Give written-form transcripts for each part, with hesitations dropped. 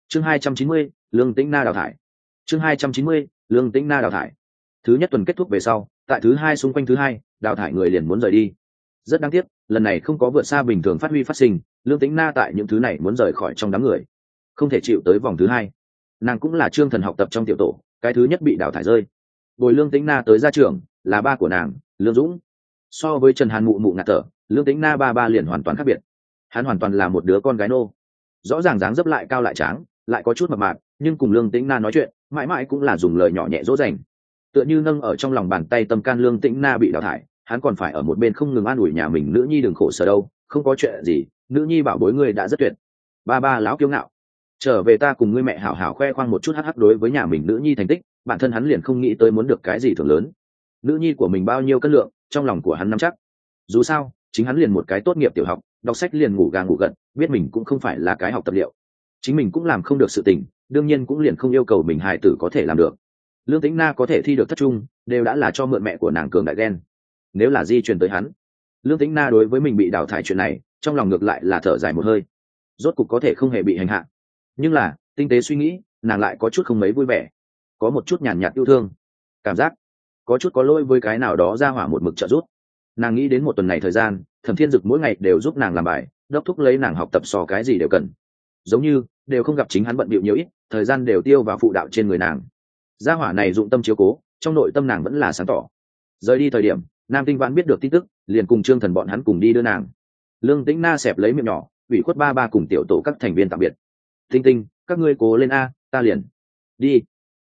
Chương 290, Lương Tĩnh Na đào thải. Chương 290, Lương Tĩnh Na đào thải. Thứ nhất tuần kết thúc về sau, tại thứ hai xung quanh thứ hai, đào thải người liền muốn rời đi. Rất đáng tiếc, lần này không có vượt xa bình thường phát huy phát sinh, Lương Tĩnh Na tại những thứ này muốn rời khỏi trong đám người, không thể chịu tới vòng thứ hai. Nàng cũng là Trương Thần học tập trong tiểu tổ, cái thứ nhất bị đào thải rơi. Bồi Lương Tĩnh Na tới ra trường, là ba của nàng, Lương Dũng. So với Trần Hàn mụ mụ ngạt thở, Lương Tĩnh Na ba liền hoàn toàn khác biệt. Hắn hoàn toàn là một đứa con gái nô, rõ ràng dáng dấp lại cao lại tráng, lại có chút mập mạp, nhưng cùng Lương Tĩnh Na nói chuyện, mãi mãi cũng là dùng lời nhỏ nhẹ dỗ dành, tựa như nâng ở trong lòng bàn tay tâm can. Lương Tĩnh Na bị đào thải, hắn còn phải ở một bên không ngừng an ủi nhà mình nữ nhi đừng khổ sở đâu, không có chuyện gì, nữ nhi bảo bối ngươi đã rất tuyệt. Ba láo kiêu ngạo, trở về ta cùng ngươi mẹ hảo hảo khoe khoang một chút. Hắc đối với nhà mình nữ nhi thành tích, bản thân hắn liền không nghĩ tới muốn được cái gì thưởng lớn. Nữ nhi của mình bao nhiêu cân lượng, trong lòng của hắn nắm chắc. Dù sao chính hắn liền một cái tốt nghiệp tiểu học, đọc sách liền ngủ gà ngủ gật, biết mình cũng không phải là cái học tập liệu, chính mình cũng làm không được sự tình, đương nhiên cũng liền không yêu cầu mình hài tử có thể làm được. Lương Tĩnh Na có thể thi được thất trung, đều đã là cho mượn mẹ của nàng cường đại ghen. Nếu là di truyền tới hắn, Lương Tĩnh Na đối với mình bị đào thải chuyện này, trong lòng ngược lại là thở dài một hơi. Rốt cục có thể không hề bị hành hạ. Nhưng là, tinh tế suy nghĩ, nàng lại có chút không mấy vui vẻ, có một chút nhàn nhạt yêu thương, cảm giác có chút có lỗi với cái nào đó ra hỏa một mực trợ giúp. Nàng nghĩ đến một tuần này thời gian, Thẩm Thiên Dực mỗi ngày đều giúp nàng làm bài, đốc thúc lấy nàng học tập so cái gì đều cần, giống như đều không gặp chính hắn bận bịu nhiều ít, thời gian đều tiêu vào phụ đạo trên người nàng. Gia hỏa này dụng tâm chiếu cố, trong nội tâm nàng vẫn là sáng tỏ. Rời đi thời điểm, Nam Tinh Vãn biết được tin tức, liền cùng Trương Thần bọn hắn cùng đi đưa nàng. Lương Tĩnh Na xẹp lấy miệng nhỏ, ủy khuất ba cùng tiểu tổ các thành viên tạm biệt. Tinh Tinh, các ngươi cố lên a, ta liền đi.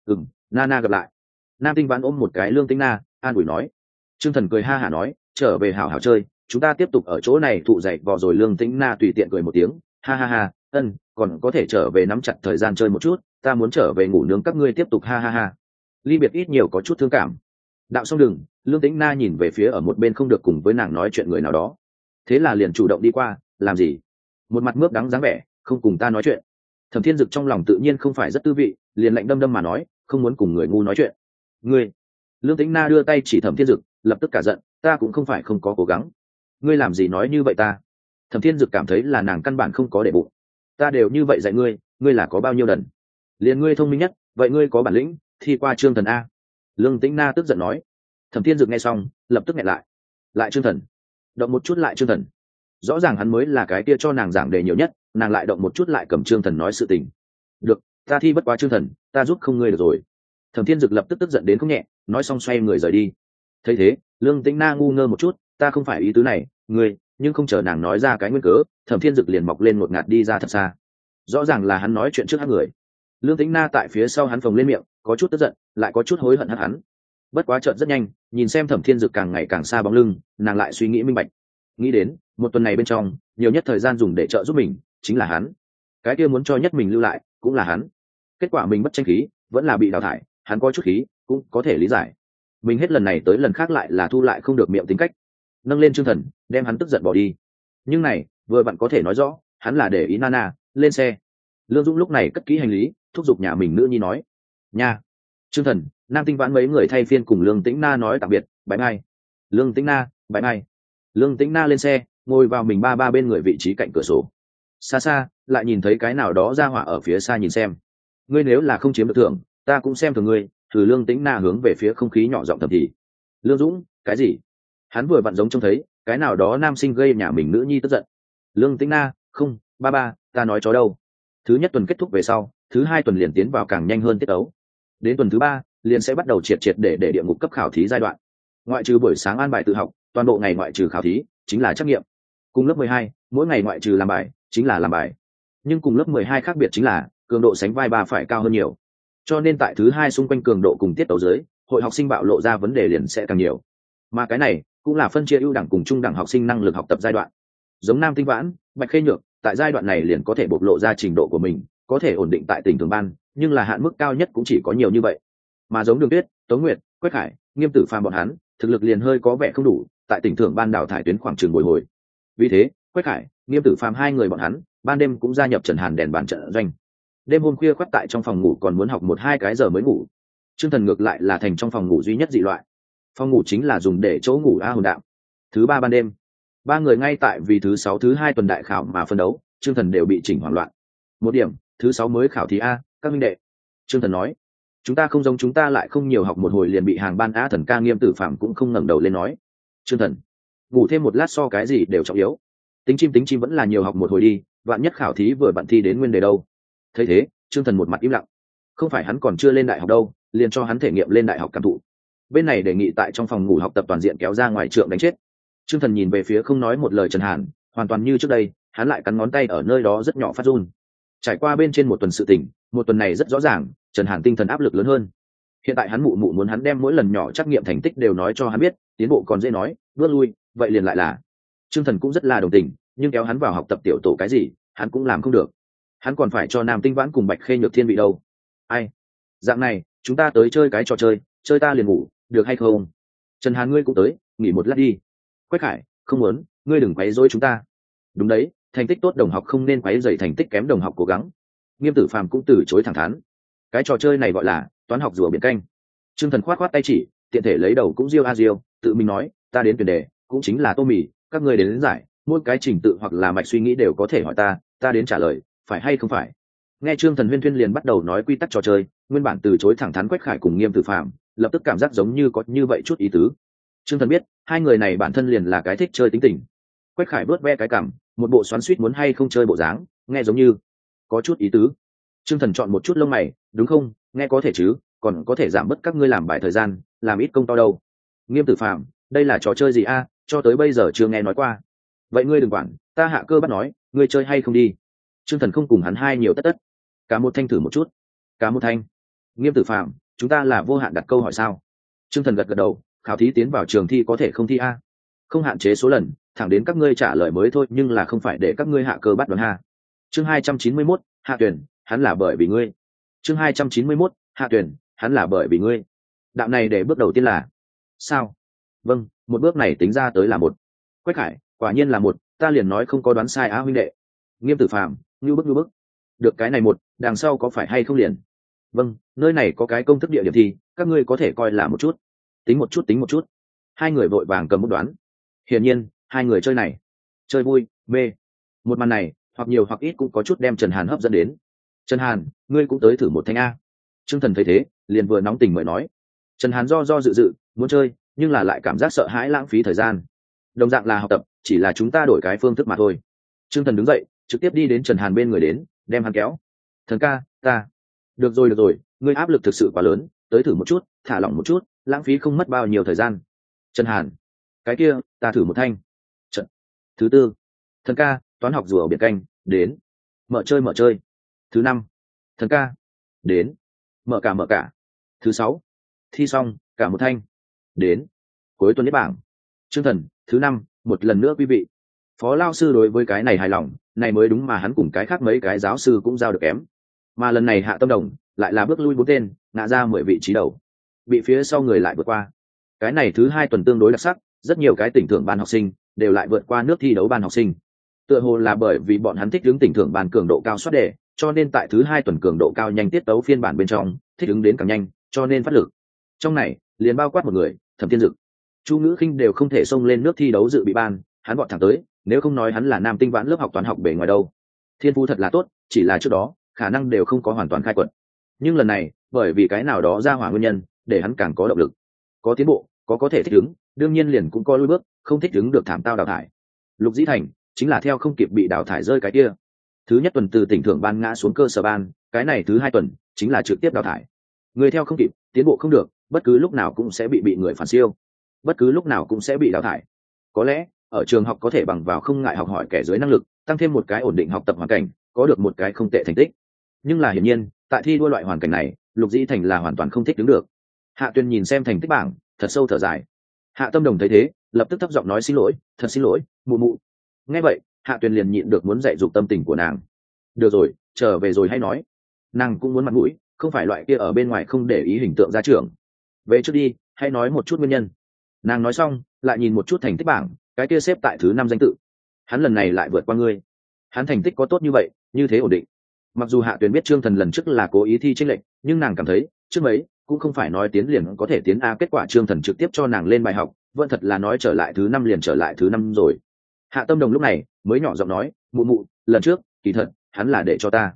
Nana gặp lại. Nam Tinh Vãn ôm một cái Lương Tĩnh Na, an ủi nói. Trương Thần cười ha hả nói, trở về hảo hảo chơi, chúng ta tiếp tục ở chỗ này thụ dạy vò rồi. Lương Tĩnh Na tùy tiện cười một tiếng, ha ha ha, còn có thể trở về nắm chặt thời gian chơi một chút, ta muốn trở về ngủ nướng, các ngươi tiếp tục ha ha ha. Ly biệt ít nhiều có chút thương cảm. Đạo xong đường, Lương Tĩnh Na nhìn về phía ở một bên không được cùng với nàng nói chuyện người nào đó, thế là liền chủ động đi qua. Làm gì? Một mặt mướp đắng dáng vẻ, không cùng ta nói chuyện. Thẩm Thiên Dực trong lòng tự nhiên không phải rất tư vị, liền lạnh đâm mà nói, không muốn cùng người ngu nói chuyện. Ngươi? Lương Tĩnh Na đưa tay chỉ Thẩm Thiên Dực, lập tức cả giận, ta cũng không phải không có cố gắng. Ngươi làm gì nói như vậy ta? Thẩm Thiên Dực cảm thấy là nàng căn bản không có để bụng. Ta đều như vậy dạy ngươi, ngươi là có bao nhiêu đần? Liền ngươi thông minh nhất, vậy ngươi có bản lĩnh thi qua Trương Thần a. Lương Tĩnh Na tức giận nói. Thẩm Thiên Dực nghe xong, lập tức nghẹn lại Trương Thần, động một chút lại Trương Thần. Rõ ràng hắn mới là cái kia cho nàng giảng đề nhiều nhất, nàng lại động một chút lại cầm Trương Thần nói sự tình. Được, ta thi bất quá Trương Thần, ta giúp không ngươi được rồi. Thẩm Thiên Dực lập tức tức giận đến không nhẹ, nói xong xoay người rời đi. Thấy thế, Lương Tĩnh Na ngu ngơ một chút, ta không phải ý tứ này, ngươi. Nhưng không chờ nàng nói ra cái nguyên cớ, Thẩm Thiên Dực liền mọc lên ngột ngạt đi ra thật xa. Rõ ràng là hắn nói chuyện trước hai người. Lương Tĩnh Na tại phía sau hắn phồng lên miệng, có chút tức giận, lại có chút hối hận hắn. Bất quá chợt rất nhanh, nhìn xem Thẩm Thiên Dực càng ngày càng xa bóng lưng, nàng lại suy nghĩ minh bạch. Nghĩ đến, một tuần này bên trong, nhiều nhất thời gian dùng để trợ giúp mình, chính là hắn. Cái kia muốn cho nhất mình lưu lại, cũng là hắn. Kết quả mình bất tranh khí, vẫn là bị đào thải, hắn có chút khí, cũng có thể lý giải. Mình hết lần này tới lần khác lại là thu lại không được miệng tính cách. Nâng lên Trương Thần, đem hắn tức giận bỏ đi. Nhưng này, vừa bạn có thể nói rõ, hắn là để ý Nana, lên xe. Lương Dũng lúc này cất kỹ hành lý, thúc giục nhà mình nữ nhi nói. Nha! Trương Thần, Nam Tinh Vãn mấy người thay phiên cùng Lương Tĩnh Na nói tạm biệt, bye bye. Lương Tĩnh Na, bye bye. Lương Tĩnh Na lên xe, ngồi vào mình ba bên người vị trí cạnh cửa sổ. Xa xa, lại nhìn thấy cái nào đó ra hỏa ở phía xa nhìn xem. Ngươi nếu là không chiếm được thưởng, ta cũng xem thường ngươi. Thử Lương Tĩnh Na hướng về phía không khí nhỏ giọng thầm thì. Lương Dũng, cái gì? Hắn vừa vặn giống trông thấy cái nào đó nam sinh gây nhà mình nữ nhi tức giận. Lương Tĩnh Na, không, ba, ta nói chó đâu. Thứ nhất tuần kết thúc về sau, thứ hai tuần liền tiến vào càng nhanh hơn tiết tấu. Đến tuần thứ ba, liền sẽ bắt đầu triệt để địa ngục cấp khảo thí giai đoạn. Ngoại trừ buổi sáng an bài tự học, toàn bộ ngày ngoại trừ khảo thí chính là trắc nghiệm. Cùng lớp 12, mỗi ngày ngoại trừ làm bài chính là làm bài. Nhưng cùng lớp 12 khác biệt chính là cường độ sánh vai ba phải cao hơn nhiều. Cho nên tại thứ hai xung quanh cường độ cùng tiết tấu dưới, hội học sinh bạo lộ ra vấn đề liền sẽ càng nhiều. Mà cái này cũng là phân chia ưu đẳng cùng trung đẳng học sinh năng lực học tập giai đoạn. Giống Nam Tinh Vãn, Bạch Khê Nhược, tại giai đoạn này liền có thể bộc lộ ra trình độ của mình, có thể ổn định tại tỉnh thường ban, nhưng là hạn mức cao nhất cũng chỉ có nhiều như vậy. Mà giống Đường Tuyết, Tống Nguyệt, Quách Khải, Nghiêm Tử Phàm bọn hắn, thực lực liền hơi có vẻ không đủ, tại tỉnh thường ban đào thải tuyến khoảng trường bồi hồi. Vì thế, Quách Khải, Nghiêm Tử Phàm hai người bọn hắn, ban đêm cũng gia nhập Trần Hàn đèn bàn trận doanh. Đêm hôm khuya khoắt tại trong phòng ngủ còn muốn học 1-2 cái giờ mới ngủ. Trương Thần ngược lại là thành trong phòng ngủ duy nhất dị loại. Phòng ngủ chính là dùng để chỗ ngủ hồn đạo. Thứ ba ban đêm, ba người ngay tại vì thứ 6 thứ 2 tuần đại khảo mà phân đấu, Trương Thần đều bị chỉnh hoảng loạn. Một điểm, thứ 6 mới khảo thí a các minh đệ. Trương Thần nói. Chúng ta không giống, chúng ta lại không nhiều học một hồi liền bị hàng ban á. Thần ca Nghiêm Tử Phạm cũng không ngẩng đầu lên nói. Trương Thần, ngủ thêm một lát so cái gì đều trọng yếu. Tính chim vẫn là nhiều học một hồi đi, vạn nhất khảo thí vừa bạn thi đến nguyên đề đâu. Thấy thế, Trương Thần một mặt im lặng. Không phải hắn còn chưa lên đại học đâu, liền cho hắn thể nghiệm lên đại học cảm thụ. Bên này đề nghị tại trong phòng ngủ học tập toàn diện kéo ra ngoài trượng đánh chết. Trương Thần nhìn về phía không nói một lời Trần Hàn, hoàn toàn như trước đây, hắn lại cắn ngón tay ở nơi đó rất nhỏ phát run. Trải qua bên trên một tuần sự tình, một tuần này rất rõ ràng, Trần Hàn tinh thần áp lực lớn hơn. Hiện tại hắn mụ mụ muốn hắn đem mỗi lần nhỏ trắc nghiệm thành tích đều nói cho hắn biết, tiến bộ còn dễ nói, bước lui, vậy liền lại là. Trương Thần cũng rất là đồng tình, nhưng kéo hắn vào học tập tiểu tổ cái gì, hắn cũng làm không được. Hắn còn phải cho Nam Tinh Vãn cùng Bạch Khê Nhược thiên vị đâu. Ai? Dạng này, chúng ta tới chơi cái trò chơi, chơi ta liền ngủ, được hay không? Trần Hàn ngươi cũng tới, nghỉ một lát đi. Quách Khải, không muốn, ngươi đừng quấy rối chúng ta. Đúng đấy, thành tích tốt đồng học không nên quấy rầy thành tích kém đồng học cố gắng. Nghiêm Tử Phàm cũng từ chối thẳng thắn. Cái trò chơi này gọi là toán học rùa biển canh. Trương Thần khoát tay chỉ, tiện thể lấy đầu cũng riêu a riêu, tự mình nói, ta đến tuyển đề, cũng chính là tô mì, các ngươi đến giải, mỗi cái trình tự hoặc là mạch suy nghĩ đều có thể hỏi ta đến trả lời, phải hay không phải. Nghe Trương Thần huyên thuyên liền bắt đầu nói quy tắc trò chơi, nguyên bản từ chối thẳng thắn Quách Khải cùng Nghiêm Tử Phàm lập tức cảm giác giống như có như vậy chút ý tứ. Trương Thần biết hai người này bản thân liền là cái thích chơi tính tình. Quách Khải vớt ve cái cằm, một bộ xoắn xuýt muốn hay không chơi bộ dáng, nghe giống như có chút ý tứ. Trương Thần chọn một chút lông mày, đúng không, nghe có thể chứ, còn có thể giảm bớt các ngươi làm bài thời gian, làm ít công to đâu. Nghiêm Tử Phàm, đây là trò chơi gì a, cho tới bây giờ chưa nghe nói qua. Vậy ngươi đừng quản, ta Hạ Cơ bắt nói, ngươi chơi hay không đi. Trương Thần không cùng hắn hai nhiều tất. Cả một thanh thử một chút. Cả một thanh. Nghiêm Tử Phàm, chúng ta là vô hạn đặt câu hỏi sao? Trương Thần gật gật đầu, khảo thí tiến vào trường thi có thể không thi a. Không hạn chế số lần, thẳng đến các ngươi trả lời mới thôi, nhưng là không phải để các ngươi Hạ Cơ bắt đoán ha. Chương 291, Hạ Tuyển, hắn là bởi vì ngươi. Chương 291, Hạ Tuyển, hắn là bởi vì ngươi. Đạo này để bước đầu tiên là sao? Vâng, một bước này tính ra tới là một. Quách Khải, quả nhiên là một, ta liền nói không có đoán sai á huynh đệ. Nghiêm Tử Phàm, như bức. Được cái này một, đằng sau có phải hay không liền? Vâng, nơi này có cái công thức địa điểm thì các ngươi có thể coi là một chút. Tính một chút. Hai người vội vàng cầm bút đoán. Hiển nhiên, hai người chơi này, chơi vui, mê. Một màn này, hoặc nhiều hoặc ít cũng có chút đem Trần Hàn hấp dẫn đến. Trần Hàn, ngươi cũng tới thử một thanh a. Trương Thần thấy thế, liền vừa nóng tình mời nói. Trần Hàn do dự, muốn chơi, nhưng là lại cảm giác sợ hãi lãng phí thời gian. Đồng dạng là học tập, chỉ là chúng ta đổi cái phương thức mà thôi. Trương Thần đứng dậy, trực tiếp đi đến Trần Hàn bên người đến, đem hắn kéo. Thần ca, ta. Được rồi, ngươi áp lực thực sự quá lớn, tới thử một chút, thả lỏng một chút, lãng phí không mất bao nhiêu thời gian. Trần Hàn, cái kia, ta thử một thanh. Trận. Thứ 4. Thần ca, toán học rùa biển canh, đến. Mở chơi. Thứ 5. Thần ca, đến. Mở cả. Thứ 6. Thi xong, cả một thanh, đến. Cuối tuần nhất bảng. Trương Thần, thứ 5, một lần nữa quý vị. Phó lao sư đối với cái này hài lòng, này mới đúng mà hắn cùng cái khác mấy cái giáo sư cũng giao được kém. Mà lần này Hạ Tâm Đồng lại là bước lui 4 tên, ngã ra 10 vị trí đầu, bị phía sau người lại vượt qua. Cái này thứ 2 tuần tương đối đặc sắc, rất nhiều cái tỉnh thưởng ban học sinh đều lại vượt qua nước thi đấu ban học sinh. Tựa hồ là bởi vì bọn hắn thích ứng tỉnh thưởng ban cường độ cao soát đề, cho nên tại thứ 2 tuần cường độ cao nhanh tiết tấu phiên bản bên trong, thích ứng đến càng nhanh, cho nên phát lực. Trong này, liền bao quát một người, Thẩm Thiên Dực. Chu Ngữ Khinh đều không thể xông lên nước thi đấu dự bị ban, hắn vọt thẳng tới, nếu không nói hắn là Nam Tinh Vãn lớp học toán học bề ngoài đâu. Thiên phú thật là tốt, chỉ là trước đó, khả năng đều không có hoàn toàn khai quật. Nhưng lần này, bởi vì cái nào đó ra hỏa nguyên nhân, để hắn càng có động lực. Có tiến bộ, có thể thích ứng, đương nhiên liền cũng có lùi bước, không thích ứng được thảm tao đào thải. Lục Dĩ Thành chính là theo không kịp bị đào thải rơi cái kia. Thứ nhất tuần từ tỉnh thưởng ban ngã xuống cơ sở ban, cái này thứ 2 tuần chính là trực tiếp đào thải. Người theo không kịp, tiến bộ không được, bất cứ lúc nào cũng sẽ bị người phản siêu, bất cứ lúc nào cũng sẽ bị đào thải. Có lẽ ở trường học có thể bằng vào không ngại học hỏi kẻ dưới năng lực, tăng thêm một cái ổn định học tập hoàn cảnh, có được một cái không tệ thành tích. Nhưng là hiển nhiên, tại thi đua loại hoàn cảnh này, Lục Dĩ Thành là hoàn toàn không thích đứng được. Hạ Tuyền nhìn xem thành tích bảng, thật sâu thở dài. Hạ Tâm Đồng thấy thế, lập tức thấp giọng nói xin lỗi, thật xin lỗi, mụ. Nghe vậy, Hạ Tuyền liền nhịn được muốn dạy dục tâm tình của nàng. Được rồi, trở về rồi hãy nói. Nàng cũng muốn mặt mũi, không phải loại kia ở bên ngoài không để ý hình tượng gia trưởng. Về trước đi, hãy nói một chút nguyên nhân. Nàng nói xong, lại nhìn một chút thành tích bảng, cái kia xếp tại thứ 5 danh tự. Hắn lần này lại vượt qua ngươi. Hắn thành tích có tốt như vậy, như thế ổn định. Mặc dù Hạ Tuyền biết Trương Thần lần trước là cố ý thi chênh lệch, nhưng nàng cảm thấy, trước mấy cũng không phải nói tiến liền có thể tiến a, kết quả Trương Thần trực tiếp cho nàng lên bài học, vẫn thật là nói trở lại thứ 5 liền trở lại thứ 5 rồi. Hạ Tâm Đồng lúc này mới nhỏ giọng nói, mụ, lần trước, kỳ thật, hắn là để cho ta.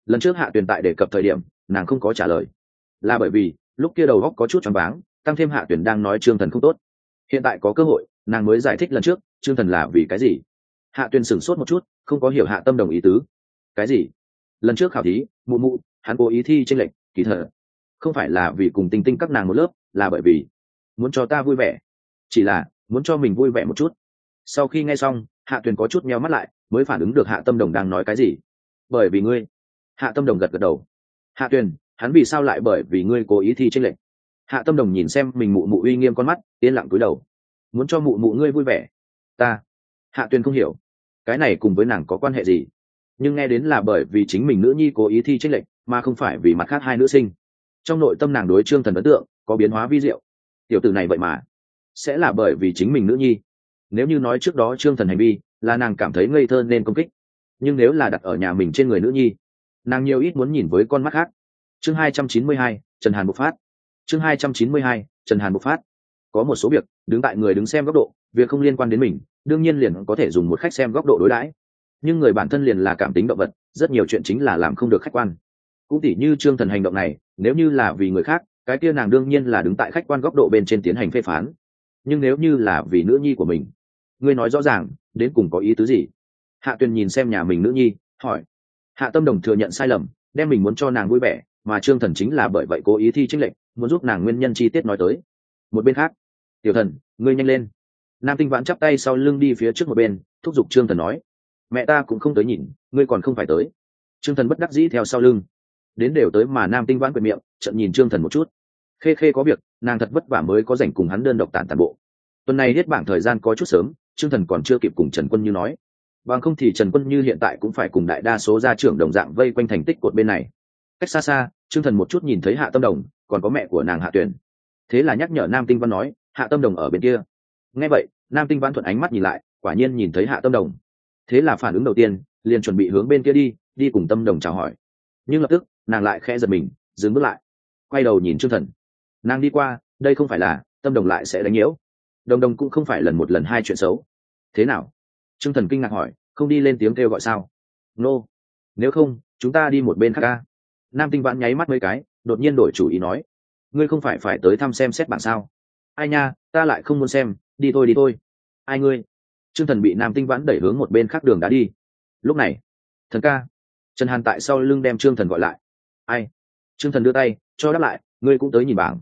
Lần trước Hạ Tuyền tại đề cập thời điểm nàng không có trả lời, là bởi vì lúc kia đầu óc có chút choáng váng, tăng thêm Hạ Tuyền đang nói Trương Thần không tốt. Hiện tại có cơ hội nàng mới giải thích lần trước Trương Thần là vì cái gì. Hạ Tuyền sửng sốt một chút, không có hiểu Hạ Tâm Đồng ý tứ. Cái gì? Lần trước khảo thí mụ mụ hắn cố ý thi chênh lệch, kỳ thật không phải là vì cùng Tinh Tinh các nàng một lớp, là bởi vì muốn cho ta vui vẻ, chỉ là muốn cho mình vui vẻ một chút. Sau khi nghe xong, Hạ Tuyền có chút meo mắt lại, mới phản ứng được Hạ Tâm Đồng đang nói cái gì. Bởi vì ngươi. Hạ Tâm Đồng gật gật đầu. Hạ Tuyền, hắn vì sao lại bởi vì ngươi cố ý thi chênh lệch? Hạ Tâm Đồng nhìn xem mình mụ mụ uy nghiêm con mắt, yên lặng cúi đầu. Muốn cho mụ mụ ngươi vui vẻ. Ta. Hạ Tuyền không hiểu, cái này cùng với nàng có quan hệ gì, nhưng nghe đến là bởi vì chính mình nữ nhi cố ý thi chênh lệch, mà không phải vì mặt khác hai nữ sinh. Trong nội tâm nàng đối Trương Thần ấn tượng có biến hóa vi diệu. Tiểu tử này vậy mà sẽ là bởi vì chính mình nữ nhi. Nếu như nói trước đó Trương Thần hành vi là nàng cảm thấy ngây thơ nên công kích, nhưng nếu là đặt ở nhà mình trên người nữ nhi, nàng nhiều ít muốn nhìn với con mắt khác. Chương 292, Trần Hàn bộc phát. Chương 292, Trần Hàn bộc phát. Có một số việc đứng tại người đứng xem góc độ, việc không liên quan đến mình, đương nhiên liền có thể dùng một khách xem góc độ đối đãi. Nhưng người bản thân liền là cảm tính động vật, rất nhiều chuyện chính là làm không được khách quan. Cũng tỉ như Trương Thần hành động này, nếu như là vì người khác, cái kia nàng đương nhiên là đứng tại khách quan góc độ bên trên tiến hành phê phán. Nhưng nếu như là vì nữ nhi của mình, ngươi nói rõ ràng đến cùng có ý tứ gì? Hạ Tuyền nhìn xem nhà mình nữ nhi, hỏi. Hạ Tâm Đồng thừa nhận sai lầm, đem mình muốn cho nàng vui vẻ, mà Trương Thần chính là bởi vậy cố ý thi chênh lệch, muốn giúp nàng nguyên nhân chi tiết nói tới. Một bên khác, Tiểu Thần, ngươi nhanh lên. Nam Tinh Vãn chắp tay sau lưng đi phía trước một bên, thúc giục Trương Thần nói. Mẹ ta cũng không tới nhìn, ngươi còn không phải tới. Trương Thần bất đắc dĩ theo sau lưng. Đến đều tới mà Nam Tinh Vãn quyệt miệng, trợn nhìn Trương Thần một chút. Khê Khê có việc, nàng thật vất vả mới có rảnh cùng hắn đơn độc tản bộ. Tuần này hết bảng thời gian có chút sớm, Trương Thần còn chưa kịp cùng Trần Quân Như nói. Bằng không thì Trần Quân Như hiện tại cũng phải cùng đại đa số gia trưởng đồng dạng vây quanh thành tích cột bên này. Cách xa xa, Trương Thần một chút nhìn thấy Hạ Tâm Đồng, còn có mẹ của nàng Hạ Tuyền. Thế là nhắc nhở Nam Tinh Vãn nói, Hạ Tâm Đồng ở bên kia. Nghe vậy, Nam Tinh Vãn thuận ánh mắt nhìn lại, quả nhiên nhìn thấy Hạ Tâm Đồng. Thế là phản ứng đầu tiên, liền chuẩn bị hướng bên kia đi cùng Tâm Đồng chào hỏi. Nhưng lập tức, nàng lại khẽ giật mình, dừng bước lại, quay đầu nhìn Trương Thần. Nàng đi qua, đây không phải là Tâm Đồng lại sẽ đánh nhiễu. Đồng Đồng cũng không phải lần một lần hai chuyện xấu. Thế nào? Trương Thần kinh ngạc hỏi, không đi lên tiếng kêu gọi sao? Nô. Nếu không, chúng ta đi một bên khác ca. Nam Tinh Vãn nháy mắt mấy cái, đột nhiên đổi chủ ý nói. Ngươi không phải tới thăm xem xét bảng sao? Ai nha, ta lại không muốn xem, đi thôi. Ai ngươi? Trương Thần bị Nam Tinh Vãn đẩy hướng một bên khác đường đã đi. Lúc này, Thần ca. Trần Hàn tại sau lưng đem Trương Thần gọi lại. Ai? Trương Thần đưa tay, cho đáp lại, ngươi cũng tới nhìn bảng.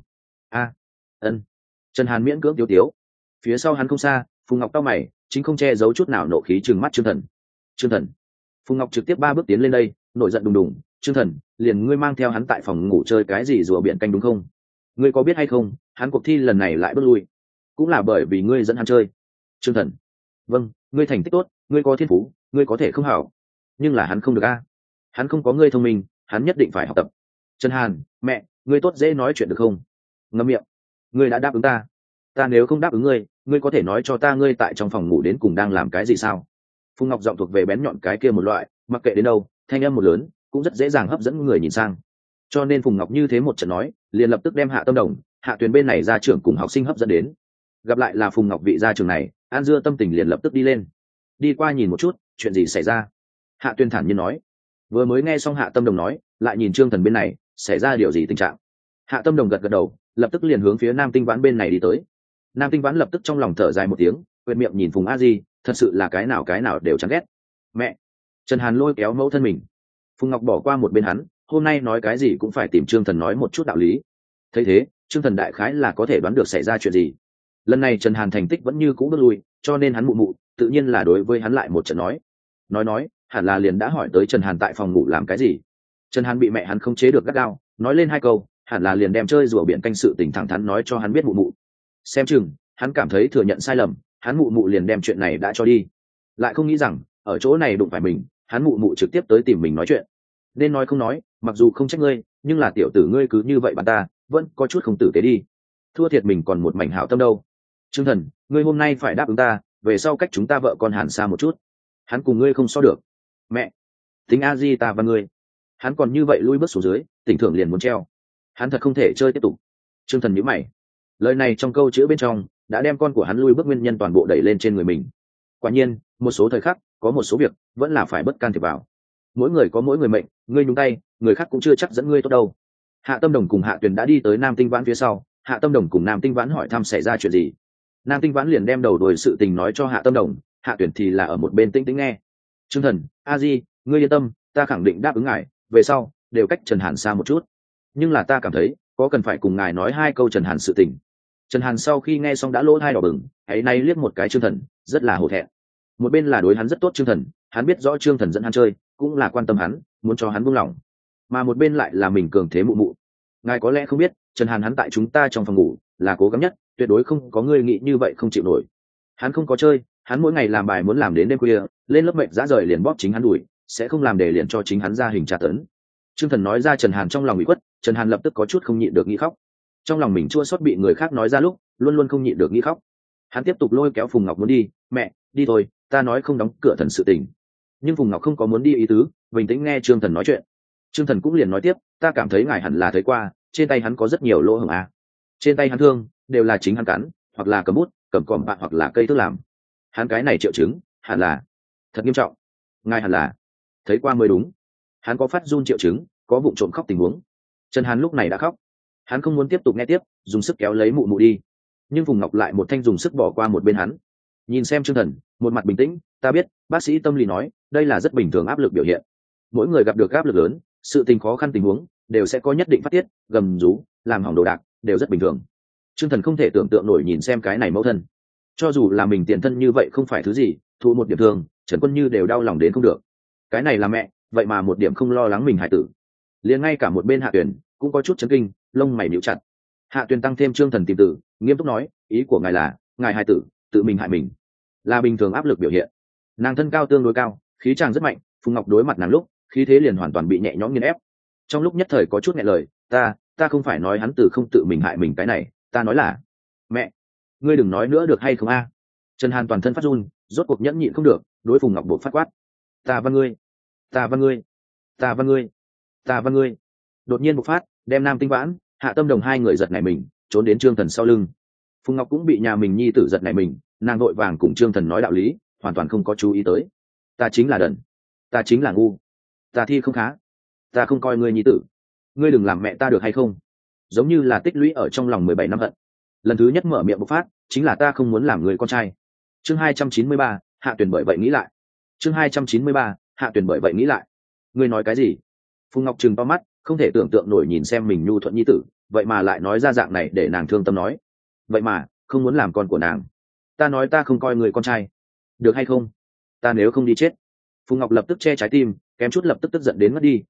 Ân. Trần Hàn miễn cưỡng tiếu. Phía sau hắn không xa, Phùng Ngọc cau mày, chính không che giấu chút nào nộ khí trừng mắt Trương Thần. Trương Thần. Phùng Ngọc trực tiếp 3 bước tiến lên đây, nổi giận đùng đùng. Trương Thần, liền ngươi mang theo hắn tại phòng ngủ chơi cái gì rùa biển canh đúng không? Ngươi có biết hay không, hắn cuộc thi lần này lại bước lui, cũng là bởi vì ngươi dẫn hắn chơi. Trương Thần. Vâng, ngươi thành tích tốt, ngươi có thiên phú, ngươi có thể không hảo, nhưng là hắn không được a. Hắn không có ngươi thông minh, hắn nhất định phải học tập. Trần Hàn, mẹ, ngươi tốt dễ nói chuyện được không? Ngậm miệng. Ngươi đã đáp ứng ta. Ta nếu không đáp ứng ngươi, ngươi có thể nói cho ta ngươi tại trong phòng ngủ đến cùng đang làm cái gì sao? Phùng Ngọc giọng thuộc về bén nhọn cái kia một loại, mặc kệ đến đâu, thanh âm một lớn, cũng rất dễ dàng hấp dẫn người nhìn sang. Cho nên Phùng Ngọc như thế một trận nói, liền lập tức đem Hạ Tâm Đồng, Hạ Tuyền bên này ra trưởng cùng học sinh hấp dẫn đến. Gặp lại là Phùng Ngọc vị gia trưởng này, An Dưa tâm tình liền lập tức đi lên. Đi qua nhìn một chút, chuyện gì xảy ra? Hạ Tuyền thản nhiên nói. Vừa mới nghe xong Hạ Tâm Đồng nói, lại nhìn Trương Thần bên này, xảy ra điều gì tình trạng? Hạ Tâm Đồng gật gật đầu, lập tức liền hướng phía Nam Tinh Vãn bên này đi tới. Nam Tinh Vãn lập tức trong lòng thở dài một tiếng, quệt miệng nhìn Phùng A Di, thật sự là cái nào đều chán ghét. Mẹ. Trần Hàn lôi kéo mẫu thân mình. Phùng Ngọc bỏ qua một bên hắn, hôm nay nói cái gì cũng phải tìm Trương Thần nói một chút đạo lý. Thấy thế, Trương Thần đại khái là có thể đoán được xảy ra chuyện gì. Lần này Trần Hàn thành tích vẫn như cũ bước lui, cho nên hắn mụ tự nhiên là đối với hắn lại một trận nói hẳn là liền đã hỏi tới Trần Hàn tại phòng ngủ làm cái gì. Trần Hàn bị mẹ hắn không chế được gắt gao, nói lên 2 câu, hẳn là liền đem chơi rùa biển canh sự tình thẳng thắn nói cho hắn biết mụ. Xem chừng hắn cảm thấy thừa nhận sai lầm, hắn mụ liền đem chuyện này đã cho đi, lại không nghĩ rằng ở chỗ này đụng phải mình, hắn mụ trực tiếp tới tìm mình nói chuyện. Nên nói không nói, mặc dù không trách ngươi, nhưng là tiểu tử ngươi cứ như vậy bạn ta vẫn có chút không tử tế đi, thua thiệt mình còn một mảnh hảo tâm đâu. Trương Thần, ngươi hôm nay phải đáp ứng ta, về sau cách chúng ta vợ con Hàn xa một chút, hắn cùng ngươi không so được. Mẹ, tính A Di ta và ngươi, hắn còn như vậy lui bước xuống dưới, tỉnh thưởng liền muốn treo, hắn thật không thể chơi tiếp tục. Trương Thần nhíu mày, lời này trong câu chữ bên trong đã đem con của hắn lui bước nguyên nhân toàn bộ đẩy lên trên người mình. Quả nhiên, một số thời khắc có một số việc vẫn là phải bất can thiệp vào. mỗi người có mỗi người mệnh, ngươi nhúng tay người khác cũng chưa chắc dẫn ngươi tốt đâu. Hạ Tâm Đồng cùng Hạ Tuyền đã đi tới Nam Tinh Vãn phía sau. Hạ Tâm Đồng cùng Nam Tinh Vãn hỏi thăm xảy ra chuyện gì. Nam Tinh Vãn liền đem đầu đuôi sự tình nói cho Hạ Tâm Đồng. Hạ Tuyền thì là ở một bên tĩnh tĩnh nghe. Trương Thần, a di, ngươi yên tâm, ta khẳng định đáp ứng ngài, về sau đều cách Trần Hàn xa một chút. Nhưng là ta cảm thấy có cần phải cùng ngài nói hai câu Trần Hàn sự tình. Trần Hàn sau khi nghe xong đã lỗ tai đỏ bừng, ấy nay liếc một cái Trương Thần, rất là hổ thẹn. Một bên là đối hắn rất tốt Trương Thần, hắn biết rõ Trương Thần dẫn hắn chơi, cũng là quan tâm hắn, muốn cho hắn buông lỏng. Mà một bên lại là mình cường thế mụ mụ. Ngài có lẽ không biết, Trần Hàn hắn tại chúng ta trong phòng ngủ là cố gắng nhất, tuyệt đối không có người nghĩ như vậy không chịu nổi. Hắn không có chơi, hắn mỗi ngày làm bài muốn làm đến đêm khuya, lên lớp mệt dã rời liền bóp chính hắn đuổi, sẽ không làm để liền cho chính hắn ra hình tra tấn. Trương Thần nói ra Trần Hàn trong lòng bị quất, Trần Hàn lập tức có chút không nhịn được nghĩ khóc. Trong lòng mình chua xót bị người khác nói ra lúc, luôn luôn không nhịn được nghĩ khóc. Hắn tiếp tục lôi kéo Phùng Ngọc muốn đi, mẹ, đi thôi, ta nói không đóng cửa thần sự tình. Nhưng Phùng Ngọc không có muốn đi ý tứ, bình tĩnh nghe Trương Thần nói chuyện. Trương Thần cũng liền nói tiếp, ta cảm thấy ngài hẳn là thấy qua, trên tay hắn có rất nhiều lỗ hổng à. Trên tay hắn thương, đều là chính hắn cắn, hoặc là cầm bút, cầm còm bạc hoặc là cây thuốc làm. Hắn cái này triệu chứng, hẳn là thật nghiêm trọng. Ngài hẳn là thấy qua mới đúng. Hắn có phát run triệu chứng, có vụng trộm khóc tình huống. Trần Hàn lúc này đã khóc. Hắn không muốn tiếp tục nghe tiếp, dùng sức kéo lấy mụ mụ đi. Nhưng Phùng Ngọc lại một thanh dùng sức bỏ qua một bên hắn. Nhìn xem Trương Thần, một mặt bình tĩnh, ta biết, bác sĩ tâm lý nói, đây là rất bình thường áp lực biểu hiện. Mỗi người gặp được áp lực lớn, sự tình khó khăn tình huống, đều sẽ có nhất định phát tiết, gầm rú, làm hỏng đồ đạc, đều rất bình thường. Trương Thần không thể tưởng tượng nổi nhìn xem cái này mẫu thân. Cho dù là mình tiền thân như vậy không phải thứ gì, thụ một điểm thương, Trần Quân Như đều đau lòng đến không được. Cái này là mẹ, vậy mà một điểm không lo lắng mình hại tử. Liền ngay cả một bên Hạ Tuyền cũng có chút chấn kinh, lông mày nhíu chặt. Hạ Tuyền tăng thêm Trương Thần tìm tử, nghiêm túc nói, ý của ngài là, ngài hại tử, tự mình hại mình, là bình thường áp lực biểu hiện. Nàng thân cao tương đối cao, khí tràng rất mạnh, Phùng Ngọc đối mặt nàng lúc, khí thế liền hoàn toàn bị nhẹ nhõm nghiền ép. Trong lúc nhất thời có chút nghẹn lời, ta không phải nói hắn từ không tự mình hại mình cái này, ta nói là, mẹ, ngươi đừng nói nữa được hay không a? Trần Hàn toàn thân phát run, rốt cuộc nhẫn nhịn không được, đối Phùng Ngọc buộc phát quát, ta văn ngươi, ta văn ngươi, ta văn ngươi, ta văn ngươi. Đột nhiên bộc phát, đem Nam Tinh Vãn, Hạ Tâm Đồng hai người giật nảy mình, trốn đến Trương Thần sau lưng. Phùng Ngọc cũng bị nhà mình nhi tử giật nảy mình, nàng vội vàng cùng Trương Thần nói đạo lý, hoàn toàn không có chú ý tới. Ta chính là đần, ta chính là ngu, ta thi không khá, ta không coi ngươi nhi tử, ngươi đừng làm mẹ ta được hay không? Giống như là tích lũy ở trong lòng 17 năm hận. Lần thứ nhất mở miệng bộc phát, chính là ta không muốn làm người con trai. Chương 293, Hạ Tuyền bởi vậy nghĩ lại. Chương 293, Hạ Tuyền bởi vậy nghĩ lại. Ngươi nói cái gì? Phùng Ngọc trừng to mắt, không thể tưởng tượng nổi nhìn xem mình nhu thuận nhi tử, vậy mà lại nói ra dạng này để nàng thương tâm nói. Vậy mà, không muốn làm con của nàng. Ta nói ta không coi người con trai. Được hay không? Ta nếu không đi chết. Phùng Ngọc lập tức che trái tim, kém chút lập tức tức giận đến mất đi.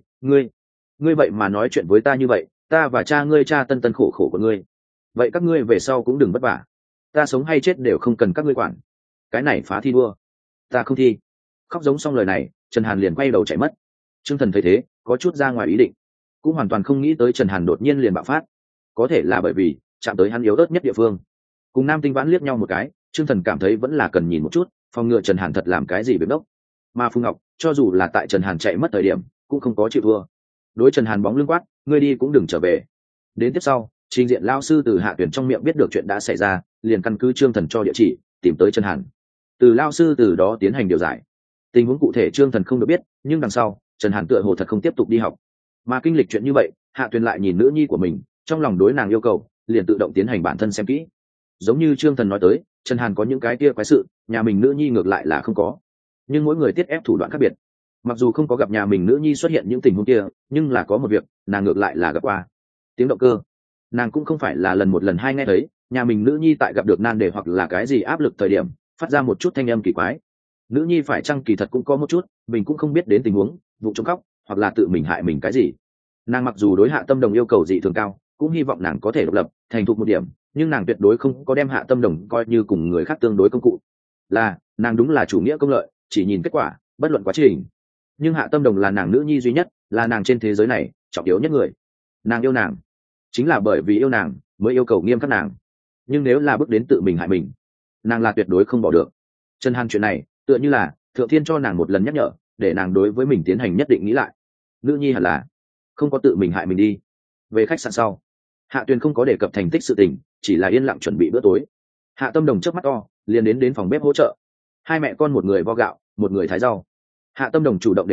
Ngươi vậy mà nói chuyện với ta như vậy, ta và cha ngươi cha tân tân khổ khổ của ngươi. Vậy các ngươi về sau cũng đừng vất vả. Ta sống hay chết đều không cần các ngươi quản. Cái này phá thi đua. Ta không thi. Khóc giống xong lời này, Trần Hàn liền quay đầu chạy mất. Trương Thần thấy thế, có chút ra ngoài ý định, cũng hoàn toàn không nghĩ tới Trần Hàn đột nhiên liền bạo phát. Có thể là bởi vì chạm tới hắn yếu ớt nhất địa phương. Cùng Nam Tinh Vãn liếc nhau một cái, Trương Thần cảm thấy vẫn là cần nhìn một chút, phòng ngừa Trần Hàn thật làm cái gì bếp đốc. Mà Phùng Ngọc, cho dù là tại Trần Hàn chạy mất thời điểm, cũng không có chịu thua. Đối Trần Hàn bóng lưng quát, ngươi đi cũng đừng trở về. Đến tiếp sau, trình diện lao sư từ Hạ Tuyền trong miệng biết được chuyện đã xảy ra, liền căn cứ Trương Thần cho địa chỉ, tìm tới Trần Hàn. Từ lao sư từ đó tiến hành điều giải. Tình huống cụ thể Trương Thần không được biết, nhưng đằng sau, Trần Hàn tựa hồ thật không tiếp tục đi học. Mà kinh lịch chuyện như vậy, Hạ Tuyền lại nhìn nữ nhi của mình, trong lòng đối nàng yêu cầu, liền tự động tiến hành bản thân xem kỹ. Giống như Trương Thần nói tới, Trần Hàn có những cái kia quái sự, nhà mình nữ nhi ngược lại là không có. Nhưng mỗi người tiết ép thủ đoạn khác biệt. Mặc dù không có gặp nhà mình nữ nhi xuất hiện những tình huống kia, nhưng là có một việc, nàng ngược lại là gặp qua. Tiếng động cơ. Nàng cũng không phải là lần một lần hai nghe thấy, nhà mình nữ nhi tại gặp được nan đề hoặc là cái gì áp lực thời điểm, phát ra một chút thanh âm kỳ quái. Nữ nhi phải chăng kỳ thật cũng có một chút, mình cũng không biết đến tình huống, vụ trộm khóc, hoặc là tự mình hại mình cái gì. Nàng mặc dù đối Hạ Tâm Đồng yêu cầu dị thường cao, cũng hy vọng nàng có thể độc lập, thành thục một điểm, nhưng nàng tuyệt đối không có đem Hạ Tâm Đồng coi như cùng người khác tương đối công cụ. Nàng đúng là chủ nghĩa công lợi, chỉ nhìn kết quả, bất luận quá trình. Nhưng Hạ Tâm Đồng là nàng nữ nhi duy nhất, là nàng trên thế giới này trọng yếu nhất người. Nàng yêu nàng, chính là bởi vì yêu nàng mới yêu cầu nghiêm khắc nàng. Nhưng nếu là bước đến tự mình hại mình, nàng là tuyệt đối không bỏ được. Trần Hàn chuyện này tựa như là Thượng Thiên cho nàng một lần nhắc nhở, để nàng đối với mình tiến hành nhất định nghĩ lại. Nữ nhi hẳn là không có tự mình hại mình đi. Về khách sạn sau, Hạ Tuyền không có đề cập thành tích sự tình, chỉ là yên lặng chuẩn bị bữa tối. Hạ Tâm Đồng chớp mắt to, liền đến phòng bếp hỗ trợ. Hai mẹ con một người vo gạo, một người thái rau. Hạ Tâm Đồng chủ động đề cập,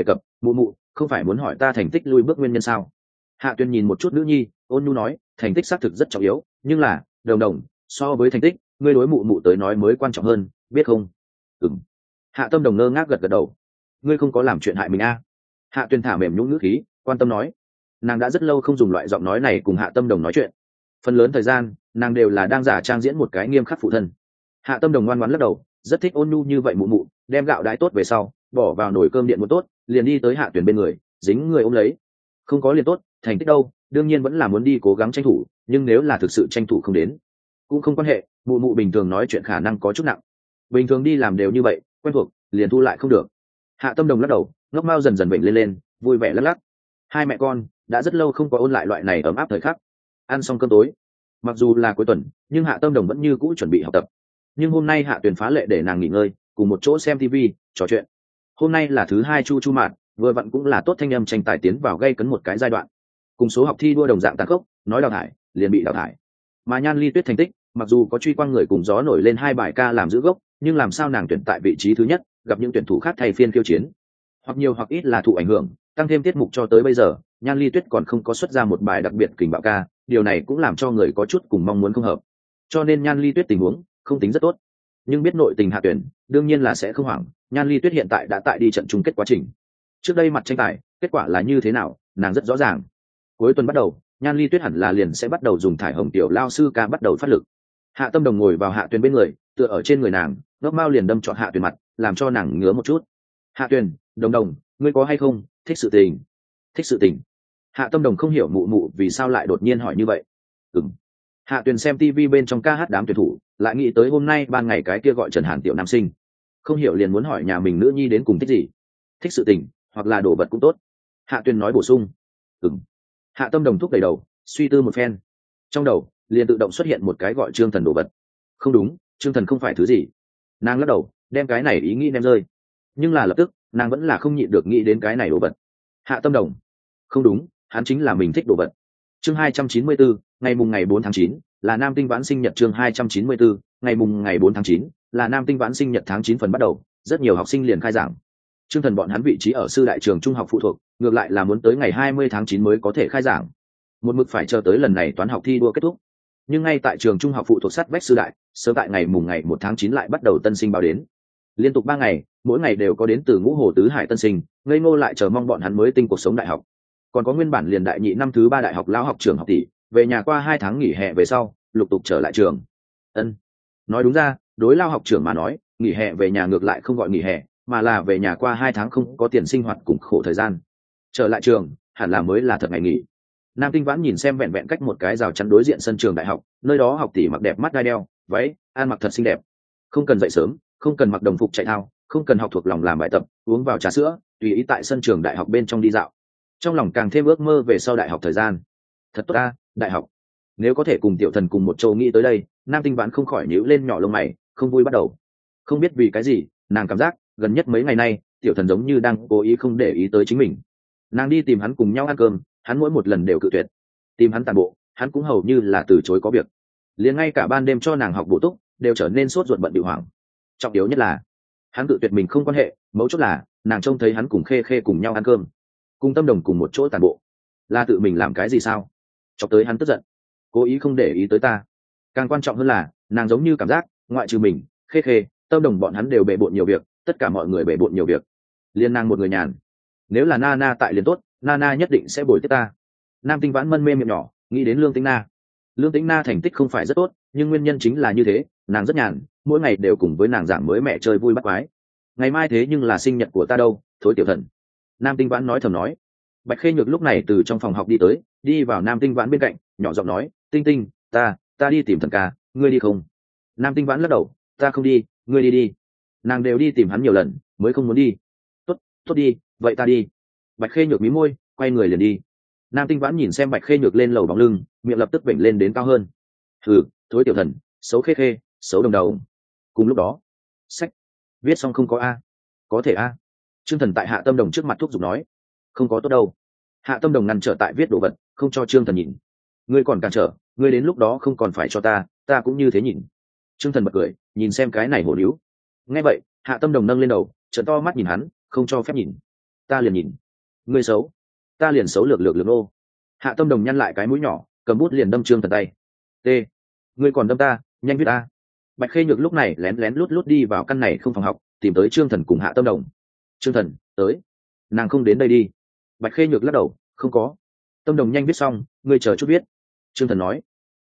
mụ mụ không phải muốn hỏi ta thành tích lui bước nguyên nhân sao? Hạ Tuyền nhìn một chút nữ nhi, ôn nhu nói, thành tích xác thực rất trọng yếu, nhưng là đồng đồng, so với thành tích, ngươi đối mụ mụ tới nói mới quan trọng hơn, biết không? Ừm. Hạ Tâm Đồng ngơ ngác gật gật đầu. Ngươi không có làm chuyện hại mình a? Hạ Tuyền thả mềm nhũn ngữ khí, quan tâm nói. Nàng đã rất lâu không dùng loại giọng nói này cùng Hạ Tâm Đồng nói chuyện. Phần lớn thời gian, nàng đều là đang giả trang diễn một cái nghiêm khắc phụ thân. Hạ Tâm Đồng ngoan ngoãn lắc đầu, rất thích ôn nhu như vậy mụ mụ, đem gạo đãi tốt về sau, bỏ vào nồi cơm điện một tốt, liền đi tới Hạ Tuyền bên người, dính người ôm lấy. Không có liền tốt, thành tích đâu, đương nhiên vẫn là muốn đi cố gắng tranh thủ, nhưng nếu là thực sự tranh thủ không đến, cũng không quan hệ, mụ mụ bình thường nói chuyện khả năng có chút nặng. Bình thường đi làm đều như vậy, quen thuộc, liền thu lại không được. Hạ Tâm Đồng lắc đầu, ngốc mao dần dần bệnh lên, vui vẻ lắc lắc. Hai mẹ con đã rất lâu không có ôn lại loại này ấm áp thời khắc. Ăn xong cơm tối, mặc dù là cuối tuần, nhưng Hạ Tâm Đồng vẫn như cũ chuẩn bị học tập. Nhưng hôm nay Hạ Tuyền phá lệ để nàng nghỉ ngơi, cùng một chỗ xem TV, trò chuyện. Hôm nay là thứ hai chu mạn, vừa vặn cũng là tốt thanh âm tranh tài tiến vào gây cấn một cái giai đoạn. Cùng số học thi đua đồng dạng tàn khốc, nói đào thải, liền bị đào thải. Mà Nhan Ly Tuyết thành tích, mặc dù có truy quang người cùng gió nổi lên hai bài ca làm giữ gốc, nhưng làm sao nàng tuyển tại vị trí thứ nhất, gặp những tuyển thủ khác thay phiên khiêu chiến, hoặc nhiều hoặc ít là thụ ảnh hưởng, tăng thêm tiết mục cho tới bây giờ, Nhan Ly Tuyết còn không có xuất ra một bài đặc biệt kình bạo ca, điều này cũng làm cho người có chút cùng mong muốn không hợp. Cho nên Nhan Ly Tuyết tình huống không tính rất tốt, nhưng biết nội tình Hạ Tuyển, đương nhiên là sẽ không hoảng. Nhan Ly Tuyết hiện tại đã tại đi trận chung kết quá trình. Trước đây mặt tranh tài, kết quả là như thế nào, nàng rất rõ ràng. Cuối tuần bắt đầu, Nhan Ly Tuyết hẳn là liền sẽ bắt đầu dùng thải hồng tiểu lao sư ca bắt đầu phát lực. Hạ Tâm Đồng ngồi vào Hạ Tuyền bên người, tựa ở trên người nàng, góc mao liền đâm trọn Hạ Tuyền mặt, làm cho nàng ngứa một chút. Hạ Tuyền, đồng đồng, ngươi có hay không thích sự tình? Thích sự tình? Hạ Tâm Đồng không hiểu mụ mụ vì sao lại đột nhiên hỏi như vậy. Ừm. Hạ Tuyền xem TV bên trong ca hát đám tuyển thủ, lại nghĩ tới hôm nay ban ngày cái kia gọi Trần Hàn tiểu nam sinh, không hiểu liền muốn hỏi nhà mình nữ nhi đến cùng thích gì. Thích sự tình, hoặc là đồ vật cũng tốt. Hạ Tuyền nói bổ sung. Ừm. Hạ Tâm Đồng thúc đẩy đầu, suy tư một phen, trong đầu liền tự động xuất hiện một cái gọi Trương Thần đồ vật. Không đúng, Trương Thần không phải thứ gì. Nàng lắc đầu, đem cái này ý nghĩ ném rơi. Nhưng là lập tức, nàng vẫn là không nhịn được nghĩ đến cái này đồ vật. Hạ Tâm Đồng. Không đúng, hắn chính là mình thích đồ vật. Chương 294, ngày mùng ngày 4 tháng 9, là Nam Tinh Vãn sinh nhật. Chương 294, ngày mùng ngày 4 tháng 9, là Nam Tinh Vãn sinh nhật. Tháng 9 phần bắt đầu, rất nhiều học sinh liền khai giảng. Trương Thần bọn hắn vị trí ở sư đại trường trung học phụ thuộc, ngược lại là muốn tới ngày 20 tháng 9 mới có thể khai giảng. Một mực phải chờ tới lần này toán học thi đua kết thúc. Nhưng ngay tại trường trung học phụ thuộc sát vách sư đại, sớm tại ngày mùng ngày 1 tháng 9 lại bắt đầu tân sinh báo đến. Liên tục 3 ngày, mỗi ngày đều có đến từ Ngũ Hồ Tứ Hải tân sinh, ngây ngô lại chờ mong bọn hắn mới tinh cuộc sống đại học. Còn có nguyên bản liền đại nhị năm thứ 3 đại học lão học trưởng học tỷ, về nhà qua 2 tháng nghỉ hè về sau, lục tục trở lại trường. Nói đúng ra, đối lao học trưởng mà nói, nghỉ hè về nhà ngược lại không gọi nghỉ hè, mà là về nhà qua 2 tháng không có tiền sinh hoạt cùng khổ thời gian. Trở lại trường, hẳn là mới là thật ngày nghỉ. Nam Tinh Vãn nhìn xem vẹn vẹn cách một cái rào chắn đối diện sân trường đại học, nơi đó học tỷ mặc đẹp mắt đai đeo, váy, ăn mặc thật xinh đẹp. Không cần dậy sớm, không cần mặc đồng phục chạy thao, không cần học thuộc lòng làm bài tập, uống vào trà sữa, tùy ý tại sân trường đại học bên trong đi dạo. Trong lòng càng thêm ước mơ về sau đại học thời gian. Thật tốt ta, đại học. Nếu có thể cùng Tiểu Thần cùng một chỗ nghĩ tới đây, Nam Tinh Vãn không khỏi nhíu lên nhỏ lông mày, không vui bắt đầu. Không biết vì cái gì, nàng cảm giác gần nhất mấy ngày nay, Tiểu Thần giống như đang cố ý không để ý tới chính mình. Nàng đi tìm hắn cùng nhau ăn cơm, hắn mỗi một lần đều cự tuyệt. Tìm hắn tàn bộ, hắn cũng hầu như là từ chối có việc. Liền ngay cả ban đêm cho nàng học bổ túc, đều trở nên sốt ruột bận bịu hoảng. Trọng yếu nhất là, hắn cự tuyệt mình không quan hệ, mấu chốt là nàng trông thấy hắn cùng Khê Khê cùng nhau ăn cơm, cùng Tâm Đồng cùng một chỗ tàn bộ. Là tự mình làm cái gì sao? Chọc tới hắn tức giận, cố ý không để ý tới ta. Càng quan trọng hơn là, nàng giống như cảm giác, ngoại trừ mình, Khê Khê, Tâm Đồng bọn hắn đều bề bộn nhiều việc, tất cả mọi người bề bộn nhiều việc, liên nàng một người nhàn. Nếu là Nana tại liền tốt, Nana nhất định sẽ bồi tiếp ta. Nam Tinh Vãn mân mê miệng nhỏ, nghĩ đến Lương Tĩnh Na. Lương Tĩnh Na thành tích không phải rất tốt, nhưng nguyên nhân chính là như thế, nàng rất nhàn, mỗi ngày đều cùng với nàng giảng mới mẹ chơi vui bắt quái. Ngày mai thế nhưng là sinh nhật của ta đâu, thối Tiểu Thần. Nam Tinh Vãn nói thầm nói. Bạch Khê Nhược lúc này từ trong phòng học đi tới, đi vào Nam Tinh Vãn bên cạnh, nhỏ giọng nói, Tinh Tinh, ta đi tìm Thần ca, ngươi đi không? Nam Tinh Vãn lắc đầu, ta không đi, ngươi đi đi. Nàng đều đi tìm hắn nhiều lần, mới không muốn đi. Tốt đi, vậy ta đi. Bạch Khê Nhược mí môi, quay người liền đi. Nam Tinh Vãn nhìn xem Bạch Khê Nhược lên lầu bóng lưng, miệng lập tức vểnh lên đến cao hơn. Thử, thối Tiểu Thần, xấu Khê Khê, xấu Đồng Đầu. Cùng lúc đó, sách viết xong không có a? Có thể a? Trương Thần tại Hạ Tâm Đồng trước mặt thúc giục nói. Không có tốt đâu. Hạ Tâm Đồng ngăn trở tại viết đồ vật, không cho Trương Thần nhìn. Ngươi còn cản trở, ngươi đến lúc đó không còn phải cho ta cũng như thế nhìn. Trương Thần bật cười, nhìn xem cái này hổ níu. Nghe vậy, Hạ Tâm Đồng nâng lên đầu, trợn to mắt nhìn hắn, không cho phép nhìn. Ta liền nhìn. ngươi xấu, ta liền xấu lược lược lược nô. Hạ Tâm Đồng nhăn lại cái mũi nhỏ, cầm bút liền đâm Trương Thần tay. T, ngươi còn đâm ta, nhanh viết ta. Bạch Khê Nhược lúc này lén lén lút lút đi vào căn này không phòng học, tìm tới Trương Thần cùng Hạ Tâm Đồng. Trương Thần tới, nàng không đến đây đi. Bạch Khê Nhược lắc đầu, không có. Tâm Đồng nhanh viết xong, ngươi chờ chút viết. Trương Thần nói,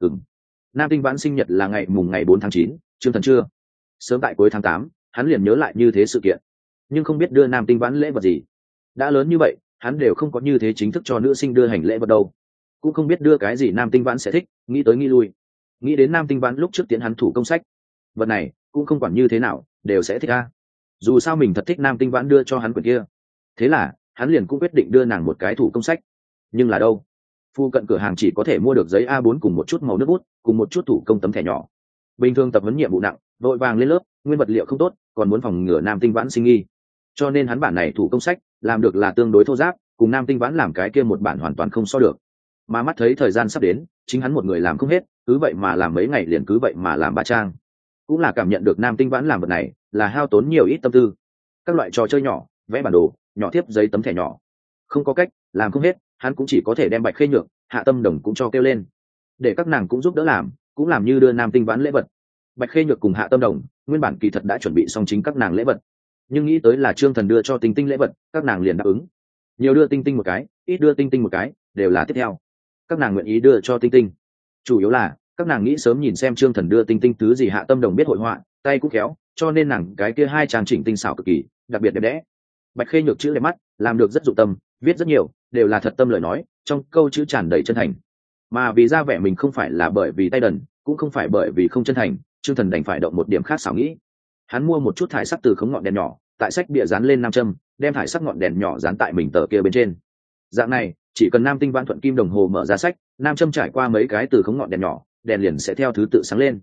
Nam Tinh Vãn sinh nhật là ngày 4 tháng 9, Trương Thần chưa. Sớm tại cuối tháng 8, hắn liền nhớ lại như thế sự kiện, nhưng không biết đưa Nam Tinh Vãn lễ vật gì. Đã lớn như vậy, hắn đều không có như thế chính thức cho nữ sinh đưa hành lễ vật đâu, cũng không biết đưa cái gì Nam Tinh Vãn sẽ thích. Nghĩ tới nghĩ lui, nghĩ đến Nam Tinh Vãn lúc trước tiến hắn thủ công sách, vật này cũng không quản như thế nào đều sẽ thích a. Dù sao mình thật thích Nam Tinh Vãn đưa cho hắn quyển kia, thế là hắn liền cũng quyết định đưa nàng một cái thủ công sách. Nhưng là đâu, phu cận cửa hàng chỉ có thể mua được giấy A4 cùng một chút màu nước bút cùng một chút thủ công tấm thẻ nhỏ. Bình thường tập huấn nhiệm vụ nặng, vội vàng lên lớp, nguyên vật liệu không tốt, còn muốn phòng ngừa Nam Tinh Vãn sinh nghi, cho nên hắn bản này thủ công sách làm được là tương đối thô ráp, cùng Nam Tinh Vãn làm cái kia một bản hoàn toàn không so được. Mà mắt thấy thời gian sắp đến, chính hắn một người làm không hết, cứ vậy mà làm mấy ngày liền cứ vậy mà làm 3 trang. Cũng là cảm nhận được Nam Tinh Vãn làm vật này là hao tốn nhiều ít tâm tư, các loại trò chơi nhỏ, vẽ bản đồ, nhỏ tiếp giấy tấm thẻ nhỏ. Không có cách, làm không hết, hắn cũng chỉ có thể đem Bạch Khê Nhược, Hạ Tâm Đồng cũng cho kêu lên, để các nàng cũng giúp đỡ làm, cũng làm như đưa Nam Tinh Vãn lễ vật. Bạch Khê Nhược cùng Hạ Tâm Đồng nguyên bản kỳ thật đã chuẩn bị xong chính các nàng lễ vật, nhưng nghĩ tới là Trương Thần đưa cho Tinh Tinh lễ vật, các nàng liền đáp ứng. Nhiều đưa Tinh Tinh một cái, ít đưa Tinh Tinh một cái, đều là tiếp theo. Các nàng nguyện ý đưa cho Tinh Tinh, chủ yếu là các nàng nghĩ sớm nhìn xem Trương Thần đưa Tinh Tinh thứ gì. Hạ Tâm Đồng biết hội họa, tay cũng khéo, cho nên nàng cái kia 2 trang chỉnh tinh xảo cực kỳ, đặc biệt đẹp đẽ. Bạch Khê Nhược chữ đẹp mắt, làm được rất dụng tâm, viết rất nhiều, đều là thật tâm lời nói, trong câu chữ tràn đầy chân thành. Mà vì ra vẻ mình không phải là bởi vì tay đần, cũng không phải bởi vì không chân thành, Trương Thần đành phải động một điểm khác xảo nghĩ. Hắn mua một chút thải sắc từ khống ngọn đèn nhỏ, tại sách bìa dán lên nam châm, đem thải sắc ngọn đèn nhỏ dán tại mình tờ kia bên trên. Dạng này, chỉ cần Nam Tinh Vãn thuận kim đồng hồ mở ra sách, nam châm trải qua mấy cái từ khống ngọn đèn nhỏ, đèn liền sẽ theo thứ tự sáng lên.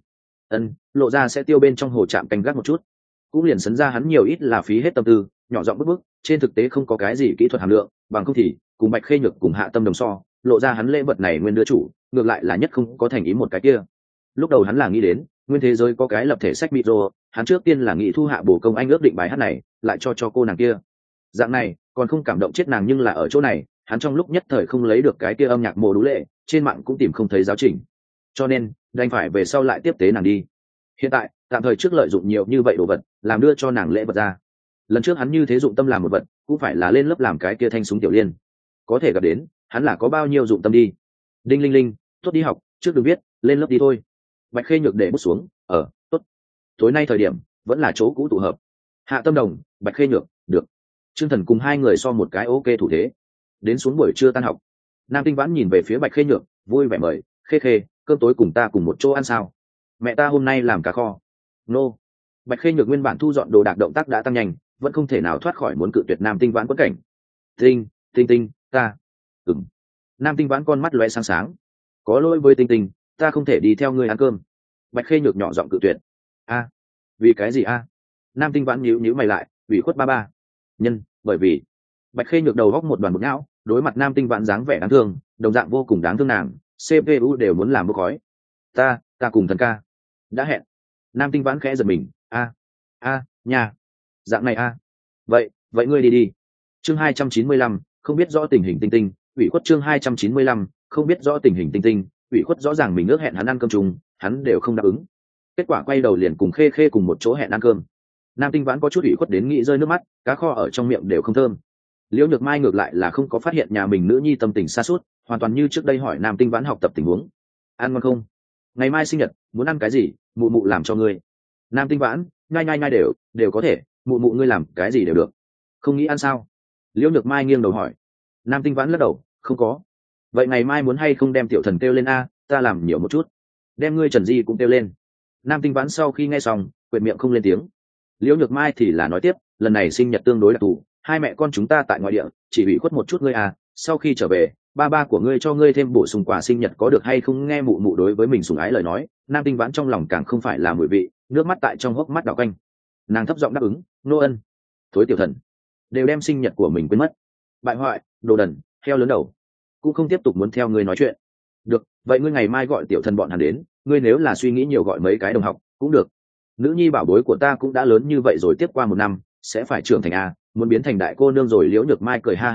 Lộ ra sẽ tiêu bên trong hồ chạm canh gác một chút. Cũng liền sấn ra hắn nhiều ít là phí hết tâm tư, nhỏ giọng bức, trên thực tế không có cái gì kỹ thuật hàm lượng, bằng không thì cùng Bạch Khê Nhược cùng Hạ Tâm Đồng so, lộ ra hắn lễ vật này nguyên đưa chủ, ngược lại là nhất không có thành ý một cái kia. Lúc đầu hắn là nghĩ đến nguyên thế giới có cái lập thể sách micro, hắn trước tiên là nghĩ thu Hạ Bổ Công Anh ước định bài hát này lại cho cô nàng kia, dạng này còn không cảm động chết nàng. Nhưng là ở chỗ này, hắn trong lúc nhất thời không lấy được cái kia âm nhạc mô đũ lệ, trên mạng cũng tìm không thấy giáo trình, cho nên đành phải về sau lại tiếp tế nàng đi. Hiện tại tạm thời trước lợi dụng nhiều như vậy đồ vật làm đưa cho nàng lễ vật ra. Lần trước hắn như thế dụng tâm làm một vật, cũng phải là lên lớp làm cái kia thanh súng tiểu liên, có thể gặp đến hắn là có bao nhiêu dụng tâm đi. Đinh linh linh, tốt đi học, trước đừng viết, lên lớp đi thôi. Bạch Khê Nhược để bút xuống, tốt. Tối nay thời điểm vẫn là chỗ cũ tụ hợp. Hạ Tâm Đồng, Bạch Khê Nhược, được. Trương Thần cùng 2 người so một cái ok thủ thế. Đến xuống buổi trưa tan học, Nam Tinh Vãn nhìn về phía Bạch Khê Nhược, vui vẻ mời, Khê Khê, cơm tối cùng ta cùng một chỗ ăn sao? Mẹ ta hôm nay làm cá kho. Nô. Bạch Khê Nhược nguyên bản thu dọn đồ đạc động tác đã tăng nhanh, vẫn không thể nào thoát khỏi muốn cự tuyệt Nam Tinh Vãn quẫn cảnh. Tinh, ta. Nam Tinh Vãn con mắt lóe sáng sáng. Có lỗi với Tinh, ta không thể đi theo ngươi ăn cơm. Bạch Khê Nhược nhỏ giọng cự tuyệt. Vì cái gì a? Nam Tinh Vãn nhíu mày lại, ủy khuất ba. Bởi vì Bạch Khê Nhược đầu góc một đoàn bực não, đối mặt Nam Tinh Vãn dáng vẻ đáng thương, đồng dạng vô cùng đáng thương nàng, CPU đều muốn làm bốc khói. Ta cùng Thần ca đã hẹn. Nam Tinh Vãn khẽ giật mình, nha, dạng này vậy ngươi đi. Chương 295, không biết rõ tình hình Tinh, ủy khuất. Chương 295, không biết rõ tình hình Tinh, ủy khuất. Rõ ràng mình ước hẹn hắn ăn cơm chung, hắn đều không đáp ứng, kết quả quay đầu liền cùng Khê Khê cùng một chỗ hẹn ăn cơm. Nam Tinh Vãn có chút ủy khuất đến nghĩ rơi nước mắt, cá kho ở trong miệng đều không thơm. Liễu Nhược Mai ngược lại là không có phát hiện nhà mình nữ nhi tâm tình sa sút, hoàn toàn như trước đây hỏi Nam Tinh Vãn học tập tình huống. Ăn ngon không? Ngày mai sinh nhật, muốn ăn cái gì, mụ mụ làm cho ngươi. Nam Tinh Vãn, nhai đều có thể, mụ mụ ngươi làm cái gì đều được. Không nghĩ ăn sao? Liễu Nhược Mai nghiêng đầu hỏi. Nam Tinh Vãn lắc đầu, không có. Vậy ngày mai muốn hay không đem Tiểu Thần kêu lên ta làm nhiều một chút. Đem ngươi Trần Di cũng kêu lên. Nam Tinh Vãn sau khi nghe xong, quệt miệng không lên tiếng. Liễu Nhược Mai thì là nói tiếp, lần này sinh nhật tương đối đặc thù, 2 mẹ con chúng ta tại ngoại địa, chỉ ủy khuất một chút ngươi sau khi trở về, ba của ngươi cho ngươi thêm bổ sung quà sinh nhật có được hay không? Nghe mụ mụ đối với mình sủng ái lời nói, Nam Tinh Vãn trong lòng càng không phải là mùi vị, nước mắt tại trong hốc mắt đảo quanh. Nàng thấp giọng đáp ứng, nô ân. Thối Tiểu Thần, đều đem sinh nhật của mình quên mất. Bại hoại, đồ đần, heo lớn đầu, cũng không tiếp tục muốn theo ngươi nói chuyện. Được, vậy ngươi ngày mai gọi Tiểu Thần bọn hắn đến, ngươi nếu là suy nghĩ nhiều gọi mấy cái đồng học cũng được. Nữ nhi bảo bối của ta cũng đã lớn như vậy rồi, tiếp qua 1 năm sẽ phải trưởng thành muốn biến thành đại cô nương rồi. Liễu Nhược Mai cười ha hả nói,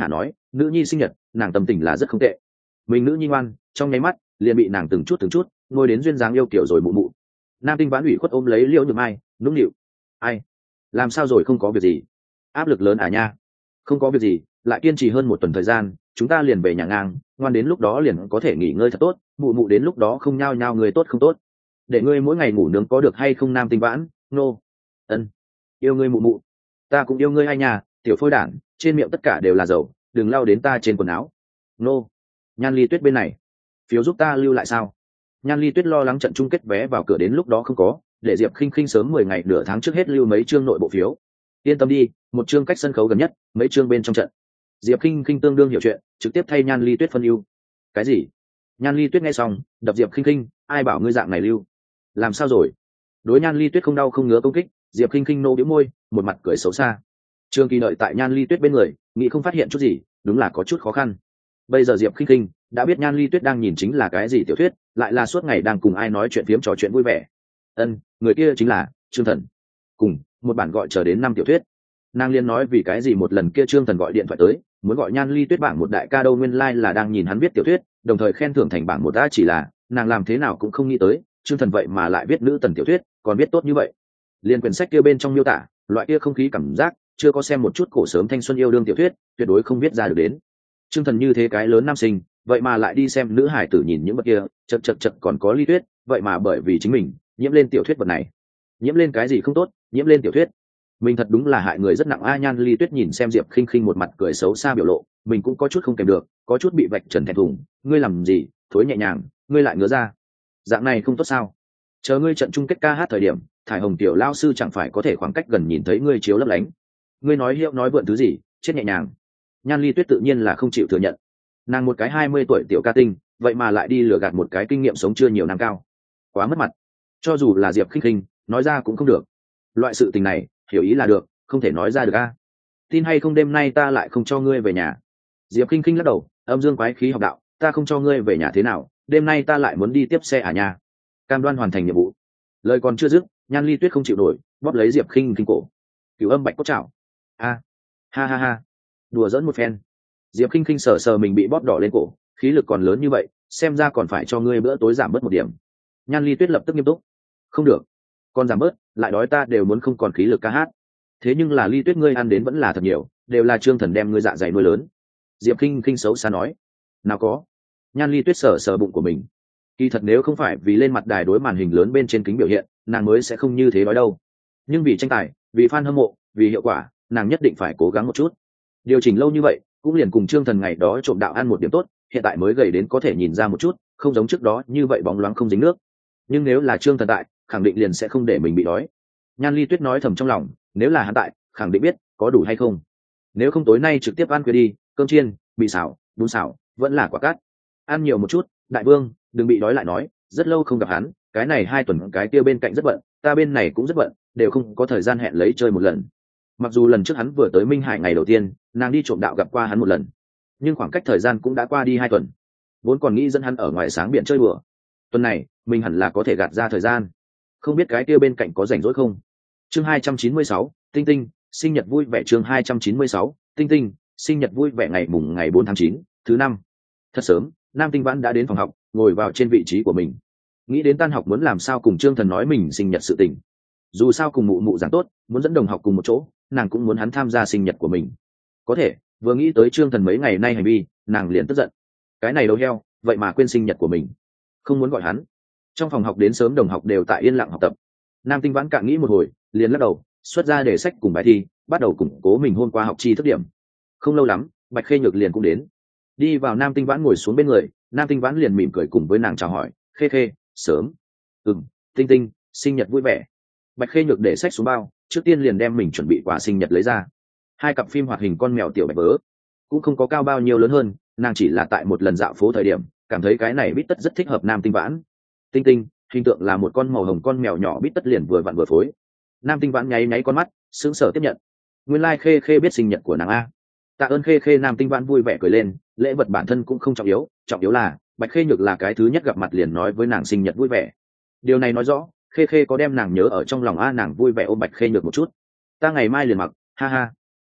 nữ nhi sinh nhật nàng tâm tình là rất không tệ. Mình nữ nhi ngoan, trong nháy mắt liền bị nàng từng chút ngồi đến duyên dáng yêu kiểu rồi mụ mụ. Nam Tinh Vãn ủy khuất ôm lấy Liễu Nhược Mai, nũng nịu. Ai? Làm sao rồi, không có việc gì? Áp lực lớn à nha? Không có việc gì, lại kiên trì hơn một tuần thời gian, chúng ta liền về nhà ngang, ngoan đến lúc đó liền có thể nghỉ ngơi thật tốt, mụ mụ đến lúc đó không nhao nhao người tốt không tốt. Để ngươi mỗi ngày ngủ nướng có được hay không Nam Tinh Vãn? Nô. Ân. Yêu ngươi mụ mụ. Ta cũng yêu ngươi hai nhà, tiểu phôi đản, trên miệng tất cả đều là dầu, đừng lau đến ta trên quần áo. Nô. Nhan Ly Tuyết bên này, phiếu giúp ta lưu lại sao? Nhan Ly Tuyết lo lắng trận chung kết vé vào cửa đến lúc đó không có, để Diệp Khinh Khinh sớm 10 ngày nửa tháng trước hết lưu mấy chương nội bộ phiếu. Yên tâm đi, một chương cách sân khấu gần nhất, mấy chương bên trong trận. Diệp Khinh Khinh tương đương hiểu chuyện, trực tiếp thay Nhan Ly Tuyết phân ưu. Cái gì? Nhan Ly Tuyết nghe xong, đập Diệp Khinh Khinh, ai bảo ngươi dạng này lưu? Làm sao rồi? Đối Nhan Ly Tuyết không đau không ngứa công kích, Diệp Khinh Khinh nô bĩu môi, một mặt cười xấu xa. Trương Kỳ đợi tại Nhan Ly Tuyết bên người, nghĩ không phát hiện chút gì, đúng là có chút khó khăn. Bây giờ Diệp Khinh Khinh đã biết Nhan Ly Tuyết đang nhìn chính là cái gì tiểu thuyết, lại là suốt ngày đang cùng ai nói chuyện phiếm trò chuyện vui vẻ. Người kia chính là Trương Thần. Cùng một bản gọi chờ đến 5 tiểu thuyết. Nàng liên nói vì cái gì một lần kia Trương Thần gọi điện thoại tới, muốn gọi Nhan Ly Tuyết bảng một đại ca đâu, nguyên lai là đang nhìn hắn viết tiểu thuyết, đồng thời khen thưởng thành bảng một đã, chỉ là nàng làm thế nào cũng không nghĩ tới, Trương Thần vậy mà lại viết nữ tần tiểu thuyết, còn viết tốt như vậy. Liên quyển sách kia bên trong miêu tả, loại kia không khí cảm giác, chưa có xem một chút cổ sớm thanh xuân yêu đương tiểu thuyết, tuyệt đối không viết ra được đến. Trương Thần như thế cái lớn nam sinh, vậy mà lại đi xem nữ hải tử nhìn những vật kia, chật còn có Ly Tuyết, vậy mà bởi vì chính mình nhiễm lên tiểu thuyết vật này. Nhiễm lên cái gì không tốt, nhiễm lên tiểu thuyết. Mình thật đúng là hại người rất nặng a. Nhan Ly Tuyết nhìn xem Diệp Khinh Khinh một mặt cười xấu xa biểu lộ, mình cũng có chút không kèm được, có chút bị vạch trần thẹn thùng. Ngươi làm gì, thối nhẹ nhàng, ngươi lại ngứa ra. Dạng này không tốt sao? Chờ ngươi trận chung kết ca hát thời điểm, Thải Hồng tiểu lao sư chẳng phải có thể khoảng cách gần nhìn thấy ngươi chiếu lấp lánh. Ngươi nói hiệu nói vượn thứ gì, chết nhẹ nhàng. Nhan Ly Tuyết tự nhiên là không chịu thừa nhận. Nàng một cái 20 tuổi tiểu ca tinh, vậy mà lại đi lừa gạt một cái kinh nghiệm sống chưa nhiều năm cao, quá mất mặt. Cho dù là Diệp Khinh Khinh nói ra cũng không được. Loại sự tình này hiểu ý là được, không thể nói ra được a. Tin hay không đêm nay ta lại không cho ngươi về nhà. Diệp Khinh Khinh lắc đầu, âm dương quái khí học đạo, ta không cho ngươi về nhà thế nào, đêm nay ta lại muốn đi tiếp xe à nhà. Cam đoan hoàn thành nhiệm vụ. Lời còn chưa dứt, Nhan Ly Tuyết không chịu nổi, bóp lấy Diệp Khinh Khinh cổ. Cửu âm bạch cốt trảo. Ha ha, đùa giỡn một phen. Diệp Khinh Khinh sờ mình bị bóp đỏ lên cổ, khí lực còn lớn như vậy, xem ra còn phải cho ngươi bữa tối giảm bớt một điểm. Nhan Ly Tuyết lập tức nghiêm túc. Không được, còn giảm bớt, lại đói ta đều muốn không còn khí lực ca hát. Thế nhưng là Ly Tuyết ngươi ăn đến vẫn là thật nhiều, đều là Trương Thần đem ngươi dạ dày nuôi lớn. Diệp Khinh Khinh xấu xa nói. Nào có. Nhan Ly Tuyết sờ bụng của mình. Kỳ thật nếu không phải vì lên mặt đài đối màn hình lớn bên trên kính biểu hiện, nàng mới sẽ không như thế đói đâu. Nhưng vì tranh tài, vì fan hâm mộ, vì hiệu quả, nàng nhất định phải cố gắng một chút. Điều chỉnh lâu như vậy, cũng liền cùng Trương Thần ngày đó trộm đạo ăn một điểm tốt, hiện tại mới gầy đến có thể nhìn ra một chút, không giống trước đó như vậy bóng loáng không dính nước. Nhưng nếu là Trương Thần tại, khẳng định liền sẽ không để mình bị đói. Nhan Ly Tuyết nói thầm trong lòng, nếu là hắn tại, khẳng định biết có đủ hay không. Nếu không tối nay trực tiếp ăn khuya đi, cơm chiên, mì xào, bún xào, vẫn là quả cát. Ăn nhiều một chút, đại vương, đừng bị đói lại nói, rất lâu không gặp hắn, cái này 2 tuần cái kia bên cạnh rất bận, ta bên này cũng rất bận, đều không có thời gian hẹn lấy chơi một lần. Mặc dù lần trước hắn vừa tới Minh Hải ngày đầu tiên, nàng đi trộm đạo gặp qua hắn một lần, nhưng khoảng cách thời gian cũng đã qua đi 2 tuần. Vốn còn nghĩ dẫn hắn ở ngoài sáng biển chơi bừa, tuần này mình hẳn là có thể gạt ra thời gian. Không biết cái kia bên cạnh có rảnh rỗi không. Chương 296, Tinh Tinh sinh nhật vui vẻ. Chương 296, Tinh Tinh sinh nhật vui vẻ. Ngày 4 tháng 9, thứ năm. Thật sớm, Nam Tinh Vãn đã đến phòng học, ngồi vào trên vị trí của mình. Nghĩ đến tan học muốn làm sao cùng Trương Thần nói mình sinh nhật sự tình. Dù sao cùng mụ mụ giảng tốt, muốn dẫn đồng học cùng một chỗ, nàng cũng muốn hắn tham gia sinh nhật của mình. Có thể, vừa nghĩ tới Trương Thần mấy ngày nay hành vi, nàng liền tức giận. Cái này đâu heo, vậy mà quên sinh nhật của mình. Không muốn gọi hắn. Trong phòng học đến sớm đồng học đều tại yên lặng học tập. Nam Tinh Vãn cạn nghĩ một hồi, liền lắc đầu, xuất ra đề sách cùng bài thi, bắt đầu củng cố mình hôm qua học chi thức điểm. Không lâu lắm, Bạch Khê Nhược liền cũng đến. Đi vào Nam Tinh Vãn ngồi xuống bên người, Nam Tinh Vãn liền mỉm cười cùng với nàng chào hỏi, Khê Khê, sớm. Tinh Tinh sinh nhật vui vẻ. Bạch Khê Nhược để sách xuống bao, trước tiên liền đem mình chuẩn bị quà sinh nhật lấy ra. 2 cặp phim hoạt hình con mèo tiểu bạch vớ, cũng không có cao bao nhiêu lớn hơn, nàng chỉ là tại một lần dạo phố thời điểm cảm thấy cái này bít tất rất thích hợp Nam Tinh Vãn. Tinh Tinh hình tượng là một con màu hồng con mèo nhỏ, bít tất liền vừa vặn vừa phối. Nam Tinh Vãn nháy con mắt, sững sờ tiếp nhận. Nguyên lai Khê Khê biết sinh nhật của nàng a. Tạ ơn Khê Khê. Nam Tinh Vãn vui vẻ cười lên, lễ vật bản thân cũng không trọng yếu là Bạch Khê Nhược là cái thứ nhất gặp mặt liền nói với nàng sinh nhật vui vẻ. Điều này nói rõ Khê Khê có đem nàng nhớ ở trong lòng a. Nàng vui vẻ ôm Bạch Khê Nhược một chút. Ta ngày mai liền mặc, ha ha.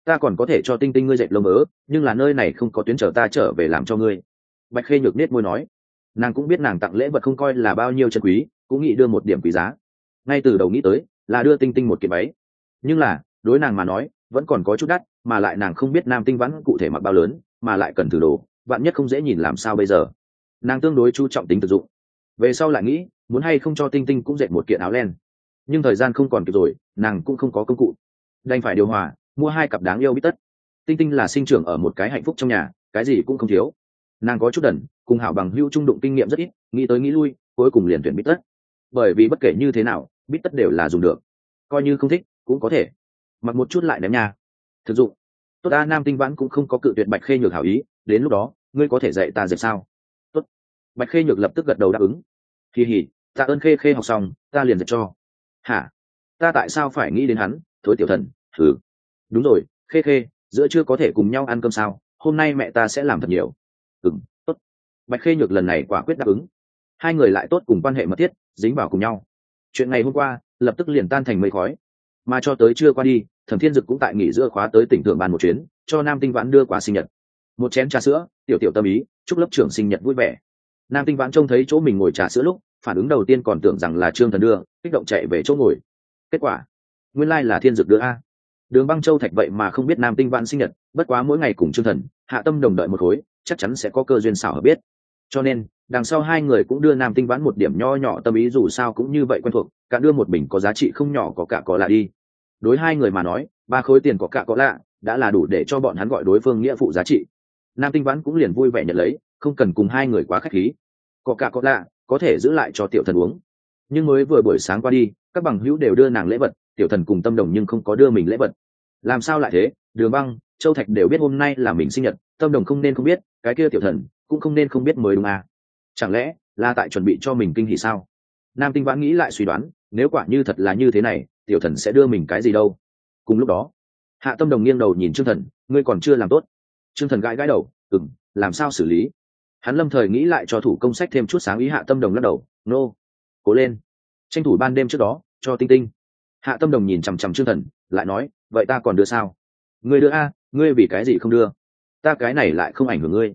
ta còn có thể cho Tinh Tinh ngươi dệt lông ớ, nhưng là nơi này không có tuyến chờ ta trở về làm cho ngươi. Bạch Khê Nhược nết môi nói. Nàng cũng biết nàng tặng lễ vật không coi là bao nhiêu chân quý, cũng nghĩ đưa một điểm quý giá. Ngay từ đầu nghĩ tới là đưa Tinh Tinh một kiện váy, nhưng là đối nàng mà nói vẫn còn có chút đắt, mà lại nàng không biết Nam Tinh Vãn cụ thể mặc bao lớn, mà lại cần thử đồ, vạn nhất không dễ nhìn làm sao bây giờ. Nàng tương đối chú trọng tính thực dụng. Về sau lại nghĩ muốn hay không cho Tinh Tinh cũng dệt một kiện áo len, nhưng thời gian không còn kịp rồi, nàng cũng không có công cụ, đành phải điều hòa mua 2 cặp đáng yêu bít tất. Tinh Tinh là sinh trưởng ở một cái hạnh phúc trong nhà, cái gì cũng không thiếu. Nàng có chút đần, cùng hảo bằng hữu trung đụng kinh nghiệm rất ít, nghĩ tới nghĩ lui cuối cùng liền tuyển bít tất, bởi vì bất kể như thế nào bít tất đều là dùng được, coi như không thích cũng có thể mặc một chút lại ném nhà. Thực dụng tốt. Ta Nam Tinh Vãn cũng không có cự tuyệt Bạch Khê Nhược hảo ý, đến lúc đó ngươi có thể dạy ta dệt sao? Tốt. Bạch Khê Nhược lập tức gật đầu đáp ứng. Kỳ hỉ, tạ ơn Khê Khê học xong ta liền dệt cho. Hả? Ta tại sao phải nghĩ đến hắn? Thối tiểu thần. Thử. Đúng rồi, Khê Khê, giữa trưa có thể cùng nhau ăn cơm sao? Hôm nay mẹ ta sẽ làm thật nhiều. Tốt. Bạch Khê Nhược lần này quả quyết đáp ứng. Hai người lại tốt cùng quan hệ mật thiết, dính vào cùng nhau. Chuyện ngày hôm qua lập tức liền tan thành mây khói, mà cho tới trưa qua đi, Thẩm Thiên Dực cũng tại nghỉ giữa khóa tới tỉnh Thượng Ban một chuyến, cho Nam Tinh Vãn đưa quà sinh nhật, một chén trà sữa, tiểu tiểu tâm ý, chúc lớp trưởng sinh nhật vui vẻ. Nam Tinh Vãn trông thấy chỗ mình ngồi trà sữa lúc, phản ứng đầu tiên còn tưởng rằng là Trương Thần đưa, kích động chạy về chỗ ngồi. Kết quả, nguyên lai là Thiên Dực đưa a. Đường Băng Châu Thạch vậy mà không biết Nam Tinh Vãn sinh nhật, bất quá mỗi ngày cùng Trương Thần, Hạ Tâm Đồng đợi một khối, chắc chắn sẽ có cơ duyên xảo hợp biết. Cho nên, đằng sau hai người cũng đưa Nam Tinh Vãn một điểm nho nhỏ tâm ý, dù sao cũng như vậy quen thuộc, cả đưa một bình có giá trị không nhỏ có cả có lạ đi. Đối hai người mà nói, 3 khối tiền có cả có lạ đã là đủ để cho bọn hắn gọi đối phương nghĩa phụ giá trị. Nam Tinh Vãn cũng liền vui vẻ nhận lấy, không cần cùng hai người quá khách khí. Có cả có lạ có thể giữ lại cho tiểu thần uống. Nhưng mới vừa buổi sáng qua đi, các bằng hữu đều đưa nàng lễ vật, tiểu thần cùng Tâm Đồng nhưng không có đưa mình lễ vật. Làm sao lại thế? Đường Băng, Châu Thạch đều biết hôm nay là mình sinh nhật, Tâm Đồng không nên không biết, cái kia tiểu thần cũng không nên không biết mới đúng à? Chẳng lẽ là tại chuẩn bị cho mình kinh hỉ sao? Nam Tinh Vãn nghĩ lại suy đoán, nếu quả như thật là như thế này, tiểu thần sẽ đưa mình cái gì đâu? Cùng lúc đó, Hạ Tâm Đồng nghiêng đầu nhìn Trương Thần, ngươi còn chưa làm tốt. Trương Thần gãi gãi đầu, làm sao xử lý? Hắn lâm thời nghĩ lại cho thủ công sách thêm chút sáng ý. Hạ Tâm Đồng lắc đầu, nô, cố lên, tranh thủ ban đêm trước đó cho Tinh Tinh. Hạ Tâm Đồng nhìn chằm chằm Trương Thần, lại nói, vậy ta còn đưa sao? Ngươi đưa a, ngươi vì cái gì không đưa? Ta cái này lại không ảnh hưởng ngươi.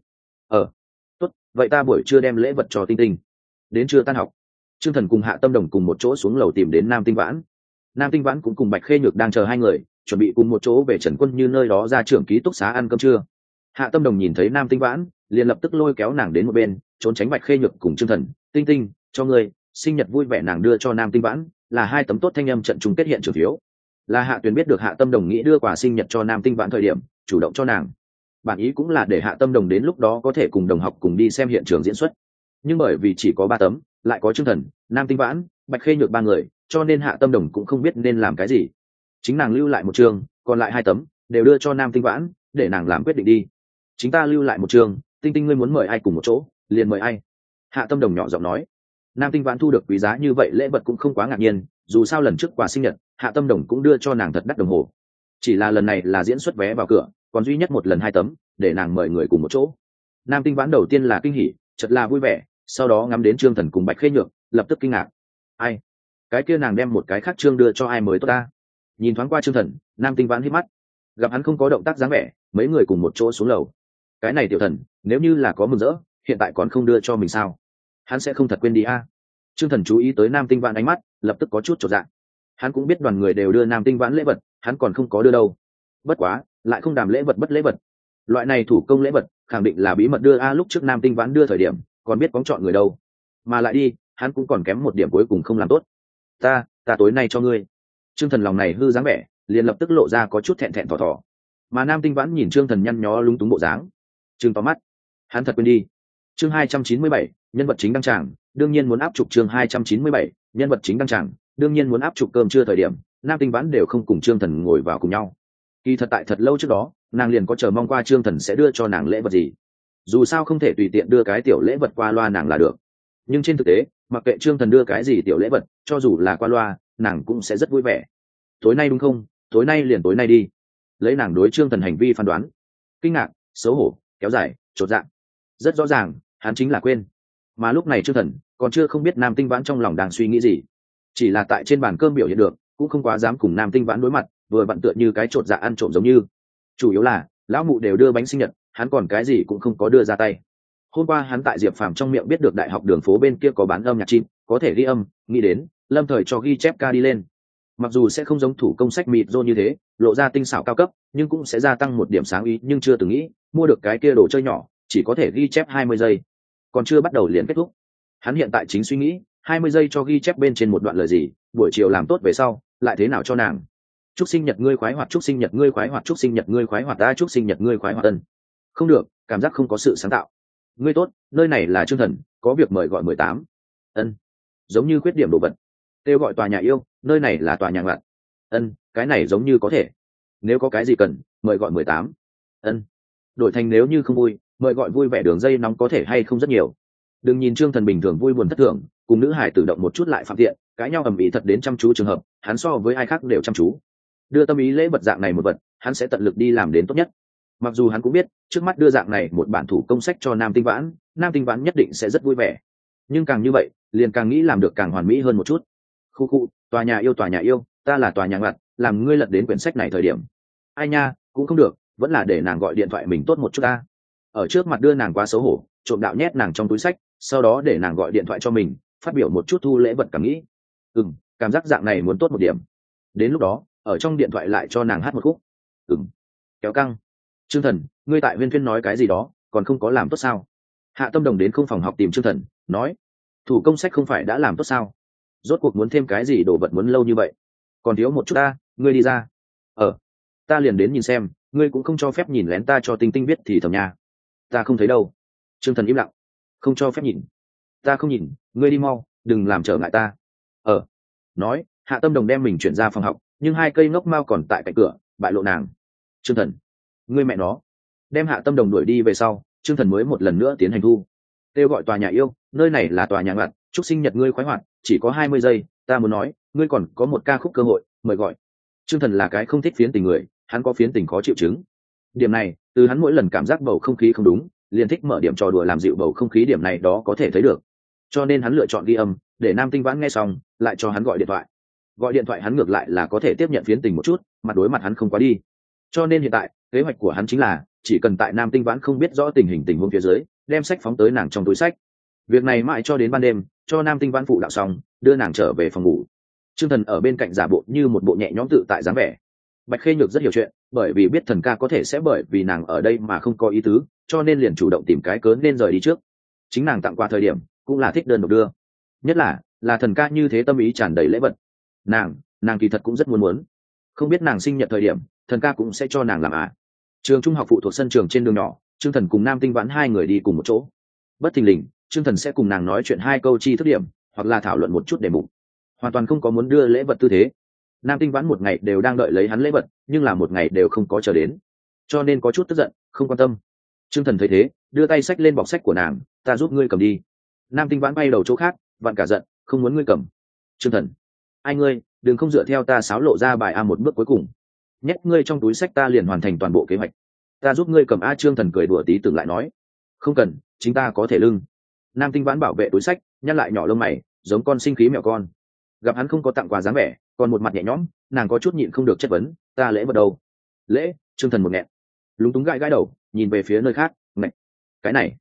Tốt, vậy ta buổi trưa đem lễ vật cho Tinh Tinh. Đến trưa tan học, Trương Thần cùng Hạ Tâm Đồng cùng một chỗ xuống lầu tìm đến Nam Tinh Vãn. Nam Tinh Vãn cũng cùng Bạch Khê Nhược đang chờ hai người, chuẩn bị cùng một chỗ về Trần Quân Như nơi đó ra trưởng ký túc xá ăn cơm trưa. Hạ Tâm Đồng nhìn thấy Nam Tinh Vãn, liền lập tức lôi kéo nàng đến một bên, trốn tránh Bạch Khê Nhược cùng Trương Thần. Tinh Tinh, cho ngươi, sinh nhật vui vẻ. Nàng đưa cho Nam Tinh Vãn là 2 tấm tốt thanh âm trận chung kết hiện trường phiếu. Là Hạ Tuyền biết được Hạ Tâm Đồng nghĩ đưa quà sinh nhật cho Nam Tinh Vãn thời điểm, chủ động cho nàng. Bản ý cũng là để Hạ Tâm Đồng đến lúc đó có thể cùng đồng học cùng đi xem hiện trường diễn xuất. Nhưng bởi vì chỉ có 3 tấm, lại có Trương Thần, Nam Tinh Vãn, Bạch Khê Nhược 3 người, cho nên Hạ Tâm Đồng cũng không biết nên làm cái gì. Chính nàng lưu lại một trường, còn lại 2 tấm đều đưa cho Nam Tinh Vãn, để nàng làm quyết định đi. Chính ta lưu lại một trường, Tinh Tinh ngươi muốn mời ai cùng một chỗ, liền mời ai. Hạ Tâm Đồng nhỏ giọng nói. Nam Tinh Vãn thu được quý giá như vậy lễ vật cũng không quá ngạc nhiên, dù sao lần trước quà sinh nhật, Hạ Tâm Đồng cũng đưa cho nàng thật đắt đồng hồ. Chỉ là lần này là diễn xuất vé vào cửa, còn duy nhất một lần 2 tấm, để nàng mời người cùng một chỗ. Nam Tinh Vãn đầu tiên là kinh hỉ, chợt là vui vẻ, sau đó ngắm đến Trương Thần cùng Bạch Khê Nhược, lập tức kinh ngạc. Ai? Cái kia nàng đem một cái khác trương đưa cho ai mới tốt ta? Nhìn thoáng qua Trương Thần, Nam Tinh Vãn hít mắt, gặp hắn không có động tác dáng vẻ, mấy người cùng một chỗ xuống lầu. Cái này tiểu thần, nếu như là có mừng rỡ, hiện tại còn không đưa cho mình sao? Hắn sẽ không thật quên đi a? Trương Thần chú ý tới Nam Tinh Vãn ánh mắt, lập tức có chút chột dạ. Hắn cũng biết đoàn người đều đưa Nam Tinh Vãn lễ vật, hắn còn không có đưa đâu. Bất quá, lại không đàm lễ vật bất lễ vật. Loại này thủ công lễ vật, khẳng định là bí mật đưa a. Lúc trước Nam Tinh Vãn đưa thời điểm, còn biết bóng chọn người đâu. Mà lại đi, hắn cũng còn kém một điểm cuối cùng không làm tốt. Ta tối nay cho ngươi. Trương Thần lòng này hư dáng vẻ, liền lập tức lộ ra có chút thẹn thẹn thỏ thỏ. Mà Nam Tinh Vãn nhìn Trương Thần nhăn nhó lúng túng bộ dáng, trừng to mắt. Hắn thật quên đi. Chương 297, nhân vật chính đăng tràng, đương nhiên muốn áp trục. Chương 297, nhân vật chính đăng tràng, đương nhiên muốn áp trục. Cơm trưa thời điểm, Nam Tinh Vãn đều không cùng Trương Thần ngồi vào cùng nhau. Kỳ thật tại thật lâu trước đó, nàng liền có chờ mong qua Trương Thần sẽ đưa cho nàng lễ vật gì. Dù sao không thể tùy tiện đưa cái tiểu lễ vật qua loa nàng là được. Nhưng trên thực tế, mặc kệ Trương Thần đưa cái gì tiểu lễ vật, cho dù là qua loa, nàng cũng sẽ rất vui vẻ. Tối nay đúng không? Tối nay liền tối nay đi. Lấy nàng đối Trương Thần hành vi phán đoán, kinh ngạc, xấu hổ, kéo dài, chột dạ. Rất rõ ràng, hắn chính là quên. Mà lúc này Trương Thần còn chưa không biết Nam Tinh Vãn trong lòng đang suy nghĩ gì, chỉ là tại trên bàn cơm biểu hiện được, cũng không quá dám cùng Nam Tinh Vãn đối mặt, vừa vặn tựa như cái chột dạ ăn trộm giống như. chủ yếu là lão mụ đều đưa bánh sinh nhật, hắn còn cái gì cũng không có đưa ra tay. Hôm qua hắn tại Diệp Phàm trong miệng biết được đại học đường phố bên kia có bán âm nhạc chim, có thể ghi âm, nghĩ đến lâm thời cho ghi chép ca đi lên. Mặc dù sẽ không giống thủ công sách mịt rôn như thế lộ ra tinh xảo cao cấp, nhưng cũng sẽ gia tăng một điểm sáng ý. Nhưng chưa từng nghĩ mua được cái kia đồ chơi nhỏ chỉ có thể ghi chép 20 giây, còn chưa bắt đầu liền kết thúc. Hắn hiện tại chính suy nghĩ 20 giây cho ghi chép bên trên một đoạn lời gì, buổi chiều làm tốt về sau lại thế nào cho nàng. Chúc sinh nhật ngươi khoái hoạt, chúc sinh nhật ngươi khoái hoạt, chúc sinh nhật ngươi khoái hoạt, ta chúc sinh nhật ngươi khoái hoạt. Tân không được, cảm giác không có sự sáng tạo. Ngươi tốt, nơi này là Trương Thần, có việc mời gọi 18. Ân, giống như khuyết điểm đồ vật. Kêu gọi tòa nhà yêu, nơi này là tòa nhà ngặt. Ân, cái này giống như có thể. Nếu có cái gì cần, mời gọi 18. Ân, đổi thành nếu như không vui, mời gọi vui vẻ. Đường dây nóng có thể hay không rất nhiều. Đừng nhìn Trương Thần bình thường vui buồn thất thường, cùng nữ hải tự động một chút lại phạm tiện, cãi nhau ầm ĩ thật đến chăm chú trường hợp, hắn so với ai khác đều chăm chú. Đưa tâm ý lễ vật dạng này một vật, hắn sẽ tận lực đi làm đến tốt nhất. Mặc dù hắn cũng biết trước mắt đưa dạng này một bản thủ công sách cho Nam Tinh Vãn nhất định sẽ rất vui vẻ, nhưng càng như vậy liền càng nghĩ làm được càng hoàn mỹ hơn một chút. Khu tòa nhà yêu, ta là tòa nhà ngặt, làm ngươi lật đến quyển sách này thời điểm ai nha cũng không được, vẫn là để nàng gọi điện thoại mình tốt một chút ta. Ở trước mặt đưa nàng quá xấu hổ, trộm đạo nhét nàng trong túi sách, sau đó để nàng gọi điện thoại cho mình phát biểu một chút thu lễ vật cảm nghĩ. Cảm giác dạng này muốn tốt một điểm. Đến lúc đó ở trong điện thoại lại cho nàng hát một khúc. Kéo căng. Trương Thần, ngươi tại Viên Phiên nói cái gì đó còn không có làm tốt sao? Hạ Tâm Đồng đến không phòng học tìm Trương Thần, nói thủ công sách không phải đã làm tốt sao, rốt cuộc muốn thêm cái gì đồ vật muốn lâu như vậy, còn thiếu một chút ta, ngươi đi ra. Ta liền đến nhìn xem, ngươi cũng không cho phép nhìn lén ta cho Tinh Tinh viết thì thầm nha. Ta không thấy đâu. Trương Thần im lặng. Không cho phép nhìn. Ta không nhìn, ngươi đi mau, đừng làm trở ngại ta. Nói Hạ Tâm Đồng đem mình chuyển ra phòng học, nhưng hai cây ngốc mao còn tại cạnh cửa bại lộ nàng. Trương Thần, ngươi mẹ nó. Đem Hạ Tâm Đồng đuổi đi về sau, Trương Thần mới một lần nữa tiến hành thu. Kêu gọi tòa nhà yêu, nơi này là tòa nhà ngặt, chúc sinh nhật ngươi khoái hoạt, chỉ có 20 giây, ta muốn nói ngươi còn có một ca khúc cơ hội, mời gọi. Trương Thần là cái không thích phiến tình người, hắn có phiến tình khó chịu chứng. Điểm này từ hắn mỗi lần cảm giác bầu không khí không đúng liền thích mở điểm trò đùa làm dịu bầu không khí, điểm này đó có thể thấy được. Cho nên hắn lựa chọn ghi âm, để Nam Tinh Vãn nghe xong lại cho hắn gọi điện thoại. Gọi điện thoại hắn ngược lại là có thể tiếp nhận phiến tình một chút, mặt đối mặt hắn không quá đi. Cho nên hiện tại kế hoạch của hắn chính là chỉ cần tại Nam Tinh Vãn không biết rõ tình huống phía dưới, đem sách phóng tới nàng trong túi sách. Việc này mãi cho đến ban đêm, cho Nam Tinh Vãn phụ đạo xong, đưa nàng trở về phòng ngủ. Trương Thần ở bên cạnh giả bộ như một bộ nhẹ nhõm tự tại dáng vẻ. Bạch Khê Nhược rất hiểu chuyện, bởi vì biết Thần ca có thể sẽ bởi vì nàng ở đây mà không có ý tứ, cho nên liền chủ động tìm cái cớ nên rời đi trước. Chính nàng tặng quà thời điểm cũng là thích đơn độc đưa, nhất là Thần ca như thế tâm ý tràn đầy lễ vật. Nàng kỳ thật cũng rất muốn, không biết nàng sinh nhật thời điểm Thần ca cũng sẽ cho nàng làm Trường trung học phụ thuộc sân trường trên đường nhỏ, Trương Thần cùng Nam Tinh Vãn hai người đi cùng một chỗ. Bất thình lình, Trương Thần sẽ cùng nàng nói chuyện hai câu chi thức điểm, hoặc là thảo luận một chút đề mục, hoàn toàn không có muốn đưa lễ vật tư thế. Nam Tinh Vãn một ngày đều đang đợi lấy hắn lễ vật, nhưng là một ngày đều không có chờ đến, cho nên có chút tức giận, không quan tâm. Trương Thần thấy thế, đưa tay xách lên bọc sách của nàng, ta giúp ngươi cầm đi. Nam Tinh Vãn bay đầu chỗ khác, vặn cả giận, không muốn ngươi cầm. Trương Thần, ai ngươi, đừng không dựa theo ta xáo lộ ra bài một bước cuối cùng, nhét ngươi trong túi sách ta liền hoàn thành toàn bộ kế hoạch. Ta giúp ngươi cầm Trương Thần cười đùa tí từng lại nói, không cần, chính ta có thể lưng. Nam Tinh Vãn bảo vệ túi sách, nhăn lại nhỏ lông mày, giống con sinh khí mèo con. Gặp hắn không có tặng quà dáng vẻ, còn một mặt nhẹ nhõm, nàng có chút nhịn không được chất vấn, ta lễ vật đâu? Lễ? Trương Thần một nghẹn, lúng túng gãi đầu, nhìn về phía nơi khác, này, cái này,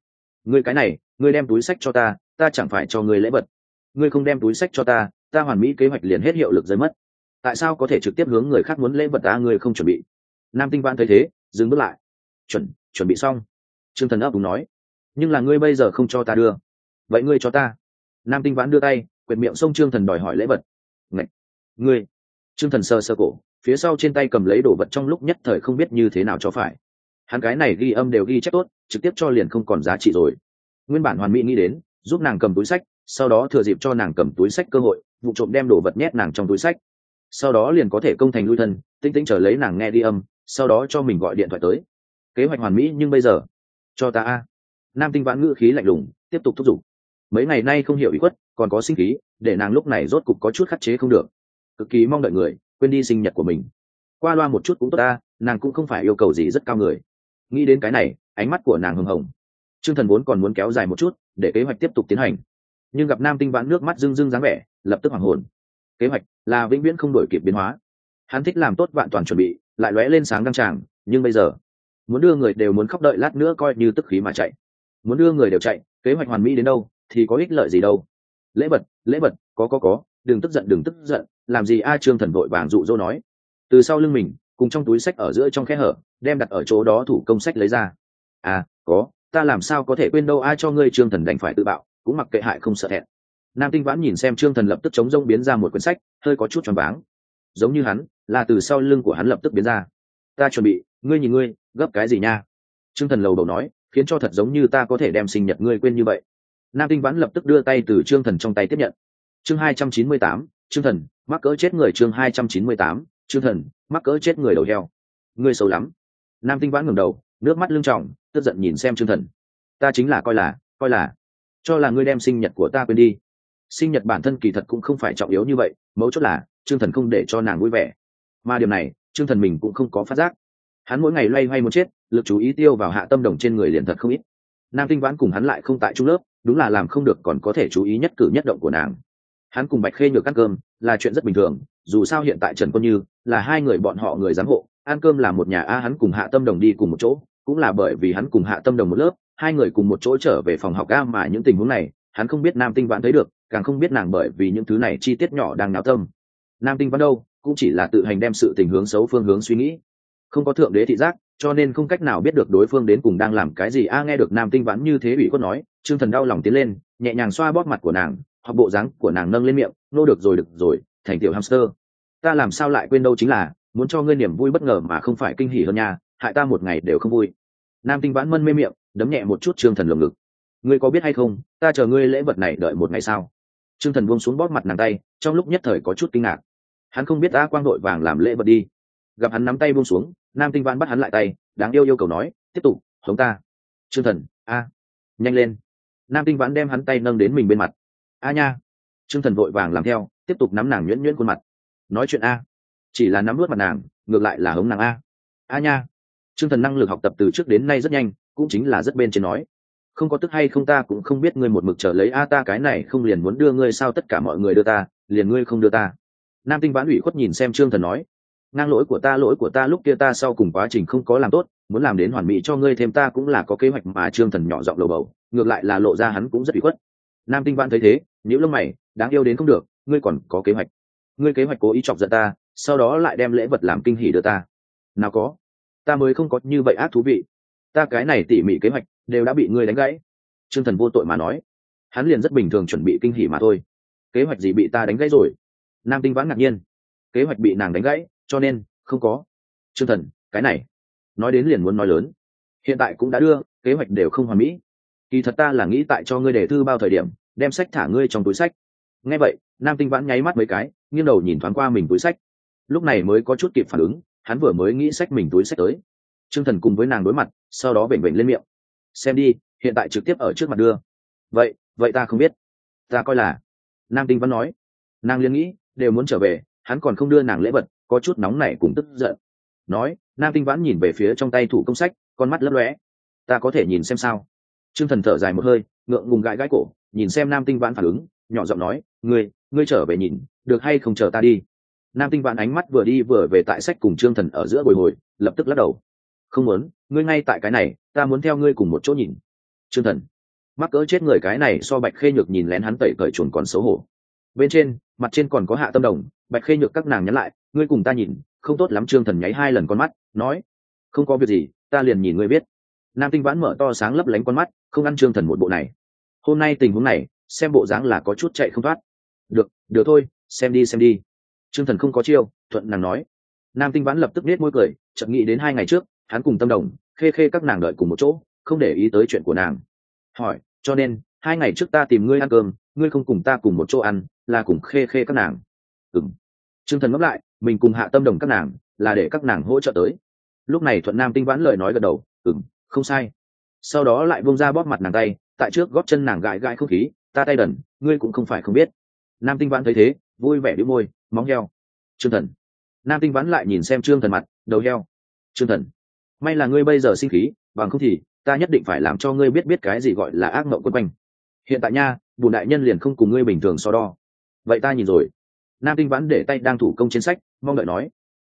ngươi đem túi sách cho ta, ta chẳng phải cho ngươi lễ vật. Ngươi không đem túi sách cho ta, ta hoàn mỹ kế hoạch liền hết hiệu lực rơi mất. Tại sao có thể trực tiếp hướng người khác muốn lễ vật ngươi không chuẩn bị? Nam Tinh Vãn thấy thế, dừng bước lại. Chuẩn bị xong. Trương Thần ấp úng nói, nhưng là ngươi bây giờ không cho ta đưa, vậy ngươi cho ta. Nam Tinh Vãn đưa tay quệt miệng xông Trương Thần đòi hỏi lễ vật. Ngạch, ngươi. Trương Thần sờ cổ, phía sau trên tay cầm lấy đồ vật, trong lúc nhất thời không biết như thế nào cho phải. Hắn cái này ghi âm đều ghi chép tốt, trực tiếp cho liền không còn giá trị rồi. Nguyên bản hoàn mỹ nghĩ đến giúp nàng cầm túi sách, sau đó thừa dịp cho nàng cầm túi sách cơ hội vụ trộm đem đồ vật nhét nàng trong túi sách, sau đó liền có thể công thành lui thân, tinh tĩnh chờ lấy nàng nghe ghi âm, sau đó cho mình gọi điện thoại tới. Kế hoạch hoàn mỹ, nhưng bây giờ cho ta Nam Tinh Vãn ngữ khí lạnh lùng tiếp tục thúc giục. Mấy ngày nay không hiểu ý khuất, còn có sinh khí, để nàng lúc này rốt cục có chút khắc chế không được, cực kỳ mong đợi người quên đi sinh nhật của mình. Qua loa một chút cũng tốt nàng cũng không phải yêu cầu gì rất cao người. Nghĩ đến cái này, ánh mắt của nàng hừng hồng. Trương Thần vốn còn muốn kéo dài một chút để kế hoạch tiếp tục tiến hành, nhưng gặp Nam Tinh Vãn nước mắt rưng rưng dáng vẻ, lập tức hoảng hồn. Kế hoạch là vĩnh viễn không đổi kịp biến hóa. Hắn thích làm tốt vạn toàn chuẩn bị, lại lóe lên sáng đăng tràng, nhưng bây giờ muốn đưa người đều muốn khóc, đợi lát nữa coi như tức khí mà chạy. Muốn đưa người đều chạy, kế hoạch hoàn mỹ đến đâu thì có ích lợi gì đâu. Lễ vật có, đừng tức giận, làm gì a? Trương Thần vội vàng dụ dỗ nói. Từ sau lưng mình cùng trong túi sách ở giữa trong khe hở đem đặt ở chỗ đó thủ công sách lấy ra. Có, ta làm sao có thể quên đâu, ai cho ngươi? Trương Thần đành phải tự bạo, cũng mặc kệ hại không sợ thẹn. Nam Tinh Vãn nhìn xem Trương Thần lập tức chống rông biến ra một quyển sách, hơi có chút choáng váng. Giống như hắn là từ sau lưng của hắn lập tức biến ra. Ta chuẩn bị, ngươi nhìn ngươi gấp cái gì nha? Trương Thần lầu đầu nói, khiến cho thật giống như ta có thể đem sinh nhật ngươi quên như vậy. Nam Tinh Vãn lập tức đưa tay từ Trương Thần trong tay tiếp nhận. Chương 298, Trương Thần mắc cỡ chết người. Chương 298, Trương Thần mắc cỡ chết người đầu heo. Ngươi xấu lắm. Nam Tinh Vãn ngẩng đầu, nước mắt lưng tròng, tức giận nhìn xem Trương Thần. Ta chính là coi là cho là ngươi đem sinh nhật của ta quên đi. Sinh nhật bản thân kỳ thật cũng không phải trọng yếu như vậy, mấu chốt là Trương Thần không để cho nàng vui vẻ, mà điều này Trương Thần mình cũng không có phát giác. Hắn mỗi ngày loay hoay muốn chết, lực chú ý tiêu vào Hạ Tâm Đồng trên người liền thật không ít. Nam Tinh Vãn cùng hắn lại không tại chung lớp, đúng là làm không được còn có thể chú ý nhất cử nhất động của nàng. Hắn cùng Bạch Khê Nhược ăn cơm là chuyện rất bình thường, dù sao hiện tại Trần Quân Như là hai người bọn họ người giám hộ, ăn cơm là một nhà a. Hắn cùng Hạ Tâm Đồng đi cùng một chỗ cũng là bởi vì hắn cùng Hạ Tâm Đồng một lớp, hai người cùng một chỗ trở về phòng học a. Mà những tình huống này hắn không biết Nam Tinh Vãn thấy được, càng không biết nàng bởi vì những thứ này chi tiết nhỏ đang náo tâm. Nam Tinh Vãn đâu cũng chỉ là tự hành đem sự tình hướng xấu phương hướng suy nghĩ, không có thượng đế thị giác, cho nên không cách nào biết được đối phương đến cùng đang làm cái gì a. Nghe được Nam Tinh Vãn như thế ủy khuất nói, Trương Thần đau lòng tiến lên, nhẹ nhàng xoa bóp mặt của nàng, hoặc bộ dáng của nàng nâng lên miệng, nô được rồi, thành tiểu hamster. Ta làm sao lại quên đâu, chính là muốn cho ngươi niềm vui bất ngờ mà không phải kinh hỉ hơn nha, hại ta một ngày đều không vui. Nam Tinh Vãn mân mê miệng, đấm nhẹ một chút Trương Thần lồng ngực. Ngươi có biết hay không, ta chờ ngươi lễ vật này đợi một ngày sao? Trương Thần buông xuống bóp mặt nàng tay, trong lúc nhất thời có chút kinh ngạc. Hắn không biết A Quang đội vàng làm lễ vật đi. Gặp hắn nắm tay buông xuống, Nam Tinh Vãn bắt hắn lại tay, đáng yêu cầu nói, tiếp tục hống ta. Trương Thần, nhanh lên. Nam Tinh Vãn đem hắn tay nâng đến mình bên mặt. Nha. Trương Thần vội vàng làm theo, tiếp tục nắm nàng nhuyễn nhuyễn khuôn mặt. Nói chuyện a. Chỉ là nắm nuốt mặt nàng, ngược lại là hống nàng a. Nha. Trương Thần năng lực học tập từ trước đến nay rất nhanh, cũng chính là rất bên trên nói. Không có tức hay không ta cũng không biết, ngươi một mực chờ lấy ta cái này không liền muốn đưa ngươi sao? Tất cả mọi người đưa ta, liền ngươi không đưa ta. Nam Tinh Vãn ủy khuất nhìn xem Trương Thần nói, ngang lỗi của ta lúc kia ta sau cùng quá trình không có làm tốt, muốn làm đến hoàn mỹ cho ngươi, thêm ta cũng là có kế hoạch mà. Trương Thần nhỏ giọng lầu bầu, ngược lại là lộ ra hắn cũng rất ủy khuất. Nam Tinh Vãn thấy thế, nhíu lông mày, đáng yêu đến không được, ngươi còn có kế hoạch? Ngươi kế hoạch cố ý chọc giận ta, sau đó lại đem lễ vật làm kinh hỉ đưa ta? Nào có, ta mới không có như vậy ác thú vị. Ta cái này tỉ mỉ kế hoạch đều đã bị ngươi đánh gãy. Trương Thần vô tội mà nói, hắn liền rất bình thường chuẩn bị kinh hỉ mà thôi. Kế hoạch gì bị ta đánh gãy rồi? Nam Tinh Vãn ngạc nhiên, kế hoạch bị nàng đánh gãy, cho nên không có. Trương Thần, cái này nói đến liền muốn nói lớn, hiện tại cũng đã đưa, kế hoạch đều không hoàn mỹ. Kỳ thật ta là nghĩ tại cho ngươi đề thư bao thời điểm đem sách thả ngươi trong túi sách. Nghe vậy, Nam Tinh Vãn nháy mắt mấy cái, nghiêng đầu nhìn thoáng qua mình túi sách, lúc này mới có chút kịp phản ứng, hắn vừa mới nghĩ sách mình túi sách tới. Trương Thần cùng với nàng đối mặt, sau đó vểnh vểnh lên miệng, xem đi, hiện tại trực tiếp ở trước mặt đưa. Vậy ta không biết, ta coi là. Nam Tinh Vãn nói. Nàng liền nghĩ đều muốn trở về, hắn còn không đưa nàng lễ vật, có chút nóng nảy cùng tức giận. Nói, Nam Tinh Vãn nhìn về phía trong tay thủ công sách, con mắt lấp lóe. Ta có thể nhìn xem sao? Trương Thần thở dài một hơi, ngượng ngùng gãi gãi cổ, nhìn xem Nam Tinh Vãn phản ứng, nhỏ giọng nói, ngươi trở về nhìn được hay không, chờ ta đi. Nam Tinh Vãn ánh mắt vừa đi vừa về tại sách cùng Trương Thần ở giữa bồi hồi, lập tức lắc đầu, không muốn, ngươi ngay tại cái này, ta muốn theo ngươi cùng một chỗ nhìn. Trương Thần mắc cỡ chết người, cái này so Bạch Khê Nhược nhìn lén hắn tẩy cởi chuồn còn xấu hổ. Bên trên mặt trên còn có Hạ Tâm Đồng, Bạch Khê Nhược các nàng nhắn lại, ngươi cùng ta nhìn không tốt lắm. Trương Thần nháy 2 lần con mắt, nói, không có việc gì, ta liền nhìn ngươi biết. Nam Tinh Vãn mở to sáng lấp lánh con mắt, không ăn Trương Thần một bộ này. Hôm nay tình huống này, xem bộ dáng là có chút chạy không thoát. Được thôi, xem đi. Trương Thần không có chiêu, thuận nàng nói. Nam Tinh Vãn lập tức nết môi cười, chợt nghĩ đến 2 ngày trước hắn cùng Tâm Đồng, Khê các nàng đợi cùng một chỗ, không để ý tới chuyện của nàng. Hỏi, cho nên 2 ngày trước ta tìm ngươi ăn cơm, ngươi không cùng ta cùng một chỗ ăn, là cùng Khê các nàng? Trương Thần ngẫm lại, mình cùng Hạ Tâm Đồng các nàng là để các nàng hỗ trợ tới. Lúc này thuận Nam Tinh Vãn lời nói gật đầu, không sai. Sau đó lại buông ra bóp mặt nàng tay, tại trước gót chân nàng gãi gãi không khí, ta tay đần, ngươi cũng không phải không biết. Nam Tinh Vãn thấy thế, vui vẻ bĩu môi, móng heo. Trương Thần. Nam Tinh Vãn lại nhìn xem Trương Thần mặt, đầu heo. Trương Thần, may là ngươi bây giờ sinh khí, bằng không thì ta nhất định phải làm cho ngươi biết cái gì gọi là ác mộng quấn quanh. Hiện tại nha, bùn đại nhân liền không cùng ngươi bình thường so đo. Vậy ta nhìn rồi. Nam Tinh Vãn để tay đang thủ công trên sách, mong đợi nói.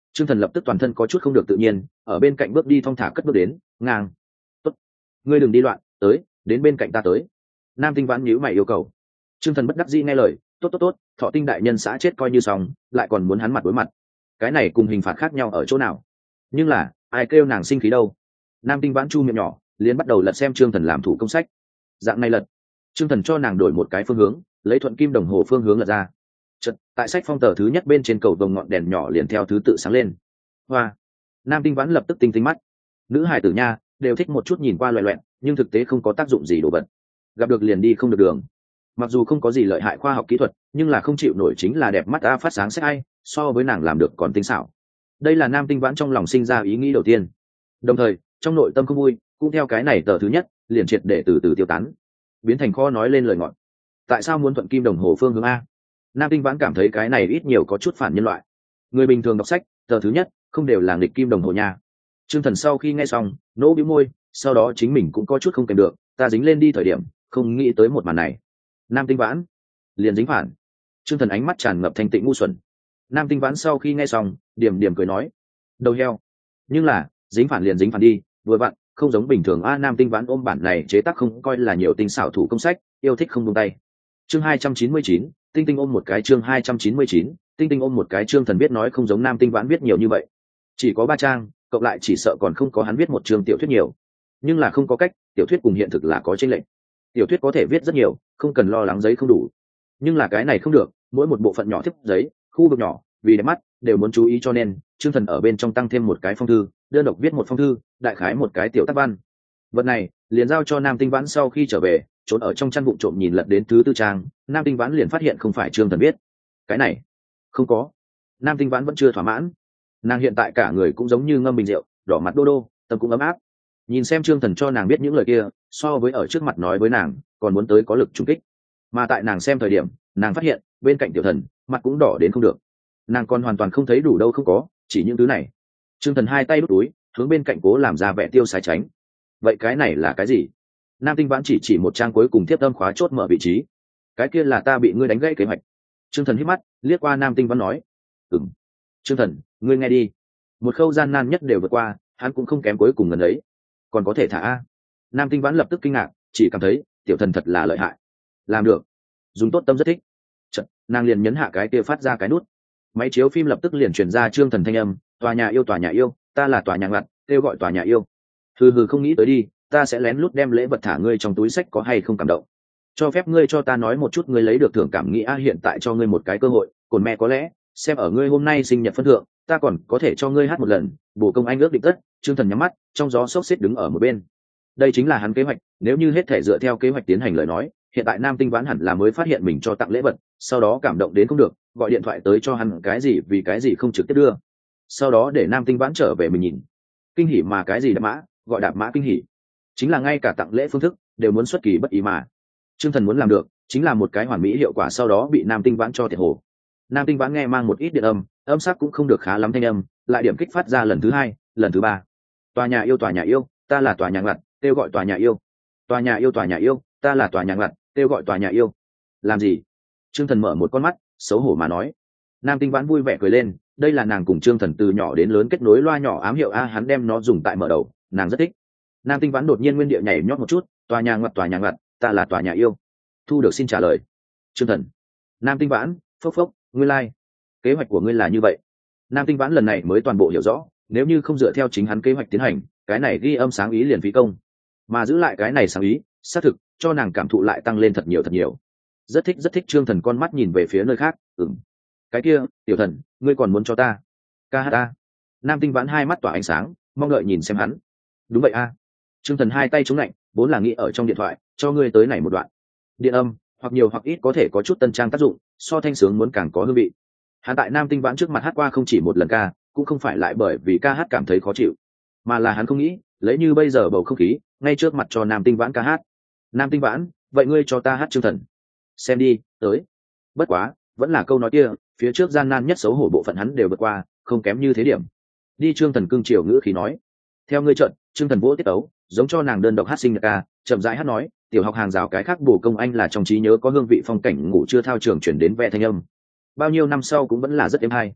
Trương Thần lập tức toàn thân có chút không được tự nhiên, ở bên cạnh bước đi thong thả cất bước đến, ngang. Tốt, ngươi đừng đi loạn, tới, đến bên cạnh ta tới. Nam Tinh Vãn nhíu mày yêu cầu. Trương Thần bất đắc dĩ nghe lời, tốt, Thọ Tinh đại nhân xã chết coi như xong, lại còn muốn hắn mặt đối mặt. Cái này cùng hình phạt khác nhau ở chỗ nào? Nhưng là, ai kêu nàng sinh khí đâu? Nam Tinh Vãn chu miệng nhỏ, liền bắt đầu lật xem Trương Thần làm thủ công sách. Dạng này lật, Trương Thần cho nàng đổi một cái phương hướng, lấy thuận kim đồng hồ phương hướng lật ra. Chợt, tại sách phong tờ thứ nhất bên trên cầu vồng ngọn đèn nhỏ liền theo thứ tự sáng lên. Hoa! Nam Tinh Vãn lập tức tinh mắt. Nữ hài tử nha, đều thích một chút nhìn qua loẹt loẹt, nhưng thực tế không có tác dụng gì đồ vật. Gặp được liền đi không được đường. Mặc dù không có gì lợi hại khoa học kỹ thuật, nhưng là không chịu nổi chính là đẹp mắt ta phát sáng sách ai, so với nàng làm được còn tinh xảo. Đây là Nam Tinh Vãn trong lòng sinh ra ý nghĩ đầu tiên. Đồng thời, trong nội tâm không vui, cũng theo cái này tờ thứ nhất, liền triệt để từ từ tiêu tán, biến thành kho nói lên lời ngọt. Tại sao muốn thuận kim đồng hồ phương hướng a? Nam Tinh Vãn cảm thấy cái này ít nhiều có chút phản nhân loại. Người bình thường đọc sách, tờ thứ nhất không đều là nghịch kim đồng hồ nha. Trương Thần sau khi nghe xong, nỗ bĩu môi, sau đó chính mình cũng có chút không kèm được, ta dính lên đi thời điểm, không nghĩ tới một màn này. Nam Tinh Vãn liền dính phản. Trương Thần ánh mắt tràn ngập thanh tịnh ngu xuẩn. Nam Tinh Vãn sau khi nghe xong, điểm cười nói, đầu heo. Nhưng là, dính phản liền dính phản đi, vừa vặn, không giống bình thường a. Nam Tinh Vãn ôm bản này chế tác không coi là nhiều tinh xảo thủ công sách, yêu thích không buông tay. Chương 299, Tinh Tinh ôm một cái. Chương 299, Tinh Tinh ôm một cái. Trương Thần biết nói không giống Nam Tinh Vãn viết nhiều như vậy, chỉ có 3 trang, cộng lại chỉ sợ còn không có hắn viết một chương tiểu thuyết nhiều. Nhưng là không có cách, tiểu thuyết cùng hiện thực là có chênh lệch. Tiểu thuyết có thể viết rất nhiều, không cần lo lắng giấy không đủ. Nhưng là cái này không được, mỗi một bộ phận nhỏ thiếp giấy, khu vực nhỏ, vì đẹp mắt, đều muốn chú ý, cho nên Trương Thần ở bên trong tăng thêm một cái phong thư, đơn độc viết một phong thư, đại khái một cái tiểu tác văn. Vật này liền giao cho Nam Tinh Vãn sau khi trở về, trốn ở trong chăn vụng trộm nhìn lật đến thứ 4 trang, Nam Tinh Vãn liền phát hiện không phải Trương Thần viết. Cái này không có. Nam Tinh Vãn vẫn chưa thỏa mãn. Nàng hiện tại cả người cũng giống như ngâm bình rượu, đỏ mặt đô đô, tâm cũng ấm áp. Nhìn xem Trương Thần cho nàng biết những lời kia, so với ở trước mặt nói với nàng, còn muốn tới có lực trùng kích. Mà tại nàng xem thời điểm, nàng phát hiện bên cạnh Tiểu Thần mặt cũng đỏ đến không được. Nàng còn hoàn toàn không thấy đủ đâu, không có, chỉ những thứ này. Trương Thần hai tay đút túi, hướng bên cạnh cố làm ra vẻ tiêu sái tránh. Vậy cái này là cái gì? Nam Tinh Vãn chỉ một trang cuối cùng tiếp tâm khóa chốt mở vị trí. Cái kia là ta bị ngươi đánh gãy kế hoạch. Trương Thần hít mắt, liếc qua Nam Tinh Vãn nói, ừm. Trương Thần, ngươi nghe đi. Một khâu gian nan nhất đều vượt qua, hắn cũng không kém cuối cùng gần ấy. Còn có thể thả a? Nam Tinh Vãn lập tức kinh ngạc, chỉ cảm thấy Tiểu Thần thật là lợi hại. Làm được. Dùng tốt tâm rất thích. Chợt, nàng liền nhấn hạ cái kia phát ra cái nút. Máy chiếu phim lập tức liền truyền ra Trương Thần thanh âm, tòa nhà yêu, ta là tòa nhà ngặt, kêu gọi tòa nhà yêu. Hừ không nghĩ tới đi, ta sẽ lén lút đem lễ vật thả ngươi trong túi sách, có hay không cảm động? Cho phép ngươi cho ta nói một chút ngươi lấy được thưởng cảm nghĩ a. Hiện tại cho ngươi một cái cơ hội, cồn mẹ có lẽ xem ở ngươi hôm nay sinh nhật phân thượng, ta còn có thể cho ngươi hát một lần, bổ công anh ước định tất. Trương Thần nhắm mắt, trong gió xốc xếp đứng ở một bên. Đây chính là hắn kế hoạch, nếu như hết thể dựa theo kế hoạch tiến hành lời nói, hiện tại Nam Tinh Vãn hẳn là mới phát hiện mình cho tặng lễ vật, sau đó cảm động đến không được, gọi điện thoại tới cho hắn, cái gì vì cái gì không trực tiếp đưa, sau đó để Nam Tinh Vãn trở về mình nhìn. Kinh hỉ mà cái gì đạp mã, gọi đạp mã kinh hỉ, chính là ngay cả tặng lễ phương thức đều muốn xuất kỳ bất ý mà. Trương Thần muốn làm được chính là một cái hoàn mỹ hiệu quả, sau đó bị Nam Tinh Vãn cho thiệt hồ. Nam Tinh Vãn nghe mang một ít điện âm sắc cũng không được khá lắm thanh âm, lại điểm kích phát ra lần thứ 2, lần thứ 3. Tòa nhà yêu, ta là tòa nhà ngặt, kêu gọi tòa nhà yêu. Tòa nhà yêu, ta là tòa nhà ngặt, kêu gọi tòa nhà yêu. Làm gì? Trương Thần mở một con mắt, xấu hổ mà nói. Nam Tinh Vãn vui vẻ cười lên, đây là nàng cùng Trương Thần từ nhỏ đến lớn kết nối loa nhỏ ám hiệu a, hắn đem nó dùng tại mở đầu, nàng rất thích. Nam Tinh Vãn đột nhiên nguyên địa nhảy nhót một chút, tòa nhà ngặt, ta là tòa nhà yêu. Thu được xin trả lời. Trương Thần. Nam Tinh Vãn, phốc, ngươi lai. Kế hoạch của ngươi là như vậy. Nam Tinh Vãn lần này mới toàn bộ hiểu rõ, nếu như không dựa theo chính hắn kế hoạch tiến hành, cái này ghi âm sáng ý liền phí công. Mà giữ lại cái này sáng ý, xác thực cho nàng cảm thụ lại tăng lên thật nhiều. Rất thích. Trương Thần con mắt nhìn về phía nơi khác, cái kia, Tiểu Thần, ngươi còn muốn cho ta ca hát ta? Nam Tinh Vãn hai mắt tỏa ánh sáng, mong đợi nhìn xem hắn. Đúng vậy a. Trương Thần hai tay chống lạnh, vốn là nghĩ ở trong điện thoại cho ngươi tới này một đoạn điện âm, hoặc nhiều hoặc ít có thể có chút tân trang tác dụng, so thanh sướng muốn càng có hương vị. Hắn tại Nam Tinh Vãn trước mặt hát qua không chỉ một lần ca, cũng không phải lại bởi vì ca hát cảm thấy khó chịu, mà là hắn không nghĩ lấy như bây giờ bầu không khí ngay trước mặt cho Nam Tinh Vãn ca hát. Nam Tinh Vãn, vậy ngươi cho ta hát Trương Thần xem đi, tới. Bất quá vẫn là câu nói kia, phía trước gian nan nhất xấu hổ bộ phận hắn đều vượt qua, không kém như thế điểm. Đi. Trương Thần cương chiều ngữ khí nói. Theo ngươi trận. Trương Thần vỗ tiết tấu, giống cho nàng đơn độc hát sinh nhật ca, chậm rãi hát nói, tiểu học hàng rào cái khác bổ công anh là trong trí nhớ có hương vị phong cảnh ngủ chưa thao trường chuyển đến ve thanh âm, bao nhiêu năm sau cũng vẫn là rất êm hay.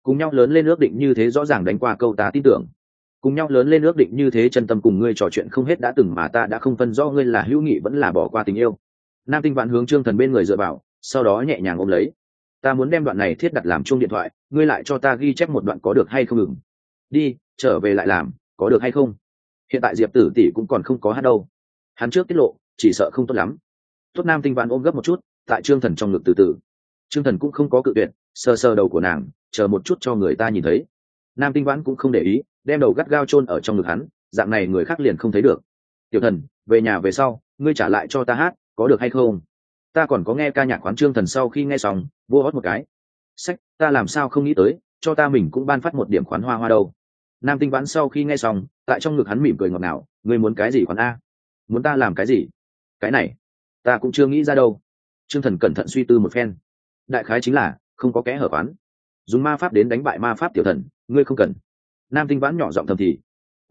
cùng nhau lớn lên ước định như thế rõ ràng đánh qua câu ta tin tưởng. Cùng nhau lớn lên ước định như thế chân tâm cùng ngươi trò chuyện không hết đã từng mà ta đã không phân rõ ngươi là hữu nghị vẫn là bỏ qua tình yêu. Nam Tinh Vãn hướng Trương Thần bên người dựa vào, sau đó nhẹ nhàng ôm lấy. Ta muốn đem đoạn này thiết đặt làm chuông điện thoại, ngươi lại cho ta ghi chép một đoạn có được hay không ngừng. Đi, trở về lại làm, có được hay không? Hiện tại Diệp Tử tỷ cũng còn không có hát đâu. Hắn trước tiết lộ, chỉ sợ không tốt lắm. Tốt. Nam Tinh Vãn ôm gấp một chút, tại Trương Thần trong ngực từ từ. Trương Thần cũng không có cự tuyệt, sờ sờ đầu của nàng, chờ một chút cho người ta nhìn thấy. Nam Tinh Vãn cũng không để ý, đem đầu gắt gao chôn ở trong ngực hắn, dạng này người khác liền không thấy được. Tiểu Thần, về nhà về sau, ngươi trả lại cho ta hát, có được hay không? Ta còn có nghe ca nhạc khoán. Trương Thần sau khi nghe xong, vua hót một cái. Sách, ta làm sao không nghĩ tới, cho ta mình cũng ban phát một điểm khoán hoa hoa đâu. Nam Tinh Vãn sau khi nghe xong, tại trong ngực hắn mỉm cười ngọt ngào, ngươi muốn cái gì khoán a? Muốn ta làm cái gì? Cái này, ta cũng chưa nghĩ ra đâu. Trương Thần cẩn thận suy tư một phen. Đại khái chính là không có kẽ hở khoán, dùng ma pháp đến đánh bại ma pháp. Tiểu Thần, ngươi không cần. Nam Tinh Vãn nhỏ giọng thầm thì.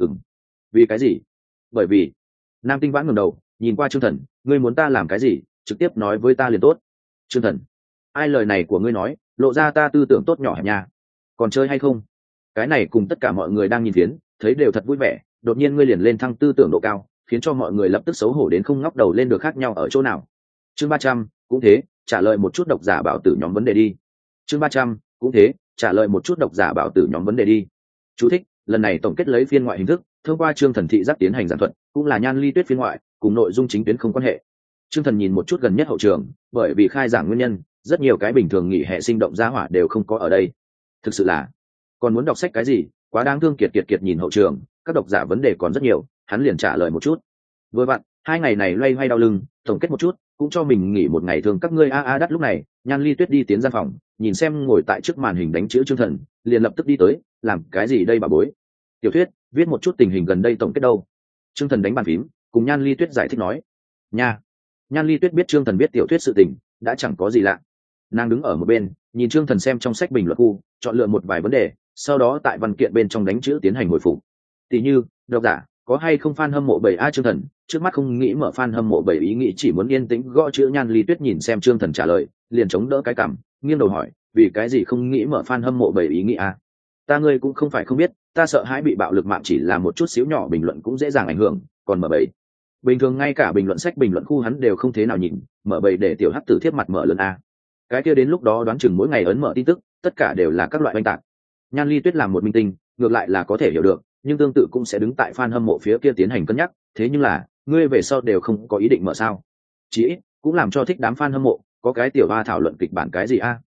Vì cái gì? Bởi vì. Nam Tinh Vãn ngẩng đầu nhìn qua Trương Thần, ngươi muốn ta làm cái gì, trực tiếp nói với ta liền tốt. Trương Thần, ai lời này của ngươi nói lộ ra ta tư tưởng tốt nhỏ hẹp nha. Còn chơi hay không? Cái này cùng tất cả mọi người đang nhìn phiến thấy đều thật vui vẻ, đột nhiên ngươi liền lên thăng tư tưởng độ cao, khiến cho mọi người lập tức xấu hổ đến không ngóc đầu lên được. Khác nhau ở chỗ nào? Chương 300, cũng thế, trả lời một chút độc giả bảo tử nhóm vấn đề đi. Chương 300, cũng thế, trả lời một chút độc giả bảo tử nhóm vấn đề đi. Chú thích: lần này tổng kết lấy phiên ngoại hình thức, thông qua Trương Thần thị giác tiến hành giảng thuật, cũng là Nhan Ly Tuyết phiên ngoại, cùng nội dung chính tuyến không quan hệ. Trương Thần nhìn một chút gần nhất hậu trường, bởi vì khai giảng nguyên nhân, rất nhiều cái bình thường nghỉ hè sinh động gia hỏa đều không có ở đây. Thực sự là, còn muốn đọc sách cái gì, quá đáng thương. Kiệt nhìn hậu trường, các độc giả vấn đề còn rất nhiều, hắn liền trả lời một chút. Vừa vặn, 2 ngày này loay hoay đau lưng, tổng kết một chút, cũng cho mình nghỉ một ngày. Thường các ngươi đắt. Lúc này, Nhan Ly Tuyết đi tiến gian phòng, nhìn xem ngồi tại trước màn hình đánh chữ Trương Thần, liền lập tức đi tới, làm cái gì đây bà bối? Tiểu thuyết, viết một chút tình hình gần đây tổng kết đâu. Trương Thần đánh bàn phím, cùng Nhan Ly Tuyết giải thích nói. Nha. Nhan Ly Tuyết biết Trương Thần biết tiểu thuyết sự tình, đã chẳng có gì lạ. Nàng đứng ở một bên, nhìn Trương Thần xem trong sách bình luận khu, chọn lựa một vài vấn đề, sau đó tại văn kiện bên trong đánh chữ tiến hành hồi phục. Tỷ như, độc giả, có hay không fan hâm mộ 7A? Trương Thần trước mắt không nghĩ mở fan hâm mộ 7 ý nghĩ, chỉ muốn yên tĩnh gõ chữ. Nhan Ly Tuyết nhìn xem Trương Thần trả lời, liền chống đỡ cái cằm, nghiêng đầu hỏi, vì cái gì không nghĩ mở fan hâm mộ 7 ý nghĩ a? Ta ngươi cũng không phải không biết, ta sợ hãi bị bạo lực mạng, chỉ là một chút xíu nhỏ bình luận cũng dễ dàng ảnh hưởng, còn mở 7. Bình thường ngay cả bình luận sách bình luận khu hắn đều không thế nào nhìn, mở 7 để tiểu hắc tử thiếp mặt mở lớn a. Cái kia đến lúc đó đoán chừng mỗi ngày ấn mở tin tức, tất cả đều là các loại oanh tạc. Nhan Ly Tuyết làm một minh tinh, ngược lại là có thể hiểu được, nhưng tương tự cũng sẽ đứng tại fan hâm mộ phía kia tiến hành cân nhắc. Thế nhưng là, ngươi về sau đều không có ý định mở sao? Chỉ ít cũng làm cho thích đám fan hâm mộ, có cái tiểu hoa thảo luận kịch bản cái gì a?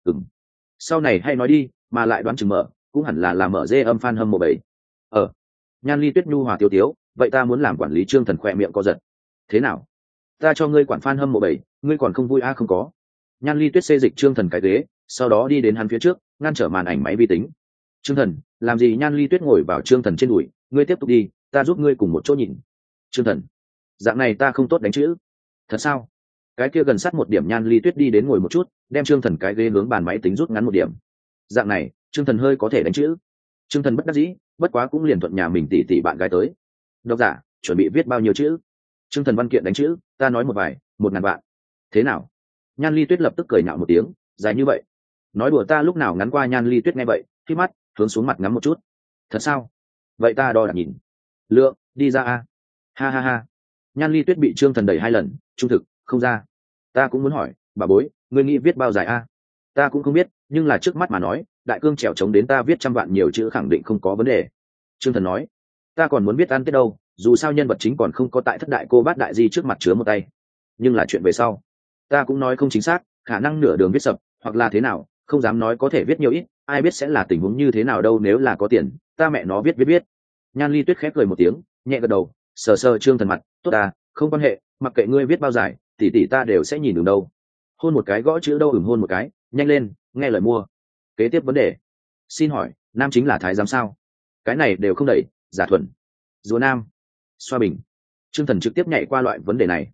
Sau này hay nói đi, mà lại đoán chừng mở, cũng hẳn là mở dê âm fan hâm mộ 7. Nhan Ly Tuyết nhu hòa tiêu tiếu, vậy ta muốn làm quản lý. Trương Thần khỏe miệng co giật. Thế nào? Ta cho ngươi quản fan hâm mộ 7, ngươi còn không vui a? Không có. Nhan Ly Tuyết xê dịch Trương Thần cái ghế, sau đó đi đến hắn phía trước, ngăn trở màn ảnh máy vi tính. Trương Thần, làm gì? Nhan Ly Tuyết ngồi vào Trương Thần trên đùi, ngươi tiếp tục đi, ta giúp ngươi cùng một chỗ nhìn. Trương Thần, dạng này ta không tốt đánh chữ. Thật sao? Cái kia gần sát một điểm. Nhan Ly Tuyết đi đến ngồi một chút, đem Trương Thần cái ghế hướng bàn máy tính rút ngắn một điểm. Dạng này, Trương Thần hơi có thể đánh chữ. Trương Thần bất đắc dĩ, bất quá cũng liền thuận nhà mình tỷ bạn gái tới. Độc giả, chuẩn bị viết bao nhiêu chữ? Trương Thần văn kiện đánh chữ, ta nói một vài, 1000 vạn. Thế nào? Nhan Ly Tuyết lập tức cười nhạo một tiếng, dài như vậy. Nói đùa ta lúc nào ngắn qua? Nhan Ly Tuyết nghe vậy, khi mắt hướng xuống mặt ngắm một chút. Thật sao? Vậy ta đo đạc nhìn. Lượng, đi ra a. Ha ha ha. Nhan Ly Tuyết bị Trương Thần đẩy 2 lần, trung thực, không ra. Ta cũng muốn hỏi, bà bối, ngươi nghĩ viết bao dài a? Ta cũng không biết, nhưng là trước mắt mà nói, đại cương trèo chống đến ta viết 100 vạn nhiều chữ khẳng định không có vấn đề. Trương Thần nói, ta còn muốn viết ăn tết đâu, dù sao nhân vật chính còn không có tại thất đại cô bát đại di trước mặt chứa một tay. Nhưng là chuyện về sau, ta cũng nói không chính xác, khả năng nửa đường viết sập, hoặc là thế nào, không dám nói có thể viết nhiều ít, ai biết sẽ là tình huống như thế nào đâu. Nếu là có tiền, ta mẹ nó viết. Nhan Ly Tuyết khép cười một tiếng, nhẹ gật đầu, sờ sờ Trương Thần mặt, tốt ta, không quan hệ, mặc kệ ngươi viết bao dài, tỷ ta đều sẽ nhìn đường đâu. Hôn một cái gõ chữ đâu, hôn một cái, nhanh lên, nghe lời mua. Kế tiếp vấn đề, xin hỏi, nam chính là thái giám sao? Cái này đều không đẩy, giả thuần, rùa nam, xoa bình. Trương Thần trực tiếp nhảy qua loại vấn đề này.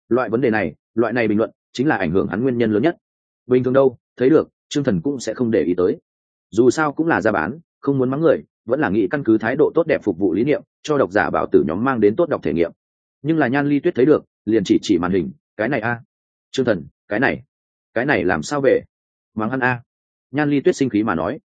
Loại này bình luận chính là ảnh hưởng hắn nguyên nhân lớn nhất. Bình thường đâu, thấy được, Trương Thần cũng sẽ không để ý tới. Dù sao cũng là ra bán, không muốn mắng người, vẫn là nghĩ căn cứ thái độ tốt đẹp phục vụ lý niệm, cho độc giả bảo tử nhóm mang đến tốt đọc thể nghiệm. Nhưng là Nhan Ly Tuyết thấy được, liền chỉ màn hình, cái này a. Trương Thần, cái này làm sao về? Mắng hắn a. Nhan Ly Tuyết sinh khí mà nói.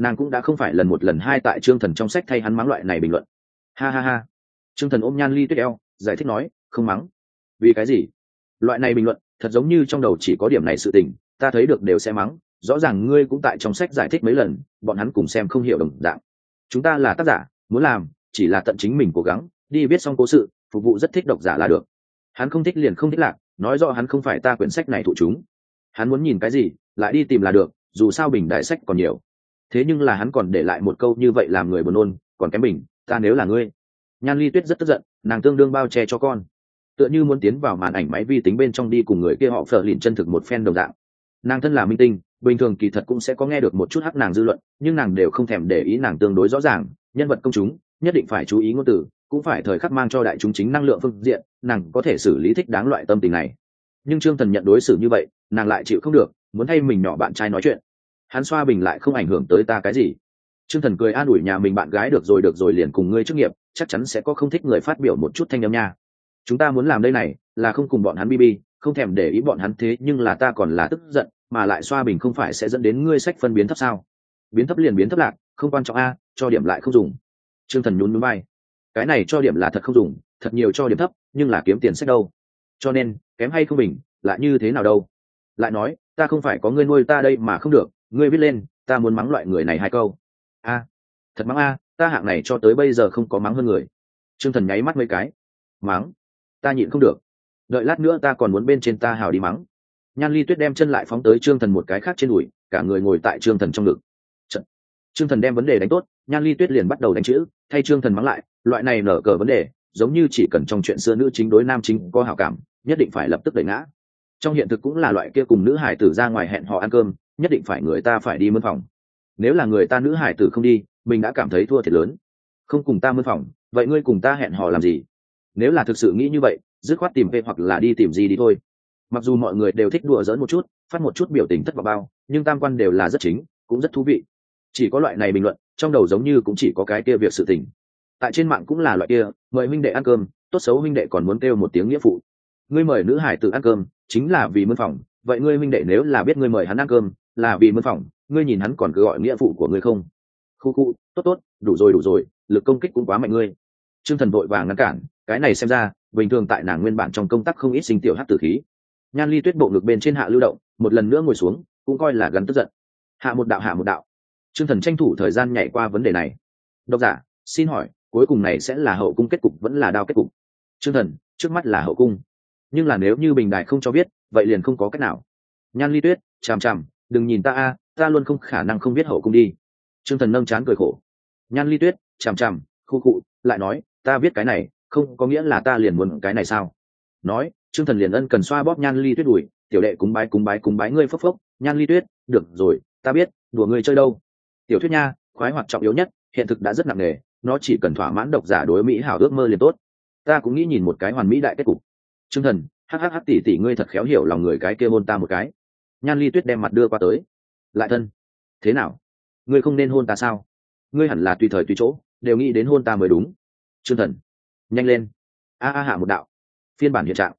nàng cũng đã không phải lần một lần hai tại Trương Thần trong sách thay hắn mắng loại này bình luận. Ha ha ha. Trương Thần ôm Nhan Ly Tuyết eo giải thích nói, không mắng. Vì cái gì? Loại này bình luận thật giống như trong đầu chỉ có điểm này sự tình, ta thấy được đều sẽ mắng. Rõ ràng ngươi cũng tại trong sách giải thích mấy lần, bọn hắn cùng xem không hiểu đồng dạng. Chúng ta là tác giả, muốn làm chỉ là tận chính mình cố gắng đi viết xong cố sự, phục vụ rất thích độc giả là được. Hắn không thích liền không thích lạc, nói rõ hắn không phải ta quyển sách này thụ chúng. Hắn muốn nhìn cái gì lại đi tìm là được, dù sao bình đại sách còn nhiều. Thế nhưng là hắn còn để lại một câu như vậy làm người buồn nôn, còn kém bình, ta nếu là ngươi. Nhan Ly Tuyết rất tức giận, nàng tương đương bao che cho con, tựa như muốn tiến vào màn ảnh máy vi tính bên trong đi cùng người kia họ phở lìn chân thực một phen đồng dạng. Nàng thân là minh tinh, bình thường kỳ thật cũng sẽ có nghe được một chút hắc nàng dư luận, nhưng nàng đều không thèm để ý, nàng tương đối rõ ràng, nhân vật công chúng nhất định phải chú ý ngôn từ, cũng phải thời khắc mang cho đại chúng chính năng lượng phương diện, nàng có thể xử lý thích đáng loại tâm tình này. Nhưng Trương Thần nhận đối xử như vậy, nàng lại chịu không được, muốn thay mình nhỏ bạn trai nói chuyện. Hắn xoa bình lại không ảnh hưởng tới ta cái gì. Trương Thần cười an ủi nhà mình bạn gái, được rồi liền cùng ngươi chức nghiệp, chắc chắn sẽ có không thích người phát biểu một chút thanh âm nha. Chúng ta muốn làm đây này là không cùng bọn hắn bb, không thèm để ý bọn hắn, thế nhưng là ta còn là tức giận, mà lại xoa bình không phải sẽ dẫn đến ngươi sách phân biến thấp sao? Biến thấp liền biến thấp lạc, không quan trọng a, cho điểm lại không dùng. Trương Thần nhún nhún vai, cái này cho điểm là thật không dùng, thật nhiều cho điểm thấp, nhưng là kiếm tiền sách đâu. Cho nên kém hay không bình lại như thế nào đâu. Lại nói ta không phải có ngươi nuôi ta đây mà không được, ngươi viết lên ta muốn mắng loại người này hai câu. A, thật mắng a, ta hạng này cho tới bây giờ không có mắng hơn người. Trương Thần nháy mắt mấy cái, mắng ta nhịn không được, đợi lát nữa ta còn muốn bên trên ta hào đi mắng. Nhan Ly Tuyết đem chân lại phóng tới Trương Thần một cái khác trên đùi, cả người ngồi tại Trương Thần trong ngực. Trương Thần đem vấn đề đánh tốt, Nhan Ly Tuyết liền bắt đầu đánh chữ, thay Trương Thần mắng lại. Loại này nở cờ vấn đề, giống như chỉ cần trong chuyện xưa nữ chính đối nam chính có hảo cảm, nhất định phải lập tức đẩy ngã. Trong hiện thực cũng là loại kia, cùng nữ hải tử ra ngoài hẹn hò ăn cơm, nhất định phải người ta phải đi mướn phòng. Nếu là người ta nữ hải tử không đi, mình đã cảm thấy thua thiệt lớn. Không cùng ta mướn phòng, vậy ngươi cùng ta hẹn hò làm gì? Nếu là thực sự nghĩ như vậy, dứt khoát tìm về hoặc là đi tìm gì đi thôi. Mặc dù mọi người đều thích đùa giỡn một chút, phát một chút biểu tình thất vọng bao, nhưng tam quan đều là rất chính, cũng rất thú vị. Chỉ có loại này bình luận, trong đầu giống như cũng chỉ có cái kia việc sự tình. Tại trên mạng cũng là loại kia, mời huynh đệ ăn cơm, tốt xấu huynh đệ còn muốn kêu một tiếng nghĩa phụ. Ngươi mời nữ hải tử ăn cơm chính là vì mướn phòng, vậy ngươi huynh đệ nếu là biết ngươi mời hắn ăn cơm là vì mướn phòng, ngươi nhìn hắn còn cứ gọi nghĩa phụ của ngươi không? Khu khu, tốt, đủ rồi, lực công kích cũng quá mạnh ngươi. Trương Thần vội vàng ngăn cản, cái này xem ra bình thường tại nàng nguyên bản trong công tác không ít sinh tiểu hắc tử khí. Nhan Ly Tuyết bộ ngực bên trên hạ lưu động, một lần nữa ngồi xuống, cũng coi là gắn tức giận. Hạ một đạo. Trương Thần tranh thủ thời gian nhảy qua vấn đề này. Độc giả, xin hỏi, cuối cùng này sẽ là hậu cung kết cục vẫn là đao kết cục? Trương Thần, trước mắt là hậu cung, nhưng là nếu như bình đài không cho biết, vậy liền không có cách nào. Nhan Ly Tuyết, chằm, đừng nhìn ta a, ta luôn không khả năng không biết hậu cung đi. Trương Thần nâng trán cười khổ. Nhan Ly Tuyết, chằm, khu, lại nói, ta biết cái này, không có nghĩa là ta liền muốn cái này sao? Nói, Trương Thần liền ân cần xoa bóp Nhan Ly Tuyết đùi, tiểu đệ cúng bái ngươi phốc. Nhan Ly Tuyết, được rồi, ta biết, đùa ngươi chơi đâu. Tiểu thuyết nha, khoái hoạt trọng yếu nhất, hiện thực đã rất nặng nề, nó chỉ cần thỏa mãn độc giả đối mỹ hảo ước mơ liền tốt. Ta cũng nghĩ nhìn một cái hoàn mỹ đại kết cục. Trương Thần, hắc tỷ ngươi thật khéo hiểu lòng người, cái kia hôn ta một cái. Nhan Ly Tuyết đem mặt đưa qua tới. Lại thân, thế nào? Ngươi không nên hôn ta sao? Ngươi hẳn là tùy thời tùy chỗ đều nghĩ đến hôn ta mới đúng. Trương Thần, nhanh lên. Hạ một đạo. Phiên bản hiện trạng.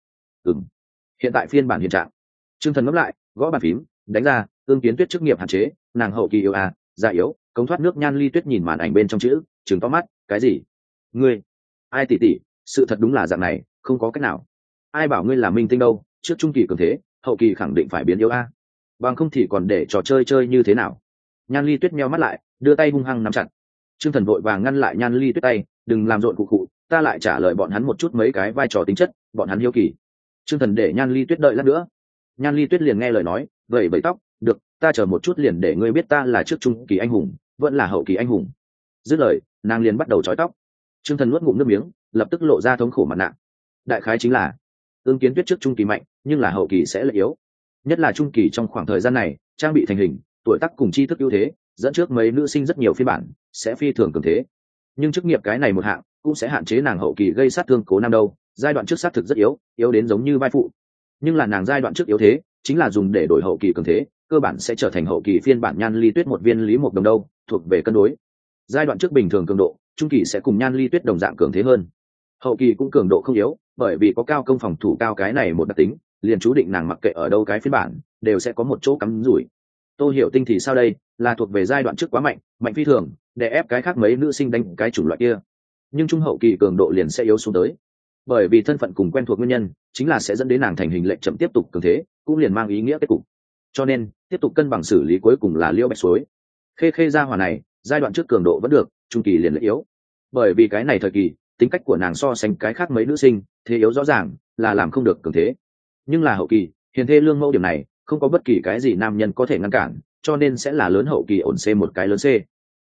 Hiện tại phiên bản hiện trạng. Trương Thần ngấp lại, gõ bàn phím, đánh ra Ương Kiến Tuyết chức nghiệp hạn chế, nàng hậu kỳ yêu già yếu, cống thoát nước. Nhan Ly Tuyết nhìn màn ảnh bên trong chữ, trừng to mắt, cái gì? Ngươi, ai tỷ, sự thật đúng là dạng này, không có cách nào. Ai bảo ngươi là minh tinh đâu, trước trung kỳ cường thế, hậu kỳ khẳng định phải biến yếu bằng không thì còn để trò chơi như thế nào? Nhan Ly Tuyết meo mắt lại, đưa tay hung hăng nắm chặt. Trương Thần vội vàng ngăn lại Nhan Ly Tuyết tay, đừng làm rộn cụ, ta lại trả lời bọn hắn một chút mấy cái vai trò tính chất, bọn hắn hiếu kỳ. Trương Thần để Nhan Ly Tuyết đợi lát nữa. Nhan Ly Tuyết liền nghe lời nói, vẩy tóc, được, ta chờ một chút liền để ngươi biết ta là trước trung kỳ anh hùng vẫn là hậu kỳ anh hùng. Dứt lời, nàng liền bắt đầu chói tóc. Trương Thần nuốt ngụm nước miếng, lập tức lộ ra thống khổ mặt nạ. Đại khái chính là Ương Kiến Tuyết trước trung kỳ mạnh, nhưng là hậu kỳ sẽ lại yếu, nhất là trung kỳ trong khoảng thời gian này trang bị thành hình, tuổi tác cùng tri thức ưu thế dẫn trước mấy nữ sinh rất nhiều phiên bản, sẽ phi thường cường thế. Nhưng chức nghiệp cái này một hạng cũng sẽ hạn chế nàng hậu kỳ gây sát thương. Cố Nam đâu, giai đoạn trước sát thực rất yếu đến giống như vai phụ, nhưng là nàng giai đoạn trước yếu thế chính là dùng để đổi hậu kỳ cường thế, cơ bản sẽ trở thành hậu kỳ phiên bản. Nhan Ly Tuyết một viên lý một đồng đâu, thuộc về cân đối, giai đoạn trước bình thường cường độ, trung kỳ sẽ cùng Nhan Ly Tuyết đồng dạng cường thế hơn, hậu kỳ cũng cường độ không yếu, bởi vì có cao công phòng thủ cao cái này một đặc tính, liền chú định nàng mặc kệ ở đâu cái phiên bản đều sẽ có một chỗ cắm rủi. Tô Hiểu Tinh thì sao đây, là thuộc về giai đoạn trước quá mạnh, mạnh phi thường, để ép cái khác mấy nữ sinh đánh cái chủng loại kia, nhưng trung hậu kỳ cường độ liền sẽ yếu xuống tới, bởi vì thân phận cùng quen thuộc nguyên nhân, chính là sẽ dẫn đến nàng thành hình lệnh chậm tiếp tục cường thế, cũng liền mang ý nghĩa kết cục. Cho nên tiếp tục cân bằng xử lý cuối cùng là Liễu Bạch Suối. Khê Khê gia hỏa này giai đoạn trước cường độ vẫn được, trung kỳ liền lại yếu, bởi vì cái này thời kỳ tính cách của nàng so sánh cái khác mấy nữ sinh thế yếu rõ ràng, là làm không được cường thế. Nhưng là hậu kỳ hiền thê lương mẫu điểm này không có bất kỳ cái gì nam nhân có thể ngăn cản, cho nên sẽ là lớn hậu kỳ ổn C một cái lớn C.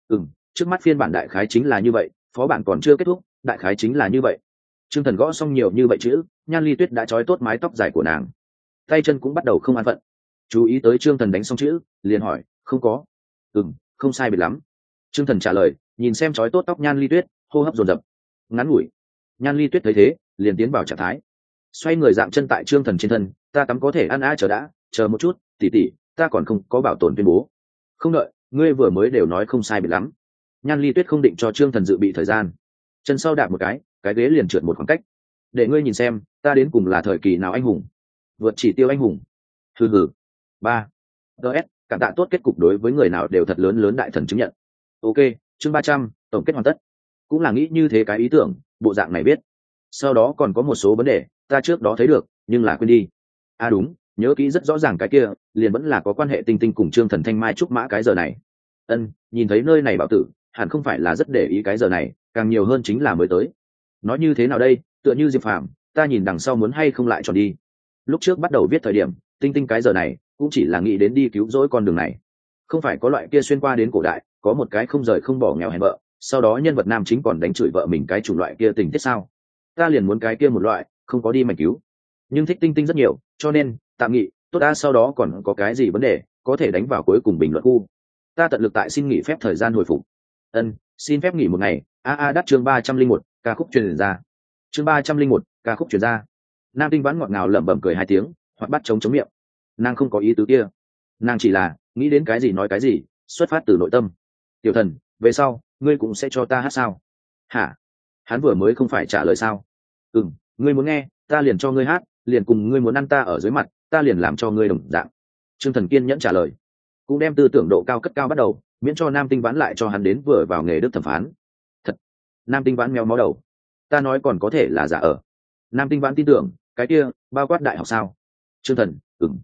Trước mắt phiên bản đại khái chính là như vậy, phó bản còn chưa kết thúc, đại khái chính là như vậy. Trương Thần gõ xong nhiều như vậy chữ, Nhan Ly Tuyết đã trói tốt mái tóc dài của nàng, tay chân cũng bắt đầu không an phận. Chú ý tới Trương Thần đánh xong chữ, liền hỏi, không có. Không sai biệt lắm. Trương Thần trả lời, nhìn xem trói tốt tóc Nhan Ly Tuyết, hô hấp dồn dập, ngắn ngủi. Nhan Ly Tuyết thấy thế, liền tiến vào trạng thái, xoay người dạng chân tại Trương Thần trên thân, ta tắm có thể ăn chờ đã, chờ một chút, tỷ tỷ, ta còn không có bảo tồn tuyên bố. Không đợi, ngươi vừa mới đều nói không sai biệt lắm. Nhan Ly Tuyết không định cho Trương Thần dự bị thời gian, chân sau đạp một cái ghế liền trượt một khoảng cách, để ngươi nhìn xem ta đến cùng là thời kỳ nào anh hùng, vượt chỉ tiêu anh hùng. Hừ. 3. ds cảm tạ tốt, kết cục đối với người nào đều thật lớn lớn đại thần chứng nhận. Ok, chương 300, tổng kết hoàn tất. Cũng là nghĩ như thế cái ý tưởng, bộ dạng này biết. Sau đó còn có một số vấn đề ta trước đó thấy được nhưng là quên đi. Đúng, nhớ kỹ rất rõ ràng cái kia liền vẫn là có quan hệ Tinh Tinh cùng Trương Thần thanh mai trúc mã cái giờ này. Nhìn thấy nơi này bảo tử hẳn không phải là rất để ý cái giờ này, càng nhiều hơn chính là mới tới. Nói như thế nào đây, tựa như Diệp Phàm, ta nhìn đằng sau muốn hay không lại tròn đi. Lúc trước bắt đầu viết thời điểm Tinh Tinh cái giờ này cũng chỉ là nghĩ đến đi cứu rỗi con đường này, không phải có loại kia xuyên qua đến cổ đại, có một cái không rời không bỏ nghèo hèn vợ, sau đó nhân vật nam chính còn đánh chửi vợ mình cái chủng loại kia tình tiết sao. Ta liền muốn cái kia một loại, không có đi mạch cứu, nhưng thích Tinh Tinh rất nhiều, cho nên tạm nghị tốt. Sau đó còn có cái gì vấn đề có thể đánh vào cuối cùng bình luận khu. Ta tận lực tại xin nghỉ phép thời gian hồi phục. Xin phép nghỉ một ngày. Đắt chương 301, ca khúc truyền ra. Chương 301, ca khúc truyền ra. Nam Tinh Vãn ngọt ngào lẩm bẩm cười 2 tiếng, hoặc bắt chống miệng. Nàng không có ý tứ kia, nàng chỉ là nghĩ đến cái gì nói cái gì, xuất phát từ nội tâm. Tiểu Thần, về sau ngươi cũng sẽ cho ta hát sao? Hả? Hắn vừa mới không phải trả lời sao? Ngươi muốn nghe ta liền cho ngươi hát, liền cùng ngươi muốn ăn ta ở dưới mặt, ta liền làm cho ngươi đồng dạng. Trương Thần kiên nhẫn trả lời, cũng đem tư tưởng độ cao cất cao bắt đầu, miễn cho Nam Tinh Vãn lại cho hắn đến vừa vào nghề đức thẩm phán. Thật. Nam Tinh Vãn méo mó đầu, ta nói còn có thể là giả ở. Nam Tinh Vãn tin tưởng cái kia bao quát đại học sao? Trương Thần,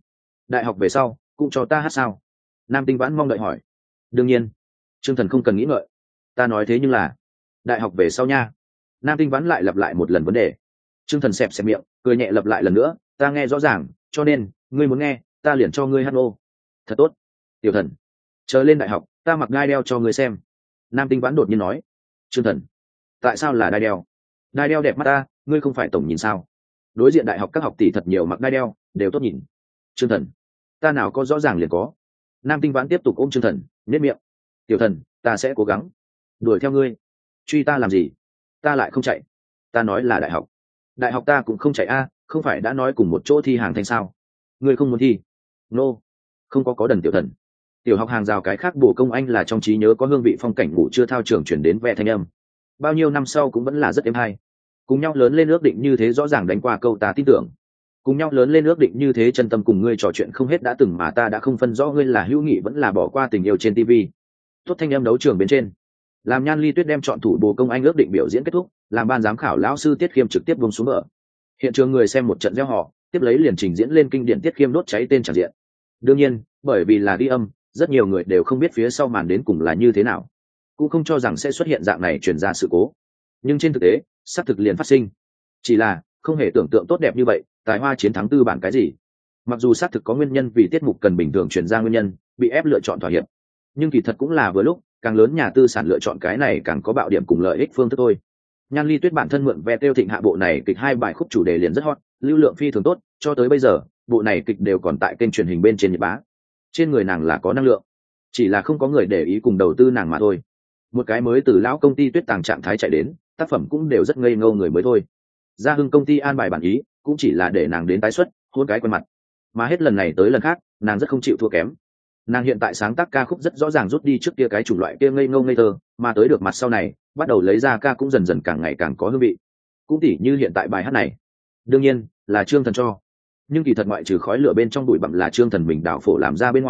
đại học về sau cũng cho ta hát sao? Nam Tinh Vãn mong đợi hỏi. Đương nhiên. Trương Thần không cần nghĩ ngợi, ta nói thế nhưng là đại học về sau nha. Nam Tinh Vãn lại lặp lại một lần vấn đề. Trương Thần xẹp miệng, cười nhẹ lặp lại lần nữa, ta nghe rõ ràng, cho nên ngươi muốn nghe ta liền cho ngươi hát ô. Thật tốt. Tiểu Thần, chờ lên đại học ta mặc đai đeo cho ngươi xem. Nam Tinh Vãn đột nhiên nói. Trương Thần, tại sao là đai đeo? Đai đeo đẹp mắt ta, ngươi không phải tổng nhìn sao? Đối diện đại học các học tỷ thật nhiều mặc đai đeo đều tốt nhìn. Trương Thần, ta nào có rõ ràng liền có. Nam Tinh Vãn tiếp tục ôm Trương Thần, nhếch miệng. Tiểu Thần, ta sẽ cố gắng đuổi theo ngươi. Truy ta làm gì? Ta lại không chạy. Ta nói là đại học. Đại học ta cũng không chạy không phải đã nói cùng một chỗ thi hàng thanh sao? Ngươi không muốn thi? Nô, không có đần. Tiểu Thần, tiểu học hàng rào cái khác bổ công anh là trong trí nhớ có hương vị phong cảnh ngủ chưa thao trường chuyển đến ve thanh âm, bao nhiêu năm sau cũng vẫn là rất êm hay. Cùng nhau lớn lên ước định như thế, rõ ràng đánh qua câu ta tin tưởng. Cùng nhau lớn lên ước định như thế, chân tâm cùng ngươi trò chuyện không hết đã từng, mà ta đã không phân rõ ngươi là hữu nghị vẫn là bỏ qua tình yêu trên TV. Tốt thanh âm đấu trường bên trên, làm Nhan Ly Tuyết đem chọn thủ bồ công anh ước định biểu diễn kết thúc, làm ban giám khảo lão sư Tiết Khiêm trực tiếp buông xuống mở. Hiện trường người xem một trận reo hò, tiếp lấy liền trình diễn lên kinh điển Tiết Khiêm đốt cháy tên tràn diện. Đương nhiên, bởi vì là ghi âm, rất nhiều người đều không biết phía sau màn đến cùng là như thế nào, cũng không cho rằng sẽ xuất hiện dạng này truyền ra sự cố. Nhưng trên thực tế, xác thực liền phát sinh, chỉ là không hề tưởng tượng tốt đẹp như vậy. Tài hoa chiến thắng tư bản cái gì? Mặc dù xác thực có nguyên nhân vì tiết mục cần bình thường truyền ra nguyên nhân, bị ép lựa chọn thỏa hiệp, nhưng kỳ thật cũng là vừa lúc càng lớn nhà tư sản lựa chọn cái này càng có bạo điểm cùng lợi ích phương thức thôi. Nhan Ly Tuyết bản thân mượn ve tiêu thịnh hạ bộ này kịch 2 bài khúc chủ đề liền rất hot, lưu lượng phi thường tốt, cho tới bây giờ bộ này kịch đều còn tại kênh truyền hình bên trên nhật bá. Trên người nàng là có năng lượng, chỉ là không có người để ý cùng đầu tư nàng mà thôi. Một cái mới từ lão công ty Tuyết Tàng trạng thái chạy đến, tác phẩm cũng đều rất ngây ngô người mới thôi. Gia Hưng công ty an bài bản ý cũng chỉ là để nàng đến tái xuất hôn cái quen mặt, mà hết lần này tới lần khác nàng rất không chịu thua kém. Nàng hiện tại sáng tác ca khúc rất rõ ràng rút đi trước kia cái chủng loại kia ngây ngô ngây thơ, mà tới được mặt sau này bắt đầu lấy ra ca cũng dần dần càng ngày càng có hương vị. Cũng tỉ như hiện tại bài hát này, đương nhiên là Trương Thần cho, nhưng kỳ thật ngoại trừ khói lửa bên trong bụi bặm là Trương Thần mình đảo phổ làm ra bên ngoài,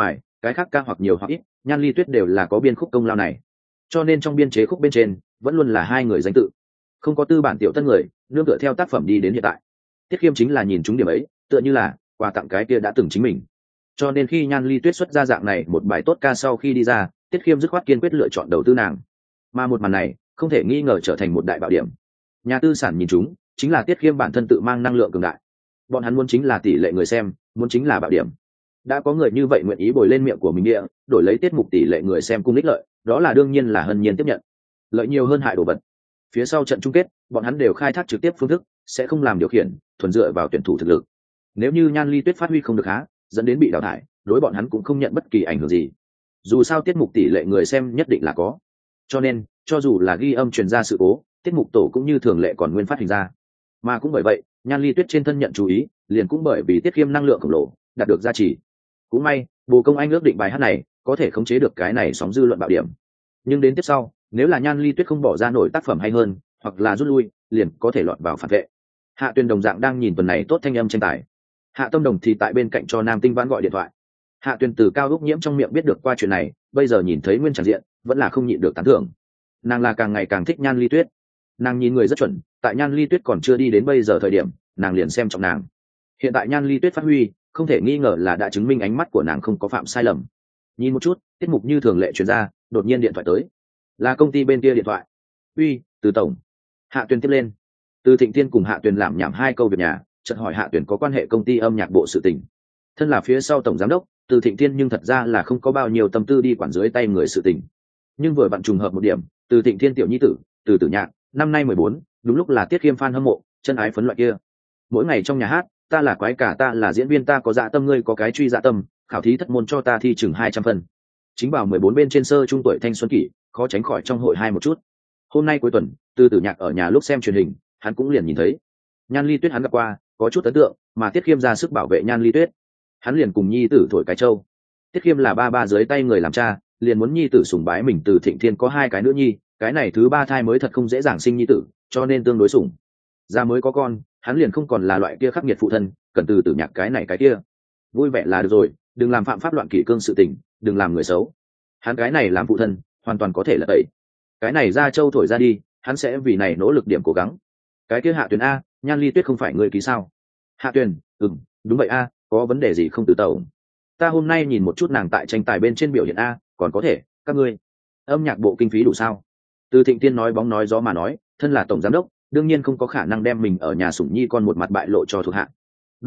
cái khác ca hoặc nhiều hoặc ít Nhan Ly Tuyết đều là có biên khúc công lao này, cho nên trong biên chế khúc bên trên vẫn luôn là hai người danh tự, không có tư bản tiểu tân người nương tựa theo tác phẩm đi đến hiện tại. Tiết Khiêm chính là nhìn trúng điểm ấy, tựa như là quà tặng cái kia đã từng chính mình, cho nên khi Nhan Ly Tuyết xuất ra dạng này một bài tốt ca sau khi đi ra, Tiết Khiêm dứt khoát kiên quyết lựa chọn đầu tư nàng, mà một màn này không thể nghi ngờ trở thành một đại bảo điểm. Nhà tư sản nhìn chúng chính là Tiết Khiêm bản thân tự mang năng lượng cường đại, bọn hắn muốn chính là tỷ lệ người xem, muốn chính là bảo điểm. Đã có người như vậy nguyện ý bồi lên miệng của mình địa đổi lấy tiết mục tỷ lệ người xem cung ích lợi, đó là đương nhiên là hân nhiên tiếp nhận, lợi nhiều hơn hại đồ vật. Phía sau trận chung kết bọn hắn đều khai thác trực tiếp phương thức, sẽ không làm điều khiển, thuần dựa vào tuyển thủ thực lực. Nếu như Nhan Ly Tuyết phát huy không được há, dẫn đến bị đào thải, đối bọn hắn cũng không nhận bất kỳ ảnh hưởng gì. Dù sao tiết mục tỷ lệ người xem nhất định là có, cho nên cho dù là ghi âm truyền ra sự cố, tiết mục tổ cũng như thường lệ còn nguyên phát hình ra. Mà cũng bởi vậy Nhan Ly Tuyết trên thân nhận chú ý, liền cũng bởi vì Tiết Khiêm năng lượng khổng lồ đạt được gia trì. Cũng may Bồ Công Anh ước định bài hát này có thể khống chế được cái này sóng dư luận bạo điểm, nhưng đến tiếp sau nếu là Nhan Ly Tuyết không bỏ ra nổi tác phẩm hay hơn, hoặc là rút lui, liền có thể lọt vào phản vệ. Hạ Tuyền đồng dạng đang nhìn tuần này tốt thanh âm tranh tài. Hạ Tâm Đồng thì tại bên cạnh cho Nam Tinh Vãn gọi điện thoại. Hạ Tuyền từ Cao Úc Nhiễm trong miệng biết được qua chuyện này, bây giờ nhìn thấy nguyên tràng diện vẫn là không nhịn được tán thưởng. Nàng là càng ngày càng thích Nhan Ly Tuyết, nàng nhìn người rất chuẩn, tại Nhan Ly Tuyết còn chưa đi đến bây giờ thời điểm nàng liền xem trọng nàng. Hiện tại Nhan Ly Tuyết phát huy không thể nghi ngờ là đã chứng minh ánh mắt của nàng không có phạm sai lầm. Nhìn một chút tiết mục như thường lệ truyền ra, đột nhiên điện thoại tới, là công ty bên kia điện thoại. Uy, Từ tổng. Hạ Tuyền tiếp lên. Từ Thịnh Tiên cùng Hạ Tuyền làm nhảm hai câu việc nhà, chợt hỏi Hạ Tuyền có quan hệ công ty âm nhạc bộ sự tình. Thân là phía sau tổng giám đốc Từ Thịnh Tiên, nhưng thật ra là không có bao nhiêu tâm tư đi quản dưới tay người sự tình. Nhưng vừa vặn trùng hợp một điểm, Từ Thịnh Tiên tiểu nhi tử Từ Tử Nhạc năm nay 14, đúng lúc là Tiết Khiêm fan hâm mộ chân ái phấn loại kia. Mỗi ngày trong nhà hát, ta là quái cả, ta là diễn viên, ta có dạ tâm, ngươi có cái truy dạ tâm, khảo thí thất môn cho ta thi chừng 200 phần. Chính bảo 14 bên trên sơ trung tuổi thanh xuân kỷ, khó tránh khỏi trong hội hai một chút. Hôm nay cuối tuần, Từ Tử Nhạc ở nhà lúc xem truyền hình, hắn cũng liền nhìn thấy Nhan Ly Tuyết, hắn gặp qua, có chút ấn tượng, mà Tiết Khiêm ra sức bảo vệ Nhan Ly Tuyết, hắn liền cùng nhi tử thổi cái trâu. Tiết Khiêm là ba dưới tay người làm cha, liền muốn nhi tử sủng bái mình. Từ Thịnh Thiên có hai cái nữ nhi, cái này thứ ba thai mới thật không dễ dàng sinh nhi tử, cho nên tương đối sủng. Ra mới có con, hắn liền không còn là loại kia khắc nghiệt phụ thân, cần Từ Tử Nhạc cái này cái kia, vui vẻ là được rồi, đừng làm phạm pháp loạn kỷ cương sự tình, đừng làm người xấu. Hắn cái này làm phụ thân hoàn toàn có thể là tẩy, cái này ra châu thổi ra đi, hắn sẽ vì này nỗ lực điểm cố gắng. Cái kia Hạ Tuyền a, Nhan Ly Tuyết không phải người ký sao? Hạ Tuyền, đúng vậy a, có vấn đề gì không Từ tổng? Ta hôm nay nhìn một chút nàng tại tranh tài bên trên biểu hiện a, còn có thể, các ngươi âm nhạc bộ kinh phí đủ sao? Từ Thịnh Tiên nói bóng nói gió mà nói, thân là tổng giám đốc đương nhiên không có khả năng đem mình ở nhà sủng nhi con một mặt bại lộ cho thuộc hạ.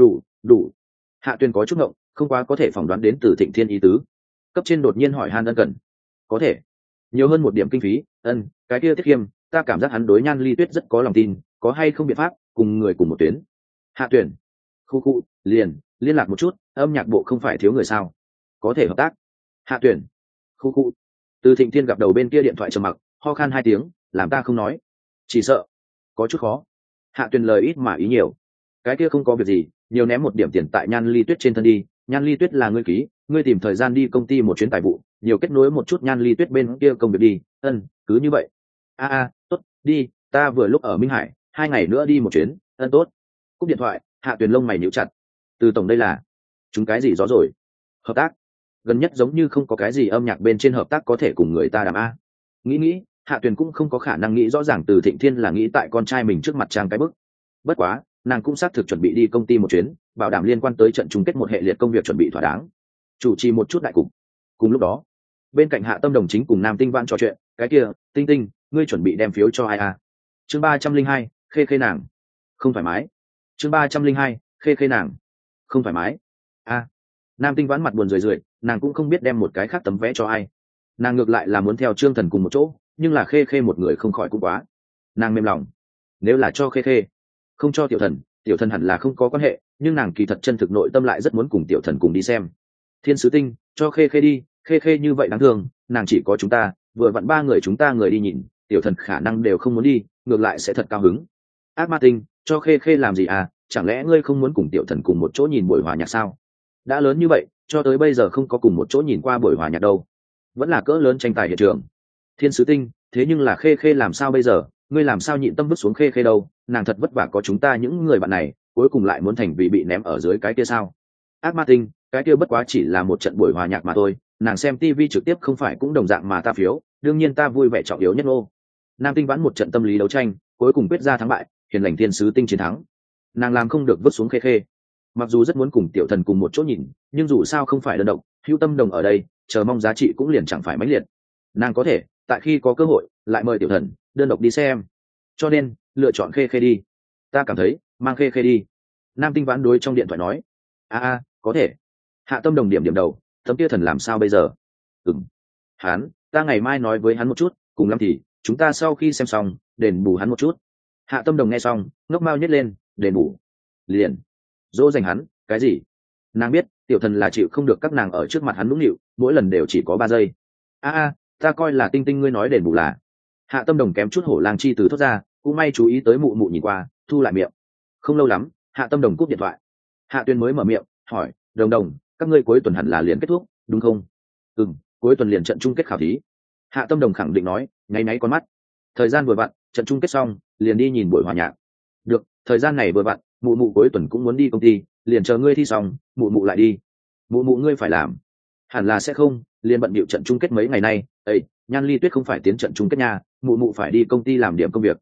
Đủ. Hạ Tuyền có chút ngộng, không quá có thể phỏng đoán đến Từ Thịnh Thiên ý tứ. Cấp trên đột nhiên hỏi han ân cần, có thể nhiều hơn một điểm kinh phí. Cái kia Tiết Khiêm, ta cảm giác hắn đối Nhan Ly Tuyết rất có lòng tin, có hay không biện pháp cùng người cùng một tuyến? Hạ Tuyền, khu liền liên lạc một chút, âm nhạc bộ không phải thiếu người sao, có thể hợp tác. Hạ Tuyền, khu Từ Thịnh Thiên gặp đầu bên kia điện thoại trầm mặc, ho khan hai tiếng, làm ta không nói, chỉ sợ có chút khó. Hạ Tuyền lời ít mà ý nhiều, cái kia không có việc gì, nhiều ném một điểm tiền tại Nhan Ly Tuyết trên thân đi. Nhan Ly Tuyết là ngươi ký, ngươi tìm thời gian đi công ty một chuyến tài vụ, nhiều kết nối một chút Nhan Ly Tuyết bên kia công việc đi. Cứ như vậy. Tốt, đi, ta vừa lúc ở Minh Hải, 2 ngày nữa đi một chuyến. Tốt. Cúp điện thoại, Hạ Tuyền lông mày nhíu chặt. Từ tổng đây là chúng cái gì gió rồi? Hợp tác? Gần nhất giống như không có cái gì âm nhạc bên trên hợp tác có thể cùng người ta đàm a. Nghĩ, Hạ Tuyền cũng không có khả năng nghĩ rõ ràng Từ Thịnh Thiên là nghĩ tại con trai mình trước mặt trang cái bức. Bất quá, nàng cũng xác thực chuẩn bị đi công ty một chuyến, bảo đảm liên quan tới trận chung kết một hệ liệt công việc chuẩn bị thỏa đáng, chủ trì một chút đại cục. Cùng lúc đó, bên cạnh Hạ Tâm Đồng chính cùng Nam Tinh Vãn trò chuyện, cái kia, Tinh, ngươi chuẩn bị đem phiếu cho ai a? Chương 302, khê nàng. Không thoải mái. Chương 302, khê nàng. Không thoải mái. Nam Tinh Vãn mặt buồn rười, nàng cũng không biết đem một cái khác tấm vé cho ai. Nàng ngược lại là muốn theo Trương Thần cùng một chỗ, nhưng là khê một người không khỏi cũng quá. Nàng mềm lòng. Nếu là cho khê, không cho Tiểu Thần hẳn là không có quan hệ, nhưng nàng kỳ thật chân thực nội tâm lại rất muốn cùng Tiểu Thần cùng đi xem. Thiên Sứ Tinh, cho khê đi, khê như vậy đáng thương, nàng chỉ có chúng ta, vừa vặn 3 người chúng ta người đi nhìn, Tiểu Thần khả năng đều không muốn đi, ngược lại sẽ thật cao hứng. Ác Ma Tinh, cho khê làm gì à, chẳng lẽ ngươi không muốn cùng Tiểu Thần cùng một chỗ nhìn buổi hòa nhạc sao? Đã lớn như vậy, cho tới bây giờ không có cùng một chỗ nhìn qua buổi hòa nhạc đâu, vẫn là cỡ lớn tranh tài hiện trường. Thiên Sứ Tinh, thế nhưng là khê làm sao bây giờ, ngươi làm sao nhịn tâm vứt xuống khê đâu, nàng thật vất vả có chúng ta những người bạn này, cuối cùng lại muốn thành vì bị ném ở dưới cái kia sao? Ác Ma Tinh, cái kia bất quá chỉ là một trận buổi hòa nhạc mà thôi, nàng xem TV trực tiếp không phải cũng đồng dạng mà ta phiếu, đương nhiên ta vui vẻ trọng yếu nhất ô. Nam Tinh Vãn một trận tâm lý đấu tranh, cuối cùng quyết ra thắng bại, hiền lành thiên sứ tinh chiến thắng. Nàng làm không được vứt xuống Khê Khê. Mặc dù rất muốn cùng tiểu thần cùng một chỗ nhìn, nhưng dù sao không phải đơn độc, hữu tâm đồng ở đây, chờ mong giá trị cũng liền chẳng phải mãnh liệt. Nàng có thể, tại khi có cơ hội, lại mời tiểu thần đơn độc đi xem. Cho nên, lựa chọn Khê Khê đi. Ta cảm thấy, mang Khê Khê đi. Nam Tinh Vãn đối trong điện thoại nói. Có thể. Hạ Tâm Đồng điểm điểm đầu, tấm kia thần làm sao bây giờ? Hắn, ta ngày mai nói với hắn một chút, cùng lắm thì chúng ta sau khi xem xong đền bù hắn một chút. Hạ Tâm Đồng nghe xong ngốc mao nhét lên, đền bù liền dỗ dành hắn cái gì? Nàng biết tiểu thần là chịu không được các nàng ở trước mặt hắn nũng nịu, mỗi lần đều chỉ có 3 giây. Ta coi là Tinh Tinh ngươi nói đền bù là. Hạ Tâm Đồng kém chút hổ lang chi từ thốt ra, cũng may chú ý tới mụ mụ nhìn qua, thu lại miệng. Không lâu lắm, Hạ Tâm Đồng cúp điện thoại. Hạ Tuyên mới mở miệng hỏi, Đồng Đồng, các ngươi cuối tuần hẳn là liền kết thúc đúng không? Cuối tuần liền trận chung kết khảo thí. Hạ Tâm Đồng khẳng định nói, nháy náy con mắt. Thời gian vừa vặn, trận chung kết xong liền đi nhìn buổi hòa nhạc. Được, thời gian này vừa vặn, mụ mụ cuối tuần cũng muốn đi công ty, liền chờ ngươi thi xong mụ mụ lại đi. Mụ mụ ngươi phải làm? Hẳn là sẽ không, liền bận bịu trận chung kết mấy ngày nay. Nhan Ly Tuyết không phải tiến trận chung kết nha, mụ mụ phải đi công ty làm điểm công việc.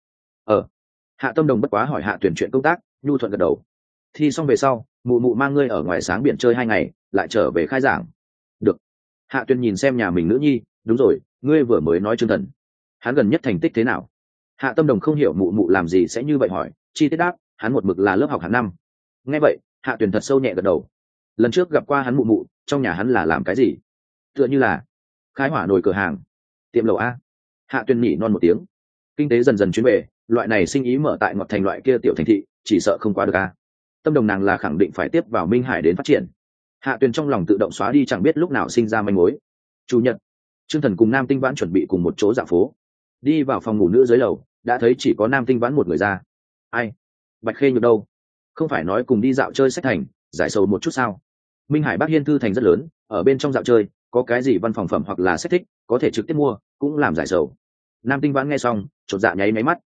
Hạ Tâm Đồng bất quá hỏi Hạ Tuyển chuyện công tác, nhu thuận gật đầu. Thi xong về sau, mụ mụ mang ngươi ở ngoài sáng biển chơi 2 ngày, lại trở về khai giảng. Được. Hạ Tuyên nhìn xem nhà mình nữ nhi, đúng rồi, ngươi vừa mới nói Trương Thần, hắn gần nhất thành tích thế nào? Hạ Tâm Đồng không hiểu mụ mụ làm gì sẽ như vậy hỏi, chi tiết đáp, hắn một mực là lớp học hạng năm. Nghe vậy, Hạ Tuyên thật sâu nhẹ gật đầu. Lần trước gặp qua hắn mụ mụ, trong nhà hắn là làm cái gì? Tựa như là khai hỏa nồi cửa hàng, tiệm lẩu a. Hạ Tuyên nhỉ non một tiếng. Kinh tế dần dần chuyến về, loại này sinh ý mở tại ngọt thành loại kia tiểu thành thị, chỉ sợ không qua được a. Tâm đồng nàng là khẳng định phải tiếp vào Minh Hải đến phát triển. Hạ Tuyền trong lòng tự động xóa đi chẳng biết lúc nào sinh ra manh mối. Chủ nhật, Trương Thần cùng Nam Tinh Vãn chuẩn bị cùng một chỗ dạo phố. Đi vào phòng ngủ nữ dưới lầu, đã thấy chỉ có Nam Tinh Vãn một người ra. Ai? Bạch Khê Nhược đâu? Không phải nói cùng đi dạo chơi sách thành, giải sầu một chút sao? Minh Hải Bắc Hiên thư thành rất lớn, ở bên trong dạo chơi, có cái gì văn phòng phẩm hoặc là sách thích, có thể trực tiếp mua, cũng làm giải sầu. Nam Tinh Vãn nghe xong, chột dạ nháy máy mắt,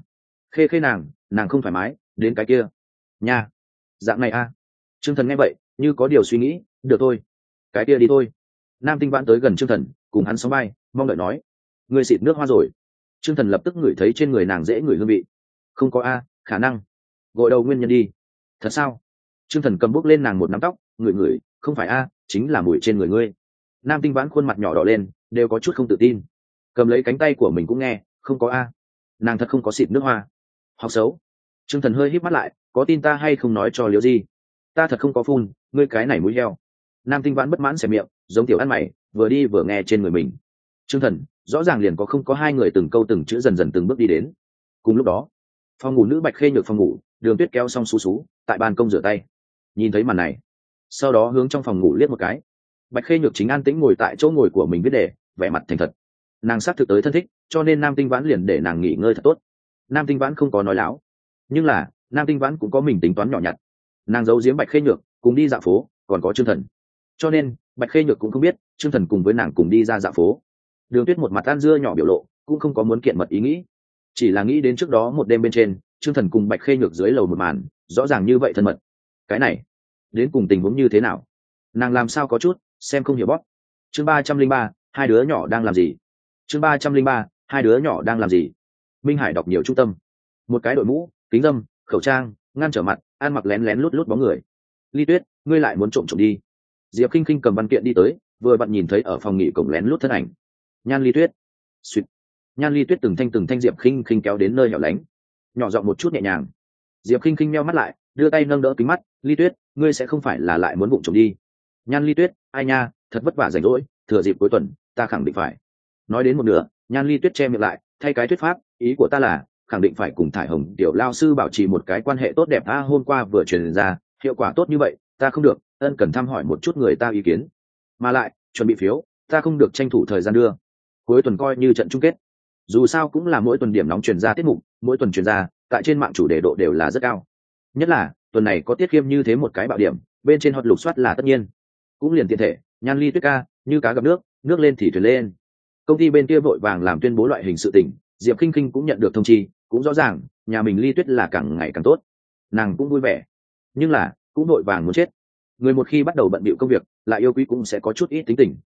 Khê Khê nàng không thoải mái, đến cái kia. Nha. Dạng này Trương Thần nghe vậy như có điều suy nghĩ, được thôi, cái kia đi thôi. Nam Tinh Vãn tới gần Trương Thần, cùng hắn sóng vai, mong đợi nói, ngươi xịt nước hoa rồi. Trương Thần lập tức ngửi thấy trên người nàng dễ ngửi hương vị. Không có khả năng. Gội đầu nguyên nhân đi. Thật sao? Trương Thần cầm bút lên nàng một nắm tóc, ngửi, không phải chính là mùi trên người ngươi. Nam Tinh Vãn khuôn mặt nhỏ đỏ lên, đều có chút không tự tin. Cầm lấy cánh tay của mình cũng nghe, không có nàng thật không có xịt nước hoa. Học xấu. Trương Thần hơi híp mắt lại, có tin ta hay không nói cho Liễu Di? Ta thật không có phun, ngươi cái này mũi heo. Nam Tinh Vãn bất mãn xẻ miệng, giống tiểu ăn mày, vừa đi vừa nghe trên người mình. Trương Thần, rõ ràng liền không có hai người từng câu từng chữ dần dần từng bước đi đến. Cùng lúc đó, phòng ngủ nữ Bạch Khê Nhược phòng ngủ, Đường Tuyết kéo xong xú tại ban công rửa tay. Nhìn thấy màn này, sau đó hướng trong phòng ngủ liếc một cái. Bạch Khê Nhược chính an tĩnh ngồi tại chỗ ngồi của mình viết đề, vẻ mặt thành thật. Nàng xác thực tới thân thích, cho nên Nam Tinh Vãn liền để nàng nghỉ ngơi thật tốt. Nam Tinh Vãn không có nói láo, nhưng là Nam Tinh Vãn cũng có mình tính toán nhỏ nhặt. Nàng giấu giếm Bạch Khê Nhược cùng đi dạo phố, còn có Trương Thần, cho nên Bạch Khê Nhược cũng không biết Trương Thần cùng với nàng cùng đi ra dạo phố. Đường Tuyết một mặt ăn dưa nhỏ biểu lộ, cũng không có muốn kiện mật ý nghĩ, chỉ là nghĩ đến trước đó một đêm bên trên Trương Thần cùng Bạch Khê Nhược dưới lầu một màn, rõ ràng như vậy thân mật. Cái này đến cùng tình huống như thế nào? Nàng làm sao có chút xem không hiểu bóp. Chương 303, hai đứa nhỏ đang làm gì? Chương 303, hai đứa nhỏ đang làm gì? Minh Hải đọc nhiều trung tâm, một cái đội mũ, kính dâm, khẩu trang, ngăn trở mặt, ăn mặc lén lén lút lút bóng người. Ly Tuyết, ngươi lại muốn trộm đi? Diệp Khinh Khinh cầm văn kiện đi tới, vừa vặn nhìn thấy ở phòng nghỉ cổng lén lút thân ảnh. Nhan Ly Tuyết. Xuyệt. Nhan Ly Tuyết từng thanh Diệp Khinh Khinh kéo đến nơi hẻo lánh, nhỏ giọng một chút nhẹ nhàng. Diệp Khinh Khinh meo mắt lại, đưa tay nâng đỡ kính mắt, Ly Tuyết, ngươi sẽ không phải là lại muốn vụng trộm đi? Nhan Ly Tuyết, ai nha, thật vất vả rảnh rỗi, thừa dịp cuối tuần, ta khẳng định phải. Nói đến một nửa, Nhan Ly Tuyết che miệng lại, thay cái thuyết pháp, ý của ta là khẳng định phải cùng Thải Hồng tiểu lao sư bảo trì một cái quan hệ tốt đẹp. Hôm qua vừa truyền ra hiệu quả tốt như vậy, ta không được ân cần thăm hỏi một chút người ta ý kiến, mà lại chuẩn bị phiếu, ta không được tranh thủ thời gian đưa. Cuối tuần coi như trận chung kết, dù sao cũng là mỗi tuần điểm nóng truyền ra tiết mục, mỗi tuần truyền ra tại trên mạng chủ đề độ đều là rất cao, nhất là tuần này có Tiết Khiêm như thế một cái bạo điểm, bên trên hot lục soát là tất nhiên. Cũng liền tiện thể, Nhan Ly Tuyết ca như cá gặp nước, nước lên thì thuyền lên. Công ty bên kia vội vàng làm tuyên bố loại hình sự tình, Diệp Khinh Khinh cũng nhận được thông chi, cũng rõ ràng nhà mình Ly Tuyết là càng ngày càng tốt, nàng cũng vui vẻ, nhưng là cũng vội vàng muốn chết. Người một khi bắt đầu bận bịu công việc, lại yêu quý cũng sẽ có chút ít tính tình.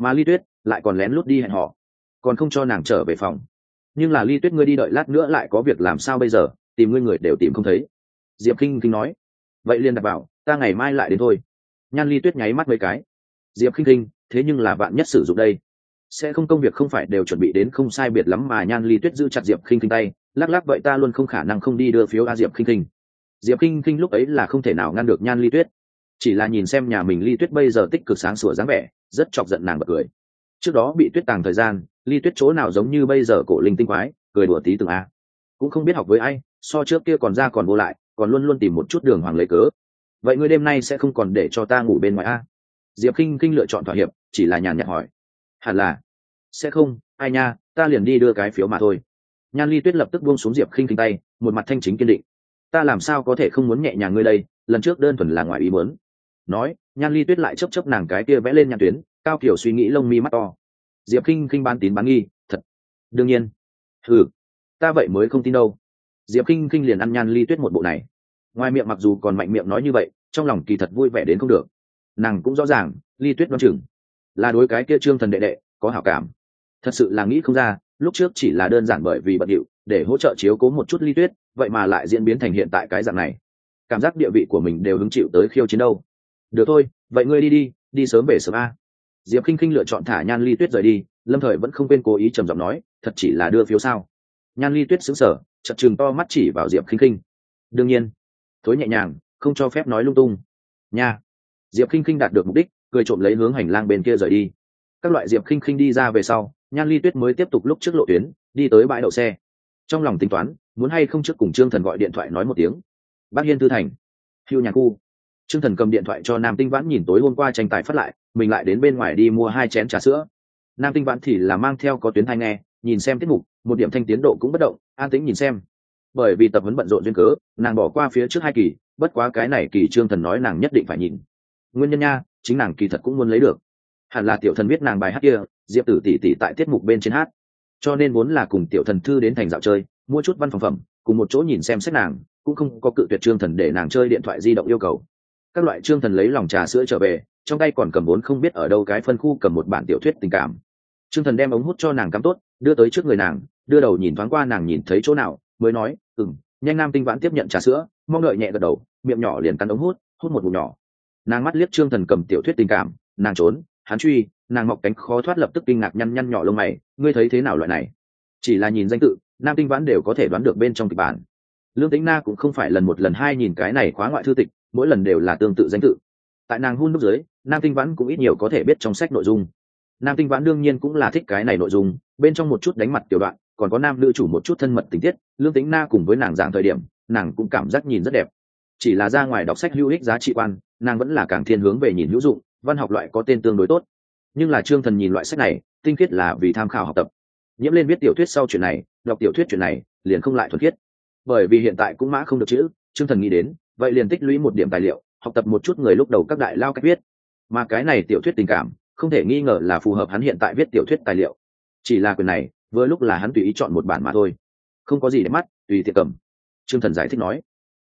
mà Ly Tuyết lại còn lén lút đi hẹn họ, còn không cho nàng trở về phòng. Nhưng là Ly Tuyết, ngươi đi đợi lát nữa lại có việc làm sao bây giờ, tìm ngươi người đều tìm không thấy. Diệp Khinh Khinh nói. Vậy liền đặt bảo ta ngày mai lại đến thôi. Nhan Ly Tuyết nháy mắt mấy cái. Diệp Khinh Khinh, thế nhưng là vạn nhất sử dụng đây, sẽ không, công việc không phải đều chuẩn bị đến không sai biệt lắm mà. Nhan Ly Tuyết giữ chặt Diệp Khinh Khinh tay, lắc lắc, vậy ta luôn không khả năng không đi đưa phiếu a. Diệp Khinh Khinh. Diệp Khinh Khinh lúc ấy là không thể nào ngăn được Nhan Ly Tuyết, chỉ là nhìn xem nhà mình Ly Tuyết bây giờ tích cực sáng sủa dáng vẻ, rất chọc giận nàng bật cười. Trước đó bị tuyết tàng thời gian, Ly Tuyết chỗ nào giống như bây giờ cổ linh tinh quái, cười đùa tí từng a, cũng không biết học với ai, so trước kia còn ra còn vô lại, còn luôn luôn tìm một chút đường hoàng lấy cớ. Vậy ngươi đêm nay sẽ không còn để cho ta ngủ bên ngoài a? Diệp Khinh Khinh lựa chọn thỏa hiệp, chỉ là nhàn nhạt hỏi. Hẳn là sẽ không, ai nha, ta liền đi đưa cái phiếu mà thôi. Nhan Ly Tuyết lập tức buông xuống Diệp Khinh Khinh tay, một mặt thanh chính kiên định. Ta làm sao có thể không muốn nhẹ nhàng ngươi đây, lần trước đơn thuần là ngoài ý muốn. Nói, Nhan Ly Tuyết lại chớp chớp nàng cái kia vẽ lên nhãn tuyến, cao kiểu suy nghĩ lông mi mắt to. Diệp Khinh Khinh bán tín bán nghi, thật. Đương nhiên. Ừ, ta vậy mới không tin đâu. Diệp Khinh Khinh liền ăn Nhan Ly Tuyết một bộ này. Ngoài miệng mặc dù còn mạnh miệng nói như vậy, trong lòng kỳ thật vui vẻ đến không được. Nàng cũng rõ ràng, Ly Tuyết đoán chừng là đối cái kia Trương Thần đệ đệ có hảo cảm. Thật sự là nghĩ không ra, lúc trước chỉ là đơn giản bởi vì bận điệu để hỗ trợ chiếu cố một chút Ly Tuyết, vậy mà lại diễn biến thành hiện tại cái dạng này. Cảm giác địa vị của mình đều hứng chịu tới khiêu chiến đâu. Được thôi, vậy ngươi đi sớm về sớm a. Diệp Khinh Khinh lựa chọn thả Nhan Ly Tuyết rời đi, Lâm Thời vẫn không quên cố ý trầm giọng nói, thật chỉ là đưa phiếu sao? Nhan Ly Tuyết sững sờ, chợt trừng to mắt chỉ vào Diệp Khinh Khinh. Đương nhiên, thối nhẹ nhàng, không cho phép nói lung tung. Nha. Diệp Khinh Khinh đạt được mục đích, cười trộm lấy hướng hành lang bên kia rời đi. Các loại Diệp Khinh Khinh đi ra về sau, Nhan Ly Tuyết mới tiếp tục lúc trước lộ tuyến, đi tới bãi đậu xe. Trong lòng tính toán, muốn hay không trước cùng Trương Thần gọi điện thoại nói một tiếng. Bác Hiên Tư Thành, Hưu Nhà Khu. Trương Thần cầm điện thoại cho Nam Tinh Vãn, nhìn tối hôm qua tranh tài phát lại, mình lại đến bên ngoài đi mua 2 chén trà sữa. Nam Tinh Vãn thì là mang theo có tuyến tai nghe, nhìn xem tiết mục, một điểm thanh tiến độ cũng bất động, an tĩnh nhìn xem. Bởi vì tập huấn bận rộn duyên cớ, nàng bỏ qua phía trước 2 kỳ, bất quá cái này kỳ Trương Thần nói nàng nhất định phải nhìn. Nguyên nhân nha, chính nàng kỳ thật cũng muốn lấy được. Hẳn là Tiểu Thần biết nàng bài hát kia, Diệp Tử tỷ tỷ tại tiết mục bên trên hát, cho nên muốn là cùng Tiểu Thần thư đến thành dạo chơi, mua chút văn phòng phẩm, cùng một chỗ nhìn xem sách nàng, cũng không có cự tuyệt Trương Thần để nàng chơi điện thoại di động yêu cầu. Các loại Trương Thần lấy lòng trà sữa trở về, trong tay còn cầm vốn không biết ở đâu cái phân khu cầm một bản tiểu thuyết tình cảm. Trương Thần đem ống hút cho nàng cắm tốt, đưa tới trước người nàng, đưa đầu nhìn thoáng qua nàng nhìn thấy chỗ nào, mới nói, nhanh. Nam Tinh Vãn tiếp nhận trà sữa, mong đợi nhẹ gật đầu, miệng nhỏ liền cắn ống hút, hút một ngụm nhỏ. Nàng mắt liếc Trương Thần cầm tiểu thuyết tình cảm, nàng trốn, hắn truy, nàng mọc cánh khó thoát, lập tức kinh ngạc nhăn nhỏ lông mày, ngươi thấy thế nào loại này? Chỉ là nhìn danh tự, Nam Tinh Vãn đều có thể đoán được bên trong kịch bản. Lương Tĩnh Na cũng không phải lần một lần hai nhìn cái này khóa ngoại thư tịch, mỗi lần đều là tương tự danh tự. Tại nàng hun nút dưới, Nam Tinh Vãn cũng ít nhiều có thể biết trong sách nội dung. Nam Tinh Vãn đương nhiên cũng là thích cái này nội dung, bên trong một chút đánh mặt tiểu đoạn, còn có nam nữ chủ một chút thân mật tình tiết, Lương Tĩnh Na cùng với nàng giảng thời điểm, nàng cũng cảm giác nhìn rất đẹp. Chỉ là ra ngoài đọc sách hữu ích giá trị quan, nàng vẫn là càng thiên hướng về nhìn hữu dụng, văn học loại có tên tương đối tốt. Nhưng là Trương Thần nhìn loại sách này, tinh khiết là vì tham khảo học tập. Nhiễm lên viết tiểu thuyết sau chuyện này, đọc tiểu thuyết chuyện này, liền không lại thuần khiết. Bởi vì hiện tại cũng mã không được chữ, Trương Thần nghĩ đến, vậy liền tích lũy một điểm tài liệu, học tập một chút người lúc đầu các đại lao cách viết. Mà cái này tiểu thuyết tình cảm, không thể nghi ngờ là phù hợp hắn hiện tại viết tiểu thuyết tài liệu. Chỉ là quyền này, vừa lúc là hắn tùy ý chọn một bản mà thôi, không có gì để mắt, tùy tiện cầm. Trương Thần giải thích nói.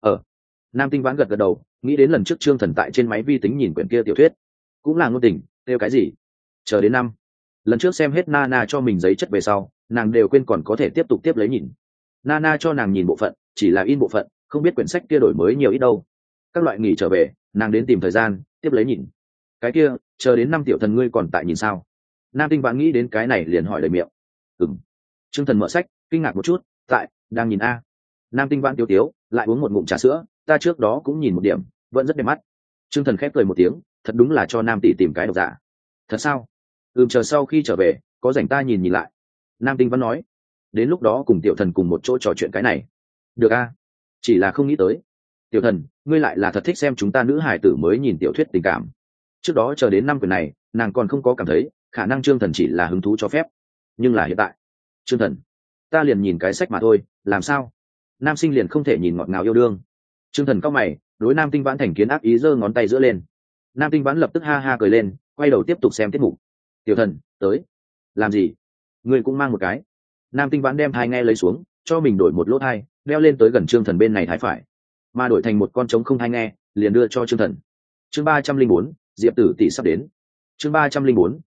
Nam Tinh Vãn gật gật đầu, nghĩ đến lần trước Trương Thần tại trên máy vi tính nhìn quyển kia tiểu thuyết, cũng là ngôn tình, kêu cái gì? Chờ đến năm lần trước xem hết Nana cho mình giấy chất về sau, nàng đều quên còn có thể tiếp tục tiếp lấy nhìn. Nana cho nàng nhìn bộ phận, chỉ là in bộ phận, không biết quyển sách kia đổi mới nhiều ít đâu. Các loại nghỉ trở về, nàng đến tìm thời gian tiếp lấy nhìn. Cái kia, chờ đến năm Tiểu Thần ngươi còn tại nhìn sao? Nam Tinh Vãn nghĩ đến cái này liền hỏi lời miệng. Trương Thần mở sách, kinh ngạc một chút, đang nhìn a. Nam Tinh Vãn tiếu, lại uống một ngụm trà sữa, ta trước đó cũng nhìn một điểm, vẫn rất đẹp mắt. Trương Thần khép cười một tiếng, thật đúng là cho Nam tỷ tìm cái độc giả. Thật sao? Chờ sau khi trở về, có rảnh ta nhìn lại. Nam Tinh Vãn nói, đến lúc đó cùng Tiểu Thần cùng một chỗ trò chuyện cái này. Được a, chỉ là không nghĩ tới. Tiểu Thần, ngươi lại là thật thích xem chúng ta nữ hài tử mới nhìn tiểu thuyết tình cảm. Trước đó chờ đến năm quyển này, nàng còn không có cảm thấy, khả năng Trương Thần chỉ là hứng thú cho phép. Nhưng là hiện tại, Trương Thần, ta liền nhìn cái sách mà thôi, làm sao? Nam sinh liền không thể nhìn ngọt ngào yêu đương. Trương Thần cau mày, đối Nam Tinh Vãn thành kiến ác ý giơ ngón tay giữa lên. Nam Tinh Vãn lập tức ha ha cười lên, quay đầu tiếp tục xem tiết mục. Tiểu Thần, tới. Làm gì? Ngươi cũng mang một cái. Nam Tinh Vãn đem thai nghe lấy xuống, cho mình đổi một lỗ thai, đeo lên tới gần Trương Thần bên này thái phải, mà đổi thành một con trống không thai nghe, liền đưa cho Trương Thần. Chương 304, Diệp Tử tỷ sắp đến. Chương 304,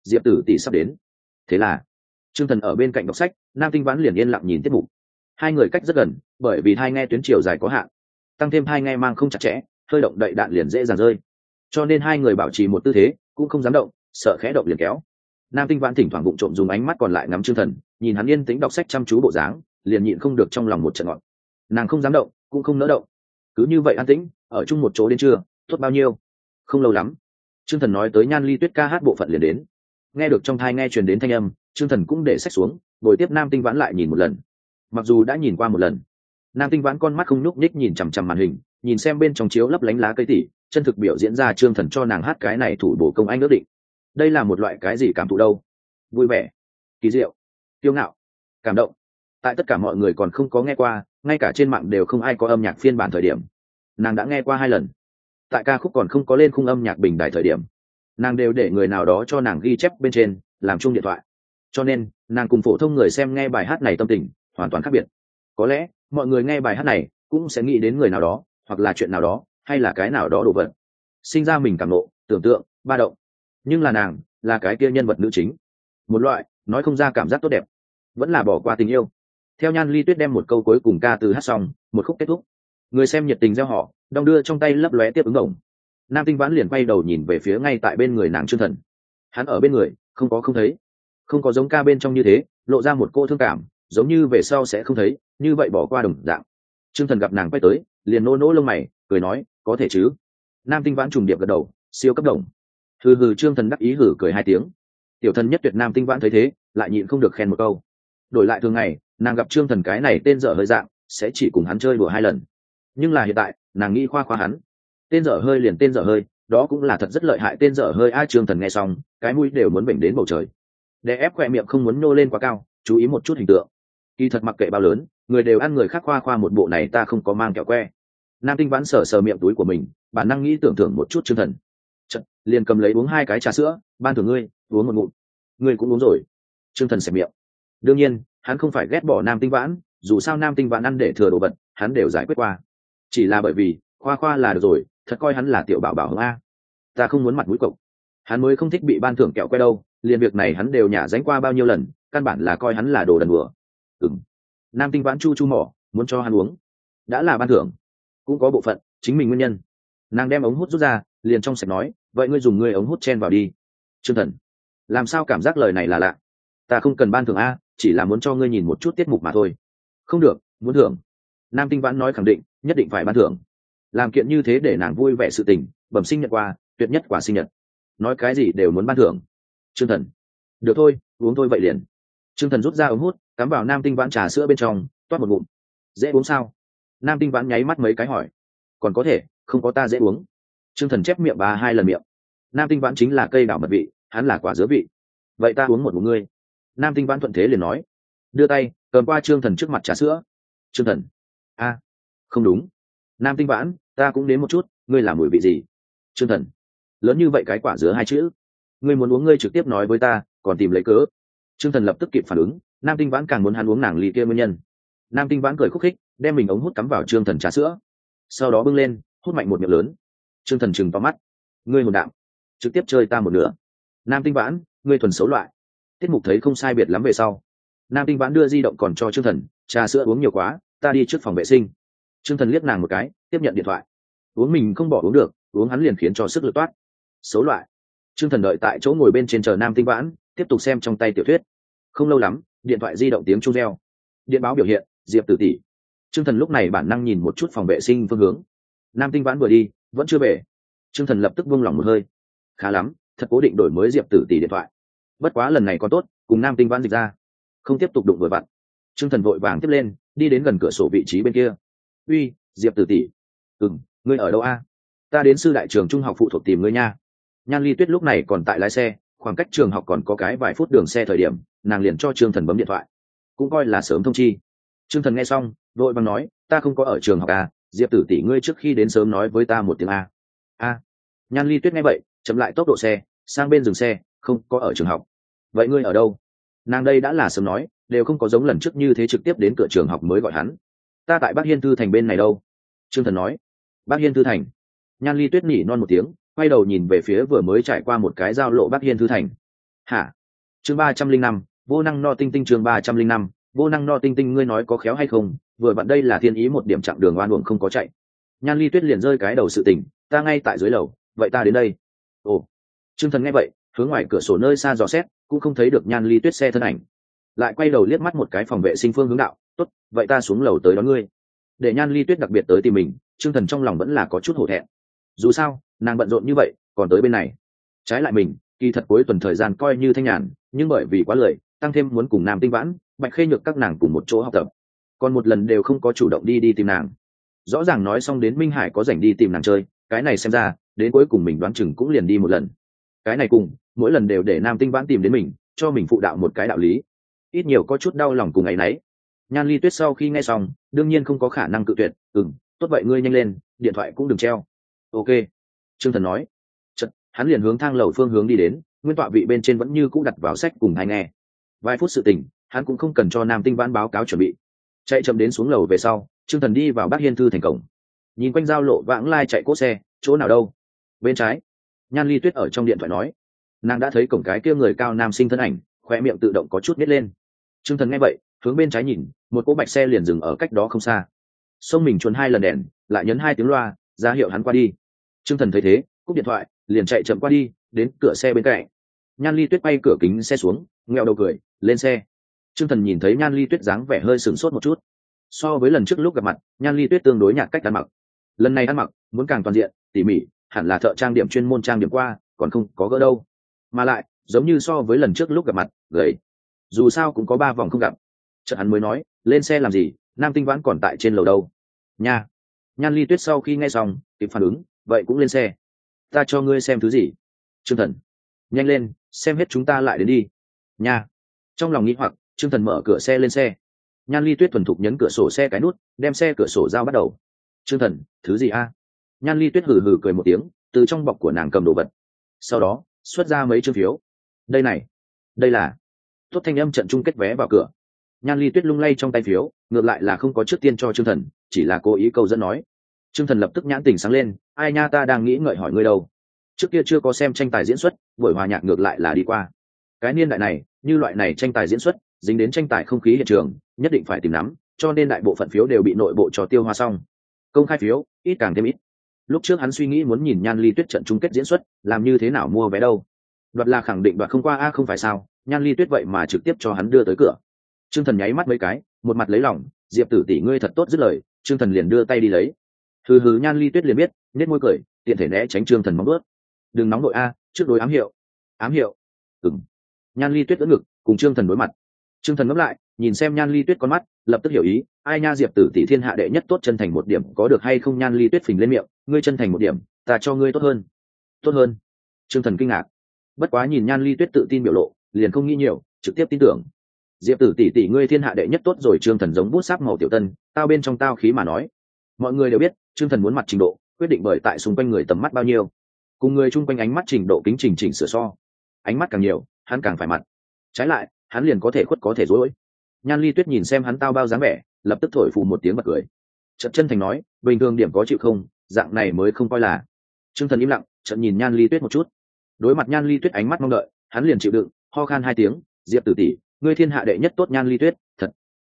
diệp tử tỷ sắp đến. Thế là Trương Thần ở bên cạnh đọc sách, Nam Tinh Vãn liền yên lặng nhìn tiết mục. Hai người cách rất gần, bởi vì thai nghe tuyến chiều dài có hạn, tăng thêm thai nghe mang không chặt chẽ, hơi động đậy đạn liền dễ dàng rơi, cho nên hai người bảo trì một tư thế, cũng không dám động, sợ khẽ động liền kéo. Nam Tinh Vãn thỉnh thoảng vụng trộm dùng ánh mắt còn lại ngắm Trương Thần, nhìn hắn yên tĩnh đọc sách chăm chú bộ dáng, liền nhịn không được trong lòng một trận ngọt. Nàng không dám động, cũng không nỡ động, cứ như vậy an tĩnh ở chung một chỗ đến trưa, tốt bao nhiêu. Không lâu lắm, Trương Thần nói tới Nhan Ly Tuyết ca hát bộ phận liền đến. Nghe được trong thai nghe truyền đến thanh âm, Trương Thần cũng để sách xuống, ngồi tiếp Nam Tinh Vãn lại nhìn một lần. Mặc dù đã nhìn qua một lần, Nam Tinh Vãn con mắt không nhúc nhích nhìn chằm chằm màn hình, nhìn xem bên trong chiếu lấp lánh lá cây tỉ, chân thực biểu diễn ra Trương Thần cho nàng hát cái này thủ bổ công anh ước định. Đây là một loại cái gì cảm thụ đâu? Vui vẻ, kỳ diệu, kiêu ngạo, cảm động. Tại tất cả mọi người còn không có nghe qua, ngay cả trên mạng đều không ai có âm nhạc phiên bản thời điểm, nàng đã nghe qua 2 lần. Tại ca khúc còn không có lên khung âm nhạc bình đài thời điểm, nàng đều để người nào đó cho nàng ghi chép bên trên, làm chung điện thoại. Cho nên nàng cùng phổ thông người xem nghe bài hát này tâm tình hoàn toàn khác biệt. Có lẽ mọi người nghe bài hát này cũng sẽ nghĩ đến người nào đó, hoặc là chuyện nào đó, hay là cái nào đó đồ vật, sinh ra mình cảm nộ, tưởng tượng, ba động. Nhưng là nàng, là cái kia nhân vật nữ chính, một loại nói không ra cảm giác tốt đẹp, vẫn là bỏ qua tình yêu. Theo Nhan Ly Tuyết đem một câu cuối cùng ca từ hát xong, một khúc kết thúc, người xem nhiệt tình reo họ, đong đưa trong tay lấp lóe tiếp ứng ổng. Nam Tinh Vãn liền quay đầu nhìn về phía ngay tại bên người nàng Trương Thần. Hắn ở bên người, không thấy, không có giống ca bên trong như thế lộ ra một cô thương cảm, giống như về sau sẽ không thấy, như vậy bỏ qua đồng dạng. Trương Thần gặp nàng quay tới, liền nô nỗ lông mày, cười nói, có thể chứ. Nam Tinh Vãn trùng điệp gật đầu, siêu cấp đồng. Hừ hừ. Trương Thần đắc ý hử cười 2 tiếng. Tiểu thần nhất tuyệt. Nam Tinh Vãn thấy thế, lại nhịn không được khen một câu. Đổi lại thường ngày, nàng gặp Trương Thần cái này tên dở hơi dạng, sẽ chỉ cùng hắn chơi đùa 2 lần. Nhưng là hiện tại, nàng nghĩ khoa hắn. Tên dở hơi liền tên dở hơi, đó cũng là thật rất lợi hại tên dở hơi. Trương Thần nghe xong, cái mũi đều muốn bệnh đến bầu trời. Để ép khỏe miệng không muốn nô lên quá cao, chú ý một chút hình tượng. Kỳ thật mặc kệ bao lớn, người đều ăn người khác khoa một bộ này ta không có mang kẹo que. Nam Tinh Vãn sờ miệng túi của mình, bản năng nghĩ tưởng thưởng một chút Trương Thần. Chật, liền cầm lấy uống 2 cái trà sữa, ban thưởng ngươi, uống một ngụm. Ngươi cũng uống rồi. Trương Thần xẹp miệng. Đương nhiên, hắn không phải ghét bỏ Nam Tinh Vãn, dù sao Nam Tinh Vãn ăn để thừa đồ vật, hắn đều giải quyết qua. Chỉ là bởi vì, khoa là được rồi, thật coi hắn là tiểu bảo bảo hứng a. Ta không muốn mặt mũi cậu. Hắn mới không thích bị ban thưởng kẹo que đâu, liền việc này hắn đều nhả dánh qua bao nhiêu lần, căn bản là coi hắn là đồ đần đùa. Nam Tinh Vãn chu mỏ, muốn cho hắn uống. Đã là ban thưởng, cũng có bộ phận chính mình nguyên nhân. Nàng đem ống hút rút ra, liền trong sạch nói, vậy ngươi dùng ngươi ống hút chen vào đi. Trương Thần, làm sao cảm giác lời này là lạ? Ta không cần ban thưởng a, chỉ là muốn cho ngươi nhìn một chút tiết mục mà thôi. Không được, muốn thưởng. Nam Tinh Vãn nói khẳng định, nhất định phải ban thưởng. Làm kiện như thế để nàng vui vẻ sự tình, bẩm sinh nhật qua, tuyệt nhất quả sinh nhật. Nói cái gì đều muốn ban thưởng. Trương Thần, được thôi, uống thôi vậy liền. Trương Thần rút ra ống hút, cắm vào Nam Tinh Vãn trà sữa bên trong, toát một ngụm. Dễ uống sao? Nam Tinh Vãn nháy mắt mấy cái hỏi. Còn có thể, không có ta dễ uống. Trương Thần chép miệng 2 lần miệng. Nam Tinh Vãn chính là cây đảo mật vị, hắn là quả dứa vị. Vậy ta uống một ngụm ngươi. Nam Tinh Vãn thuận thế liền nói. Đưa tay, cầm qua Trương Thần trước mặt trà sữa. Trương Thần, không đúng. Nam Tinh Vãn, ta cũng đến một chút, ngươi làm mùi vị gì? Trương Thần, lớn như vậy cái quả dứa 2 chữ. Ngươi muốn uống ngươi trực tiếp nói với ta, còn tìm lấy cớ. Trương Thần lập tức kịp phản ứng, Nam Tinh Vãn càng muốn hắn uống nàng ly kia nguyên nhân. Nam Tinh Vãn cười khúc khích, đem mình ống hút cắm vào Trương Thần trà sữa, sau đó bưng lên, hút mạnh một miệng lớn. Trương Thần trừng to mắt, ngươi hồn đạm, trực tiếp chơi ta một nửa. Nam Tinh Vãn, ngươi thuần xấu loại. Tiết mục thấy không sai biệt lắm về sau, Nam Tinh Vãn đưa di động còn cho Trương Thần, trà sữa uống nhiều quá, ta đi trước phòng vệ sinh. Trương Thần liếc nàng một cái, tiếp nhận điện thoại. Uống mình không bỏ uống được, uống hắn liền khiến cho sức lực toát. Xấu loại. Trương Thần đợi tại chỗ ngồi bên trên chờ Nam Tinh Vãn tiếp tục xem trong tay tiểu thuyết. Không lâu lắm, điện thoại di động tiếng chuông reo. Điện báo biểu hiện, Diệp Tử tỷ. Trương Thần lúc này bản năng nhìn một chút phòng vệ sinh phương hướng. Nam Tinh Vãn vừa đi, vẫn chưa về. Trương Thần lập tức buông lỏng một hơi. Khá lắm, thật cố định đổi mới Diệp Tử tỷ điện thoại. Bất quá lần này còn tốt, cùng Nam Tinh Vãn dịch ra, không tiếp tục đụng vừa vặn. Trương Thần vội vàng tiếp lên, đi đến gần cửa sổ vị trí bên kia. Uy, Diệp Tử tỷ. Ngươi ở đâu a? Ta đến sư đại trường trung học phụ thuộc tìm ngươi nha. Nhan Ly Tuyết lúc này còn tại lái xe, khoảng cách trường học còn có cái vài phút đường xe thời điểm, nàng liền cho Trương Thần bấm điện thoại, cũng coi là sớm thông chi. Trương Thần nghe xong, vội vàng nói, ta không có ở trường học à, Diệp Tử tỷ ngươi trước khi đến sớm nói với ta một tiếng a. Nhan Ly Tuyết nghe vậy, chậm lại tốc độ xe, sang bên dừng xe, không có ở trường học. Vậy ngươi ở đâu? Nàng đây đã là sớm nói, đều không có giống lần trước như thế trực tiếp đến cửa trường học mới gọi hắn. Ta tại Bắc Hiên Thư Thành bên này đâu? Trương Thần nói. Bắc Hiên Thư Thành. Nhan Ly Tuyết nhỉ non một tiếng, quay đầu nhìn về phía vừa mới trải qua một cái giao lộ Bắc Hiên Thư Thành. hả? Chương 305, vô năng no tinh tinh. Chương 305, vô năng no tinh tinh. Ngươi nói có khéo hay không, vừa vặn đây là thiên ý một điểm chặng đường oan uổng không có chạy. Nhan Ly Tuyết liền rơi cái đầu sự tình, ta ngay tại dưới lầu, vậy ta đến đây. Ồ. Trương Thần nghe vậy, hướng ngoài cửa sổ nơi xa dò xét, cũng không thấy được Nhan Ly Tuyết xe thân ảnh, lại quay đầu liếc mắt một cái phòng vệ sinh phương hướng đạo, tốt, vậy ta xuống lầu tới đón ngươi. Để Nhan Ly Tuyết đặc biệt tới tìm mình, Trương Thần trong lòng vẫn là có chút hổ thẹn. Dù sao, nàng bận rộn như vậy, còn tới bên này. Trái lại mình, kỳ thật cuối tuần thời gian coi như thanh nhàn, nhưng bởi vì quá lười, tăng thêm muốn cùng Nam Tinh Vãn, Bạch Khê Nhược các nàng cùng một chỗ học tập, còn một lần đều không có chủ động đi tìm nàng. Rõ ràng nói xong đến Minh Hải có rảnh đi tìm nàng chơi, cái này xem ra đến cuối cùng mình đoán chừng cũng liền đi một lần. Cái này cùng mỗi lần đều để Nam Tinh Vãn tìm đến mình, cho mình phụ đạo một cái đạo lý, ít nhiều có chút đau lòng cùng ấy nấy. Nhan Ly Tuyết sau khi nghe xong, đương nhiên không có khả năng cự tuyệt. Tốt vậy ngươi nhanh lên, điện thoại cũng đừng treo. Ok. Trương Thần nói. Chật, hắn liền hướng thang lầu phương hướng đi đến, nguyên tọa vị bên trên vẫn như cũ đặt vào sách cùng hay nghe. Vài phút sự tình, hắn cũng không cần cho Nam Tinh Vãn báo cáo chuẩn bị. Chạy chậm đến xuống lầu về sau, Trương Thần đi vào Bác Hiên thư thành cổng, nhìn quanh giao lộ vãng lai chạy cỗ xe, chỗ nào đâu? Bên trái. Nhan Ly Tuyết ở trong điện thoại nói. Nàng đã thấy cổng cái kia người cao nam sinh thân ảnh, khoe miệng tự động có chút nít lên. Trương Thần nghe vậy, hướng bên trái nhìn, một cỗ bạch xe liền dừng ở cách đó không xa. Xông mình chuồn 2 lần đèn, lại nhấn 2 tiếng loa, ra hiệu hắn qua đi. Trương Thần thấy thế, cúp điện thoại, liền chạy chậm qua đi, đến cửa xe bên cạnh. Nhan Ly Tuyết bay cửa kính xe xuống, nghẹo đầu cười, lên xe. Trương Thần nhìn thấy Nhan Ly Tuyết dáng vẻ hơi sửng sốt một chút. So với lần trước lúc gặp mặt, Nhan Ly Tuyết tương đối nhạt cách ăn mặc. Lần này ăn mặc muốn càng toàn diện, tỉ mỉ, hẳn là thợ trang điểm chuyên môn trang điểm qua, còn không có gỡ đâu. Mà lại, giống như so với lần trước lúc gặp mặt, gầy. Dù sao cũng có 3 vòng không gặp. Chợt hắn mới nói, lên xe làm gì, Nam Tinh Vãn còn tại trên lầu đâu. Nha. Nhan Ly Tuyết sau khi nghe xong, kịp phản ứng, vậy cũng lên xe. Ta cho ngươi xem thứ gì? Trương Thần. Nhanh lên, xem hết chúng ta lại đến đi. Nha. Trong lòng nghĩ hoặc, Trương Thần mở cửa xe lên xe. Nhan Ly Tuyết thuần thục nhấn cửa sổ xe cái nút, đem xe cửa sổ giao bắt đầu. Trương Thần, thứ gì a? Nhan Ly Tuyết hừ hừ cười một tiếng, từ trong bọc của nàng cầm đồ vật. Sau đó, xuất ra mấy chương phiếu. Đây này, đây là tốt thanh âm trận chung kết vé vào cửa. Nhan Ly Tuyết lung lay trong tay phiếu, ngược lại là không có trước tiên cho Trương Thần, chỉ là cố ý câu dẫn nói. Trương Thần lập tức nhãn tình sáng lên, ai nha, ta đang nghĩ ngợi hỏi ngươi đâu. Trước kia chưa có xem tranh tài diễn xuất, buổi hòa nhạc ngược lại là đi qua. Cái niên đại này, như loại này tranh tài diễn xuất, dính đến tranh tài không khí hiện trường, nhất định phải tìm nắm, cho nên đại bộ phận phiếu đều bị nội bộ cho tiêu hóa xong. Công khai phiếu, ít càng thêm ít. Lúc trước hắn suy nghĩ muốn nhìn Nhan Ly Tuyết trận chung kết diễn xuất, làm như thế nào mua vé đâu. Đoạt là khẳng định đoạt không qua a, không phải sao? Nhan Ly Tuyết vậy mà trực tiếp cho hắn đưa tới cửa. Trương Thần nháy mắt mấy cái, một mặt lấy lòng, Diệp Tử tỷ ngươi thật tốt dứt lời. Trương Thần liền đưa tay đi lấy. Hừ hừ, Nhan Ly Tuyết liền biết, nét môi cười, tiện thể né tránh Trương Thần móng vuốt. Đừng nóng nội a, trước đối ám hiệu. Ám hiệu? Nhan Ly Tuyết ưỡn ngực, cùng Trương Thần đối mặt. Trương Thần ngẫm lại, nhìn xem Nhan Ly Tuyết con mắt, lập tức hiểu ý, ai nha, Diệp Tử tỷ thiên hạ đệ nhất tốt, chân thành một điểm có được hay không? Nhan Ly Tuyết phình lên miệng, ngươi chân thành một điểm, ta cho ngươi tốt hơn. Tốt hơn? Trương Thần kinh ngạc. Bất quá nhìn Nhan Ly Tuyết tự tin biểu lộ, liền không nghĩ nhiều, trực tiếp tin tưởng. Diệp Tử tỷ tỷ ngươi thiên hạ đệ nhất tốt rồi. Trương Thần giống bút sáp màu tiểu tân, tao bên trong tao khí mà nói. Mọi người đều biết, Trương Thần muốn mặt trình độ, quyết định bởi tại xung quanh người tầm mắt bao nhiêu, cùng người chung quanh ánh mắt trình độ kính chỉnh sửa so. Ánh mắt càng nhiều, hắn càng phải mặt. Trái lại, hắn liền có thể khuất có thể dối. Nhan Ly Tuyết nhìn xem hắn tao bao dáng vẻ, lập tức thổi phù một tiếng bật cười. Chợt chân thành nói, bình thường điểm có chịu không, dạng này mới không coi là. Trương Thần im lặng, chợt nhìn Nhan Ly Tuyết một chút. Đối mặt Nhan Ly Tuyết ánh mắt mong đợi, hắn liền chịu đựng, ho khan 2 tiếng, Diệp Tử tỷ, ngươi thiên hạ đệ nhất tốt. Nhan Ly Tuyết, thật.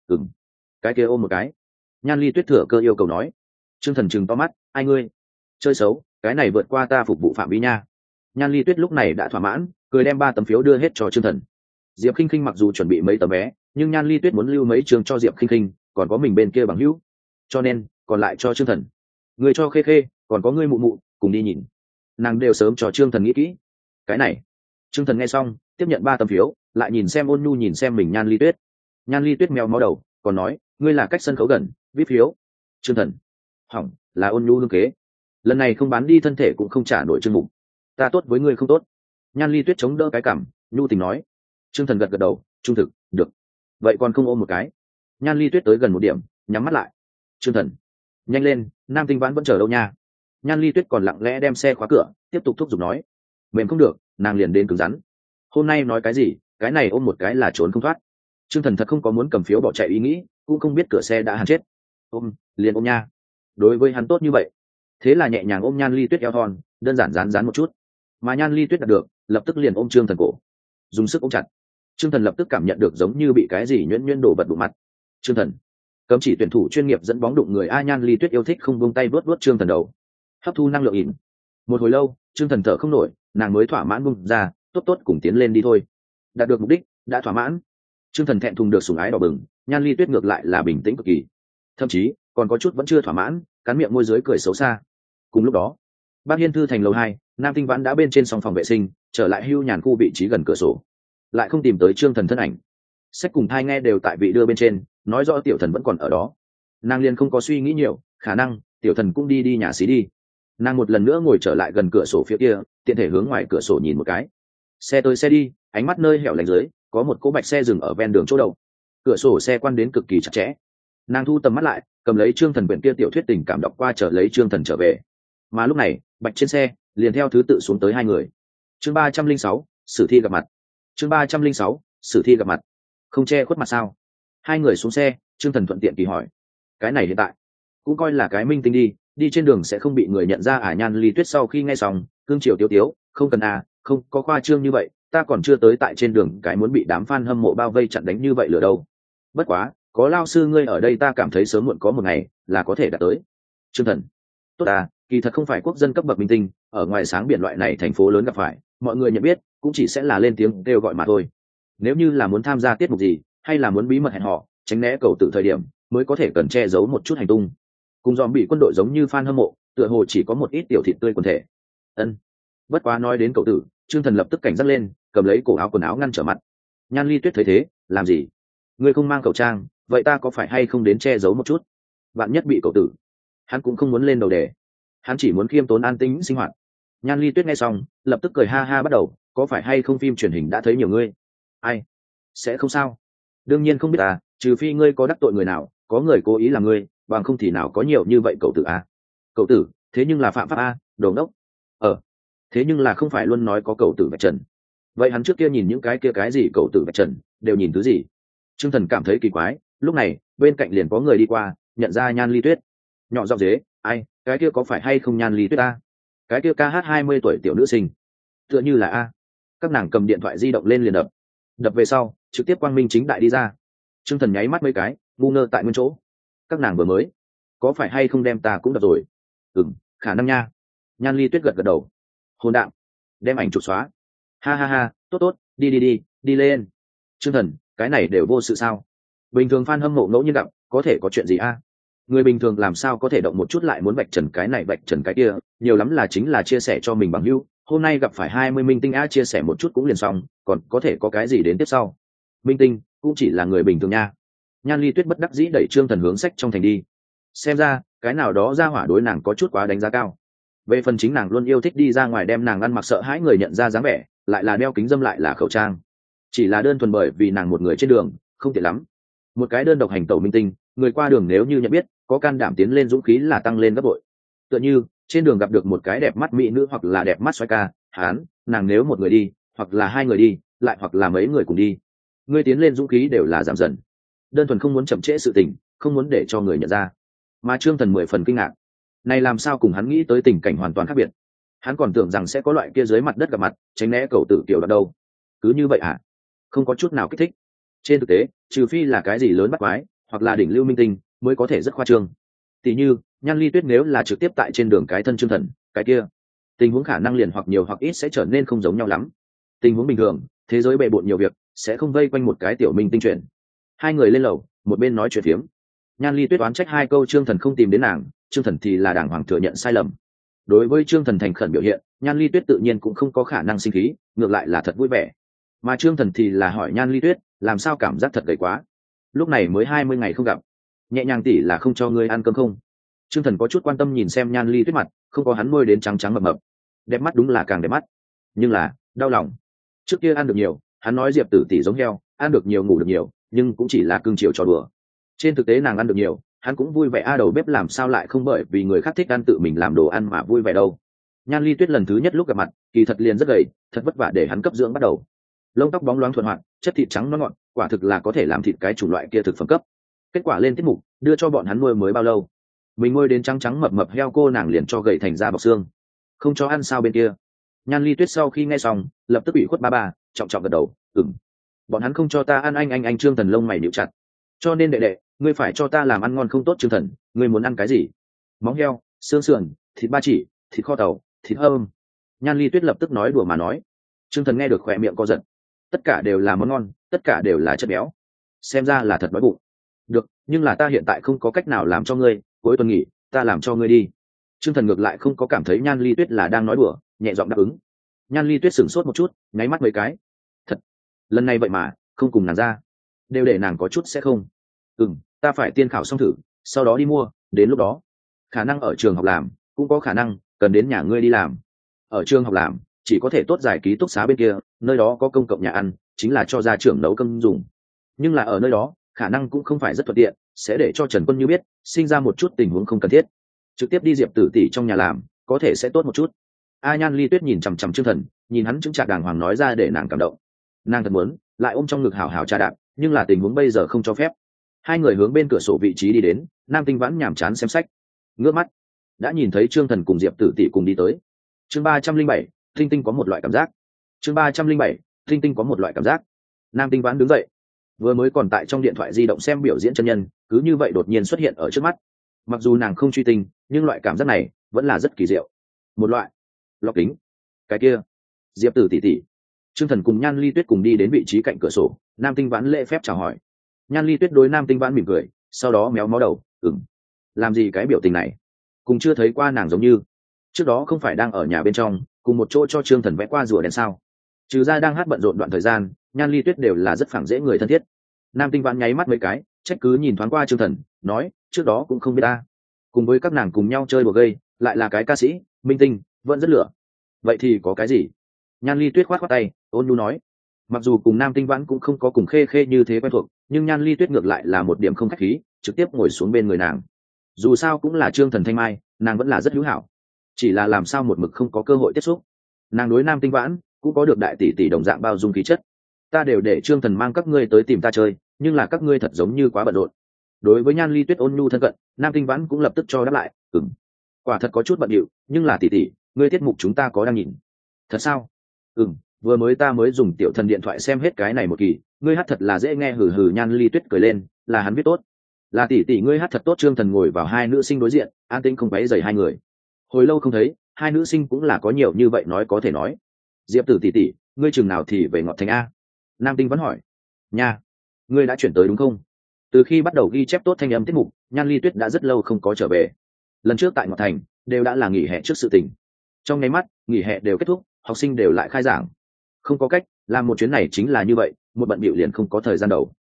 Cái kia ôm một cái. Nhan Ly Tuyết thừa cơ yêu cầu nói. Trương Thần trừng to mắt, ai ngươi? Chơi xấu, cái này vượt qua ta phục vụ phạm vi nha. Nhan Ly Tuyết lúc này đã thỏa mãn, cười đem 3 tấm phiếu đưa hết cho Trương Thần. Diệp Khinh Khinh mặc dù chuẩn bị mấy tấm vé, nhưng Nhan Ly Tuyết muốn lưu mấy trường cho Diệp Khinh Khinh, còn có mình bên kia bằng hữu, cho nên còn lại cho Trương Thần. Người cho Khê Khê, còn có ngươi mụ mụ, cùng đi nhìn. Nàng đều sớm cho Trương Thần nghĩ kỹ. Cái này. Trương Thần nghe xong, tiếp nhận 3 tấm phiếu, lại nhìn xem ôn nhu nhìn xem mình Nhan Ly Tuyết. Nhan Ly Tuyết mèo máu đầu, còn nói, ngươi là cách sân khấu gần, viết phiếu. Trương Thần. Hỏng, là ôn nhu hương kế. Lần này không bán đi thân thể cũng không trả nổi Trương Mục. Ta tốt với ngươi không tốt. Nhan Ly Tuyết chống đỡ cái cằm, nhu tình nói. Trương Thần gật gật đầu, trung thực, được. Vậy còn không ôm một cái. Nhan Ly Tuyết tới gần một điểm, nhắm mắt lại. Trương Thần, nhanh lên, Nam Tinh Vãn vẫn chờ đâu nha. Nhan Ly Tuyết còn lặng lẽ đem xe khóa cửa, tiếp tục thúc giục nói. Mềm không được, nàng liền đến cứng rắn. Hôm nay nói cái gì, cái này ôm một cái là trốn không thoát. Trương Thần thật không có muốn cầm phiếu bỏ chạy ý nghĩ, cũng không biết cửa xe đã hàn chết. Ôm, liền ôm nha. Đối với hắn tốt như vậy. Thế là nhẹ nhàng ôm Nhan Ly Tuyết eo thon, đơn giản rán một chút. Mà Nhan Ly Tuyết đạt được, lập tức liền ôm Trương Thần cổ. dùng sức ôm chặt. Trương Thần lập tức cảm nhận được giống như bị cái gì nhuyễn nhuyễn đổ bật đụng mặt. Trương Thần, cấm chỉ tuyển thủ chuyên nghiệp dẫn bóng đụng người a. Nhan Ly Tuyết yêu thích không buông tay vuốt vuốt Trương Thần đầu, hấp thu năng lượng ỉn. Một hồi lâu, Trương Thần thở không nổi, nàng mới thỏa mãn buông ra, tốt tốt cùng tiến lên đi thôi. Đạt được mục đích, đã thỏa mãn. Trương Thần thẹn thùng được sủng ái đỏ bừng, Nhan Ly Tuyết ngược lại là bình tĩnh cực kỳ, thậm chí còn có chút vẫn chưa thỏa mãn, cắn miệng môi dưới cười xấu xa. Cùng lúc đó, Bác Hiên Thư thành lầu 2, Nam Tinh Vãn đã bên trên song phòng vệ sinh, trở lại hưu nhàn khu vị trí gần cửa sổ, lại không tìm tới Trương Thần thân ảnh. Sách cùng thai nghe đều tại vị đưa bên trên, nói rõ Tiểu Thần vẫn còn ở đó. Nàng liền không có suy nghĩ nhiều, khả năng Tiểu Thần cũng đi nhà xí đi. Nàng một lần nữa ngồi trở lại gần cửa sổ phía kia, tiện thể hướng ngoài cửa sổ nhìn một cái. Xe tới xe đi, ánh mắt nơi hẻo lánh dưới, có một cỗ bạch xe dừng ở ven đường chỗ đầu. Cửa sổ xe quan đến cực kỳ chặt chẽ. Nàng thu tầm mắt lại, cầm lấy Trương Thần quyển kia tiểu thuyết tình cảm đọc qua, chờ lấy Trương Thần trở về. Mà lúc này, bạch trên xe liền theo thứ tự xuống tới hai người. Chương 306, sử thi gặp mặt. Chương 306, sử thi gặp mặt. Không che khuất mặt sao? Hai người xuống xe, Trương Thần thuận tiện kỳ hỏi. Cái này hiện tại cũng coi là cái minh tinh đi trên đường sẽ không bị người nhận ra à? Nhan Ly Tuyết sau khi nghe xong, cương chiều tiếu tiếu, không cần à, không có khoa trương như vậy, ta còn chưa tới tại trên đường cái muốn bị đám fan hâm mộ bao vây chặn đánh như vậy lửa đâu. Bất quá, có lao sư ngươi ở đây ta cảm thấy sớm muộn có một ngày là có thể đạt tới. Trương Thần, tốt à, kỳ thật không phải quốc dân cấp bậc minh tinh, ở ngoài sáng biển loại này thành phố lớn gặp phải, mọi người nhận biết cũng chỉ sẽ là lên tiếng kêu gọi mà thôi. Nếu như là muốn tham gia tiết mục gì, hay là muốn bí mật hẹn hò, tránh né cầu tự thời điểm, mới có thể cần che giấu một chút hành tung. Cùng dòm bị quân đội giống như fan hâm mộ, tựa hồ chỉ có một ít tiểu thịt tươi quần thể. Ân. Bất quá nói đến cầu tử, Trương Thần lập tức cảnh giác lên, cầm lấy cổ áo quần áo ngăn trở mặt. Nhan Ly Tuyết thấy thế, làm gì? Ngươi không mang khẩu trang, vậy ta có phải hay không đến che giấu một chút? Bạn nhất bị cầu tử. Hắn cũng không muốn lên đầu đề, hắn chỉ muốn khiêm tốn an tĩnh sinh hoạt. Nhan Ly Tuyết nghe xong, lập tức cười ha ha bắt đầu, có phải hay không phim truyền hình đã thấy nhiều ngươi? Ai? Sẽ không sao. Đương nhiên không biết à, trừ phi ngươi có đắc tội người nào, có người cố ý làm ngươi, bằng không thì nào có nhiều như vậy cậu tử à? Cậu tử, thế nhưng là phạm pháp a, đồ ngốc. Thế nhưng là không phải luôn nói có cậu tử vạch trần. Vậy hắn trước kia nhìn những cái kia cái gì cậu tử vạch trần, đều nhìn thứ gì? Trương Thần cảm thấy kỳ quái, lúc này, bên cạnh liền có người đi qua, nhận ra Nhan Ly Tuyết. Nhỏ giọng dế, ai, cái kia có phải hay không Nhan Ly Tuyết a? Cái kia ca hát 20 tuổi tiểu nữ sinh. Tựa như là a. Các nàng cầm điện thoại di động lên liền đập về sau, trực tiếp quang minh chính đại đi ra. Trương Thần nháy mắt mấy cái, ngu ngơ tại nguyên chỗ. Các nàng vừa mới, có phải hay không đem ta cũng đập rồi? Khả năng nha. Nhan Ly Tuyết gật gật đầu. Hôn đạm, đem ảnh chụp xóa. Ha ha ha, tốt, đi lên. Trương Thần, cái này đều vô sự sao? Bình thường fan hâm mộ ngẫu nhiên gặp, có thể có chuyện gì a? Người bình thường làm sao có thể động một chút lại muốn vạch trần cái này vạch trần cái kia, nhiều lắm là chính là chia sẻ cho mình bằng hữu. Hôm nay gặp phải 20 minh tinh a, chia sẻ một chút cũng liền xong, còn có thể có cái gì đến tiếp sau? Minh tinh cũng chỉ là người bình thường nha. Nhan Ly Tuyết bất đắc dĩ đẩy Trương Thần hướng sách trong thành đi. Xem ra cái nào đó ra hỏa đối nàng có chút quá đánh giá cao. Về phần chính nàng luôn yêu thích đi ra ngoài đem nàng ăn mặc sợ hãi người nhận ra dáng vẻ, lại là đeo kính dâm lại là khẩu trang. Chỉ là đơn thuần bởi vì nàng một người trên đường, không tiện lắm. Một cái đơn độc hành tẩu minh tinh, người qua đường nếu như nhận biết, có can đảm tiến lên dũng khí là tăng lên gấp bội. Tựa như trên đường gặp được một cái đẹp mắt mỹ nữ hoặc là đẹp mắt xoay ca, nàng nếu một người đi, hoặc là hai người đi, lại hoặc là mấy người cùng đi, người tiến lên dũng khí đều là giảm dần. Đơn thuần không muốn chậm trễ sự tình, không muốn để cho người nhận ra. Mà Trương Thần 10 phần kinh ngạc, này làm sao cùng hắn nghĩ tới tình cảnh hoàn toàn khác biệt. Hắn còn tưởng rằng sẽ có loại kia dưới mặt đất gặp mặt, tránh né cầu tử kiểu đó đâu. Cứ như vậy à? Không có chút nào kích thích. Trên thực tế, trừ phi là cái gì lớn bắt quái, hoặc là đỉnh lưu minh tinh, mới có thể rất khoa trương. Tỷ như Nhan Ly Tuyết nếu là trực tiếp tại trên đường cái thân Trương Thần, cái kia tình huống khả năng liền hoặc nhiều hoặc ít sẽ trở nên không giống nhau lắm. Tình huống bình thường, thế giới bề bộn nhiều việc, sẽ không vây quanh một cái tiểu minh tinh chuyện. Hai người lên lầu, một bên nói chuyện phiếm. Nhan Ly Tuyết oán trách hai câu Trương Thần không tìm đến nàng, Trương Thần thì là đàng hoàng thừa nhận sai lầm. Đối với Trương Thần thành khẩn biểu hiện, Nhan Ly Tuyết tự nhiên cũng không có khả năng sinh khí, ngược lại là thật vui vẻ. Mà Trương Thần thì là hỏi Nhan Ly Tuyết, làm sao cảm giác thật gầy quá? Lúc này mới 20 ngày không gặp, nhẹ nhàng tỉ là không cho ngươi ăn cơm không? Trương Thần có chút quan tâm nhìn xem Nhan Ly Tuyết mặt, không có hắn môi đến trắng trắng mập mập, đẹp mắt đúng là càng đẹp mắt, nhưng là đau lòng. Trước kia ăn được nhiều, hắn nói Diệp Tử tỷ giống heo, ăn được nhiều ngủ được nhiều, nhưng cũng chỉ là cưng chiều trò đùa. Trên thực tế nàng ăn được nhiều, hắn cũng vui vẻ a, đầu bếp làm sao lại không bởi vì người khác thích ăn tự mình làm đồ ăn mà vui vẻ đâu. Nhan Ly Tuyết lần thứ nhất lúc gặp mặt, kỳ thật liền rất gầy, thật vất vả để hắn cấp dưỡng bắt đầu. Lông tóc bóng loáng thuận hoạt, chất thịt trắng non ngọt, quả thực là có thể làm thịt cái chủng loại kia thực phẩm cấp. Kết quả lên tiết mục, đưa cho bọn hắn nuôi mới bao lâu, mình nuôi đến trắng trắng mập mập heo cô nàng liền cho gầy thành da bọc xương. Không cho ăn sao bên kia? Nhan Ly Tuyết sau khi nghe xong, lập tức ủy khuất ba trọng trọng gật đầu, Ừm, bọn hắn không cho ta ăn anh Trương Thần lông mày nhíu chặt. Cho nên đệ đệ, ngươi phải cho ta làm ăn ngon không tốt. Trương Thần, ngươi muốn ăn cái gì? Móng heo, xương sườn, thịt ba chỉ, thịt kho tàu, thịt hâm. Nhan Ly Tuyết lập tức nói đùa mà nói. Trương Thần nghe được khỏe miệng co giật. Tất cả đều là món ngon, tất cả đều là chất béo. Xem ra là thật đói bụng. Được, nhưng là ta hiện tại không có cách nào làm cho ngươi, cuối tuần nghỉ, ta làm cho ngươi đi. Trương Thần ngược lại không có cảm thấy Nhan Ly Tuyết là đang nói đùa, nhẹ giọng đáp ứng. Nhan Ly Tuyết sửng sốt một chút, nháy mắt mấy cái. Thật, lần này vậy mà không cùng nàng ra, đều để nàng có chút sẽ không. Ta phải tiên khảo xong thử, sau đó đi mua, đến lúc đó khả năng ở trường học làm, cũng có khả năng cần đến nhà ngươi đi làm. Ở trường học làm chỉ có thể tốt giải ký túc xá bên kia, nơi đó có công cộng nhà ăn, chính là cho gia trưởng nấu cơm dùng. Nhưng là ở nơi đó khả năng cũng không phải rất thuận tiện, sẽ để cho Trần Quân Như biết sinh ra một chút tình huống không cần thiết. Trực tiếp đi Diệp Tử tỷ trong nhà làm có thể sẽ tốt một chút. Nhan Ly Tuyết nhìn chằm chằm Trương Thần, nhìn hắn chứng trạc đàng hoàng nói ra để nàng cảm động. Nàng thật muốn lại ôm trong ngực hào hào trà đạp, nhưng là tình huống bây giờ không cho phép. Hai người hướng bên cửa sổ vị trí đi đến. Nam Tinh Vãn nhàm chán xem sách, ngước mắt đã nhìn thấy Trương Thần cùng Diệp Tử tỷ cùng đi tới. Chương 307, Tinh Tinh có một loại cảm giác. Chương 307, Tinh Tinh có một loại cảm giác. Nam Tinh Vãn đứng dậy, vừa mới còn tại trong điện thoại di động xem biểu diễn chân nhân, cứ như vậy đột nhiên xuất hiện ở trước mắt. Mặc dù nàng không truy tinh, nhưng loại cảm giác này vẫn là rất kỳ diệu. Một loại lọc kính. Cái kia Diệp Tử tỷ tỷ. Trương Thần cùng Nhan Ly Tuyết cùng đi đến vị trí cạnh cửa sổ. Nam Tinh Vãn lễ phép chào hỏi. Nhan Ly Tuyết đối Nam Tinh Vãn mỉm cười, sau đó méo mó đầu. Làm gì cái biểu tình này, cùng chưa thấy qua nàng giống như trước đó không phải đang ở nhà bên trong cùng một chỗ cho Trương Thần vẽ qua rùa đèn sao? Trừ ra đang hát bận rộn đoạn thời gian, Nhan Ly Tuyết đều là rất phẳng dễ người thân thiết. Nam Tinh Vãn nháy mắt mấy cái, trách cứ nhìn thoáng qua Trương Thần, nói trước đó cũng không biết ta, cùng với các nàng cùng nhau chơi đùa gây, lại là cái ca sĩ minh tinh, vẫn rất lửa. Vậy thì có cái gì? Nhan Ly Tuyết khoát khoát tay, ôn nhu nói. Mặc dù cùng Nam Tinh Vãn cũng không có cùng khê khê như thế quen thuộc, nhưng Nhan Ly Tuyết ngược lại là một điểm không khách khí, trực tiếp ngồi xuống bên người nàng. Dù sao cũng là Trương Thần thanh mai, nàng vẫn là rất hữu hảo, chỉ là làm sao một mực không có cơ hội tiếp xúc. Nàng đối Nam Tinh Vãn cũng có được đại tỷ tỷ đồng dạng bao dung khí chất. Ta đều để Trương Thần mang các ngươi tới tìm ta chơi, nhưng là các ngươi thật giống như quá bận rộn. Đối với Nhan Ly Tuyết ôn nhu thân cận, Nam Tinh Vãn cũng lập tức cho đáp lại, quả thật có chút bận rộn, nhưng là tỷ tỷ, ngươi tiết mục chúng ta có đang nhìn. Thật sao? Vừa mới ta mới dùng Tiểu Thần điện thoại xem hết cái này một kỳ, ngươi hát thật là dễ nghe. Hừ hừ. Nhan Ly Tuyết cười lên, là hắn viết tốt, là tỷ tỷ ngươi hát thật tốt. Trương Thần ngồi vào hai nữ sinh đối diện, an tĩnh không quấy rầy hai người. Hồi lâu không thấy, hai nữ sinh cũng là có nhiều như vậy nói có thể nói. Diệp Tử tỷ tỷ, ngươi chừng nào thì về Ngọt Thành a? Nam Tinh vẫn hỏi. Nha, ngươi đã chuyển tới đúng không? Từ khi bắt đầu ghi chép tốt thanh âm tiết mục, Nhan Ly Tuyết đã rất lâu không có trở về. Lần trước tại Ngọt Thành đều đã là nghỉ hè trước sự tình. Trong nháy mắt nghỉ hè đều kết thúc, học sinh đều lại khai giảng. Không có cách, làm một chuyến này chính là như vậy, một bận bịu liền không có thời gian đầu.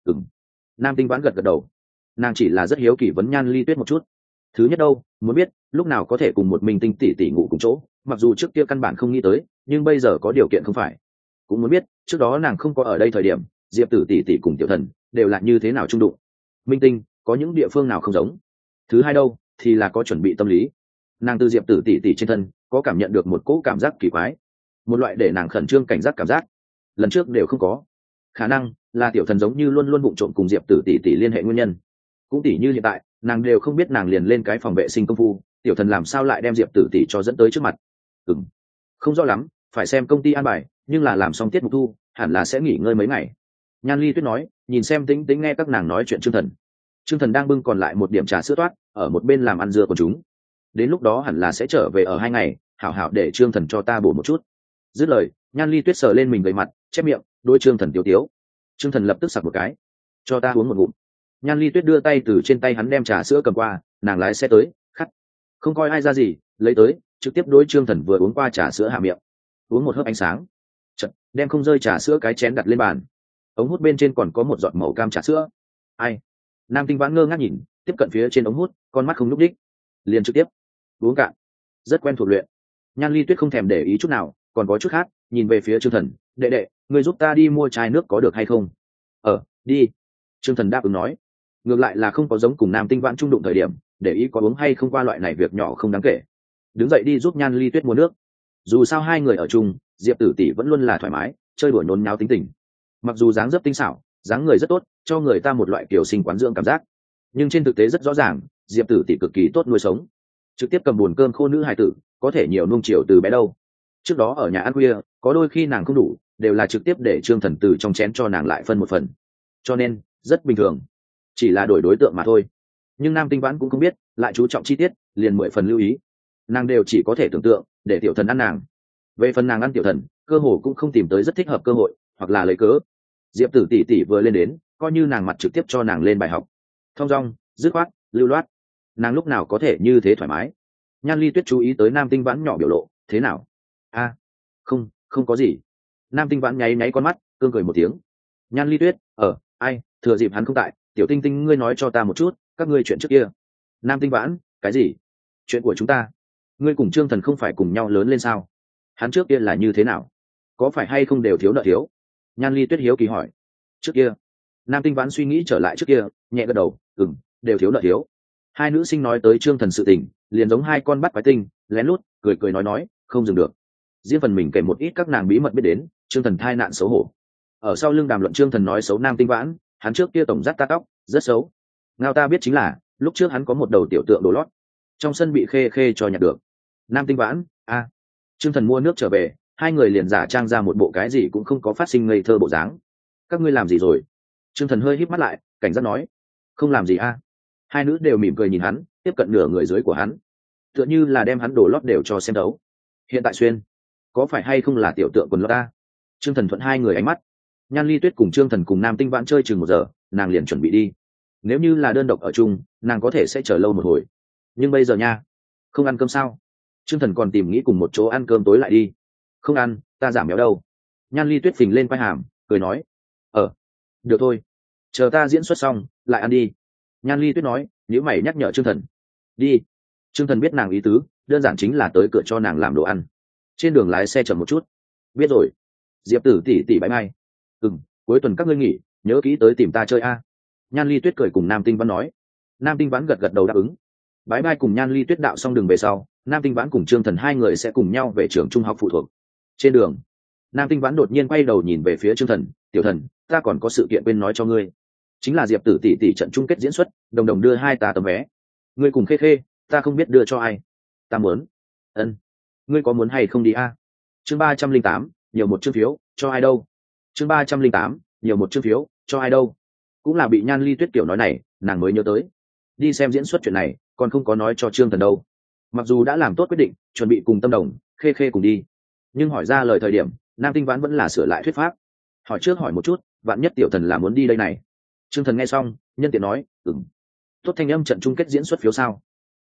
Nam Tinh Vãn gật gật đầu. Nàng chỉ là rất hiếu kỳ vấn Nhan Ly Tuyết một chút. Thứ nhất đâu, muốn biết lúc nào có thể cùng một mình tinh tỷ tỷ ngủ cùng chỗ, mặc dù trước kia căn bản không nghĩ tới, nhưng bây giờ có điều kiện không phải. Cũng muốn biết trước đó nàng không có ở đây thời điểm, Diệp Tử tỷ tỷ cùng Tiểu Thần đều là như thế nào chung đụng. Minh tinh có những địa phương nào không giống. Thứ hai đâu, thì là có chuẩn bị tâm lý. Nàng từ Diệp Tử tỷ tỷ trên thân có cảm nhận được một cỗ cảm giác kỳ quái, một loại để nàng khẩn trương cảnh giác cảm giác, lần trước đều không có. Khả năng là Tiểu Thần giống như luôn luôn vụng trộm cùng Diệp Tử tỷ tỷ liên hệ nguyên nhân. Cũng tỷ như hiện tại, nàng đều không biết nàng liền lên cái phòng vệ sinh công phu, Tiểu Thần làm sao lại đem Diệp Tử tỷ cho dẫn tới trước mặt. Không rõ lắm, phải xem công ty an bài, nhưng là làm xong tiết mục thu hẳn là sẽ nghỉ ngơi mấy ngày. Nhan Ly Tuyết nói, nhìn xem Tĩnh Tĩnh nghe các nàng nói chuyện. Trương Thần đang bưng còn lại một điểm trà sữa toát ở một bên làm ăn dưa của chúng. Đến lúc đó hẳn là sẽ trở về ở 2 ngày, hảo hảo để Trương Thần cho ta bổ một chút. Dứt lời, Nhan Ly Tuyết sờ lên mình gầy mặt, chép miệng, đôi Trương Thần tiếu tiếu. Trương Thần lập tức sặc một cái, cho ta uống một ngụm. Nhan Ly Tuyết đưa tay từ trên tay hắn đem trà sữa cầm qua, nàng lái xe tới, khắt, không coi ai ra gì, lấy tới, trực tiếp đối Trương Thần vừa uống qua trà sữa hạ miệng, uống một hớp ánh sáng, chật, đem không rơi trà sữa cái chén đặt lên bàn. Ống hút bên trên còn có một giọt màu cam trà sữa. Ai? Nam Tinh Vãn ngơ ngác nhìn, tiếp cận phía trên ống hút, con mắt không nhúc đích, liền trực tiếp uống cạn, rất quen thuộc luyện. Nhan Ly Tuyết không thèm để ý chút nào, còn có chút khác, nhìn về phía Trương Thần, đệ đệ, người giúp ta đi mua chai nước có được hay không? Đi. Trương Thần đáp ứng nói. Ngược lại là không có giống cùng Nam Tinh Vãn trung đụng thời điểm, để ý có uống hay không qua loại này việc nhỏ không đáng kể. Đứng dậy đi giúp Nhan Ly Tuyết mua nước. Dù sao hai người ở chung, Diệp Tử tỷ vẫn luôn là thoải mái, chơi đùa nhốn nháo tính tình. Mặc dù dáng dấp tinh xảo, dáng người rất tốt, cho người ta một loại kiểu sinh quán dưỡng cảm giác, nhưng trên thực tế rất rõ ràng, Diệp Tử tỷ cực kỳ tốt nuôi sống. Trực tiếp cầm buồn cơm khô nữ hài tử, có thể nhiều nuông chiều từ bé đâu. Trước đó ở nhà ăn khuya, có đôi khi nàng không đủ, đều là trực tiếp để trương thần từ trong chén cho nàng lại phân một phần, cho nên rất bình thường, chỉ là đổi đối tượng mà thôi. Nhưng Nam Tinh Vãn cũng không biết, lại chú trọng chi tiết, liền 10 phần lưu ý. Nàng đều chỉ có thể tưởng tượng để tiểu thần ăn nàng. Về phần nàng ăn tiểu thần, cơ hồ cũng không tìm tới rất thích hợp cơ hội, hoặc là lấy cớ. Diệp Tử tỷ tỷ vừa lên đến, coi như nàng mặt trực tiếp cho nàng lên bài học. Thong dong, dứt khoát, lưu loát. Nàng lúc nào có thể như thế thoải mái. Nhan Ly Tuyết chú ý tới Nam Tinh Vãn nhỏ biểu lộ, thế nào? Không, không có gì. Nam Tinh Vãn nháy nháy con mắt, cương cười một tiếng. Nhan Ly Tuyết, ai, thừa dịp hắn không tại, tiểu Tinh Tinh ngươi nói cho ta một chút, các ngươi chuyện trước kia. Nam Tinh Vãn, cái gì? Chuyện của chúng ta? Ngươi cùng Trương Thần không phải cùng nhau lớn lên sao? Hắn trước kia là như thế nào? Có phải hay không đều thiếu nợ thiếu? Nhan Ly Tuyết hiếu kỳ hỏi. Trước kia? Nam Tinh Vãn suy nghĩ trở lại trước kia, nhẹ gật đầu, đều thiếu nợ thiếu. Hai nữ sinh nói tới Trương Thần sự tình, liền giống hai con bắt quái tinh, lén lút cười cười nói, không dừng được. Riêng phần mình kể một ít các nàng bí mật biết đến, Trương Thần thai nạn xấu hổ. Ở sau lưng đàm luận Trương Thần nói xấu Nam Tinh Vãn, hắn trước kia tổng dắt ta tóc, rất xấu. Ngao ta biết chính là, lúc trước hắn có một đầu tiểu tượng đồ lót, trong sân bị khê khê cho nhặt được. Nam Tinh Vãn, Trương Thần mua nước trở về, hai người liền giả trang ra một bộ cái gì cũng không có phát sinh ngây thơ bộ dáng. Các ngươi làm gì rồi? Trương Thần hơi híp mắt lại, cảnh giác nói. Không làm gì a. Hai nữ đều mỉm cười nhìn hắn, tiếp cận nửa người dưới của hắn, tựa như là đem hắn đổ lót đều cho xem đấu. Hiện tại xuyên, có phải hay không là tiểu tượng quần lót ta? Trương Thần thuận hai người ánh mắt. Nhan Ly Tuyết cùng Trương Thần cùng Nam Tinh Vãn chơi chừng 1 giờ, nàng liền chuẩn bị đi. Nếu như là đơn độc ở chung, nàng có thể sẽ chờ lâu một hồi. Nhưng bây giờ nha, không ăn cơm sao? Trương Thần còn tìm nghĩ cùng một chỗ ăn cơm tối lại đi. Không ăn, ta giảm béo đâu. Nhan Ly Tuyết phình lên quai hàm, cười nói. Được thôi, chờ ta diễn xuất xong, lại ăn đi. Nhan Ly Tuyết nói, nếu mày nhắc nhở Trương Thần. Đi. Trương Thần biết nàng ý tứ, đơn giản chính là tới cửa cho nàng làm đồ ăn. Trên đường lái xe chậm một chút. Biết rồi. Diệp Tử tỷ bãi mai. Cuối tuần các ngươi nghỉ, nhớ kỹ tới tìm ta chơi a. Nhan Ly Tuyết cười cùng Nam Tinh Vãn nói. Nam Tinh Vãn gật gật đầu đáp ứng. Bãi mai cùng Nhan Ly Tuyết đạo xong đường về sau, Nam Tinh Vãn cùng Trương Thần hai người sẽ cùng nhau về trường trung học phụ thuộc. Trên đường, Nam Tinh Vãn đột nhiên quay đầu nhìn về phía Trương Thần, tiểu thần, ta còn có sự kiện quên nói cho ngươi. Chính là Diệp Tử tỷ trận chung kết diễn xuất, đồng đồng đưa hai ta tấm vé. Ngươi cùng khê khê, ta không biết đưa cho ai. Ta muốn. Ngươi có muốn hay không đi a? Chương 308, nhiều một chương phiếu, cho ai đâu? Chương 308, nhiều một chương phiếu, cho ai đâu? Cũng là bị Nhan Ly Tuyết kiểu nói này, nàng mới nhớ tới. Đi xem diễn xuất chuyện này, còn không có nói cho Trương Thần đâu. Mặc dù đã làm tốt quyết định, chuẩn bị cùng Tâm Đồng, khê khê cùng đi, nhưng hỏi ra lời thời điểm, Nam Tinh Vãn vẫn là sửa lại thuyết pháp. Hỏi trước hỏi một chút, vạn nhất tiểu thần là muốn đi đây này. Trương Thần nghe xong, nhân tiện nói, tốt thanh âm trận chung kết diễn xuất phiếu sao?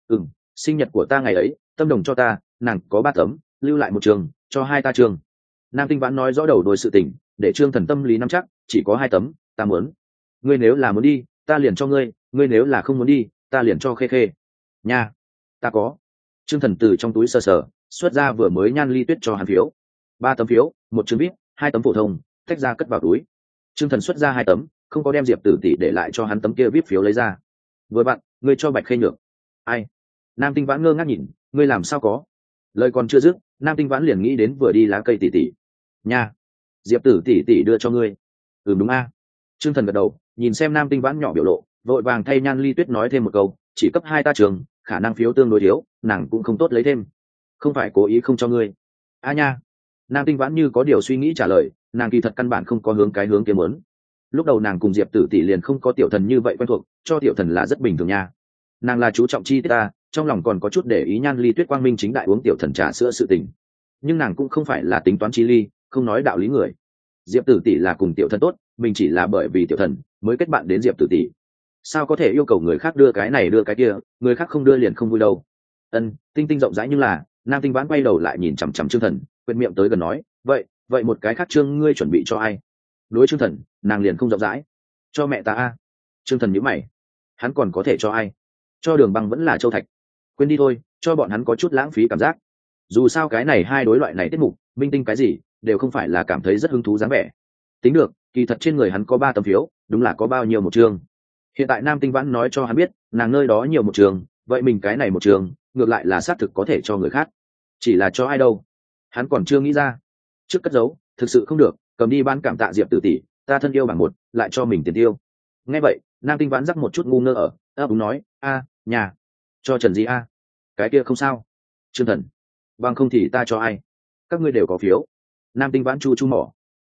Sinh nhật của ta ngày ấy, Tâm Đồng cho ta, nàng có 3 tấm, lưu lại một trường, cho hai ta trường. Nam Tinh Vãn nói rõ đầu đuôi sự tình, để Trương Thần tâm lý nắm chắc, chỉ có 2 tấm, ta muốn. Ngươi nếu là muốn đi, ta liền cho ngươi, ngươi nếu là không muốn đi, ta liền cho khê khê. Nha, ta có. Trương Thần từ trong túi sờ sờ, xuất ra vừa mới Nhan Ly Tuyết cho hắn phiếu. 3 tấm phiếu, 1 chương VIP, 2 tấm phổ thông, tách ra cất vào túi. Trương Thần xuất ra 2 tấm, không có đem Diệp Tử tỷ để lại cho hắn tấm kia VIP phiếu lấy ra. Vừa bạn, ngươi cho Bạch Khê nhượng. Ai? Nam Tinh Vãn ngơ ngác nhìn, ngươi làm sao có? Lời còn chưa dứt, Nam Tinh Vãn liền nghĩ đến vừa đi lá cây tỷ tỷ. Nha, Diệp Tử tỷ đưa cho ngươi. Đúng a. Trương Thần gật đầu, nhìn xem Nam Tinh Vãn nhỏ biểu lộ, vội vàng thay Nhan Ly Tuyết nói thêm một câu, chỉ cấp 2 ta trường, khả năng phiếu tương đối thiếu, nàng cũng không tốt lấy thêm. Không phải cố ý không cho ngươi. Nha. Nam Tinh Vãn như có điều suy nghĩ trả lời, nàng kỳ thật căn bản không có hướng kia muốn. Lúc đầu nàng cùng Diệp Tử tỷ liền không có tiểu thần như vậy quen thuộc, cho tiểu thần là rất bình thường nha. Nàng là chú trọng chi tiết ta, trong lòng còn có chút để ý Nhan Ly Tuyết quang minh chính đại uống tiểu thần trà sữa sự tình. Nhưng nàng cũng không phải là tính toán chi ly, không nói đạo lý người. Diệp Tử tỷ là cùng tiểu thần tốt, mình chỉ là bởi vì tiểu thần mới kết bạn đến Diệp Tử tỷ. Sao có thể yêu cầu người khác đưa cái này đưa cái kia, người khác không đưa liền không vui đâu. Tinh Tinh rộng rãi, nhưng là Nam Tinh Vãn quay đầu lại nhìn chằm chằm Trương Thần, quên miệng tới gần nói, vậy một cái khác Trương ngươi chuẩn bị cho ai? Đối Trương Thần, nàng liền không rộng rãi. Cho mẹ ta a. Trương Thần nhíu mày, hắn còn có thể cho ai? Cho Đường Băng vẫn là Châu Thạch. Quên đi thôi, cho bọn hắn có chút lãng phí cảm giác. Dù sao cái này hai đối loại này tiết mục, minh tinh cái gì, đều không phải là cảm thấy rất hứng thú dáng vẻ. Tính được, kỳ thật trên người hắn có 3 tấm phiếu, đúng là có bao nhiêu một trường. Hiện tại Nam Tinh Vãn nói cho hắn biết, nàng nơi đó nhiều một trường, vậy mình cái này một trường, ngược lại là xác thực có thể cho người khác. Chỉ là cho ai đâu? Hắn còn chưa nghĩ ra. Trước cất giấu, thực sự không được, cầm đi bán cảm tạ Diệp Tử tỷ, ta thân yêu bảng 1, lại cho mình tiền tiêu. Nghe vậy, Nam Tinh Vãn rắc một chút ngu ngơ ở, đúng nói, nhà, cho Trần Di a. Cái kia không sao. Trương Thần, bằng không thì ta cho ai? Các ngươi đều có phiếu. Nam Tinh Vãn chu chu mỏ.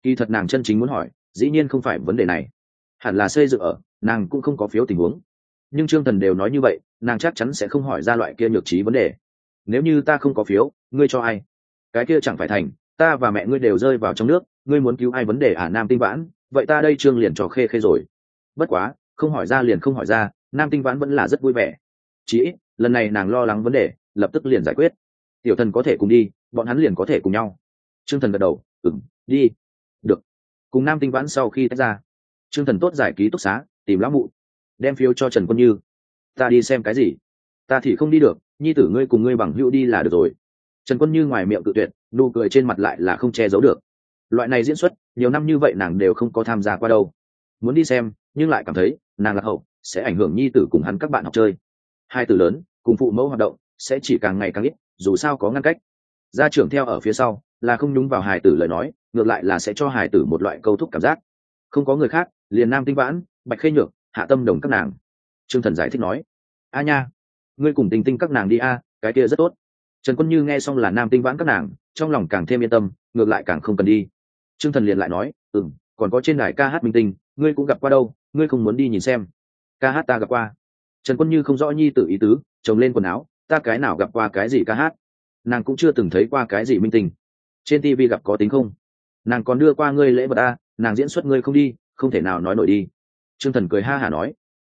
Kỳ thật nàng chân chính muốn hỏi dĩ nhiên không phải vấn đề này, hẳn là xây dựng ở nàng cũng không có phiếu tình huống. Nhưng Trương Thần đều nói như vậy, nàng chắc chắn sẽ không hỏi ra loại kia nhược trí vấn đề. Nếu như ta không có phiếu, ngươi cho ai? Cái kia chẳng phải thành ta và mẹ ngươi đều rơi vào trong nước, ngươi muốn cứu ai vấn đề Nam Tinh Vãn, vậy ta đây Trương liền cho khê khê rồi. Bất quá không hỏi ra liền không hỏi ra, Nam Tinh Vãn vẫn là rất vui vẻ. Chỉ ít lần này nàng lo lắng vấn đề lập tức liền giải quyết. Tiểu Thần có thể cùng đi, bọn hắn liền có thể cùng nhau. Trương Thần gật đầu, đi. Được. Cùng Nam Tinh Vãn sau khi tách ra, Trương Thần tốt giải ký túc xá, tìm lão mụ, đem phiếu cho Trần Quân Như. Ta đi xem cái gì? Ta thì không đi được, nhi tử ngươi cùng ngươi bằng hữu đi là được rồi. Trần Quân Như ngoài miệng cự tuyệt, nụ cười trên mặt lại là không che giấu được. Loại này diễn xuất nhiều năm như vậy nàng đều không có tham gia qua đâu. Muốn đi xem nhưng lại cảm thấy nàng lạc hậu, sẽ ảnh hưởng nhi tử cùng hắn các bạn học chơi. Hai từ lớn cùng phụ mẫu hoạt động sẽ chỉ càng ngày càng ít, dù sao có ngăn cách. Gia trưởng theo ở phía sau là không nhúng vào hài tử lời nói, ngược lại là sẽ cho hài tử một loại câu thúc cảm giác. Không có người khác, liền Nam Tinh Vãn, Bạch Khê Nhược, Hạ Tâm Đồng các nàng. Trương Thần giải thích nói, a nha, ngươi cùng Tinh Tinh các nàng đi a, cái kia rất tốt. Trần Quân Như nghe xong là Nam Tinh Vãn các nàng, trong lòng càng thêm yên tâm, ngược lại càng không cần đi. Trương Thần liền lại nói, còn có trên đài ca hát minh tinh, ngươi cũng gặp qua đâu, ngươi không muốn đi nhìn xem? Ca hát ta gặp qua. Trần Quân Như không rõ nhi tử ý tứ, chồng lên quần áo, ta cái nào gặp qua cái gì ca hát? Nàng cũng chưa từng thấy qua cái gì minh tinh. Trên TV gặp có tính không? Nàng còn đưa qua ngươi lễ vật a, nàng diễn xuất ngươi không đi, không thể nào nói nổi đi. Trương Thần cười ha hả nói,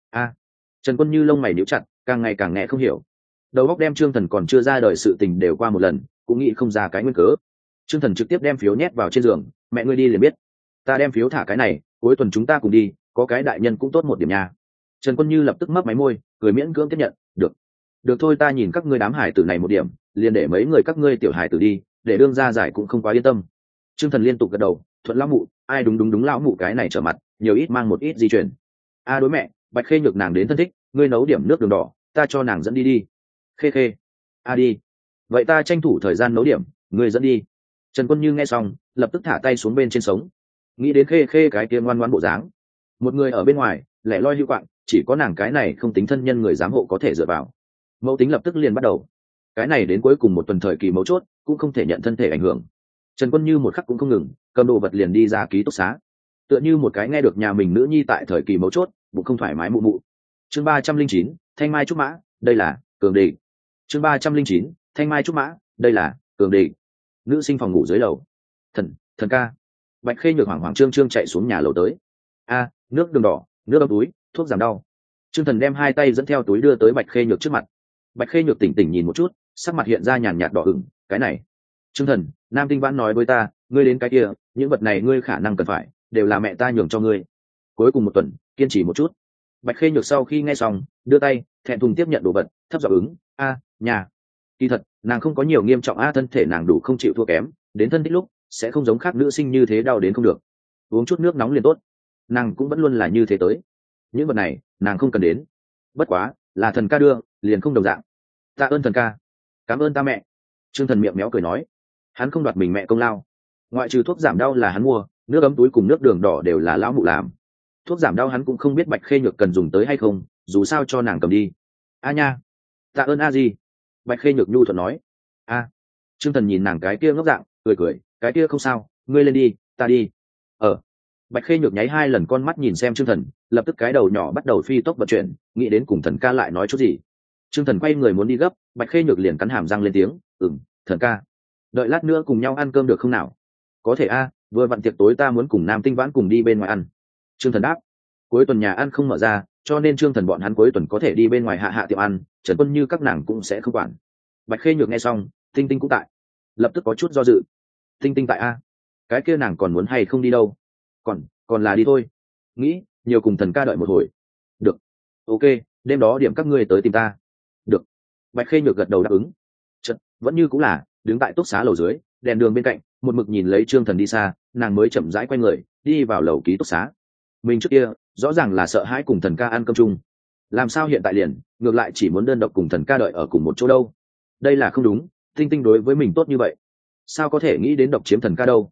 Trần Quân Như lông mày níu chặt, càng ngày càng nghe không hiểu. Đầu óc đem Trương Thần còn chưa ra đời sự tình đều qua một lần, cũng nghĩ không ra cái nguyên cớ. Trương Thần trực tiếp đem phiếu nhét vào trên giường, mẹ ngươi đi liền biết. Ta đem phiếu thả cái này, cuối tuần chúng ta cùng đi, có cái đại nhân cũng tốt một điểm nha. Trần Quân Như lập tức mấp máy môi, cười miễn cưỡng tiếp nhận, được thôi, ta nhìn các ngươi đám hải tử này một điểm, liền để mấy người các ngươi tiểu hải tử đi, để đương ra giải cũng không quá yên tâm. Trương Thần liên tục gật đầu, thuận lão mụ, ai đúng lão mụ cái này trở mặt, nhiều ít mang một ít di chuyển. Đối mẹ, Bạch Khê Nhược nàng đến thân thích, ngươi nấu điểm nước đường đỏ, ta cho nàng dẫn đi. Khê khê, đi. Vậy ta tranh thủ thời gian nấu điểm, ngươi dẫn đi. Trần Quân Như nghe xong, lập tức thả tay xuống bên trên sống. Nghĩ đến khê khê cái kia ngoan ngoãn bộ dáng, một người ở bên ngoài lẻ loi hữu quạng, chỉ có nàng cái này không tính thân nhân người giám hộ có thể dựa vào. Mẫu tính lập tức liền bắt đầu. Cái này đến cuối cùng một tuần thời kỳ mấu chốt, cũng không thể nhận thân thể ảnh hưởng. Trần Quân Như một khắc cũng không ngừng, cầm đồ vật liền đi ra ký túc xá, tựa như một cái nghe được nhà mình nữ nhi tại thời kỳ mấu chốt bụng không thoải mái mụ mụ. Chương 309, Thanh Mai Trúc Mã, đây là cường địch. Chương 309, Thanh Mai Trúc Mã, đây là cường địch. Nữ sinh phòng ngủ dưới lầu. Thần ca. Bạch Khê Nhược hoảng hoảng trương chạy xuống nhà lầu tới. Nước đường đỏ, nước ấm túi, thuốc giảm đau. Trương Thần đem hai tay dẫn theo túi đưa tới Bạch Khê Nhược trước mặt. Bạch Khê Nhược tỉnh tỉnh nhìn một chút, sắc mặt hiện ra nhàn nhạt đỏ ửng. Cái này, Trương Thần, Nam Tinh Vãn nói với ta, ngươi đến cái kia, những vật này ngươi khả năng cần phải, đều là mẹ ta nhường cho ngươi. Cuối cùng một tuần, kiên trì một chút. Bạch Khê Nhược sau khi nghe xong, đưa tay thẹn thùng tiếp nhận đồ vật, thấp giọng ứng, nhà. Kỳ thật nàng không có nhiều nghiêm trọng, thân thể nàng đủ không chịu thua kém, đến thân thích lúc sẽ không giống khác nữ sinh như thế đau đến không được, uống chút nước nóng liền tốt. Nàng cũng vẫn luôn là như thế tới. Những vật này nàng không cần đến, bất quá là thần ca đưa, liền không đồng dạng. Tạ ơn thần ca. Cảm ơn ta mẹ. Trương Thần miệng méo cười nói, hắn không đoạt mình mẹ công lao, ngoại trừ thuốc giảm đau là hắn mua, nước ấm túi cùng nước đường đỏ đều là lão mụ làm. Thuốc giảm đau hắn cũng không biết Bạch Khê Nhược cần dùng tới hay không, dù sao cho nàng cầm đi. Nha, tạ ơn gì. Bạch Khê Nhược nhu thuận nói. Trương Thần nhìn nàng cái kia ngốc dạng, cười, cái kia không sao, ngươi lên đi, ta đi. Bạch Khê Nhược nháy hai lần con mắt nhìn xem Trương Thần, lập tức cái đầu nhỏ bắt đầu phi tốc vận chuyển, nghĩ đến cùng thần ca lại nói chút gì. Trương Thần quay người muốn đi gấp, Bạch Khê Nhược liền cắn hàm răng lên tiếng, thần ca, đợi lát nữa cùng nhau ăn cơm được không nào? Có thể vừa vặn tiệc tối ta muốn cùng Nam Tinh Vãn cùng đi bên ngoài ăn. Trương Thần đáp. Cuối tuần nhà ăn không mở ra, cho nên Trương Thần bọn hắn cuối tuần có thể đi bên ngoài hạ tiệm ăn, Trần Quân Như các nàng cũng sẽ không quản. Bạch Khê Nhược nghe xong, Tinh Tinh cũng tại, lập tức có chút do dự. Tinh Tinh tại cái kia nàng còn muốn hay không đi đâu? Còn là đi thôi. Nghĩ nhiều cùng thần ca đợi một hồi. Được. Ok, đêm đó điểm các ngươi tới tìm ta. Được. Bạch Khê Nhược gật đầu đáp ứng. Vẫn như cũng là đứng tại túc xá lầu dưới, đèn đường bên cạnh, một mực nhìn lấy Trương Thần đi xa, nàng mới chậm rãi quay người đi vào lầu ký túc xá. Mình trước kia rõ ràng là sợ hãi cùng thần ca ăn cơm chung, làm sao hiện tại liền ngược lại chỉ muốn đơn độc cùng thần ca đợi ở cùng một chỗ đâu? Đây là không đúng. Tinh Tinh đối với mình tốt như vậy, sao có thể nghĩ đến độc chiếm thần ca đâu?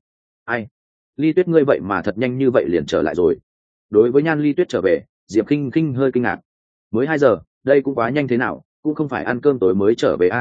Ly Tuyết ngươi vậy mà thật nhanh như vậy liền trở lại rồi. Đối với Nhan Ly Tuyết trở về, Diệp Khinh Khinh hơi kinh ngạc. Mới 2 giờ, đây cũng quá nhanh thế nào, cũng không phải ăn cơm tối mới trở về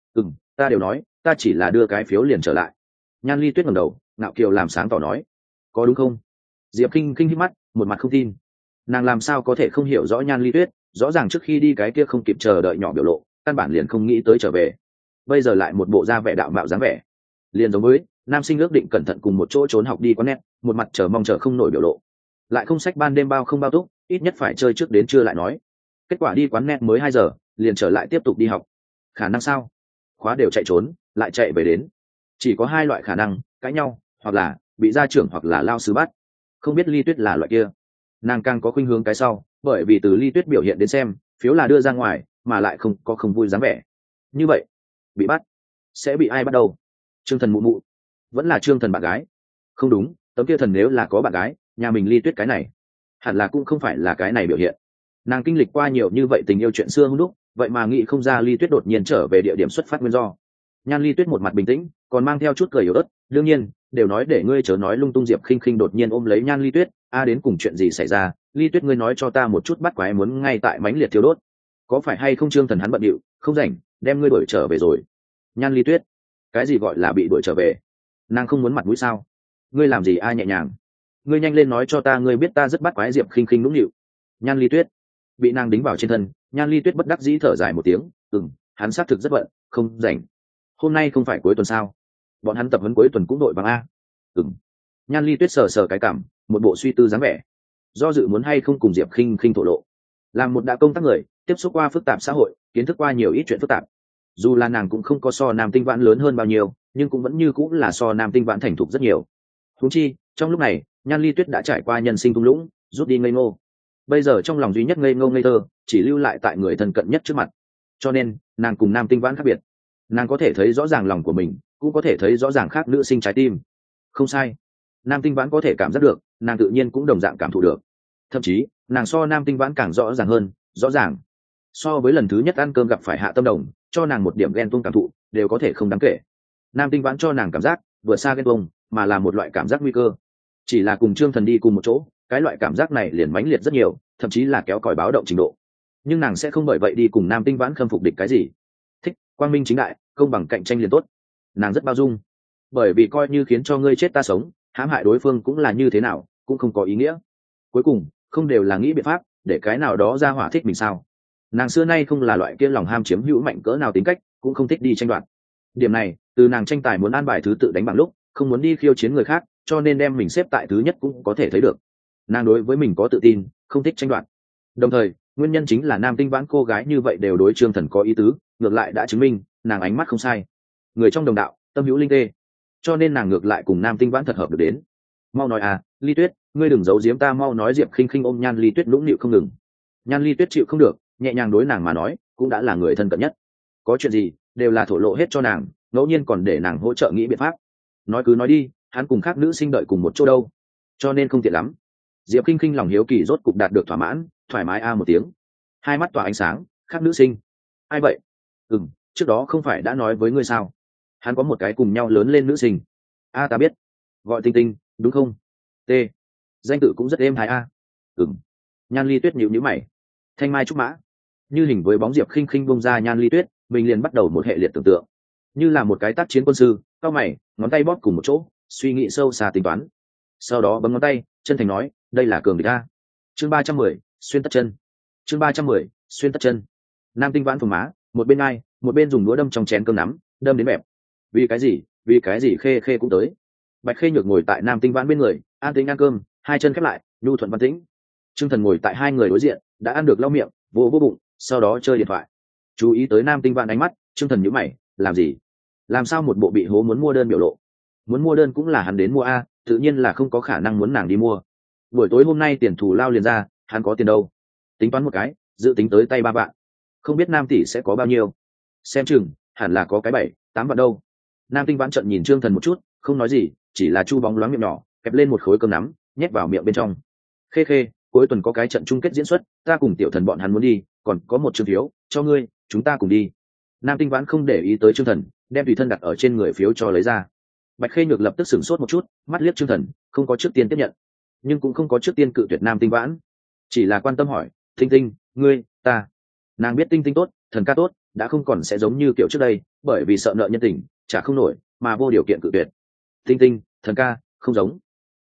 ta đều nói, ta chỉ là đưa cái phiếu liền trở lại. Nhan Ly Tuyết ngẩng đầu, ngạo kiều làm sáng tỏ nói. có đúng không? Diệp Kinh Kinh hít mắt, một mặt không tin. Nàng làm sao có thể không hiểu rõ Nhan Ly Tuyết, rõ ràng trước khi đi cái kia không kịp chờ đợi nhỏ biểu lộ, căn bản liền không nghĩ tới trở về. Bây giờ lại một bộ da vẻ đạo mạo dáng vẻ, liền giống với nam sinh ước định cẩn thận cùng một chỗ trốn học đi quán net, một mặt chờ mong chờ không nổi biểu lộ. Lại không sách ban đêm bao không bao túc, ít nhất phải chơi trước đến trưa lại nói. Kết quả đi quán net mới 2 giờ, liền trở lại tiếp tục đi học. Khả năng sao? Khóa đều chạy trốn, lại chạy về đến. Chỉ có 2 loại khả năng, cãi nhau, hoặc là bị gia trưởng hoặc là lao sư bắt. Không biết Ly Tuyết là loại kia. Nàng càng có khuynh hướng cái sau, bởi vì từ Ly Tuyết biểu hiện đến xem, phiếu là đưa ra ngoài, mà lại không có không vui dáng vẻ. Như vậy, bị bắt, sẽ bị ai bắt đầu? Trương Thần mụ mụ, vẫn là Trương Thần bạn gái? Không đúng, tấm kia thần nếu là có bạn gái, nhà mình Ly Tuyết cái này, hẳn là cũng không phải là cái này biểu hiện. Nàng kinh lịch qua nhiều như vậy tình yêu chuyện xưa hung đúc, vậy mà nghĩ không ra Ly Tuyết đột nhiên trở về địa điểm xuất phát nguyên do. Nhan Ly Tuyết một mặt bình tĩnh, còn mang theo chút cười yếu ớt. Đương nhiên, đều nói để ngươi chớ nói lung tung. Diệp Khinh Khinh đột nhiên ôm lấy Nhan Ly Tuyết, đến cùng chuyện gì xảy ra? Ly Tuyết, ngươi nói cho ta một chút, bắt quái muốn ngay tại mãnh liệt thiêu đốt. Có phải hay không? Trương Thần hắn bận điệu, không rảnh, đem ngươi đuổi trở về rồi. Nhan Ly Tuyết, cái gì gọi là bị đuổi trở về? Nàng không muốn mặt mũi sao? Ngươi làm gì? Nhẹ nhàng, ngươi nhanh lên nói cho ta, ngươi biết ta rất bắt quái. Diệp Khinh Khinh nũng nịu. Nhan Ly Tuyết bị nàng đính vào trên thân, Nhan Ly Tuyết bất đắc dĩ thở dài một tiếng. Hắn xác thực rất bận, không rảnh. Hôm nay không phải cuối tuần sao? Bọn hắn tập huấn cuối tuần cũng đội bằng a. Nhan Ly Tuyết sờ sờ cái cảm, một bộ suy tư dáng vẻ, do dự muốn hay không cùng Diệp Khinh Khinh thổ lộ. Làm một đã công tác người, tiếp xúc qua phức tạp xã hội, kiến thức qua nhiều ít chuyện phức tạp. Dù là nàng cũng không có so Nam Tinh Vãn lớn hơn bao nhiêu, nhưng cũng vẫn như cũng là so Nam Tinh Vãn thành thục rất nhiều. Huống chi, trong lúc này, Nhan Ly Tuyết đã trải qua nhân sinh thung lũng, rút đi ngây ngô. Bây giờ trong lòng duy nhất ngây ngô ngây thơ, chỉ lưu lại tại người thân cận nhất trước mặt. Cho nên, nàng cùng Nam Tinh Vãn khác biệt. Nàng có thể thấy rõ ràng lòng của mình, cũng có thể thấy rõ ràng khác nữ sinh trái tim. Không sai, Nam Tinh Vãn có thể cảm giác được, nàng tự nhiên cũng đồng dạng cảm thụ được. Thậm chí, nàng so Nam Tinh Vãn càng rõ ràng hơn, rõ ràng. So với lần thứ nhất ăn cơm gặp phải Hạ Tâm Đồng, cho nàng một điểm ghen tuông cảm thụ, đều có thể không đáng kể. Nam Tinh Vãn cho nàng cảm giác vừa xa ghen tuông, mà là một loại cảm giác nguy cơ. Chỉ là cùng Trương Thần đi cùng một chỗ, cái loại cảm giác này liền mãnh liệt rất nhiều, thậm chí là kéo còi báo động trình độ. Nhưng nàng sẽ không bởi vậy đi cùng Nam Tinh Vãn khâm phục địch cái gì. Thích, quang minh chính đại, công bằng cạnh tranh liền tốt. Nàng rất bao dung, bởi vì coi như khiến cho ngươi chết ta sống, hãm hại đối phương cũng là như thế nào, cũng không có ý nghĩa. Cuối cùng, không đều là nghĩ biện pháp để cái nào đó ra hỏa thích mình sao? Nàng xưa nay không là loại kia lòng ham chiếm hữu mạnh cỡ nào tính cách, cũng không thích đi tranh đoạt. Điểm này, từ nàng tranh tài muốn an bài thứ tự đánh bằng lúc, không muốn đi khiêu chiến người khác, cho nên đem mình xếp tại thứ nhất cũng có thể thấy được. Nàng đối với mình có tự tin, không thích tranh đoạt. Đồng thời, nguyên nhân chính là Nam Tinh Vãn cô gái như vậy đều đối Trương Thần có ý tứ, ngược lại đã chứng minh nàng ánh mắt không sai, người trong đồng đạo, tâm hữu linh tê, cho nên nàng ngược lại cùng Nam Tinh Vãn thật hợp được đến. Mau nói Ly Tuyết, ngươi đừng giấu giếm ta, mau nói. Diệp Khinh Khinh ôm Nhan Ly Tuyết nũng nịu không ngừng. Nhan Ly Tuyết chịu không được, nhẹ nhàng đối nàng mà nói, cũng đã là người thân cận nhất, có chuyện gì đều là thổ lộ hết cho nàng, ngẫu nhiên còn để nàng hỗ trợ nghĩ biện pháp. Nói cứ nói đi, hắn cùng khác nữ sinh đợi cùng một chỗ đâu, cho nên không tiện lắm. Diệp Khinh Khinh lòng hiếu kỳ rốt cục đạt được thỏa mãn, thoải mái một tiếng, hai mắt tỏa ánh sáng. Khác nữ sinh? Ai vậy? Trước đó không phải đã nói với ngươi sao, hắn có một cái cùng nhau lớn lên nữ sinh. Ta biết, gọi Tinh Tinh, đúng không? T, danh tự cũng rất êm thái Nhan Ly Tuyết nhíu nhíu mày. Thanh mai trúc mã, như hình với bóng. Diệp Khinh Khinh bung ra Nhan Ly Tuyết, mình liền bắt đầu một hệ liệt tưởng tượng, như là một cái tác chiến quân sư, cao mày, ngón tay bóp cùng một chỗ, suy nghĩ sâu xa tính toán. Sau đó bấm ngón tay, chân thành nói, đây là cường địch a. Chương 310, xuyên tất chân. Chương 310, xuyên tất chân. Nam Tinh Vãn phồng má, một bên ai, một bên dùng đũa đâm trong chén cơm nắm, đâm đến bẹp. Vì cái gì Khê Khê cũng tới. Bạch Khê Nhược ngồi tại Nam Tinh Vãn bên người, an tĩnh ăn cơm, hai chân khép lại, nhu thuận văn tĩnh. Trương Thần ngồi tại hai người đối diện, đã ăn được lau miệng, vô bụng, sau đó chơi điện thoại. Chú ý tới Nam Tinh Vãn ánh mắt, Trương Thần nhíu mày, làm gì? Làm sao một bộ bị hố muốn mua đơn biểu lộ? Muốn mua đơn cũng là hắn đến mua tự nhiên là không có khả năng muốn nàng đi mua. Buổi tối hôm nay tiền thù lao liền ra, hắn có tiền đâu? Tính toán một cái, dự tính tới tay 3 vạn. Không biết Nam tỷ sẽ có bao nhiêu? Xem chừng hẳn là có cái 7-8 vạn đâu. Nam Tinh Vãn trợn nhìn Trương Thần một chút, không nói gì, chỉ là chu bóng loáng miệng nhỏ, kẹp lên một khối cơm nắm, nhét vào miệng bên trong. Khê Khê, cuối tuần có cái trận chung kết diễn xuất, ta cùng Tiểu Thần bọn hắn muốn đi, còn có một chương phiếu cho ngươi, chúng ta cùng đi. Nam Tinh Vãn không để ý tới Trương Thần, đem tùy thân đặt ở trên người phiếu cho lấy ra. Bạch Khê Nhược lập tức sửng sốt một chút, mắt liếc Trương Thần, không có trước tiên tiếp nhận, nhưng cũng không có trước tiên cự tuyệt Nam Tinh Vãn, chỉ là quan tâm hỏi, Tinh Tinh, ngươi, ta. Nàng biết Tinh Tinh tốt, Thần ca tốt, đã không còn sẽ giống như kiểu trước đây, bởi vì sợ nợ nhân tình, trả không nổi, mà vô điều kiện cự tuyệt. Tinh Tinh, Thần ca, không giống.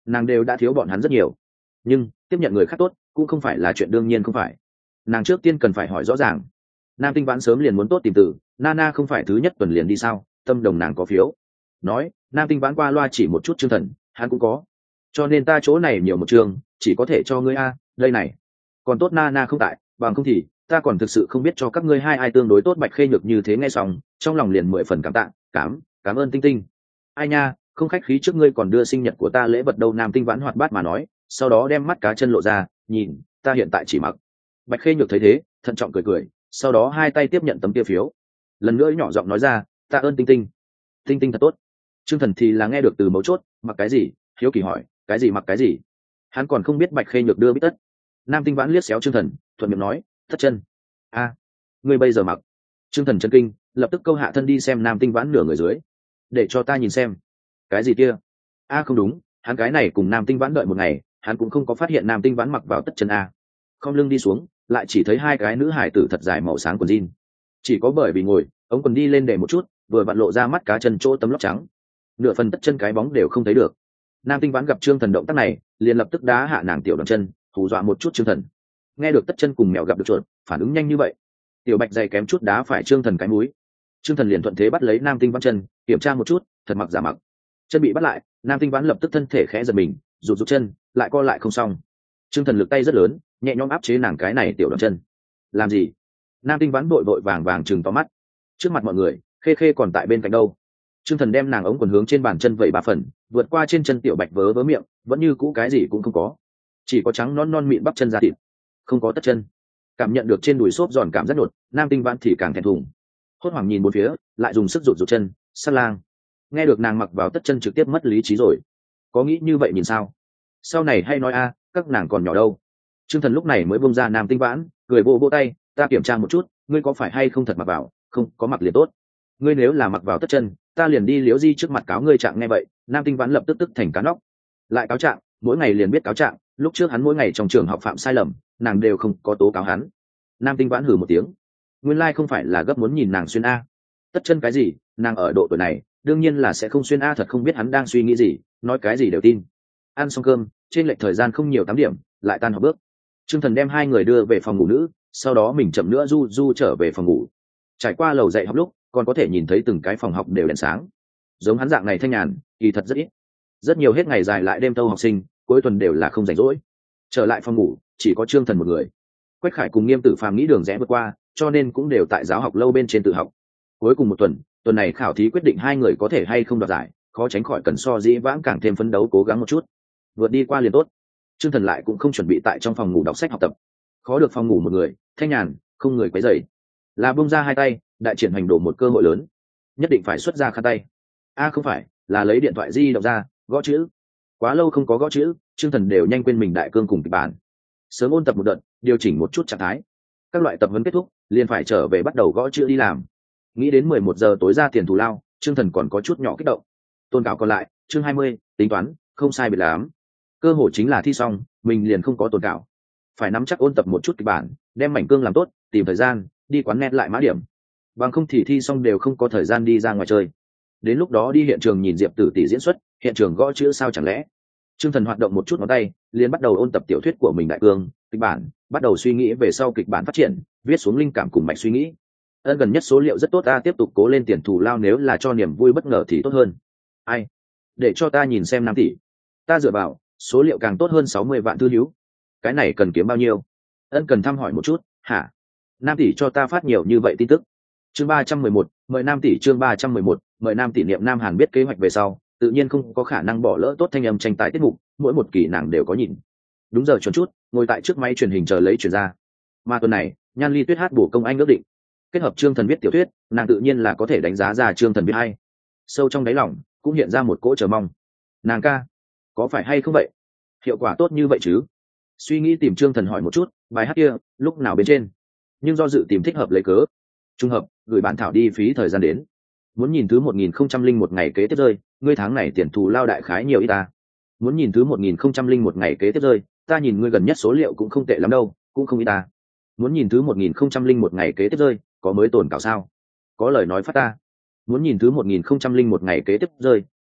nàng đều đã thiếu bọn hắn rất nhiều, nhưng tiếp nhận người khác tốt cũng không phải là chuyện đương nhiên, không phải. Nàng trước tiên cần phải hỏi rõ ràng. Nam Tinh Vãn sớm liền muốn tốt tìm từ, Nana không phải thứ nhất tuần liền đi sao, tâm đồng nàng có phiếu. Nói, Nam Tinh Vãn qua loa chỉ một chút chương thần, hắn cũng có. Cho nên ta chỗ này nhiều một chương, chỉ có thể cho ngươi a, đây này. Còn tốt Nana không tại, bằng không thì ta còn thực sự không biết cho các ngươi hai ai tương đối tốt. Bạch Khê Nhược như thế nghe xong, trong lòng liền 10 phần cảm tạ, cảm ơn Tinh Tinh. Ai nha, không khách khí, trước ngươi còn đưa sinh nhật của ta lễ vật đâu. Nam Tinh Vãn hoạt bát mà nói, sau đó đem mắt cá chân lộ ra, nhìn, ta hiện tại chỉ mặc. Bạch Khê Nhược thấy thế, thận trọng cười cười, sau đó hai tay tiếp nhận tấm kia phiếu, lần nữa nhỏ giọng nói ra, tạ ơn Tinh Tinh. Tinh Tinh thật tốt. Trương Thần thì là nghe được từ mấu chốt, mặc cái gì, hiếu kỳ hỏi, cái gì mặc cái gì. Hắn còn không biết Bạch Khê Nhược đưa bít tất. Nam Tinh Vãn liếc xéo Trương Thần, thuận miệng nói, thất chân. A, ngươi bây giờ mặc. Trương Thần chấn kinh, lập tức câu hạ thân đi xem Nam Tinh Vãn nửa người dưới, để cho ta nhìn xem. Cái gì kia? A không đúng, hắn cái này cùng Nam Tinh Vãn đợi một ngày, hắn cũng không có phát hiện Nam Tinh Vãn mặc vào tất chân a. Không lưng đi xuống, lại chỉ thấy hai cái nữ hải tử thật dài màu sáng quần jean, chỉ có bởi vì ngồi ống quần đi lên để một chút, vừa vặn lộ ra mắt cá chân chỗ tấm lót trắng, nửa phần tất chân cái bóng đều không thấy được. Nam Tinh Vãn gặp Trương Thần động tác này, liền lập tức đá hạ nàng tiểu đòn chân, hù dọa một chút Trương Thần. Nghe được tất chân cùng mèo gặp được chuột, phản ứng nhanh như vậy, tiểu bạch dày kém chút đá phải Trương Thần cái mũi. Trương Thần liền thuận thế bắt lấy Nam Tinh Vãn chân, kiểm tra một chút, thật mặc giả mặc. Chân bị bắt lại, Nam Tinh Vãn lập tức thân thể khẽ giật mình, rụt rụt chân, lại co lại không xong. Trương Thần lực tay rất lớn, nhẹ nhõm áp chế nàng cái này tiểu đòn chân. Làm gì? Nam Tinh Vãn vội vội vàng vàng chừng to mắt. Trước mặt mọi người, Khê Khê còn tại bên cạnh đâu. Trương Thần đem nàng ống quần hướng trên bàn chân vẩy 3 phần, vượt qua trên chân tiểu bạch vớ vớ miệng, vẫn như cũ cái gì cũng không có, chỉ có trắng non non mịn bắp chân da thịt, không có tất chân. Cảm nhận được trên đùi xốp giòn cảm rất nhột, Nam Tinh Vãn thì càng thẹn thùng, hốt hoảng nhìn bốn phía, lại dùng sức rụt rụt chân, sát lang. Nghe được nàng mặc vào tất chân trực tiếp mất lý trí rồi. Có nghĩ như vậy nhìn sao? Sau này hay nói a, các nàng còn nhỏ đâu. Trương Thần lúc này mới buông ra Nam Tinh Vãn, cười vỗ vỗ tay, ta kiểm tra một chút, ngươi có phải hay không thật mặc vào, không có mặc liền tốt. Ngươi nếu là mặc vào tất chân, ta liền đi Liễu Di trước mặt cáo ngươi trạng. Nghe vậy, Nam Tinh Vãn lập tức tức thành cá nóc. Lại cáo trạng, mỗi ngày liền biết cáo trạng, lúc trước hắn mỗi ngày trong trường học phạm sai lầm, nàng đều không có tố cáo hắn. Nam Tinh Vãn hừ một tiếng, nguyên lai không phải là gấp muốn nhìn nàng xuyên a. Tất chân cái gì, nàng ở độ tuổi này, đương nhiên là sẽ không xuyên a. Thật không biết hắn đang suy nghĩ gì, nói cái gì đều tin. Ăn xong cơm, trên lệch thời gian không nhiều 8 điểm, lại tan học bước. Trương Thần đem hai người đưa về phòng ngủ nữ, sau đó mình chậm nữa du du trở về phòng ngủ. Trải qua lầu dạy học lúc, còn có thể nhìn thấy từng cái phòng học đều đèn sáng. Giống hắn dạng này thanh nhàn, kỳ thật rất ít. Rất nhiều hết ngày dài lại đêm tâu học sinh, cuối tuần đều là không rảnh rỗi. Trở lại phòng ngủ, chỉ có Trương Thần một người. Quách Khải cùng Nghiêm Tử Phàm nghĩ đường rẽ vượt qua, cho nên cũng đều tại giáo học lâu bên trên tự học. Cuối cùng một tuần này khảo thí quyết định hai người có thể hay không đoạt giải, khó tránh khỏi cần so dĩ vãng càng thêm phấn đấu cố gắng một chút. Vượt đi qua liền tốt. Trương Thần lại cũng không chuẩn bị tại trong phòng ngủ đọc sách học tập. Khó được phòng ngủ một người, thanh nhàn, không người quấy rầy, là bung ra hai tay, đại triển hành động một cơ hội lớn. Nhất định phải xuất ra khăn tay. A không phải, là lấy điện thoại di động ra, gõ chữ. Quá lâu không có gõ chữ, Trương Thần đều nhanh quên mình đại cương cùng kịch bản. Sớm ôn tập một đợt, điều chỉnh một chút trạng thái. Các loại tập huấn kết thúc, liền phải trở về bắt đầu gõ chữ đi làm. Nghĩ đến 11 giờ tối ra tiền thù lao, Trương Thần còn có chút nhỏ kích động. Tôn cảo còn lại, chương 20, tính toán, không sai biệt lắm. Cơ hội chính là thi xong, mình liền không có tồn cảo. Phải nắm chắc ôn tập một chút kịch bản, đem mảnh cương làm tốt, tìm thời gian đi quán net lại mã điểm. Bằng không thì thi xong đều không có thời gian đi ra ngoài chơi. Đến lúc đó đi hiện trường nhìn Diệp Tử tỷ diễn xuất, hiện trường gõ chữ sao chẳng lẽ. Trương Thần hoạt động một chút ngón tay, liền bắt đầu ôn tập tiểu thuyết của mình đại cương, kịch bản, bắt đầu suy nghĩ về sau kịch bản phát triển, viết xuống linh cảm cùng mạch suy nghĩ. Gần nhất số liệu rất tốt, ta tiếp tục cố lên tiền thù lao, nếu là cho niềm vui bất ngờ thì tốt hơn. Ai? Để cho ta nhìn xem Nam tỷ. Ta dựa vào, số liệu càng tốt hơn 60 vạn thư hữu. Cái này cần kiếm bao nhiêu? Cần thăm hỏi một chút, hả? Nam tỷ cho ta phát nhiều như vậy tin tức. Chương 311, mời Nam tỷ. Chương 311, mời Nam tỷ. Niệm Nam Hàn biết kế hoạch về sau, tự nhiên không có khả năng bỏ lỡ tốt thanh âm tranh tài tiết mục, mỗi một kỳ nàng đều có nhìn. Đúng giờ chuẩn chút, ngồi tại trước máy truyền hình chờ lấy chuyển ra. Mà tuần này, Nhan Ly Tuyết hát bổ công anh ước định. Kết hợp Trương Thần viết tiểu thuyết, nàng tự nhiên là có thể đánh giá ra Trương Thần viết hay. Sâu trong đáy lòng cũng hiện ra một cỗ chờ mong. Nàng ca, có phải hay không vậy? Hiệu quả tốt như vậy chứ? Suy nghĩ tìm Trương Thần hỏi một chút, bài hát kia lúc nào bên trên? Nhưng do dự tìm thích hợp lấy cớ. Trung hợp, gửi bản thảo đi phí thời gian đến. Muốn nhìn thứ 1001 ngày kế tiếp rơi, ngươi tháng này tiền thù lao đại khái nhiều ít ta. Muốn nhìn thứ 1001 ngày kế tiếp rơi, ta nhìn ngươi gần nhất số liệu cũng không tệ lắm đâu, cũng không ít ta. Muốn nhìn thứ 1001 ngày kế tiếp rơi, có mới tồn cảo sao? Có lời nói phát ta. Muốn nhìn thứ 1001 ngày kế tiếp rơi,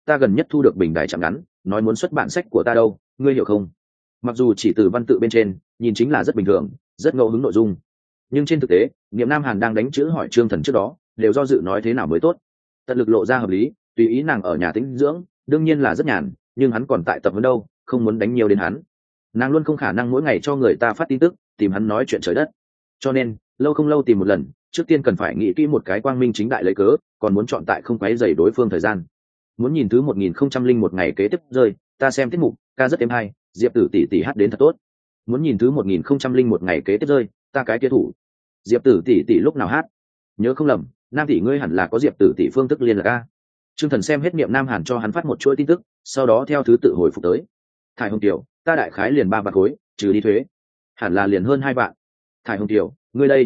ta gần nhất thu được bình đài chạm ngắn nói muốn xuất bản sách của ta đâu, ngươi hiểu không? Mặc dù chỉ từ văn tự bên trên nhìn chính là rất bình thường, rất ngẫu hứng nội dung, nhưng trên thực tế Niệm Nam Hàn đang đánh chữ hỏi Trương Thần trước đó đều do dự nói thế nào mới tốt, tận lực lộ ra hợp lý. Tùy ý nàng ở nhà tĩnh dưỡng đương nhiên là rất nhàn, nhưng hắn còn tại tập huấn đâu, không muốn đánh nhiều đến hắn. Nàng luôn không khả năng mỗi ngày cho người ta phát tin tức tìm hắn nói chuyện trời đất, cho nên lâu không lâu tìm một lần, trước tiên cần phải nghĩ kỹ một cái quang minh chính đại lấy cớ, còn muốn chọn tại không quấy rầy đối phương thời gian. Muốn nhìn thứ 1001 ngày kế tiếp rơi, ta xem tiết mục ca rất êm hay, Diệp Tử tỷ tỷ hát đến thật tốt. Muốn nhìn thứ 1001 ngày kế tiếp rơi, ta cái kia thủ. Diệp Tử tỷ tỷ lúc nào hát? Nhớ không lầm, Nam tỷ ngươi hẳn là có Diệp Tử tỷ phương thức liên lạc a. Trương Thần xem hết Niệm Nam Hàn cho hắn phát một chuỗi tin tức, sau đó theo thứ tự hồi phục tới. Thải Hồng Tiểu, ta đại khái liền 3 vạn khối, trừ đi thuế, hẳn là liền hơn 2 vạn. Thải Hồng Tiểu, ngươi đây?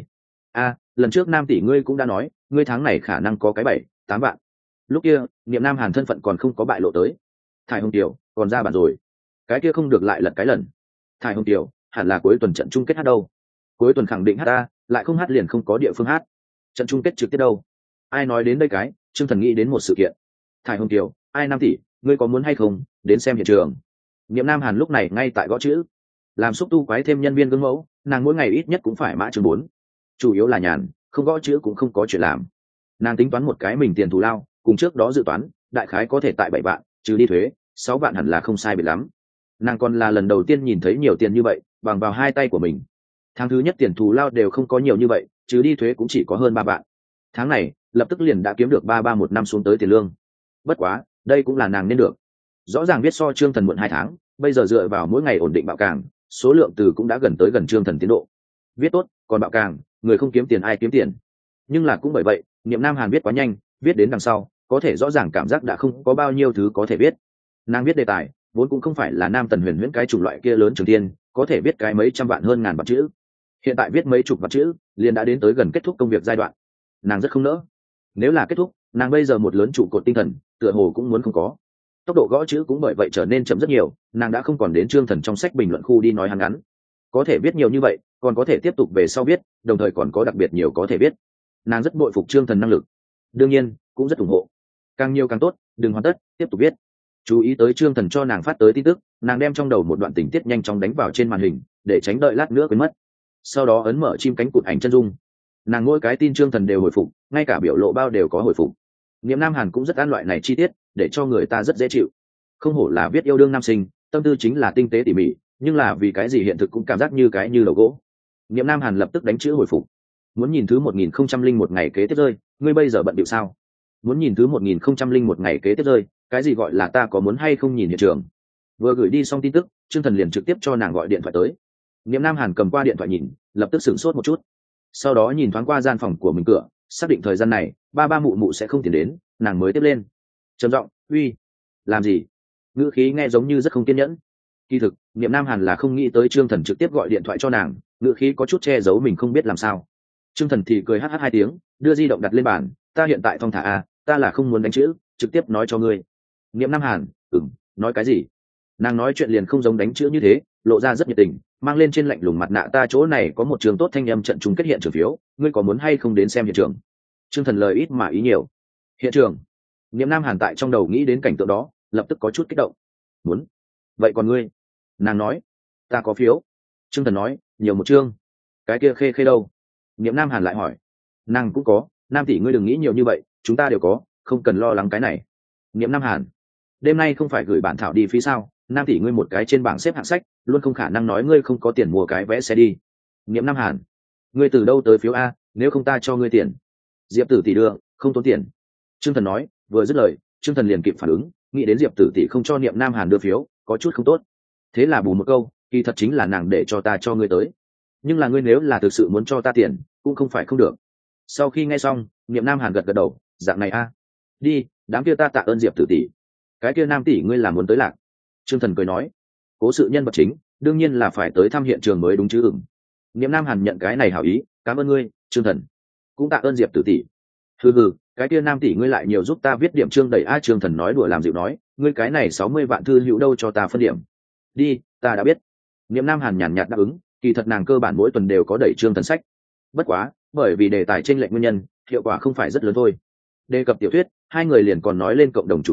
Lần trước Nam tỷ ngươi cũng đã nói, ngươi tháng này khả năng có cái 7-8 vạn. Lúc kia Niệm Nam Hàn thân phận còn không có bại lộ tới. Thải Hồng Tiểu, còn ra bản rồi, cái kia không được lại lật cái lần. Thải Hồng Tiểu, hẳn là cuối tuần trận chung kết hát đâu. Cuối tuần khẳng định hát ta, lại không hát liền không có địa phương hát. Trận chung kết trực tiếp đâu? Ai nói đến đây cái? Trương Thần nghĩ đến một sự kiện. Thải Hồng Tiểu, ai Nam tỷ, ngươi có muốn hay không đến xem hiện trường? Niệm Nam Hàn lúc này ngay tại gõ chữ, làm xúc tu quái thêm nhân viên gương mẫu, nàng mỗi ngày ít nhất cũng phải mã chương 4. Chủ yếu là nhàn, không gõ chữ cũng không có chuyện làm. Nàng tính toán một cái mình tiền thù lao, cùng trước đó dự toán đại khái có thể tại 7 vạn, trừ đi thuế 6 vạn hẳn là không sai biệt lắm. Nàng còn là lần đầu tiên nhìn thấy nhiều tiền như vậy bằng vào hai tay của mình. Tháng thứ nhất tiền thù lao đều không có nhiều như vậy, trừ đi thuế cũng chỉ có hơn 3 vạn. Tháng này lập tức liền đã kiếm được 1 năm xuống tới tiền lương. Bất quá đây cũng là nàng nên được. Rõ ràng biết so Trương Thần muộn 2 tháng, bây giờ dựa vào mỗi ngày ổn định bạo càng, số lượng từ cũng đã gần tới gần Trương Thần tiến độ. Viết tốt còn bạo càng, người không kiếm tiền ai kiếm tiền. Nhưng là cũng bởi vậy Niệm Nam Hàn viết quá nhanh, viết đến đằng sau có thể rõ ràng cảm giác đã không có bao nhiêu thứ có thể viết. Nàng viết đề tài vốn cũng không phải là Nam Tần Huyền huyễn cái chủng loại kia lớn trường tiên, có thể viết cái mấy trăm vạn hơn ngàn vạn chữ. Hiện tại viết mấy chục vạn chữ liền đã đến tới gần kết thúc công việc giai đoạn. Nàng rất không nỡ, nếu là kết thúc nàng bây giờ một lớn trụ cột tinh thần tựa hồ cũng muốn không có. Tốc độ gõ chữ cũng bởi vậy trở nên chậm rất nhiều, nàng đã không còn đến Trương Thần trong sách bình luận khu đi nói hắn ngắn. Có thể viết nhiều như vậy còn có thể tiếp tục về sau viết, đồng thời còn có đặc biệt nhiều có thể viết. Nàng rất bội phục Trương Thần năng lực, đương nhiên cũng rất ủng hộ, càng nhiều càng tốt, đừng hoàn tất, tiếp tục viết. Chú ý tới Trương Thần cho nàng phát tới tin tức, nàng đem trong đầu một đoạn tình tiết nhanh chóng đánh vào trên màn hình để tránh đợi lát nữa quên mất. Sau đó ấn mở chim cánh cụt ảnh chân dung, nàng mỗi cái tin Trương Thần đều hồi phục, ngay cả biểu lộ bao đều có hồi phục. Niệm Nam Hàn cũng rất an loại này chi tiết, để cho người ta rất dễ chịu. Không hổ là viết yêu đương nam sinh, tâm tư chính là tinh tế tỉ mỉ, nhưng là vì cái gì hiện thực cũng cảm giác như cái như đầu gỗ. Niệm Nam Hàn lập tức đánh chữ hồi phục. Muốn nhìn thứ 1001 ngày kế tiếp rơi, ngươi bây giờ bận điệu sao? Muốn nhìn thứ 1001 ngày kế tiếp rơi, cái gì gọi là ta có muốn hay không nhìn hiện trường? Vừa gửi đi xong tin tức, Trương Thần liền trực tiếp cho nàng gọi điện thoại tới. Niệm Nam Hàn cầm qua điện thoại nhìn, lập tức sửng sốt một chút. Sau đó nhìn thoáng qua gian phòng của mình cửa, xác định thời gian này ba mụ mụ sẽ không tiến đến, nàng mới tiếp lên. Trầm giọng, uy, làm gì? Ngữ khí nghe giống như rất không kiên nhẫn. Kỳ thực Niệm Nam Hàn là không nghĩ tới Trương Thần trực tiếp gọi điện thoại cho nàng, ngữ khí có chút che giấu mình không biết làm sao. Trương Thần thì cười hh 2 tiếng, đưa di động đặt lên bàn, ta hiện tại thong thả a, ta là không muốn đánh chữ, trực tiếp nói cho ngươi. Niệm Nam Hàn, nói cái gì? Nàng nói chuyện liền không giống đánh chữ như thế, lộ ra rất nhiệt tình, mang lên trên lạnh lùng mặt nạ, ta chỗ này có một trường tốt thanh âm trận chung kết hiện trường phiếu, ngươi có muốn hay không đến xem hiện trường? Trương Thần lời ít mà ý nhiều. Hiện trường? Niệm Nam Hàn tại trong đầu nghĩ đến cảnh tượng đó, lập tức có chút kích động. Muốn? Vậy còn ngươi? Nàng nói, ta có phiếu. Trương Thần nói, nhiều một chương. Cái kia khê khê đâu? Niệm Nam Hàn lại hỏi. Nàng cũng có, Nam tỷ ngươi đừng nghĩ nhiều như vậy, chúng ta đều có, không cần lo lắng cái này. Niệm Nam Hàn, đêm nay không phải gửi bản thảo đi phí sao? Nam tỷ ngươi một cái trên bảng xếp hạng sách, luôn không khả năng nói ngươi không có tiền mua cái vé xe đi. Niệm Nam Hàn, ngươi từ đâu tới phiếu a, nếu không ta cho ngươi tiền. Diệp Tử tỷ đưa, không tốn tiền. Trương Thần nói, vừa dứt lời Trương Thần liền kịp phản ứng, nghĩ đến Diệp Tử tỷ không cho Niệm Nam Hàn đưa phiếu, có chút không tốt. Thế là bù một câu, kỳ thật chính là nàng để cho ta cho ngươi tới, nhưng là ngươi nếu là thực sự muốn cho ta tiền cũng không phải không được. Sau khi nghe xong Niệm Nam Hàn gật gật đầu, dạng này a, đi, đám kia ta tạ ơn Diệp Tử tỷ. Cái kia Nam tỷ ngươi là muốn tới lạc? Trương Thần cười nói, cố sự nhân vật chính đương nhiên là phải tới thăm hiện trường mới đúng chứ. Niệm Nam Hàn nhận cái này hảo ý, cảm ơn ngươi Trương Thần, cũng tạ ơn Diệp Tử tỷ. Hừ, cái kia Nam tỷ ngươi lại nhiều giúp ta viết điểm chương đẩy a. Trương Thần nói đùa làm dịu nói, ngươi cái này 60 vạn thư hữu đâu cho ta phân điểm. Đi, ta đã biết. Niệm Nam Hàn nhàn nhạt đáp ứng, kỳ thật nàng cơ bản mỗi tuần đều có đẩy Trương Thần sách. Bất quá bởi vì đề tài chênh lệch nguyên nhân, hiệu quả không phải rất lớn thôi. Đề cập tiểu thuyết, hai người liền còn nói lên cộng đồng chủ đề,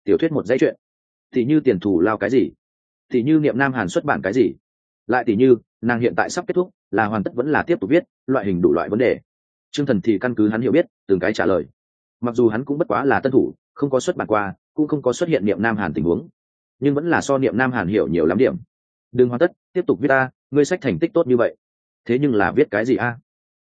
tiểu thuyết một dãy chuyện, thì như tiền thù lao cái gì, thì như niệm nam hàn xuất bản cái gì, lại thì như nàng hiện tại sắp kết thúc, là hoàn tất vẫn là tiếp tục viết, loại hình đủ loại vấn đề. Trương Thần thì căn cứ hắn hiểu biết từng cái trả lời. Mặc dù hắn cũng bất quá là tân thủ, không có xuất bản qua, cũng không có xuất hiện niệm nam hàn tình huống, nhưng vẫn là so niệm nam hàn hiểu nhiều lắm điểm. Đừng hoàn tất, tiếp tục viết ta, ngươi sách thành tích tốt như vậy, thế nhưng là viết cái gì a?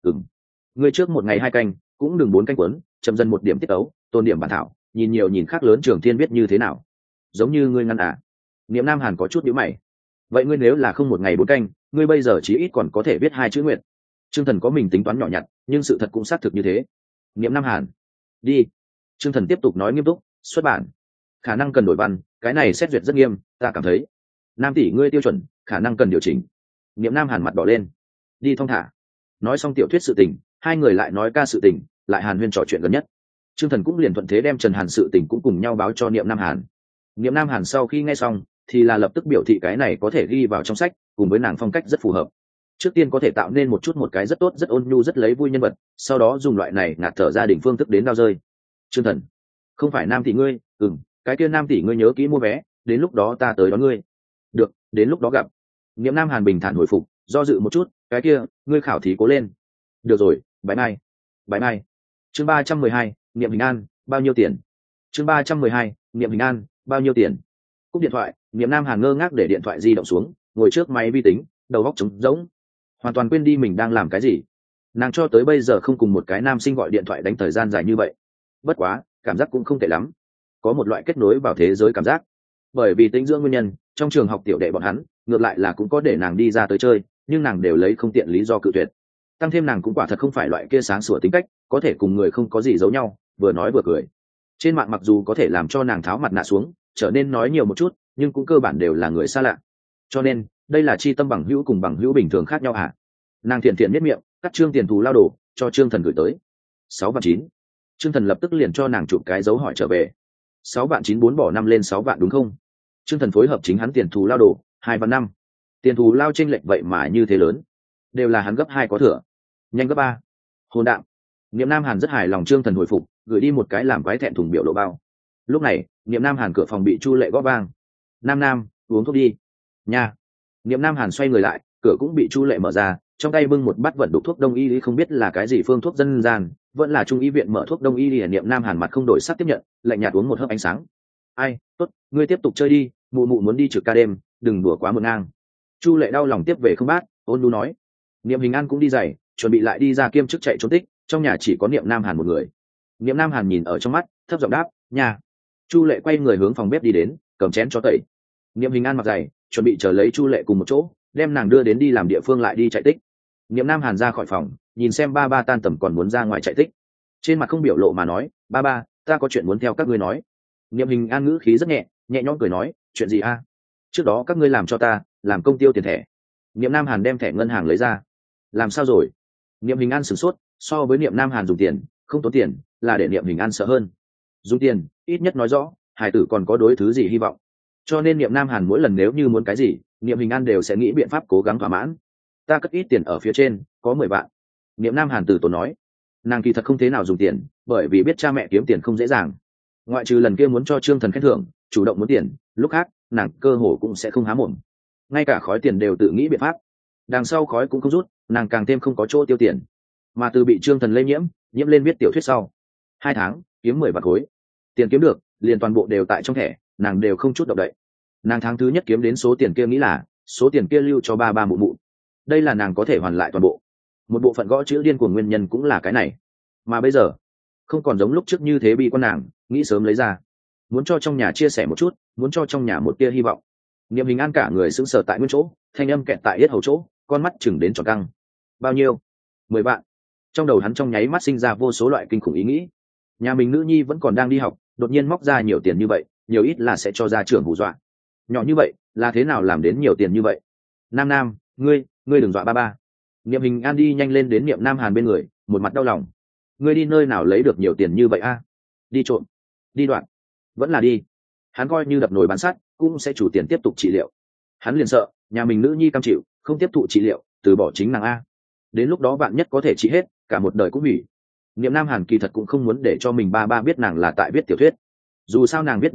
Ngươi trước một ngày 2 canh, cũng đừng 4 canh cuốn, chậm dần một điểm tiết ấu, tôn điểm bản thảo, nhìn nhiều nhìn khác lớn Trường Thiên viết như thế nào. Giống như ngươi ngăn à? Niệm nam hàn có chút nhíu mày. Vậy ngươi nếu là không một ngày 4 canh, ngươi bây giờ chí ít còn có thể viết 2 chữ nguyện. Trương Thần có mình tính toán nhỏ nhặt, nhưng sự thật cũng xác thực như thế. Niệm nam hàn, đi. Trương Thần tiếp tục nói nghiêm túc, xuất bản khả năng cần đổi văn, cái này xét duyệt rất nghiêm, ta cảm thấy nam tỷ ngươi tiêu chuẩn khả năng cần điều chỉnh. Niệm nam hàn mặt đỏ lên. Đi thong thả. Nói xong tiểu thuyết sự tình, hai người lại nói ca sự tình, lại hàn huyên trò chuyện gần nhất. Trương Thần cũng liền thuận thế đem Trần Hàn sự tình cũng cùng nhau báo cho Niệm nam hàn. Niệm nam hàn sau khi nghe xong thì là lập tức biểu thị cái này có thể ghi vào trong sách, cùng với nàng phong cách rất phù hợp. Trước tiên có thể tạo nên một cái rất tốt, rất ôn nhu, rất lấy vui nhân vật, sau đó dùng loại này ngạt thở gia đình phương thức đến đao rơi. Trương Thần, không phải nam tỷ ngươi, cái kia nam tỷ ngươi nhớ kỹ mua vé, đến lúc đó ta tới đón ngươi. Được, đến lúc đó gặp. Niệm nam hàn bình thản hồi phục, do dự một chút, cái kia ngươi khảo thí cố lên. Được rồi, bye bye. Bye bye. Chương 312, Niệm Hình An, bao nhiêu tiền? Chương 312, Niệm Hình An, bao nhiêu tiền? Cúp điện thoại, Niệm nam hàn ngơ ngác để điện thoại di động xuống, ngồi trước máy vi tính, đầu óc trống rỗng, hoàn toàn quên đi mình đang làm cái gì. Nàng cho tới bây giờ không cùng một cái nam sinh gọi điện thoại đánh thời gian dài như vậy. Bất quá, cảm giác cũng không tệ lắm, có một loại kết nối vào thế giới cảm giác. Bởi vì tính dưỡng nguyên nhân, trong trường học tiểu đệ bọn hắn ngược lại là cũng có để nàng đi ra tới chơi, nhưng nàng đều lấy không tiện lý do cự tuyệt. Tăng thêm nàng cũng quả thật không phải loại kia sáng sủa tính cách, có thể cùng người không có gì giấu nhau, vừa nói vừa cười. Trên mạng mặc dù có thể làm cho nàng tháo mặt nạ xuống, trở nên nói nhiều một chút, nhưng cũng cơ bản đều là người xa lạ. Cho nên đây là chi tâm bằng hữu cùng bằng hữu bình thường khác nhau hả? Nàng thiện thiện biết miệng, cắt Trương tiền thù lao đồ cho Trương Thần gửi tới 6 vạn 9. Trương Thần lập tức liền cho nàng chụp cái dấu hỏi trở về. 6 vạn 9 4 bỏ 5 lên 6 vạn đúng không? Trương Thần phối hợp chính hắn tiền thù lao đồ 2 vạn 5. Tiền thù lao chênh lệch vậy mà như thế lớn, đều là hắn gấp 2 có thừa, nhanh gấp 3. Hồn đạm. Niệm nam hàn rất hài lòng. Trương Thần hồi phục, gửi đi một cái làm quái thẹn thùng biểu lộ bao. Lúc này Niệm nam hàn cửa phòng bị Chu Lệ gõ vang. Nam uống thuốc đi nha. Niệm nam hàn xoay người lại, cửa cũng bị Chu Lệ mở ra, trong tay bưng một bát vận đục thuốc đông y, không biết là cái gì phương thuốc dân gian, vẫn là trung y viện mở thuốc đông y. Niệm nam hàn mặt không đổi sắc tiếp nhận, lạnh nhạt uống một hớp ánh sáng. Ai, tốt, ngươi tiếp tục chơi đi, mụ mụ muốn đi trực ca đêm, đừng đùa quá mượn ngang. Chu Lệ đau lòng tiếp về không bát, ôn nhu nói. Niệm Hình An cũng đi giày, chuẩn bị lại đi ra kiêm chức chạy trốn tích, trong nhà chỉ có Niệm nam hàn một người. Niệm nam hàn nhìn ở trong mắt, thấp giọng đáp, nhà. Chu Lệ quay người hướng phòng bếp đi đến, cầm chén cho tẩy. Niệm Hình An mặc giày, chuẩn bị chờ lấy Chu Lệ cùng một chỗ, đem nàng đưa đến đi làm địa phương lại đi chạy tích. Niệm nam hàn ra khỏi phòng, nhìn xem ba ba tan tầm còn muốn ra ngoài chạy tích, trên mặt không biểu lộ mà nói, ba ba, ta có chuyện muốn theo các ngươi nói. Niệm Hình An ngữ khí rất nhẹ, nhẹ nhõm cười nói, chuyện gì a? Trước đó các ngươi làm cho ta làm công tiêu tiền thẻ. Niệm nam hàn đem thẻ ngân hàng lấy ra. Làm sao rồi? Niệm Hình An sửng sốt, so với Niệm nam hàn dùng tiền không tốn tiền, là để Niệm Hình An sợ hơn. Dùng tiền ít nhất nói rõ hải tử còn có đối thứ gì hy vọng, cho nên Niệm nam hàn mỗi lần nếu như muốn cái gì, Niệm Hình An đều sẽ nghĩ biện pháp cố gắng thỏa mãn. Ta cất ít tiền ở phía trên, có 10 vạn. Niệm nam hàn từ tốn nói. Nàng kỳ thật không thế nào dùng tiền, bởi vì biết cha mẹ kiếm tiền không dễ dàng. Ngoại trừ lần kia muốn cho Trương Thần khen thưởng, chủ động muốn tiền, lúc khác nàng cơ hồ cũng sẽ không há mồm. Ngay cả khói tiền đều tự nghĩ biện pháp. Đằng sau khói cũng không rút, nàng càng thêm không có chỗ tiêu tiền. Mà từ bị Trương Thần lây nhiễm lên viết tiểu thuyết sau 2 tháng kiếm 10 vạn khối. Tiền kiếm được liền toàn bộ đều tại trong thẻ, nàng đều không chút động đậy. Nàng tháng thứ nhất kiếm đến số tiền kia nghĩ là số tiền kia lưu cho ba ba mụ mụ. Đây là nàng có thể hoàn lại toàn bộ. Một bộ phận gõ chữ điên của nguyên nhân cũng là cái này. Mà bây giờ không còn giống lúc trước như thế bị con nàng nghĩ sớm lấy ra, muốn cho trong nhà chia sẻ một chút, muốn cho trong nhà một tia hy vọng. Niệm Hình An cả người sững sờ tại nguyên chỗ, thanh âm kẹt tại yết hầu chỗ, con mắt chừng đến tròn căng. Bao nhiêu? 10 vạn. Trong đầu hắn trong nháy mắt sinh ra vô số loại kinh khủng ý nghĩ. Nhà mình nữ nhi vẫn còn đang đi học, đột nhiên móc ra nhiều tiền như vậy, nhiều ít là sẽ cho gia trưởng hù dọa. Nhỏ như vậy là thế nào làm đến nhiều tiền như vậy? Nam ngươi đừng dọa ba ba. Niệm Hình An đi nhanh lên đến Niệm nam hàn bên người, một mặt đau lòng. Ngươi đi nơi nào lấy được nhiều tiền như vậy a? Đi trộm? Đi đoạn? Vẫn là đi. Hắn coi như đập nồi bán sắt cũng sẽ chủ tiền tiếp tục trị liệu. Hắn liền sợ nhà mình nữ nhi cam chịu không tiếp thụ trị liệu, từ bỏ chính nàng a. Đến lúc đó vạn nhất có thể trị hết, cả một đời cũng hủy. Niệm nam hàn kỳ thật cũng không muốn để cho mình ba ba biết nàng là tại viết tiểu thuyết. Dù sao nàng viết đồ vật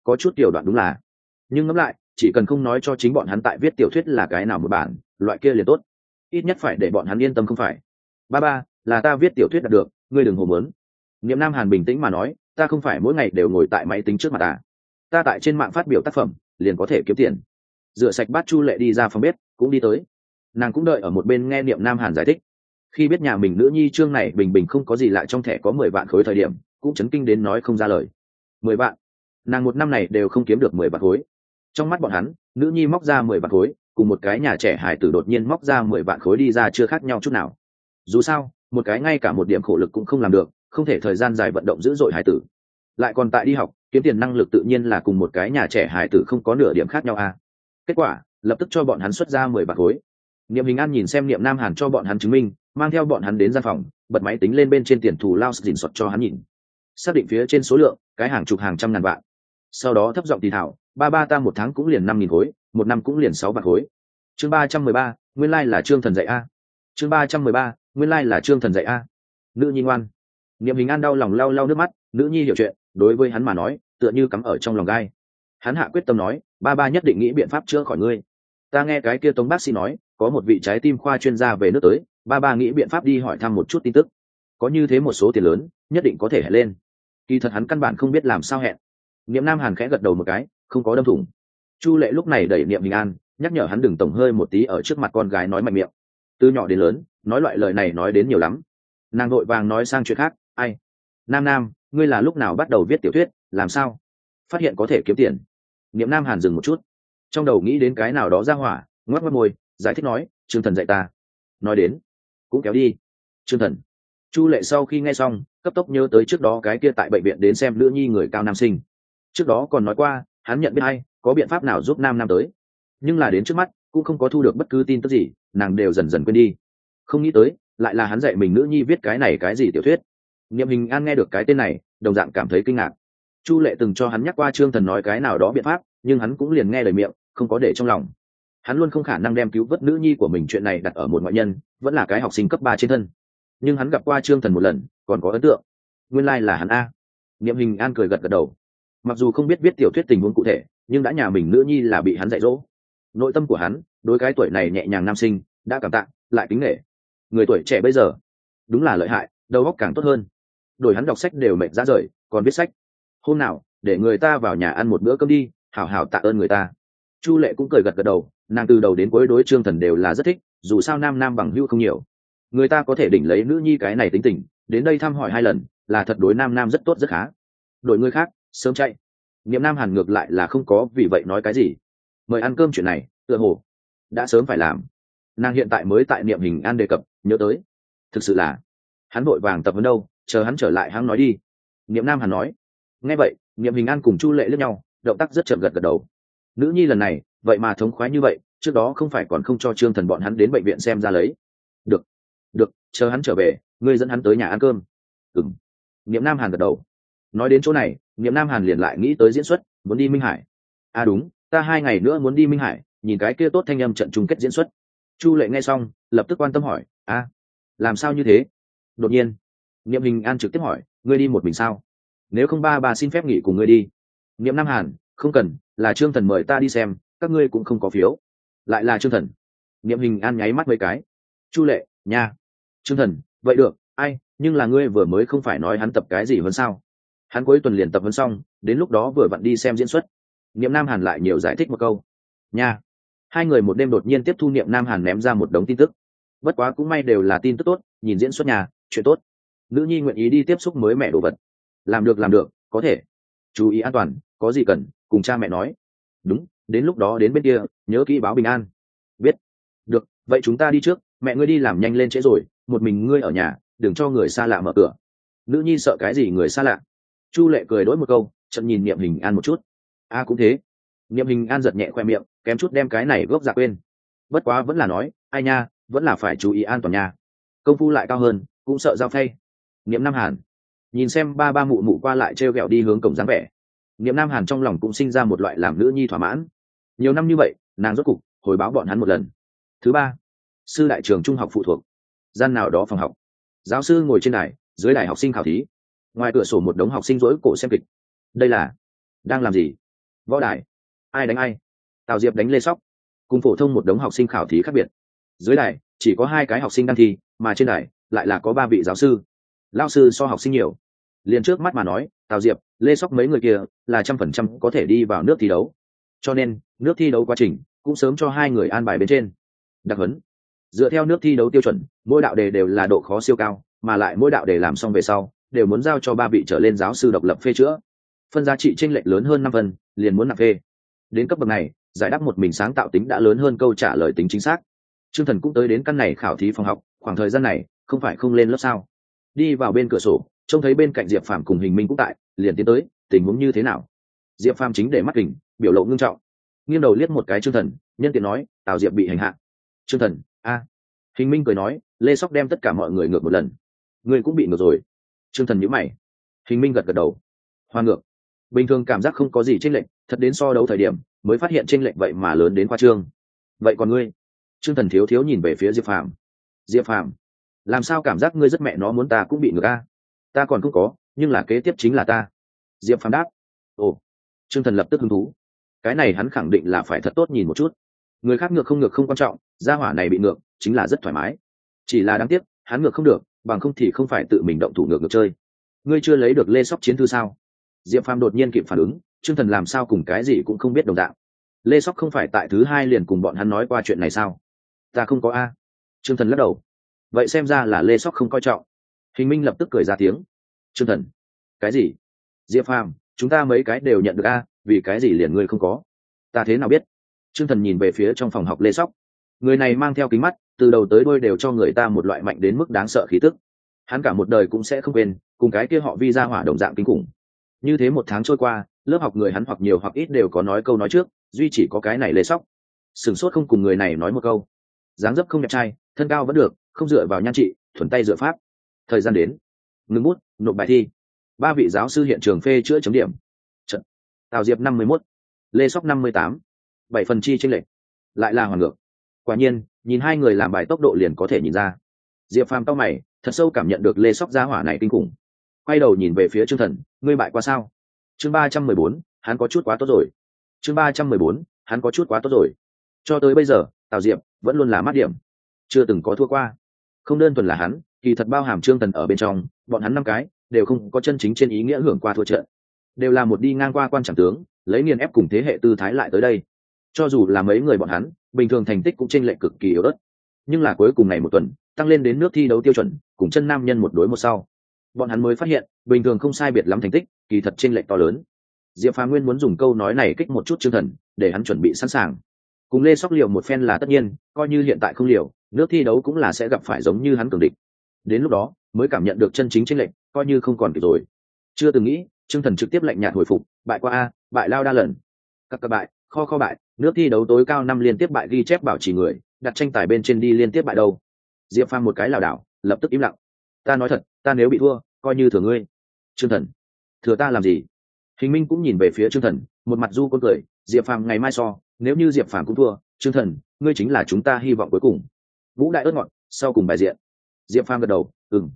có chút tiểu đoạn đúng là, nhưng ngẫm lại chỉ cần không nói cho chính bọn hắn tại viết tiểu thuyết là cái nào một bản loại kia liền tốt, ít nhất phải để bọn hắn yên tâm không phải. Ba ba, là ta viết tiểu thuyết đạt được, ngươi đừng hồ mớn. Niệm Nam Hàn bình tĩnh mà nói, ta không phải mỗi ngày đều ngồi tại máy tính trước mặt ta tại trên mạng phát biểu tác phẩm liền có thể kiếm tiền. Rửa sạch bát Chu Lệ đi ra phòng bếp cũng đi tới, nàng cũng đợi ở một bên nghe Niệm Nam Hàn giải thích. Khi biết nhà mình nữ nhi Trương này bình bình không có gì lạ trong thẻ có 10 vạn khối thời điểm, cũng chấn kinh đến nói không ra lời. 10 vạn, nàng một năm này đều không kiếm được 10 vạn khối. Trong mắt bọn hắn, nữ nhi móc ra 10 vạn khối cùng một cái nhà trẻ hải tử đột nhiên móc ra 10 vạn khối đi ra chưa khác nhau chút nào. Dù sao một cái ngay cả một điểm khổ lực cũng không làm được, không thể thời gian dài vận động dữ dội hải tử, lại còn tại đi học kiếm tiền năng lực tự nhiên là cùng một cái nhà trẻ hải tử không có nửa điểm khác nhau kết quả lập tức cho bọn hắn xuất ra 10 bạc khối. Niệm Hình An nhìn xem Niệm Nam Hàn cho bọn hắn chứng minh, mang theo bọn hắn đến gian phòng, bật máy tính lên bên trên tiền thù lao dình soạt cho hắn nhìn, xác định phía trên số lượng cái hàng chục hàng trăm ngàn vạn. Sau đó thấp giọng thì thảo, ba ba ta một tháng cũng liền 5.000 khối, một năm cũng liền 6 bạc khối. Chương 313, nguyên lai là Trương Thần dạy Chương 313, nguyên lai là Trương Thần dạy Nữ nhi ngoan. Niệm Hình An đau lòng lau lau nước mắt, nữ nhi hiểu chuyện, đối với hắn mà nói tựa như cắm ở trong lòng gai. Hắn hạ quyết tâm nói, ba ba nhất định nghĩ biện pháp chữa khỏi ngươi. Ta nghe cái kia Tống bác sĩ nói có một vị trái tim khoa chuyên gia về nước tới, ba ba nghĩ biện pháp đi hỏi thăm một chút tin tức, có như thế một số tiền lớn nhất định có thể hẹn lên. Kỳ thật hắn căn bản không biết làm sao hẹn. Niệm Nam Hàn khẽ gật đầu một cái, không có đâm thủng. Chu Lệ lúc này đẩy Niệm Hình An, nhắc nhở hắn đừng tổng hơi một tí ở trước mặt con gái nói mạnh miệng, từ nhỏ đến lớn nói loại lời này nói đến nhiều lắm. Nàng vội vàng nói sang chuyện khác, ai, Nam Nam, ngươi là lúc nào bắt đầu viết tiểu thuyết, làm sao phát hiện có thể kiếm tiền? Niệm Nam Hàn dừng một chút, trong đầu nghĩ đến cái nào đó ra hỏa, ngoắc ngoắc môi giải thích nói, Trương Thần dạy ta. Nói đến cũng kéo đi. Trương Thần. Chu Lệ sau khi nghe xong cấp tốc nhớ tới trước đó cái kia tại bệnh viện đến xem nữ nhi người cao nam sinh, trước đó còn nói qua hắn nhận biết hay có biện pháp nào giúp Nam Nam tới, nhưng là đến trước mắt cũng không có thu được bất cứ tin tức gì, nàng đều dần dần quên đi. Không nghĩ tới lại là hắn dạy mình nữ nhi viết cái này cái gì tiểu thuyết. Niệm Hình An nghe được cái tên này đồng dạng cảm thấy kinh ngạc. Chu Lệ từng cho hắn nhắc qua Trương Thần nói cái nào đó biện pháp, nhưng hắn cũng liền nghe lời miệng, không có để trong lòng. Hắn luôn không khả năng đem cứu vớt nữ nhi của mình chuyện này đặt ở một ngoại nhân, vẫn là cái học sinh cấp 3 trên thân. Nhưng hắn gặp qua Trương Thần một lần, còn có ấn tượng. Nguyên lai là hắn Niệm Hình An cười gật gật đầu. Mặc dù không biết viết tiểu thuyết tình huống cụ thể, nhưng đã nhà mình nữ nhi là bị hắn dạy dỗ. Nội tâm của hắn đối cái tuổi này nhẹ nhàng nam sinh đã cảm tạ, lại kính nể. Người tuổi trẻ bây giờ đúng là lợi hại, đầu óc càng tốt hơn. Đổi hắn đọc sách đều mệt ra rời, còn viết sách. Hôm nào để người ta vào nhà ăn một bữa cơm đi, hảo hảo tạ ơn người ta. Chu Lệ cũng cười gật gật đầu, nàng từ đầu đến cuối đối Trương Thần đều là rất thích, dù sao nam nam bằng hữu không nhiều, người ta có thể đỉnh lấy nữ nhi cái này tính tình đến đây thăm hỏi 2 lần là thật đối nam nam rất tốt rất khá. Đổi người khác sớm chạy. Niệm Nam Hàn ngược lại là không có vì vậy nói cái gì. Mời ăn cơm chuyện này tựa hồ đã sớm phải làm, nàng hiện tại mới tại Niệm Hình An đề cập nhớ tới. Thực sự là hắn vội vàng tập vấn đâu, chờ hắn trở lại hắn nói đi. Niệm Nam Hàn nói. Nghe vậy Niệm Hình An cùng Chu Lệ liếc nhau, động tác rất chậm gật gật đầu. Nữ nhi lần này vậy mà thống khoái như vậy, trước đó không phải còn không cho Trương Thần bọn hắn đến bệnh viện xem ra lấy. Được, chờ hắn trở về ngươi dẫn hắn tới nhà ăn cơm. Ừm. Niệm Nam Hàn gật đầu. Nói đến chỗ này Niệm Nam Hàn liền lại nghĩ tới diễn xuất, muốn đi Minh Hải. Đúng, ta 2 ngày nữa muốn đi Minh Hải nhìn cái kia tốt thanh âm trận chung kết diễn xuất. Chu Lệ nghe xong lập tức quan tâm hỏi, làm sao như thế? Đột nhiên Niệm Hình An trực tiếp hỏi, ngươi đi một mình sao? Nếu không ba bà xin phép nghỉ cùng ngươi đi. Niệm Nam Hàn, không cần, là Trương Thần mời ta đi xem, các ngươi cũng không có phiếu. Lại là Trương Thần. Niệm Hình An nháy mắt mấy cái. Chu Lệ, nha. Trương Thần, vậy được, nhưng là ngươi vừa mới không phải nói hắn tập cái gì hơn sao? Hắn cuối tuần liền tập hơn xong, đến lúc đó vừa vặn đi xem diễn xuất. Niệm Nam Hàn lại nhiều giải thích một câu. Nha. 2 người một đêm đột nhiên tiếp thu Niệm Nam Hàn ném ra một đống tin tức. Bất quá cũng may đều là tin tức tốt, nhìn diễn xuất nhà, chuyện tốt. Nữ nhi nguyện ý đi tiếp xúc mới mẹ đồ vật. Làm được, có thể. Chú ý an toàn, có gì cần cùng cha mẹ nói. Đúng, đến lúc đó đến bên kia nhớ kỹ báo bình an. Biết. Được, vậy chúng ta đi trước, mẹ ngươi đi làm nhanh lên trễ rồi, một mình ngươi ở nhà, đừng cho người xa lạ mở cửa. Nữ nhi sợ cái gì người xa lạ? Chu Lệ cười đối một câu, chậm nhìn Niệm Hình An một chút. Cũng thế. Niệm Hình An giật nhẹ khoe miệng, kém chút đem cái này gốc dạ quên. Bất quá vẫn là nói, ai nha, vẫn là phải chú ý an toàn nha. Công phu lại cao hơn, cũng sợ giao phay. Niệm Nam Hàn nhìn xem ba ba mụ mụ qua lại trêu ghẹo đi hướng cổng dáng vẻ, Niệm Nam Hàn trong lòng cũng sinh ra một loại làm nữ nhi thỏa mãn. Nhiều năm như vậy nàng rốt cục hồi báo bọn hắn một lần. Thứ 3, sư đại trường trung học phụ thuộc gian nào đó phòng học, giáo sư ngồi trên đài, dưới đài học sinh khảo thí. Ngoài cửa sổ một đống học sinh rối cổ xem kịch. Đây là đang làm gì? Võ đài. Ai đánh ai? Tào Diệp đánh Lê Sóc. Cùng phổ thông một đống học sinh khảo thí khác biệt. Dưới đài chỉ có 2 cái học sinh đăng thi, mà trên đài lại là có 3 vị giáo sư. Lão sư so học sinh nhiều. Liền trước mắt mà nói, Tào Diệp, Lê Sóc mấy người kia là 100% có thể đi vào nước thi đấu. Cho nên nước thi đấu quá trình cũng sớm cho 2 người an bài bên trên. Đặc huấn. Dựa theo nước thi đấu tiêu chuẩn, mỗi đạo đề đều là độ khó siêu cao, mà lại mỗi đạo đề làm xong về sau đều muốn giao cho 3 vị trở lên giáo sư độc lập phê chữa. Phân giá trị chênh lệch lớn hơn 5 phần, liền muốn nạp phê. Đến cấp bậc này, giải đáp một mình sáng tạo tính đã lớn hơn câu trả lời tính chính xác. Trương Thần cũng tới đến căn này khảo thí phòng học, khoảng thời gian này không phải không lên lớp sao? Đi vào bên cửa sổ, trông thấy bên cạnh Diệp Phàm cùng Hình Minh cũng tại, liền tiến tới, tình huống như thế nào? Diệp Phàm chính để mắt kình, biểu lộ ngưng trọng, nghiêng đầu liếc một cái Trương Thần, nhân tiện nói, Tào Diệp bị hành hạ. Trương Thần, a. Hình Minh cười nói, Lê Sóc đem tất cả mọi người ngược một lần, ngươi cũng bị ngược rồi. Trương Thần nhíu mày. Hình Minh gật gật đầu. Hoa ngược. Bình thường cảm giác không có gì chênh lệch, thật đến so đấu thời điểm mới phát hiện chênh lệch vậy mà lớn đến khoa trương. Vậy còn ngươi? Trương Thần thiếu thiếu nhìn về phía Diệp Phàm. Diệp Phàm, làm sao cảm giác ngươi rất mẹ nó muốn ta cũng bị ngược a? Ta còn không có, nhưng là kế tiếp chính là ta. Diệp Phàm đáp. Ồ. Trương Thần lập tức hứng thú. Cái này hắn khẳng định là phải thật tốt nhìn một chút. Người khác ngược không quan trọng, gia hỏa này bị ngược chính là rất thoải mái. Chỉ là đáng tiếc, hắn ngược không được, bằng không thì không phải tự mình động thủ ngược chơi. Ngươi chưa lấy được Lê Sóc chiến thư sao? Diệp Phàm đột nhiên kịp phản ứng, Trương Thần làm sao cùng cái gì cũng không biết đồng dạng. Lê Sóc không phải tại thứ 2 liền cùng bọn hắn nói qua chuyện này sao? Ta không có a. Trương Thần lắc đầu. Vậy xem ra là Lê Sóc không coi trọng. Hình Minh lập tức cười ra tiếng. Trương Thần, cái gì? Diệp Phàm, chúng ta mấy cái đều nhận được a, vì cái gì liền ngươi không có? Ta thế nào biết? Trương Thần nhìn về phía trong phòng học Lê Sóc. Người này mang theo kính mắt, từ đầu tới đuôi đều cho người ta một loại mạnh đến mức đáng sợ khí tức. Hắn cả một đời cũng sẽ không quên, cùng cái kia họ Vi ra hỏa đồng dạng kinh khủng. Như thế 1 tháng trôi qua, lớp học người hắn hoặc nhiều hoặc ít đều có nói câu nói trước, duy chỉ có cái này Lê Sóc sửng sốt không cùng người này nói một câu. Dáng dấp không đẹp trai, thân cao vẫn được, không dựa vào nhan trị, thuần tay dựa pháp. Thời gian đến, ngừng bút, nộp bài thi. 3 vị giáo sư hiện trường phê chữa chấm điểm. Trận. Tào Diệp 51, Lê Sóc 58, 7 phần chi chênh lệch, lại là hoàn ngược. Quả nhiên, nhìn 2 người làm bài tốc độ liền có thể nhìn ra. Diệp Phàm cau mày, thật sâu cảm nhận được Lê Sóc gia hỏa này kinh khủng. Quay đầu nhìn về phía Trương Thần, ngươi bại qua sao? Chương 314, hắn có chút quá tốt rồi. Chương 314, hắn có chút quá tốt rồi. Cho tới bây giờ, Tào Diệp vẫn luôn là mát điểm, chưa từng có thua qua. Không đơn thuần là hắn, kỳ thật bao hàm Trương Thần ở bên trong, bọn hắn 5 cái đều không có chân chính trên ý nghĩa hưởng qua thua trận, đều là một đi ngang qua quan trọng tướng, lấy nghiền ép cùng thế hệ tư thái lại tới đây. Cho dù là mấy người bọn hắn, bình thường thành tích cũng chênh lệch cực kỳ yếu ớt, nhưng là cuối cùng này một tuần, tăng lên đến nước thi đấu tiêu chuẩn, cùng chân nam nhân một đối một sau. Bọn hắn mới phát hiện, bình thường không sai biệt lắm thành tích, kỳ thật chênh lệch to lớn. Diệp Phàm nguyên muốn dùng câu nói này kích một chút Trương Thần, để hắn chuẩn bị sẵn sàng. Cùng Lê Sóc liều một phen là tất nhiên, coi như hiện tại không liều, nước thi đấu cũng là sẽ gặp phải giống như hắn cường địch. Đến lúc đó, mới cảm nhận được chân chính chênh lệch, coi như không còn kịp rồi. Chưa từng nghĩ, Trương Thần trực tiếp lạnh nhạt hồi phục, bại qua a, bại lao đa lần. Các bại, kho bại, nước thi đấu tối cao 5 liên tiếp bại ghi chép bảo trì người, đặt tranh tài bên trên đi liên tiếp bại đâu. Diệp Phàm một cái lảo đảo, lập tức im lặng. Ta nói thật, ta nếu bị thua, coi như thừa ngươi. Trương Thần, thừa ta làm gì? Hình Minh cũng nhìn về phía Trương Thần, một mặt du con cười. Diệp Phàm ngày mai so, nếu như Diệp Phàm cũng thua, Trương Thần, ngươi chính là chúng ta hy vọng cuối cùng. Vũ đại ớt ngọt, sau cùng bài diện. Diệp Phàm gật đầu,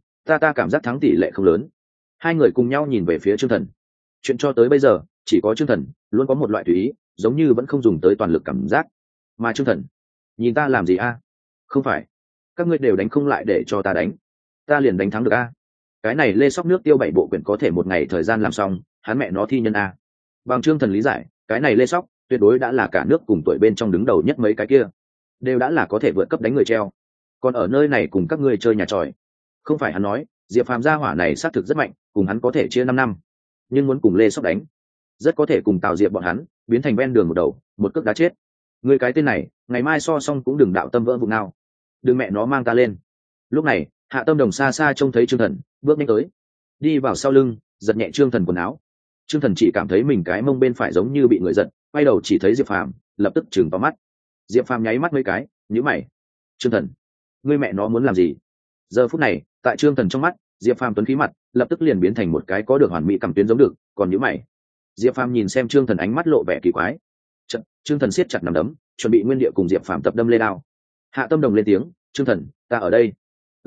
ta cảm giác thắng tỷ lệ không lớn. 2 người cùng nhau nhìn về phía Trương Thần. Chuyện cho tới bây giờ, chỉ có Trương Thần luôn có một loại tùy ý, giống như vẫn không dùng tới toàn lực cảm giác. Mà Trương Thần, nhìn ta làm gì a? Không phải, các ngươi đều đánh không lại để cho ta đánh, ta liền đánh thắng được a. Cái này Lê Sóc nước tiêu 7 bộ quyển có thể một ngày thời gian làm xong, hắn mẹ nó thi nhân a. Bằng Trương Thần lý giải, cái này Lê Sóc tuyệt đối đã là cả nước cùng tuổi bên trong đứng đầu nhất mấy cái kia, đều đã là có thể vượt cấp đánh người treo. Còn ở nơi này cùng các ngươi chơi nhà tròi. Không phải hắn nói, Diệp Phàm gia hỏa này xác thực rất mạnh, cùng hắn có thể chia 5 năm, nhưng muốn cùng Lê Sóc đánh, rất có thể cùng Tào Diệp bọn hắn biến thành ven đường một đầu, một cước đá chết. Ngươi cái tên này, ngày mai so xong cũng đừng đạo tâm vỡ vụn nào. Đừng mẹ nó mang ta lên. Lúc này, Hạ Tâm Đồng xa xa trông thấy Trương Thần bước nhanh tới, đi vào sau lưng, giật nhẹ Trương Thần quần áo. Trương Thần chỉ cảm thấy mình cái mông bên phải giống như bị người giật, quay đầu chỉ thấy Diệp Phàm, lập tức chừng to mắt. Diệp Phàm nháy mắt mấy cái, nhíu mày. Trương Thần, ngươi mẹ nó muốn làm gì? Giờ phút này, tại Trương Thần trong mắt, Diệp Phàm tuấn khí mặt lập tức liền biến thành một cái có được hoàn mỹ cảm tuyến giống được, còn nhíu mày. Diệp Phàm nhìn xem Trương Thần ánh mắt lộ vẻ kỳ quái. Trương Thần siết chặt nắm đấm, chuẩn bị nguyên địa cùng Diệp Phàm tập đâm lê đao. Hạ Tâm Đồng lên tiếng, Trương Thần, ta ở đây.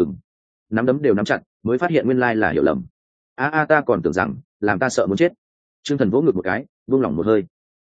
Nắm đấm đều nắm chặt, mới phát hiện nguyên lai là hiểu lầm. Ta còn tưởng rằng làm ta sợ muốn chết. Trương Thần vỗ ngực một cái, buông lỏng một hơi.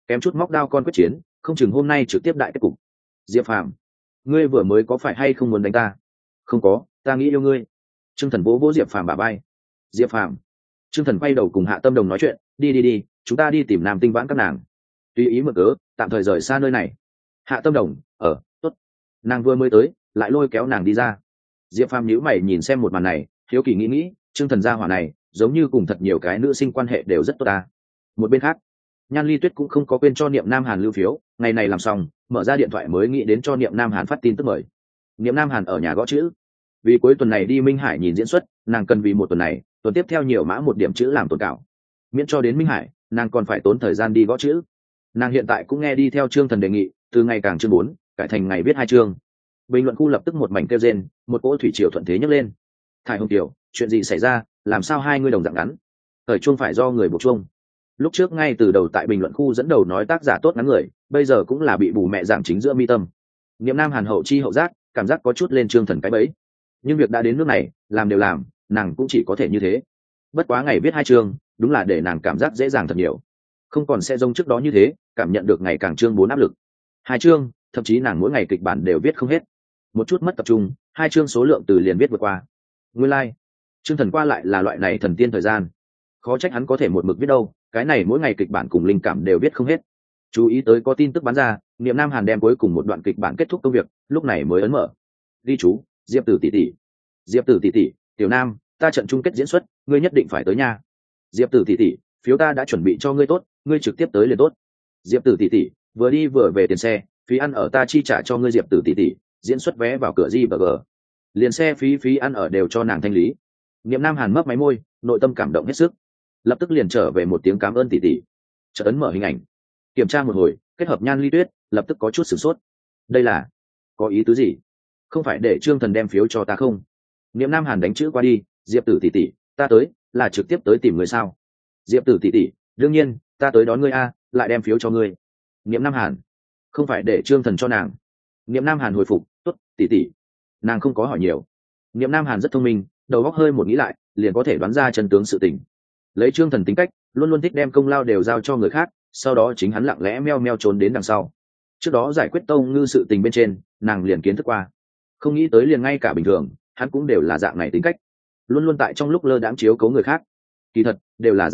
kém chút móc đao con quyết chiến, không chừng hôm nay trực tiếp đại kết cục. Diệp Phàm, ngươi vừa mới có phải hay không muốn đánh ta? Không có, ta nghĩ yêu ngươi. Trương Thần vỗ vỗ Diệp Phàm bả vai. Diệp Phàm. Trương Thần quay đầu cùng Hạ Tâm Đồng nói chuyện, đi, chúng ta đi tìm Nam Tinh Vãn các nàng. Tùy ý mượn cớ, tạm thời rời xa nơi này. Hạ Tâm Đồng, tốt. Nàng vừa mới tới, lại lôi kéo nàng đi ra. Diệp Phàm nhíu mày nhìn xem một màn này, hiếu kỳ nghĩ, Trương Thần gia hỏa này, giống như cùng thật nhiều cái nữ sinh quan hệ đều rất tốt ta. Một bên khác, Nhan Ly Tuyết cũng không có quên cho Niệm Nam Hàn lưu phiếu, ngày này làm xong, mở ra điện thoại mới nghĩ đến cho Niệm Nam Hàn phát tin tức mời. Niệm Nam Hàn ở nhà gõ chữ, vì cuối tuần này đi Minh Hải nhìn diễn xuất, nàng cần vì một tuần này, tuần tiếp theo nhiều mã một điểm chữ làm tồn cảo. Miễn cho đến Minh Hải, nàng còn phải tốn thời gian đi gõ chữ. Nàng hiện tại cũng nghe đi theo Trương Thần đề nghị, từ ngày càng chương 4, cải thành ngày viết 2 chương. Bình luận khu lập tức một mảnh kêu rên, một cỗ thủy triều thuận thế nhấc lên. Thải Hồng Tiểu, chuyện gì xảy ra, làm sao hai người đồng dạng ngắn? Thời chuông phải do người buộc chuông. Lúc trước ngay từ đầu tại bình luận khu dẫn đầu nói tác giả tốt ngắn người, bây giờ cũng là bị bù mẹ giảng chính giữa mi tâm. Niệm Nam Hàn hậu chi hậu giác, cảm giác có chút lên Trương Thần cái bẫy. Nhưng việc đã đến nước này, làm đều làm, nàng cũng chỉ có thể như thế. Bất quá ngày viết 2 chương, đúng là để nàng cảm giác dễ dàng thật nhiều. Không còn sẽ giống trước đó như thế, cảm nhận được ngày càng chương 4 áp lực. 2 chương, thậm chí nàng mỗi ngày kịch bản đều viết không hết. Một chút mất tập trung, 2 chương số lượng từ liền viết vượt qua. Nguyên lai, Trương Thần qua lại là loại này thần tiên thời gian. Khó trách hắn có thể một mực viết đâu, cái này mỗi ngày kịch bản cùng linh cảm đều viết không hết. Chú ý tới có tin tức bắn ra, Niệm Nam Hàn đem cuối cùng một đoạn kịch bản kết thúc công việc, lúc này mới ấn mở. Ghi chú, Diệp Tử tỷ tỷ. Diệp Tử tỷ tỷ, Tiểu Nam, ta trận chung kết diễn xuất, ngươi nhất định phải tới nha. Diệp Tử tỷ tỷ, phiếu ta đã chuẩn bị cho ngươi tốt, ngươi trực tiếp tới liền tốt. Diệp Tử tỷ tỷ, vừa đi vừa về tiền xe, phí ăn ở ta chi trả cho ngươi. Diệp Tử tỷ tỷ, diễn xuất vé vào cửa GBG, liền xe phí ăn ở đều cho nàng thanh lý. Niệm Nam Hàn mấp máy môi, nội tâm cảm động hết sức, lập tức liền trở về một tiếng cảm ơn tỷ tỷ. Chợt ấn mở hình ảnh, kiểm tra một hồi, kết hợp Nhan Ly Tuyết, lập tức có chút sửng sốt. Đây là có ý tứ gì? Không phải để Trương Thần đem phiếu cho ta không? Niệm Nam Hàn đánh chữ qua đi, Diệp Tử tỷ tỷ, ta tới, là trực tiếp tới tìm người sao? Diệp Tử tỷ tỷ, đương nhiên, ta tới đón ngươi a, lại đem phiếu cho ngươi. Niệm Nam Hàn, không phải để Trương Thần cho nàng. Niệm Nam Hàn hồi phục, tốt, tỷ tỷ. Nàng không có hỏi nhiều. Niệm Nam Hàn rất thông minh, đầu óc hơi một nghĩ lại, liền có thể đoán ra chân tướng sự tình. Lấy Trương Thần tính cách, luôn luôn thích đem công lao đều giao cho người khác, sau đó chính hắn lặng lẽ meo meo trốn đến đằng sau. Trước đó giải quyết Tông Ngư sự tình bên trên, nàng liền kiến thức qua. Không nghĩ tới liền ngay cả bình thường, hắn cũng đều là dạng này tính cách, luôn luôn tại trong lúc lơ đãng chiếu cố người khác. Kỳ thật đều là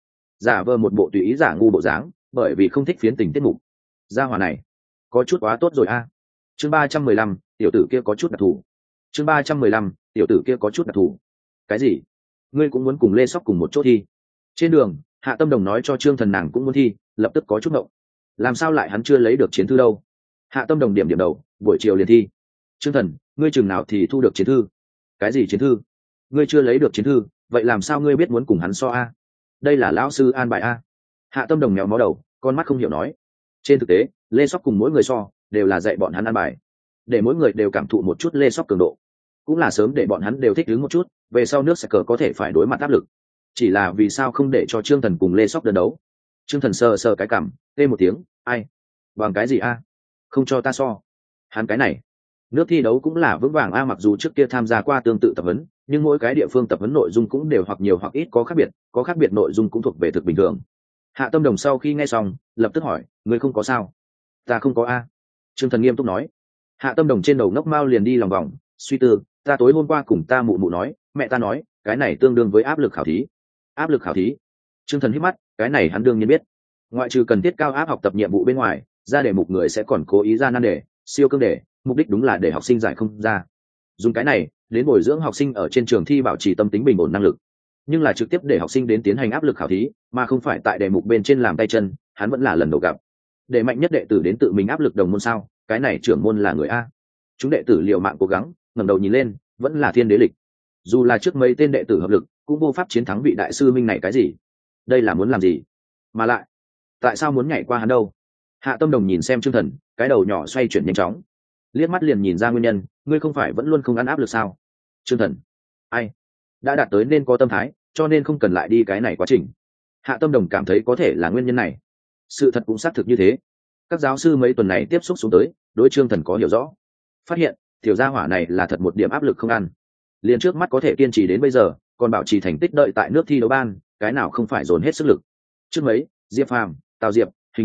giả vờ một bộ tùy ý giả ngu bộ dáng, bởi vì không thích phiến tình tiết mục. Gia hỏa này có chút quá tốt rồi a. Chương 315, tiểu tử kia có chút đặc thù. Chương 315, tiểu tử kia có chút đặc thù. Cái gì? Ngươi cũng muốn cùng Lê Sóc cùng một chỗ thi? Trên đường, Hạ Tâm Đồng nói cho Trương Thần nàng cũng muốn thi, lập tức có chút ngộng. Làm sao lại hắn chưa lấy được chiến thư đâu? Hạ Tâm Đồng điểm đầu, buổi chiều liền thi. Trương Thần, ngươi chừng nào thì thu được chiến thư? Cái gì chiến thư? Ngươi chưa lấy được chiến thư, vậy làm sao ngươi biết muốn cùng hắn so a? Đây là lão sư an bài a. Hạ Tâm Đồng méo mó đầu, con mắt không hiểu nói. Trên thực tế, Lê Sóc cùng mỗi người so, đều là dạy bọn hắn an bài, để mỗi người đều cảm thụ một chút Lê Sóc cường độ, cũng là sớm để bọn hắn đều thích ứng một chút, về sau nước sẽ cờ có thể phải đối mặt áp lực. Chỉ là vì sao không để cho Trương Thần cùng Lê Sóc đơn đấu? Trương Thần sờ sờ cái cằm, tê một tiếng, ai? Bằng cái gì a? Không cho ta so. Hắn cái này, nước thi đấu cũng là vững vàng a, mặc dù trước kia tham gia qua tương tự tập huấn, nhưng mỗi cái địa phương tập huấn nội dung cũng đều hoặc nhiều hoặc ít có khác biệt nội dung cũng thuộc về thực bình thường. Hạ Tâm Đồng sau khi nghe xong, lập tức hỏi, ngươi không có sao? Ta không có a. Trương Thần nghiêm túc nói. Hạ Tâm Đồng trên đầu ngốc mao liền đi lòng vòng, suy tư, ta tối hôm qua cùng ta mụ mụ nói, mẹ ta nói, cái này tương đương với áp lực khảo thí. Áp lực khảo thí? Trương Thần hít mắt, cái này hắn đương nhiên biết. Ngoại trừ cần thiết cao áp học tập nhiệm vụ bên ngoài, ra đề mục người sẽ còn cố ý ra nan đề, siêu cương đề, mục đích đúng là để học sinh giải không ra. Dùng cái này đến bồi dưỡng học sinh ở trên trường thi bảo trì tâm tính bình ổn năng lực. Nhưng là trực tiếp để học sinh đến tiến hành áp lực khảo thí, mà không phải tại đề mục bên trên làm tay chân, hắn vẫn là lần đầu gặp. Để mạnh nhất đệ tử đến tự mình áp lực đồng môn sao? Cái này trưởng môn là người a. Chúng đệ tử liều mạng cố gắng, ngẩng đầu nhìn lên, vẫn là thiên đế lịch. Dù là trước mấy tên đệ tử hợp lực, cũng vô pháp chiến thắng vị đại sư minh này. Cái gì? Đây là muốn làm gì? Mà lại, tại sao muốn nhảy qua hắn đâu? Hạ Tâm Đồng nhìn xem Trương Thần, cái đầu nhỏ xoay chuyển nhanh chóng, liếc mắt liền nhìn ra nguyên nhân. Ngươi không phải vẫn luôn không ăn áp lực sao? Trương Thần, ai đã đạt tới nên có tâm thái, cho nên không cần lại đi cái này quá trình. Hạ Tâm Đồng cảm thấy có thể là nguyên nhân này. Sự thật cũng xác thực như thế. Các giáo sư mấy tuần này tiếp xúc xuống tới, đối Trương Thần có hiểu rõ, phát hiện tiểu gia hỏa này là thật một điểm áp lực không ăn. Liền trước mắt có thể kiên trì đến bây giờ, còn bảo trì thành tích đợi tại nước thi đấu ban, cái nào không phải dồn hết sức lực. Trước mấy, Diệp Phàm, Tào Diệp, Hình Minh,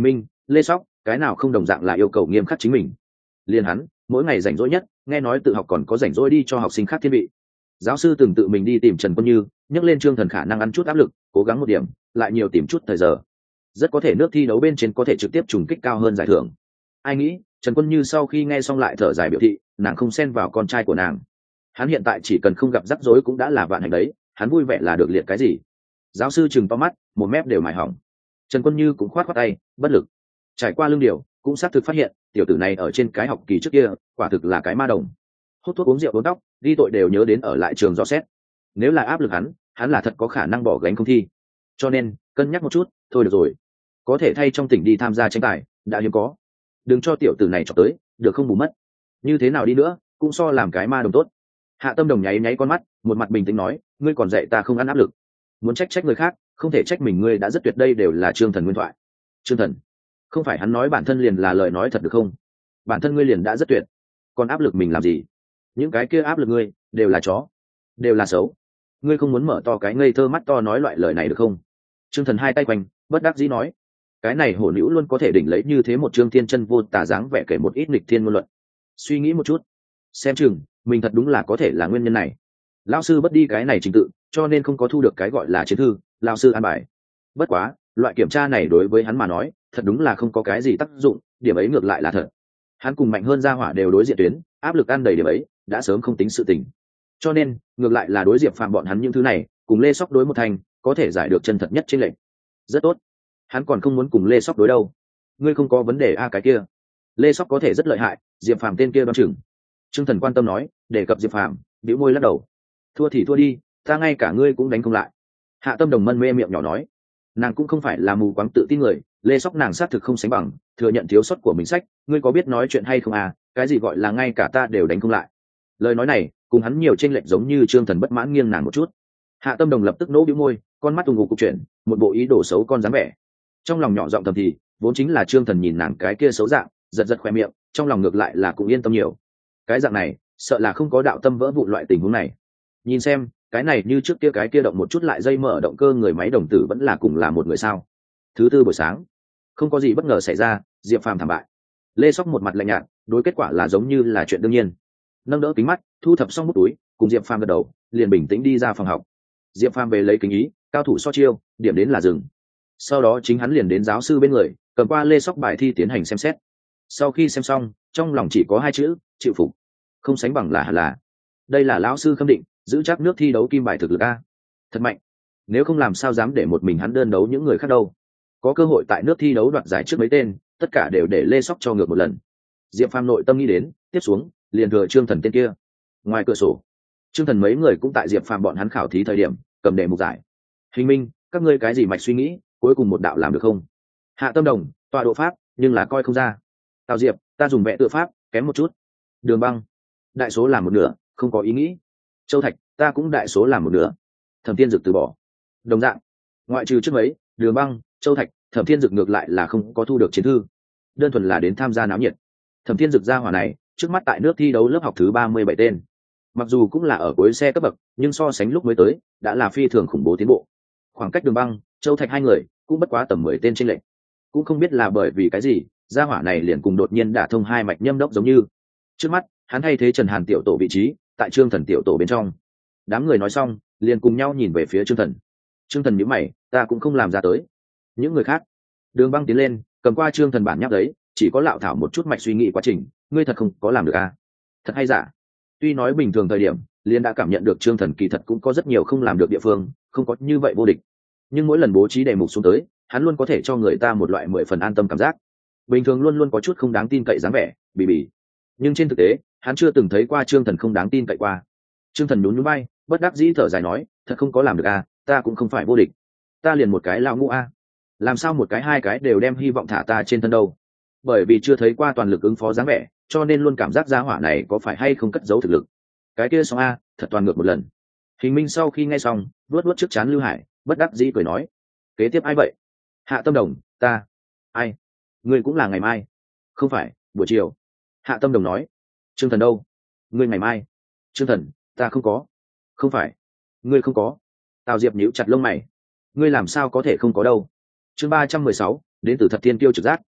lê sóc cái nào không đồng dạng là yêu cầu nghiêm khắc chính mình. Liên hắn mỗi ngày rảnh rỗi nhất, nghe nói tự học còn có rảnh rỗi đi cho học sinh khác thiên vị. Giáo sư từng tự mình đi tìm Trần Quân Như, nhắc lên Trương Thần khả năng ăn chút áp lực, cố gắng một điểm lại nhiều tìm chút thời giờ, rất có thể nước thi đấu bên trên có thể trực tiếp trùng kích cao hơn giải thưởng. Ai nghĩ Trần Quân Như sau khi nghe xong lại thở dài biểu thị nàng không xen vào con trai của nàng. Hắn hiện tại chỉ cần không gặp rắc rối cũng đã là vạn hạnh đấy, hắn vui vẻ là được liệt cái gì. Giáo sư chừng to mắt, một mép đều mài hỏng. Trần Quân Như cũng khoát khoát tay, bất lực. Trải qua lương điều cũng xác thực phát hiện tiểu tử này ở trên cái học kỳ trước kia quả thực là cái ma đồng, hút thuốc uống rượu uống tóc, đi tội đều nhớ đến ở lại trường dò xét. Nếu là áp lực hắn là thật có khả năng bỏ gánh không thi. Cho nên cân nhắc một chút thôi được rồi, có thể thay trong tỉnh đi tham gia tranh tài đã hiếm có, đừng cho tiểu tử này chọc tới, được không bù mất. Như thế nào đi nữa cũng so làm cái ma đồng tốt. Hạ Tâm Đồng nháy nháy con mắt, một mặt bình tĩnh nói, ngươi còn dạy ta không ăn áp lực, muốn trách người khác không thể trách mình, ngươi đã rất tuyệt. Đây đều là Trương Thần nguyên thoại. Trương Thần không phải hắn nói bản thân liền là lời nói thật được không? Bản thân ngươi liền đã rất tuyệt, còn áp lực mình làm gì? Những cái kia áp lực ngươi đều là chó, đều là xấu. Ngươi không muốn mở to cái ngây thơ mắt to nói loại lời này được không? Trương Thần hai tay quanh, bất đắc dĩ nói, cái này hổ nữ luôn có thể đỉnh lấy như thế một Trương Thiên Chân vô tà dáng vẻ kể một ít nghịch thiên ngôn luận. Suy nghĩ một chút, xem chừng mình thật đúng là có thể là nguyên nhân này. Lão sư bất đi cái này trình tự, cho nên không có thu được cái gọi là chiến thư, lão sư an bài. Bất quá loại kiểm tra này đối với hắn mà nói thật đúng là không có cái gì tác dụng, điểm ấy ngược lại là thật. Hắn cùng mạnh hơn gia hỏa đều đối diện tuyến, áp lực ăn đầy điểm ấy đã sớm không tính sự tình. Cho nên ngược lại là đối Diệp Phàm bọn hắn những thứ này cùng Lê Sóc đối một thành có thể giải được chân thật nhất trên lệnh. Rất tốt, hắn còn không muốn cùng Lê Sóc đối đâu. Ngươi không có vấn đề a? Cái kia Lê Sóc có thể rất lợi hại, Diệp Phàm tên kia đoán chừng. Trương Thần quan tâm nói, đề cập Diệp Phàm bĩu môi lắc đầu, thua thì thua đi, ta ngay cả ngươi cũng đánh không lại. Hạ Tâm Đồng mân mê miệng nhỏ nói, nàng cũng không phải là mù quáng tự tin người, Lê Sóc nàng xác thực không sánh bằng, thừa nhận thiếu sót của mình sách, ngươi có biết nói chuyện hay không à? Cái gì gọi là ngay cả ta đều đánh không lại? Lời nói này cùng hắn nhiều chênh lệch, giống như Trương Thần bất mãn nghiêng nàng một chút. Hạ Tâm Đồng lập tức nỗ bĩu môi, con mắt ù ngục cục chuyển, một bộ ý đồ xấu con dáng vẻ. Trong lòng nhỏ giọng thầm thì, vốn chính là Trương Thần nhìn nàng cái kia xấu dạng, giật giật khoe miệng, trong lòng ngược lại là cũng yên tâm nhiều. Cái dạng này sợ là không có đạo tâm vỡ vụn loại tình huống này. Nhìn xem cái này như trước kia cái kia động một chút lại dây mở động cơ người máy đồng tử vẫn là cùng là một người sao. Thứ tư buổi sáng không có gì bất ngờ xảy ra, Diệp Phàm thảm bại. Lê Sóc một mặt lạnh nhạt, đối kết quả là giống như là chuyện đương nhiên, nâng đỡ kính mắt, thu thập xong bút túi, cùng Diệp Phàm gật đầu, liền bình tĩnh đi ra phòng học. Diệp Phàm về lấy kính ý, cao thủ so chiêu, điểm đến là dừng. Sau đó chính hắn liền đến giáo sư bên người, cầm qua Lê Sóc bài thi tiến hành xem xét. Sau khi xem xong, trong lòng chỉ có hai chữ, chịu phục. Không sánh bằng là đây là lão sư khâm định, giữ chắc nước thi đấu kim bài thực lực a, thật mạnh. Nếu không làm sao dám để một mình hắn đơn đấu những người khác đâu. Có cơ hội tại nước thi đấu đoạt giải trước mấy tên, tất cả đều để Lê Sóc cho ngược một lần. Diệp Phàm nội tâm nghĩ đến, tiếp xuống liền thừa Trương Thần tên kia. Ngoài cửa sổ, Trương Thần mấy người cũng tại Diệp Phàm bọn hắn khảo thí thời điểm cầm đề mục giải. Hình minh, các ngươi cái gì mạch suy nghĩ, cuối cùng một đạo làm được không? Hạ Tâm Đồng, tọa độ pháp nhưng là coi không ra. Tào Diệp, ta dùng vẽ tự pháp kém một chút. Đường Băng, đại số làm một nửa, không có ý nghĩ. Châu Thạch, ta cũng đại số làm một nửa. Thẩm Thiên Dực từ bỏ. Đồng dạng, ngoại trừ trước mấy, Đường Băng, Châu Thạch, Thẩm Thiên Dực ngược lại là không có thu được chiến thư, đơn thuần là đến tham gia náo nhiệt. Thẩm Thiên Dực gia hỏa này trước mắt tại nước thi đấu lớp học thứ 37 tên, mặc dù cũng là ở cuối xe cấp bậc, nhưng so sánh lúc mới tới đã là phi thường khủng bố tiến bộ. Khoảng cách Đường Băng, Châu Thạch hai người cũng bất quá tầm 10 tên trên lệnh. Cũng không biết là bởi vì cái gì, gia hỏa này liền cùng đột nhiên đả thông hai mạch nhâm đốc giống như. Trước mắt hắn thay thế Trần Hàn tiểu tổ vị trí, tại Trương Thần tiểu tổ bên trong. Đám người nói xong liền cùng nhau nhìn về phía Trương Thần. Trương Thần nhíu mày, ta cũng không làm ra tới. Những người khác, Đường Băng tiến lên cầm qua Trương Thần bản nháp giấy, chỉ có lạo thảo một chút mạch suy nghĩ quá trình, ngươi thật không có làm được à? Thật hay giả? Tuy nói bình thường thời điểm liền đã cảm nhận được Trương Thần kỳ thật cũng có rất nhiều không làm được địa phương, không có như vậy vô địch, nhưng mỗi lần bố trí đề mục xuống tới, hắn luôn có thể cho người ta một loại 10 phần an tâm cảm giác. Bình thường luôn luôn có chút không đáng tin cậy dáng vẻ, bỉ. Nhưng trên thực tế hắn chưa từng thấy qua Trương Thần không đáng tin cậy qua. Trương Thần nhún nhún bay, bất đắc dĩ thở dài nói, thật không có làm được à, ta cũng không phải vô địch, ta liền một cái lao ngũ a, làm sao một cái hai cái đều đem hy vọng thả ta trên thân đâu. Bởi vì chưa thấy qua toàn lực ứng phó dáng vẻ, cho nên luôn cảm giác gia hỏa này có phải hay không cất giấu thực lực. Cái kia xong a, thật toàn ngược một lần. Hình minh sau khi nghe xong vuốt vuốt trước trán Lưu Hải, bất đắc dĩ cười nói, kế tiếp ai vậy? Hạ Tâm Đồng, ta. Ai? Ngươi cũng là ngày mai? Không phải, buổi chiều. Hạ Tâm Đồng nói. Trương Thần đâu? Ngươi ngày mai? Trương Thần, ta không có. Không phải, ngươi không có. Tào Diệp nhíu chặt lông mày. Ngươi làm sao có thể không có đâu? Chương 316, đến từ Thật Thiên Kiêu trực giác.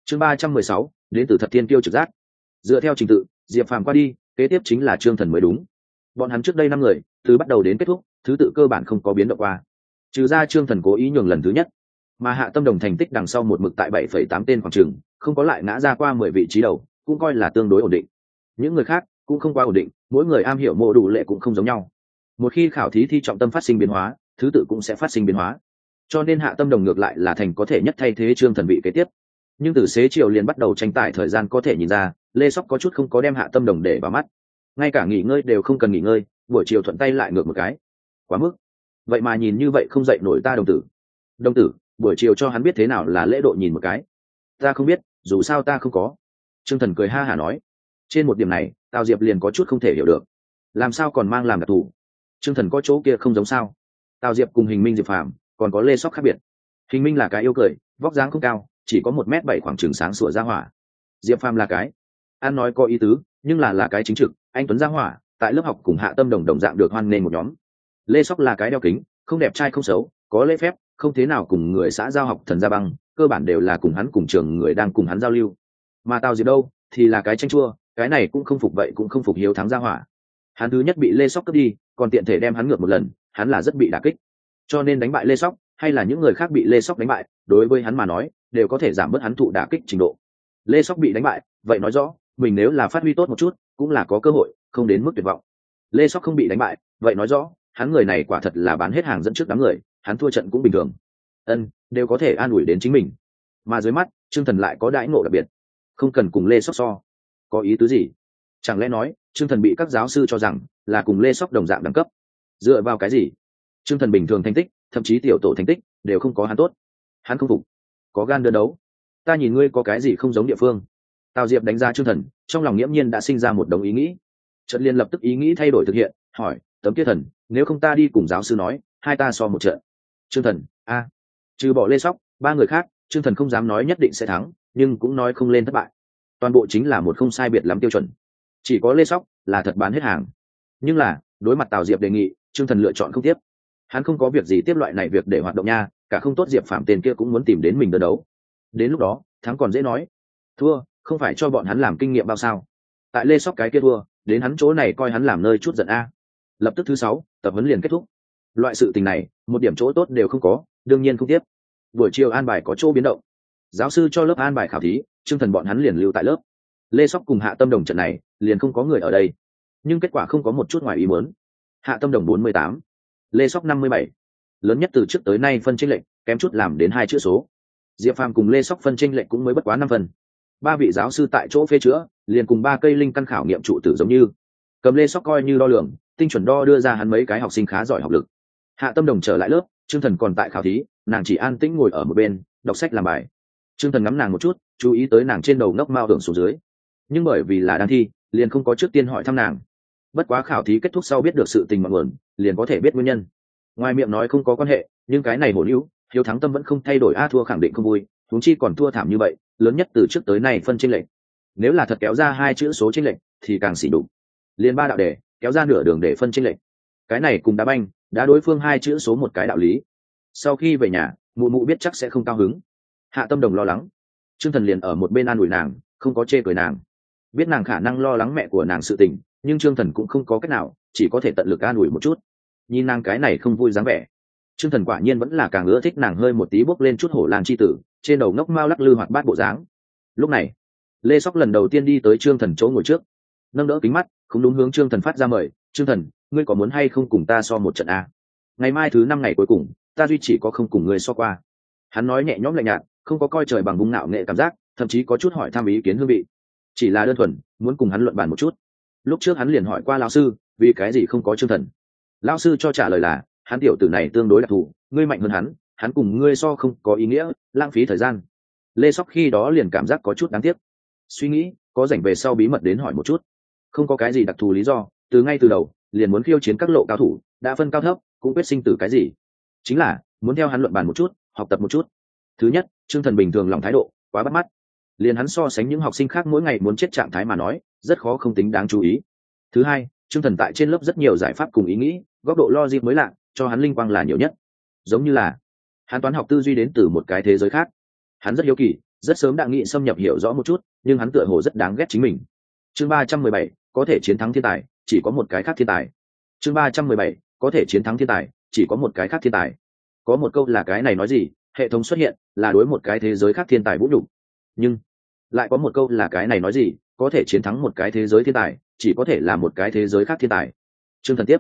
Chương 316, đến từ Thật Thiên Kiêu trực giác. Dựa theo trình tự, Diệp Phàm qua đi, kế tiếp chính là Trương Thần mới đúng. Bọn hắn trước đây 5 người, từ bắt đầu đến kết thúc, thứ tự cơ bản không có biến động qua. Trừ ra Trương Thần cố ý nhường lần thứ nhất, mà Hạ Tâm Đồng thành tích đằng sau một mực tại 7,8 tên khoảng chừng, không có lại ngã ra qua 10 vị trí đầu, cũng coi là tương đối ổn định. Những người khác cũng không quá ổn định, mỗi người am hiểu mộ đủ lệ cũng không giống nhau. Một khi khảo thí thi trọng tâm phát sinh biến hóa, thứ tự cũng sẽ phát sinh biến hóa. Cho nên Hạ Tâm Đồng ngược lại là thành có thể nhất thay thế Trương Thần vị kế tiếp. Nhưng từ xế chiều liền bắt đầu tranh tài thời gian có thể nhìn ra, Lê Sóc có chút không có đem Hạ Tâm Đồng để vào mắt. Ngay cả nghỉ ngơi đều không cần nghỉ ngơi, buổi chiều thuận tay lại ngược một cái. Quá mức. Vậy mà nhìn như vậy không dậy nổi ta đồng tử. Đồng tử, buổi chiều cho hắn biết thế nào là lễ độ nhìn một cái. Ta không biết, dù sao ta không có. Trương Thần cười ha hả nói. Trên một điểm này, Tào Diệp liền có chút không thể hiểu được. Làm sao còn mang làm đặc thù? Trương Thần có chỗ kia không giống sao? Tào Diệp cùng Hình Minh Diệp Phàm còn có Lê Sóc khác biệt. Hình Minh là cái yêu cười, vóc dáng không cao, chỉ có 1m7 khoảng chừng sáng sủa ra hỏa. Diệp Phàm là cái ăn nói có ý tứ, nhưng là cái chính trực, anh tuấn ra hỏa, tại lớp học cùng Hạ Tâm Đồng đồng dạng được hoan nghênh một nhóm. Lê Sóc là cái đeo kính, không đẹp trai không xấu, có lễ phép, không thế nào cùng người xã giao học thần gia băng, cơ bản đều là cùng hắn cùng trường người đang cùng hắn giao lưu. Mà Tào Diệp đâu, thì là cái tranh chua, cái này cũng không phục vậy cũng không phục hiếu thắng ra hỏa. Hắn thứ nhất bị Lê Sóc cướp đi, còn tiện thể đem hắn ngược một lần, hắn là rất bị đả kích. Cho nên đánh bại Lê Sóc, hay là những người khác bị Lê Sóc đánh bại, đối với hắn mà nói, đều có thể giảm bớt hắn thụ đả kích trình độ. Lê Sóc bị đánh bại, vậy nói rõ, mình nếu là phát huy tốt một chút, cũng là có cơ hội, không đến mức tuyệt vọng. Lê Sóc không bị đánh bại, vậy nói rõ, hắn người này quả thật là bán hết hàng dẫn trước đám người, hắn thua trận cũng bình thường. Đều có thể an ủi đến chính mình. Mà dưới mắt, Trương Thần lại có đãi ngộ đặc biệt, không cần cùng Lê Sóc so. Có ý tứ gì? Chẳng lẽ nói, Trương Thần bị các giáo sư cho rằng là cùng Lê Sóc đồng dạng đẳng cấp? Dựa vào cái gì? Trương Thần bình thường thành tích, thậm chí tiểu tổ thành tích, đều không có hắn tốt. Hắn không phục, có gan đơn đấu. Ta nhìn ngươi có cái gì không giống địa phương. Tào Diệp đánh giá Trương Thần, trong lòng nghiễm nhiên đã sinh ra một đống ý nghĩ. Trận liên lập tức ý nghĩ thay đổi thực hiện, hỏi, Tấm Kia Thần, nếu không ta đi cùng giáo sư nói, hai ta so một trận. Trương Thần, trừ bỏ Lê Sóc, 3 người khác, Trương Thần không dám nói nhất định sẽ thắng, nhưng cũng nói không lên thất bại. Toàn bộ chính là một không sai biệt lắm tiêu chuẩn. Chỉ có Lê Sóc là thật bán hết hàng. Nhưng là, đối mặt Tào Diệp đề nghị, Trương Thần lựa chọn không tiếp. Hắn không có việc gì tiếp loại này việc để hoạt động nha, cả không tốt Diệp Phạm tên kia cũng muốn tìm đến mình đơn đấu. Đến lúc đó, thắng còn dễ nói. Thua, không phải cho bọn hắn làm kinh nghiệm bao sao? Tại Lê Sóc cái kia thua, đến hắn chỗ này coi hắn làm nơi chút giận a. Lập tức thứ 6, tập huấn liền kết thúc. Loại sự tình này, một điểm chỗ tốt đều không có, đương nhiên không tiếp. Buổi chiều an bài có chỗ biến động. Giáo sư cho lớp an bài khảo thí, Trương Thần bọn hắn liền lưu tại lớp. Lê Sóc cùng Hạ Tâm Đồng trận này, liền không có người ở đây. Nhưng kết quả không có một chút ngoài ý muốn. Hạ Tâm Đồng 48, Lê Sóc 57. Lớn nhất từ trước tới nay phân chênh lệch, kém chút làm đến 2 chữ số. Diệp Phàm cùng Lê Sóc phân chênh lệch cũng mới bất quá 5 phần. 3 vị giáo sư tại chỗ phê chữa, liền cùng 3 cây linh căn khảo nghiệm trụ tử giống như. Cầm Lê Sóc coi như đo lường, tinh chuẩn đo đưa ra hắn mấy cái học sinh khá giỏi học lực. Hạ Tâm Đồng trở lại lớp, Trương Thần còn tại khảo thí, nàng chỉ an tĩnh ngồi ở một bên, đọc sách làm bài. Trương Thần ngắm nàng một chút, chú ý tới nàng trên đầu nóc mao hưởng xuống dưới. Nhưng bởi vì là đang thi, liền không có trước tiên hỏi thăm nàng. Bất quá khảo thí kết thúc sau biết được sự tình mọi nguồn, liền có thể biết nguyên nhân. Ngoài miệng nói không có quan hệ, nhưng cái này hổ lưu, hiếu thắng tâm vẫn không thay đổi, thua khẳng định không vui, huống chi còn thua thảm như vậy, lớn nhất từ trước tới nay phân chênh lệch. Nếu là thật kéo ra 2 chữ số chênh lệch, thì càng xỉ đục. Liền 3 đạo đề, kéo ra nửa đường để phân chênh lệch. Cái này cùng đá banh, đá đối phương 2 chữ số một cái đạo lý. Sau khi về nhà, mụ mụ biết chắc sẽ không cao hứng. Hạ Tâm Đồng lo lắng. Trương Thần liền ở một bên an ủi nàng, không có chê cười nàng. Biết nàng khả năng lo lắng mẹ của nàng sự tình, nhưng Trương Thần cũng không có cách nào, chỉ có thể tận lực an ủi một chút. Nhìn nàng cái này không vui dáng vẻ, Trương Thần quả nhiên vẫn là càng ưa thích nàng hơi một tí bốc lên chút hổ lang chi tử, trên đầu ngốc mao lắc lư hoạt bát bộ dáng. Lúc này, Lê Sóc lần đầu tiên đi tới Trương Thần chỗ ngồi trước, nâng đỡ kính mắt, không đúng hướng Trương Thần phát ra mời, Trương Thần, ngươi có muốn hay không cùng ta so một trận a? Ngày mai thứ 5 ngày cuối cùng, ta duy chỉ có không cùng ngươi so qua. Hắn nói nhẹ nhõm lạnh nhạt, không có coi trời bằng vung ngạo nghệ cảm giác, thậm chí có chút hỏi thăm ý kiến hương vị. Chỉ là đơn thuần muốn cùng hắn luận bàn một chút. Lúc trước hắn liền hỏi qua lão sư, vì cái gì không có Trương Thần. Lão sư cho trả lời là, hắn tiểu tử này tương đối đặc thù, ngươi mạnh hơn hắn cùng ngươi so không có ý nghĩa, lãng phí thời gian. Lê Sóc khi đó liền cảm giác có chút đáng tiếc. Suy nghĩ, có rảnh về sau bí mật đến hỏi một chút. Không có cái gì đặc thù lý do, từ ngay từ đầu, liền muốn khiêu chiến các lộ cao thủ, đã phân cao thấp, cũng quyết sinh tử cái gì. Chính là, muốn theo hắn luận bàn một chút, học tập một chút. Thứ nhất, Trương Thần bình thường lòng thái độ, quá bắt mắt. Liền hắn so sánh những học sinh khác mỗi ngày muốn chết trạng thái mà nói, rất khó không tính đáng chú ý. Thứ hai, Trương Thần tại trên lớp rất nhiều giải pháp cùng ý nghĩ, góc độ logic mới lạ, cho hắn linh quang là nhiều nhất. Giống như là, hắn toán học tư duy đến từ một cái thế giới khác. Hắn rất hiếu kỳ, rất sớm đã nghĩ xâm nhập hiểu rõ một chút, nhưng hắn tựa hồ rất đáng ghét chính mình. Chương 317, có thể chiến thắng thiên tài, chỉ có một cái khác thiên tài. Chương 317, có thể chiến thắng thiên tài, chỉ có một cái khác thiên tài. Có một câu là cái này nói gì, hệ thống xuất hiện là đối một cái thế giới khác thiên tài vũ nhục. Nhưng lại có một câu là cái này nói gì, có thể chiến thắng một cái thế giới thiên tài, chỉ có thể là một cái thế giới khác thiên tài. Trương Thần tiếp.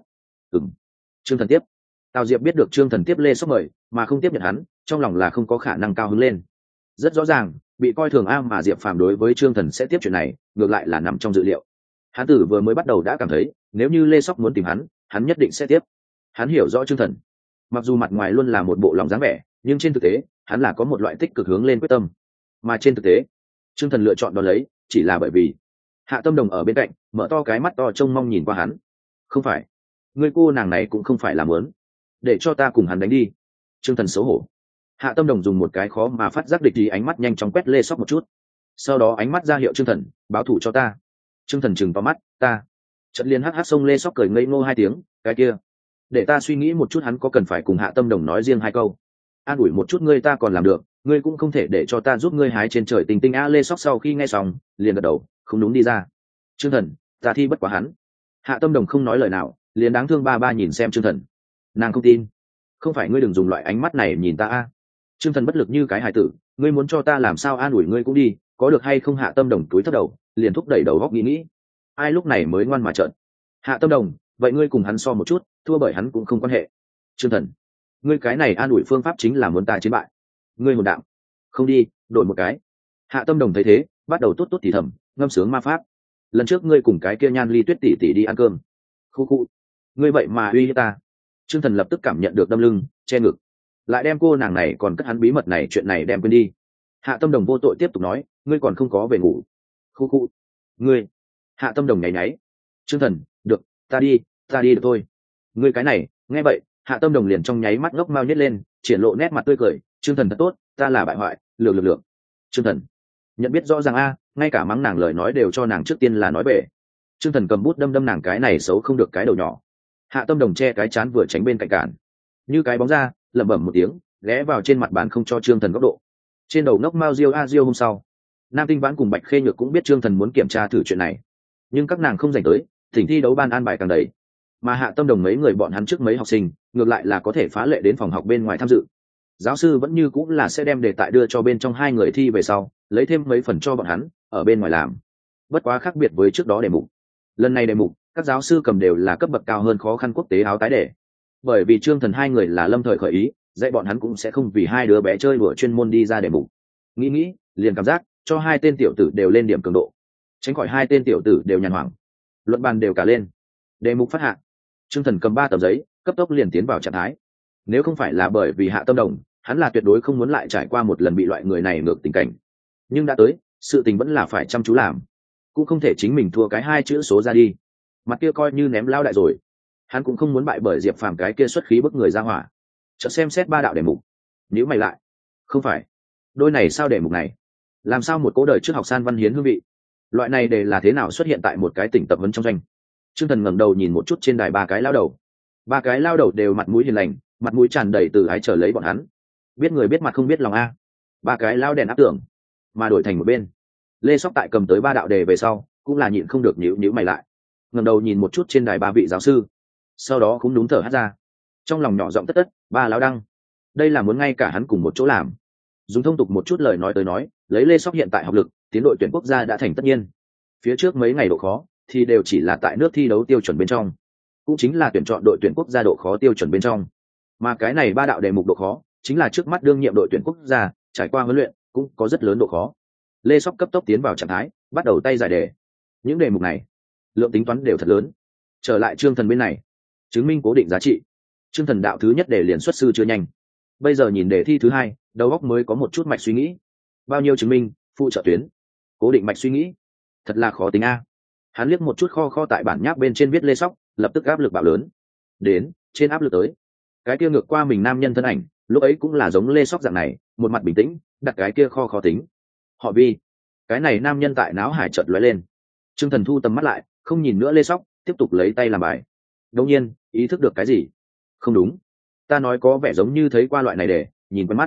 Trương Thần tiếp. Tào Diệp biết được Trương Thần tiếp Lê Sóc mời mà không tiếp nhận hắn, trong lòng là không có khả năng cao hứng lên. Rất rõ ràng, bị coi thường mà Diệp Phàm đối với Trương Thần sẽ tiếp chuyện này, ngược lại là nằm trong dự liệu. Hắn tử vừa mới bắt đầu đã cảm thấy, nếu như Lê Sóc muốn tìm hắn nhất định sẽ tiếp. Hắn hiểu rõ Trương Thần, mặc dù mặt ngoài luôn là một bộ lòng dáng vẻ, nhưng trên thực tế, hắn là có một loại tích cực hướng lên quyết tâm. Mà trên thực tế, Trương Thần lựa chọn đón lấy, chỉ là bởi vì Hạ Tâm Đồng ở bên cạnh, mở to cái mắt to trông mong nhìn qua hắn. Không phải, người cô nàng này cũng không phải là muốn để cho ta cùng hắn đánh đi. Trương Thần xấu hổ. Hạ Tâm Đồng dùng một cái khó mà phát giác địch ý ánh mắt nhanh chóng quét Lê Sóc một chút, sau đó ánh mắt ra hiệu Trương Thần báo thù cho ta. Trương Thần chừng vào mắt, ta chợt liền hắc xông Lê Sóc cười ngây ngô hai tiếng, cái kia, để ta suy nghĩ một chút, hắn có cần phải cùng Hạ Tâm Đồng nói riêng hai câu, an ủi một chút ngươi ta còn làm được, ngươi cũng không thể để cho ta giúp ngươi hái trên trời tình tinh a. Lê Sóc sau khi nghe xong liền gật đầu, không đúng đi ra. Trương Thần, ta thi bất quá hắn. Hạ Tâm Đồng không nói lời nào, liền đáng thương ba nhìn xem Trương Thần. Nàng không tin. Không phải ngươi đừng dùng loại ánh mắt này nhìn ta a. Trương Thần bất lực như cái hài tử, ngươi muốn cho ta làm sao an ủi ngươi cũng đi, có được hay không? Hạ Tâm Đồng túi thấp đầu, liền thúc đẩy đầu góc nghĩ. Ai lúc này mới ngoan mà trợn. Hạ Tâm Đồng, vậy ngươi cùng hắn so một chút, thua bởi hắn cũng không quan hệ. Trương Thần, ngươi cái này an ủi phương pháp chính là muốn ta chiến bại. Ngươi hồn đạo. Không đi, đổi một cái. Hạ Tâm Đồng thấy thế, bắt đầu tốt thì thầm, ngâm sướng ma pháp. Lần trước ngươi cùng cái kia Nhan Ly Tuyết tỷ tỷ đi ăn cơm. Khu khu. Ngươi vậy mà uy hiếp ta. Trương Thần lập tức cảm nhận được đâm lưng, che ngực. Lại đem cô nàng này còn cất hắn bí mật này, chuyện này đem quên đi. Hạ Tâm Đồng vô tội tiếp tục nói, ngươi còn không có về ngủ. Khu khu. Ngươi. Hạ Tâm Đồng nháy nháy. Trương Thần, được, ta đi được thôi. Ngươi cái này, nghe vậy, Hạ Tâm Đồng liền trong nháy mắt ngốc mau nhếch lên, triển lộ nét mặt tươi cười. Trương Thần thật tốt, ta là bại hoại, lược. Trương Thần nhận biết rõ ràng a, ngay cả mắng nàng lời nói đều cho nàng trước tiên là nói bể. Trương Thần cầm bút đâm nàng cái này xấu không được cái đầu nhỏ. Hạ Tâm Đồng che cái chán vừa tránh bên cạnh cản, như cái bóng ra, lẩm bẩm một tiếng, ghé vào trên mặt bàn không cho Trương Thần góc độ. Trên đầu ngốc mao diêu hôm sau, Nam Tinh Vãn cùng Bạch Khê Nhược cũng biết Trương Thần muốn kiểm tra thử chuyện này, nhưng các nàng không dành tới, thỉnh thi đấu ban an bài càng đầy. Mà Hạ Tâm Đồng mấy người bọn hắn trước mấy học sinh, ngược lại là có thể phá lệ đến phòng học bên ngoài tham dự. Giáo sư vẫn như cũng là sẽ đem đề tại đưa cho bên trong hai người thi về sau, lấy thêm mấy phần cho bọn hắn ở bên ngoài làm. Bất quá khác biệt với trước đó đề mục, lần này đề mục các giáo sư cầm đều là cấp bậc cao hơn khó khăn quốc tế áo tái đề. Bởi vì Trương Thần hai người là lâm thời khởi ý, dạy bọn hắn cũng sẽ không vì hai đứa bé chơi đùa chuyên môn đi ra đề mục. Nghĩ liền cảm giác cho hai tên tiểu tử đều lên điểm cường độ, tránh khỏi hai tên tiểu tử đều nhàn hoảng, luận bàn đều cả lên. Đề mục phát hạ, Trương Thần cầm 3 tờ giấy, cấp tốc liền tiến vào trạng thái. Nếu không phải là bởi vì Hạ Tâm Đồng, hắn là tuyệt đối không muốn lại trải qua một lần bị loại người này ngược tình cảnh. Nhưng đã tới, sự tình vẫn là phải chăm chú làm, cũng không thể chính mình thua cái 2 chữ số ra đi. Mặt kia coi như ném lao đại rồi, hắn cũng không muốn bại bởi Diệp Phàm cái kia xuất khí bức người ra hỏa. Chợt xem xét 3 đạo đề mục, nếu mày lại, không phải, đôi này sao đề mục này, làm sao một cố đời trước học san văn hiến hương vị, loại này đề là thế nào xuất hiện tại một cái tỉnh tập huấn trong doanh. Trương Thần ngẩng đầu nhìn một chút trên đài 3 cái lao đầu, 3 cái lao đầu đều mặt mũi hiền lành, mặt mũi tràn đầy từ ái chờ lấy bọn hắn. Biết người biết mặt không biết lòng a. 3 cái lao đèn áp tưởng, mà đổi thành một bên. Lê Sóc tại cầm tới 3 đạo đề về sau, cũng là nhịn không được nhíu mày lại, ngẩng đầu nhìn một chút trên đài 3 vị giáo sư, sau đó cũng đúng thở hắt ra, trong lòng nhỏ giọng tất 3 lão đăng, đây là muốn ngay cả hắn cùng một chỗ làm. Dùng thông tục một chút lời nói tới nói, lấy Lê Sóc hiện tại học lực, tiến đội tuyển quốc gia đã thành tất nhiên. Phía trước mấy ngày độ khó thì đều chỉ là tại nước thi đấu tiêu chuẩn bên trong, cũng chính là tuyển chọn đội tuyển quốc gia độ khó tiêu chuẩn bên trong. Mà cái này 3 đạo đề mục độ khó, chính là trước mắt đương nhiệm đội tuyển quốc gia trải qua huấn luyện cũng có rất lớn độ khó. Lê Sóc cấp tốc tiến vào trạng thái, bắt đầu tay giải đề. Những đề mục này lượng tính toán đều thật lớn. Trở lại Trương Thần bên này, chứng minh cố định giá trị. Trương Thần đạo thứ nhất đề liền xuất sư chưa nhanh, bây giờ nhìn đề thi thứ 2, đầu óc mới có một chút mạch suy nghĩ. Bao nhiêu chứng minh, phụ trợ tuyến, cố định mạch suy nghĩ, thật là khó tính a. Hắn liếc một chút kho tại bản nháp bên trên viết Lê Sóc, lập tức áp lực bạo lớn. Đến, trên áp lực tới. Cái kia ngược qua mình nam nhân thân ảnh, lúc ấy cũng là giống Lê Sóc dạng này, một mặt bình tĩnh, đặt cái kia khó tính. Họ Vi, cái này nam nhân tại náo hải chợt lóe lên. Trương Thần thu tầm mắt lại, không nhìn nữa Lê Sóc, tiếp tục lấy tay làm bài. Đột nhiên, ý thức được cái gì. Không đúng, ta nói có vẻ giống như thấy qua loại này để nhìn quen mắt.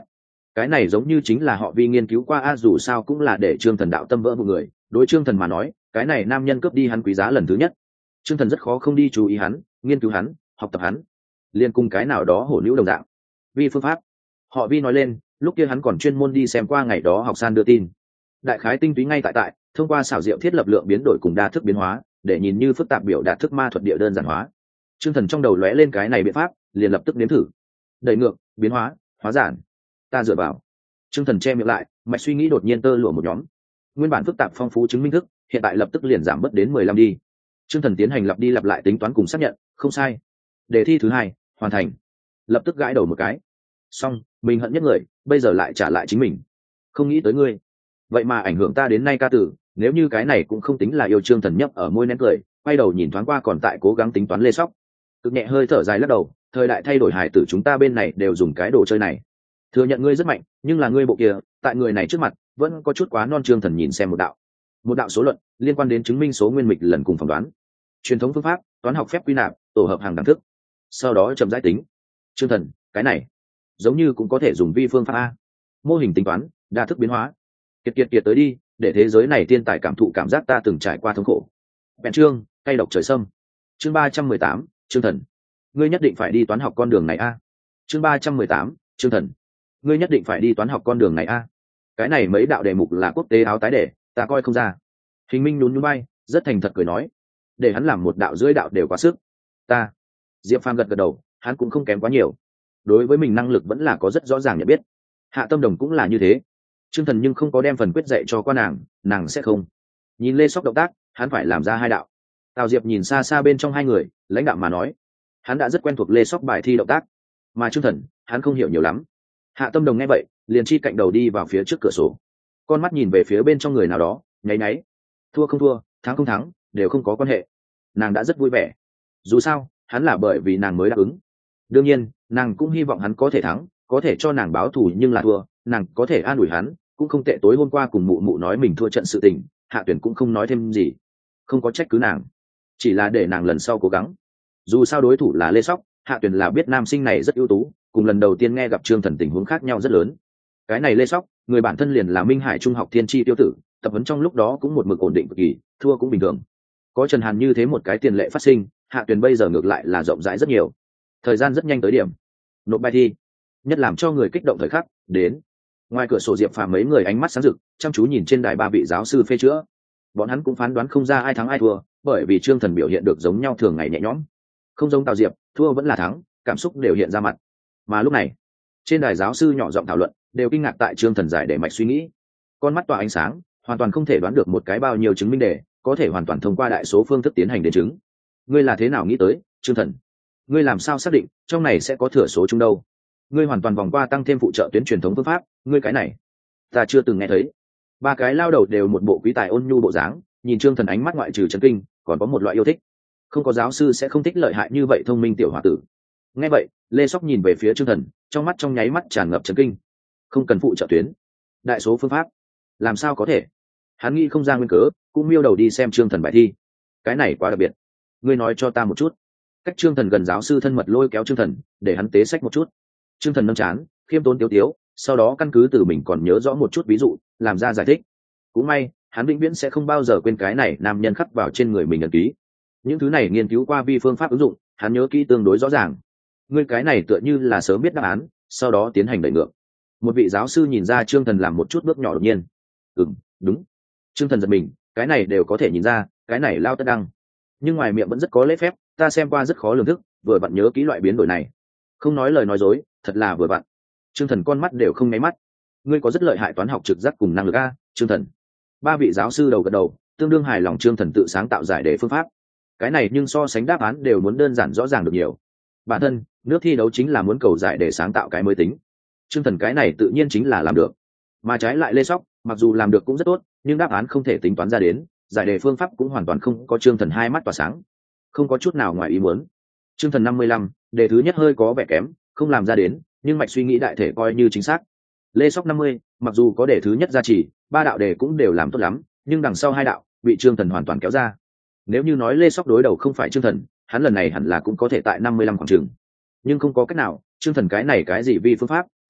cái này giống như chính là họ Vi nghiên cứu qua a, dù sao cũng là để Trương Thần đạo tâm vỡ một người. Đối Trương Thần mà nói, cái này nam nhân cướp đi hắn quý giá lần thứ nhất. Trương Thần rất khó không đi chú ý hắn, nghiên cứu hắn, học tập hắn, liên cùng cái nào đó hổ nữ đồng dạng. Vi phương pháp, họ Vi nói lên, lúc kia hắn còn chuyên môn đi xem qua ngày đó học san đưa tin. Đại khái tinh túy ngay tại thông qua xảo diệu thiết lập lượng biến đổi cùng đa thức biến hóa, để nhìn như phức tạp biểu đạt thức ma thuật địa đơn giản hóa. Trương Thần trong đầu lóe lên cái này biện pháp, liền lập tức nếm thử. Đẩy ngược, biến hóa, hóa giản. Ta dựa vào. Trương Thần che miệng lại, mạch suy nghĩ đột nhiên tơ lụa một nhóm. Nguyên bản phức tạp phong phú chứng minh thức, hiện tại lập tức liền giảm bớt đến 15 đi. Trương Thần tiến hành lặp đi lặp lại tính toán cùng xác nhận, không sai. Đề thi thứ hai, hoàn thành. Lập tức gãi đầu một cái. Xong, mình hận nhất người, bây giờ lại trả lại chính mình. Không nghĩ tới ngươi. Vậy mà ảnh hưởng ta đến nay ca tử, nếu như cái này cũng không tính là yêu. Trương Thần nhấp ở môi nén cười, quay đầu nhìn thoáng qua còn tại cố gắng tính toán Lê Sóc. Cực nhẹ hơi thở dài lắc đầu, thời đại thay đổi, hài tử chúng ta bên này đều dùng cái đồ chơi này. Thừa nhận ngươi rất mạnh, nhưng là ngươi bộ kia, tại người này trước mặt vẫn có chút quá non. Trương Thần nhìn xem một đạo số luận liên quan đến chứng minh số nguyên mịch lần cùng phỏng đoán, truyền thống phương pháp toán học phép quy nạp tổ hợp hàng đẳng thức, sau đó chậm giải tính. Trương Thần, cái này giống như cũng có thể dùng vi phương pháp a, mô hình tính toán đa thức biến hóa. Kiệt tới đi, để thế giới này thiên tài cảm thụ cảm giác ta từng trải qua thống khổ. Bèn chương cay độc trời sâm. Chương 318, Trương Thần, ngươi nhất định phải đi toán học con đường này a. Chương 318, Trương Thần, ngươi nhất định phải đi toán học con đường này a. Cái này mấy đạo đề mục là quốc tế áo tái đề, ta coi không ra. Hình Minh nhún nhún bay, rất thành thật cười nói, để hắn làm một đạo dưới đạo đều quá sức. Ta. Diệp Phàm gật gật đầu, hắn cũng không kém quá nhiều, đối với mình năng lực vẫn là có rất rõ ràng nhận biết. Hạ Tâm Đồng cũng là như thế. Trương Thần nhưng không có đem phần quyết dạy cho qua nàng sẽ không. Nhìn Lê Sóc động tác, hắn phải làm ra hai đạo. Tào Diệp nhìn xa xa bên trong hai người, lãnh đạo mà nói, hắn đã rất quen thuộc Lê Sóc bài thi động tác, mà Trương Thần, hắn không hiểu nhiều lắm. Hạ Tâm Đồng nghe vậy, liền chi cạnh đầu đi vào phía trước cửa sổ, con mắt nhìn về phía bên trong người nào đó, nháy náy. Thua không thua, thắng không thắng, đều không có quan hệ. Nàng đã rất vui vẻ. Dù sao, hắn là bởi vì nàng mới đáp ứng. Đương nhiên, nàng cũng hy vọng hắn có thể thắng, có thể cho nàng báo thù, nhưng là thua, nàng có thể an ủi hắn, cũng không tệ. Tối hôm qua cùng mụ mụ nói mình thua trận sự tình, Hạ Tuyển cũng không nói thêm gì, không có trách cứ nàng, chỉ là để nàng lần sau cố gắng. Dù sao đối thủ là Lê Sóc, Hạ Tuyển là biết nam sinh này rất ưu tú, cùng lần đầu tiên nghe gặp Trương Thần tình huống khác nhau rất lớn. Cái này Lê Sóc, người bản thân liền là Minh Hải Trung học thiên tri tiêu tử, tập huấn trong lúc đó cũng một mực ổn định cực kỳ, thua cũng bình thường. Có Trần Hàn như thế một cái tiền lệ phát sinh, Hạ Tuyền bây giờ ngược lại là rộng rãi rất nhiều. Thời gian rất nhanh tới điểm nộp bài thi, nhất làm cho người kích động thời khắc đến. Ngoài cửa sổ Diệp Phàm mấy người ánh mắt sáng rực, chăm chú nhìn trên đài ba vị giáo sư phê chữa. Bọn hắn cũng phán đoán không ra ai thắng ai thua, bởi vì Trương Thần biểu hiện được giống nhau thường ngày nhẹ nhõm, không giống Tào Diệp, thua vẫn là thắng, cảm xúc đều hiện ra mặt. Mà lúc này, trên đài giáo sư nhỏ giọng thảo luận, đều kinh ngạc tại Trương Thần giải để mạch suy nghĩ, con mắt tỏa ánh sáng, hoàn toàn không thể đoán được một cái bao nhiêu chứng minh đề, có thể hoàn toàn thông qua đại số phương thức tiến hành đến chứng. Ngươi là thế nào nghĩ tới, Trương Thần? Ngươi làm sao xác định trong này sẽ có thừa số chung đâu? Ngươi hoàn toàn vòng qua tăng thêm phụ trợ tuyến truyền thống phương pháp, ngươi cái này ta chưa từng nghe thấy. Ba cái lao đầu đều một bộ quý tài ôn nhu bộ dáng, nhìn Trương Thần ánh mắt ngoại trừ chấn kinh, còn có một loại yêu thích. Không có giáo sư sẽ không thích lợi hại như vậy thông minh tiểu hòa tử. Nghe vậy, Lê Sóc nhìn về phía Trương Thần, trong mắt trong nháy mắt tràn ngập chấn kinh. Không cần phụ trợ tuyến, đại số phương pháp, làm sao có thể? Hắn nghĩ không ra nguyên cớ, cũng miêu đầu đi xem Trương Thần bài thi. Cái này quá đặc biệt, ngươi nói cho ta một chút. Cách Trương Thần gần giáo sư thân mật lôi kéo Trương Thần, để hắn tế sách một chút. Trương Thần nâng chán, khiêm tốn tiếu, sau đó căn cứ từ mình còn nhớ rõ một chút ví dụ, làm ra giải thích. Cũng may, hắn vĩnh viễn sẽ không bao giờ quên cái này nam nhân khắc vào trên người mình ấn ký. Những thứ này nghiên cứu qua vi phương pháp ứng dụng, hắn nhớ kỹ tương đối rõ ràng. Ngươi cái này tựa như là sớm biết đáp án, sau đó tiến hành đẩy ngược. Một vị giáo sư nhìn ra Trương Thần làm một chút bước nhỏ đột nhiên. Đúng. Trương Thần giật mình, cái này đều có thể nhìn ra, cái này lao tất đăng. Nhưng ngoài miệng vẫn rất có lễ phép, ta xem qua rất khó lường thức, vừa vặn nhớ kỹ loại biến đổi này. Không nói lời nói dối, thật là vừa vặn. Trương Thần con mắt đều không nháy mắt. Ngươi có rất lợi hại toán học trực giác cùng năng lực a, Trương Thần. Ba vị giáo sư đầu gật đầu, tương đương hài lòng Trương Thần tự sáng tạo giải đề phương pháp. Cái này nhưng so sánh đáp án đều muốn đơn giản rõ ràng được nhiều. Bản thân, nước thi đấu chính là muốn cầu giải để sáng tạo cái mới tính. Trương Thần cái này tự nhiên chính là làm được. Mà trái lại Lê Sóc, mặc dù làm được cũng rất tốt, nhưng đáp án không thể tính toán ra đến, giải đề phương pháp cũng hoàn toàn không có Trương Thần hai mắt tỏa sáng, không có chút nào ngoài ý muốn. Trương Thần 55, đề thứ nhất hơi có vẻ kém, không làm ra đến, nhưng mạch suy nghĩ đại thể coi như chính xác. Lê Sóc 50, mặc dù có đề thứ nhất gia trì, ba đạo đề cũng đều làm tốt lắm, nhưng đằng sau hai đạo bị Trương Thần hoàn toàn kéo ra. Nếu như nói Lê Sóc đối đầu không phải Trương Thần, hắn lần này hẳn là cũng có thể tại 55 khoảng chừng. Nhưng không có cách nào, Trương Thần cái này cái gì vi phương pháp,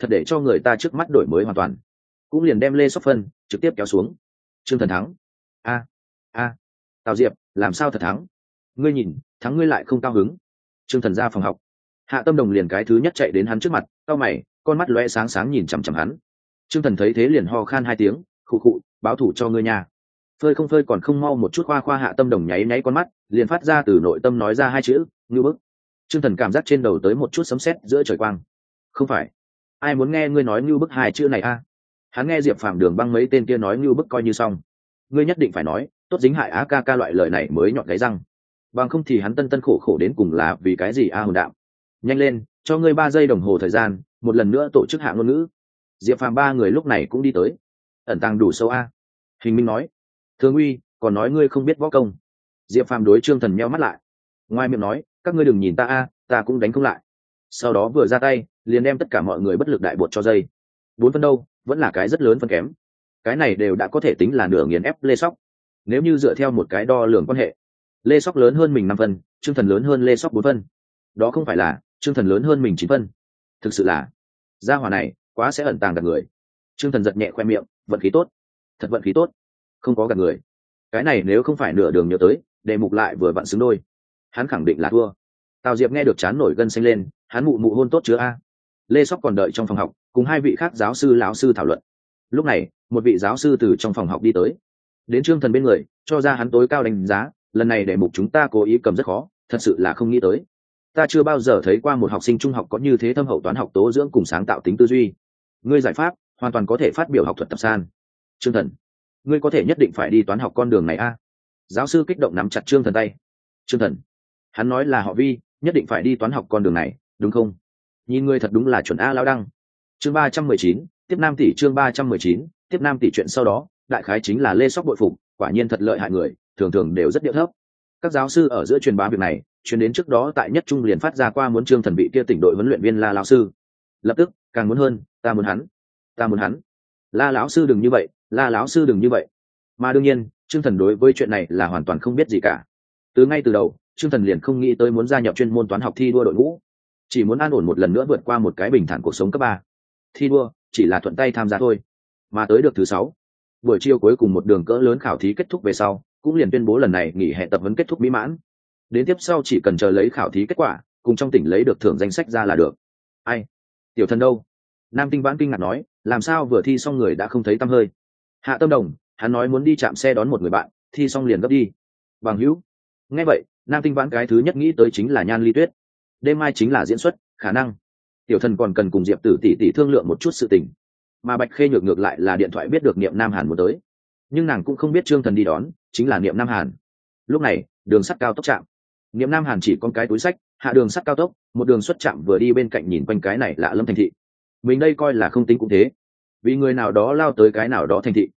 thật để cho người ta trước mắt đổi mới hoàn toàn, cũng liền đem lê sóc phân trực tiếp kéo xuống. Trương Thần thắng. A Tào Diệp làm sao thật thắng? Ngươi nhìn thắng ngươi lại không cao hứng. Trương Thần ra phòng học, Hạ Tâm Đồng liền cái thứ nhất chạy đến hắn trước mặt, cau mày, con mắt lóe sáng sáng nhìn chằm chằm hắn. Trương Thần thấy thế liền ho khan hai tiếng, khụ khụ, báo thủ cho ngươi nhà. Phơi không phơi còn không mau một chút, khoa khoa. Hạ Tâm Đồng nháy nháy con mắt, liền phát ra từ nội tâm nói ra hai chữ, ngưu bức. Trương Thần cảm giác trên đầu tới một chút sấm sét giữa trời quang. Không phải, ai muốn nghe ngươi nói ngưu bức hai chữ này a? Hắn nghe Diệp Phàm, Đường Băng mấy tên kia nói ngưu bức coi như xong, ngươi nhất định phải nói tốt dính hại á ca ca loại lời này mới nhọn gáy răng, bằng không thì hắn tân tân khổ khổ đến cùng là vì cái gì a hồn đạo. Nhanh lên, cho ngươi 3 giây đồng hồ thời gian, một lần nữa tổ chức hạ ngôn ngữ. Diệp Phàm ba người lúc này cũng đi tới. Ẩn tàng đủ sâu a? Hình Minh nói. Thường Uy còn nói ngươi không biết võ công. Diệp Phàm đối Trương Thần nheo mắt lại, ngoài miệng nói các ngươi đừng nhìn ta a, ta cũng đánh không lại. Sau đó vừa ra tay liền đem tất cả mọi người bất lực đại bột cho dây. 4 phân đâu, vẫn là cái rất lớn phân kém. Cái này đều đã có thể tính là nửa nghiền ép Lê Sóc. Nếu như dựa theo một cái đo lường quan hệ, Lê Sóc lớn hơn mình 5 phân, Trương Thần lớn hơn Lê Sóc 4 phân. Đó không phải là Trương Thần lớn hơn mình 9 phân. Thực sự là gia hỏa này quá sẽ ẩn tàng gạt người. Trương Thần giật nhẹ khoe miệng, vận khí tốt, thật vận khí tốt, không có gạt người. Cái này nếu không phải nửa đường nhớ tới, đề mục lại vừa vặn xứng đôi, hắn khẳng định là thua. Tào Diệp nghe được chán nổi gân xanh lên, hắn mụ mụ hôn tốt chưa a? Lê Sóc còn đợi trong phòng học, cùng 2 vị khác giáo sư lão sư thảo luận. Lúc này, một vị giáo sư từ trong phòng học đi tới, đến Trương Thần bên người, cho ra hắn tối cao đánh giá, lần này đề mục chúng ta cố ý cầm rất khó, thật sự là không nghĩ tới. Ta chưa bao giờ thấy qua một học sinh trung học có như thế thâm hậu toán học tố dưỡng cùng sáng tạo tính tư duy. Ngươi giải pháp hoàn toàn có thể phát biểu học thuật tập san. Trương Thần, ngươi có thể nhất định phải đi toán học con đường này a? Giáo sư kích động nắm chặt Trương Thần tay. Trương Thần, hắn nói là họ Vi, nhất định phải đi toán học con đường này, đúng không? Nhìn ngươi thật đúng là chuẩn a lão đăng. Chương 319, tiếp Nam tỷ. Chương 319, tiếp Nam tỷ. Chuyện sau đó đại khái chính là Lê Sóc bội phục, quả nhiên thật lợi hại người, thường thường đều rất điệu thấp. Các giáo sư ở giữa truyền bá việc này, truyền đến trước đó tại Nhất Trung liền phát ra qua muốn Trương Thần vị kia tỉnh đội huấn luyện viên La lão sư. Lập tức càng muốn hơn, ta muốn hắn, ta muốn hắn. La lão sư đừng như vậy, La lão sư đừng như vậy. Mà đương nhiên, Trương Thần đối với chuyện này là hoàn toàn không biết gì cả. Từ ngay từ đầu, Trương Thần liền không nghĩ tới muốn gia nhập chuyên môn toán học thi đua đội ngũ, chỉ muốn an ổn một lần nữa vượt qua một cái bình thản cuộc sống cấp 3. Thi đua chỉ là thuận tay tham gia thôi. Mà tới được thứ 6, buổi chiều cuối cùng một đường cỡ lớn khảo thí kết thúc về sau, cũng liền tuyên bố lần này nghỉ hè tập huấn kết thúc mỹ mãn. Đến tiếp sau chỉ cần chờ lấy khảo thí kết quả, cùng trong tỉnh lấy được thưởng danh sách ra là được. Ai? Tiểu Thần đâu? Nam Tinh Vãn kinh ngạc nói, làm sao vừa thi xong người đã không thấy tăm hơi? Hạ Tâm Đồng, hắn nói muốn đi chạm xe đón một người bạn, thi xong liền gấp đi. Bằng hữu. Nghe vậy, Nam Tinh Vãn cái thứ nhất nghĩ tới chính là Nhan Ly Tuyết. Đêm mai chính là diễn xuất, khả năng Tiểu Thần còn cần cùng Diệp Tử tỷ thương lượng một chút sự tình. Mà Bạch Khê Nhược ngược lại là điện thoại biết được Niệm Nam Hàn muốn tới, nhưng nàng cũng không biết Trương Thần đi đón chính là Niệm Nam Hàn. Lúc này đường sắt cao tốc trạm, Niệm Nam Hàn chỉ con cái túi sách hạ đường sắt cao tốc, một đường xuất trạm vừa đi bên cạnh nhìn quanh cái này lạ lâm thành thị. Mình đây coi là không tính cũng thế, vì người nào đó lao tới cái nào đó thành thị.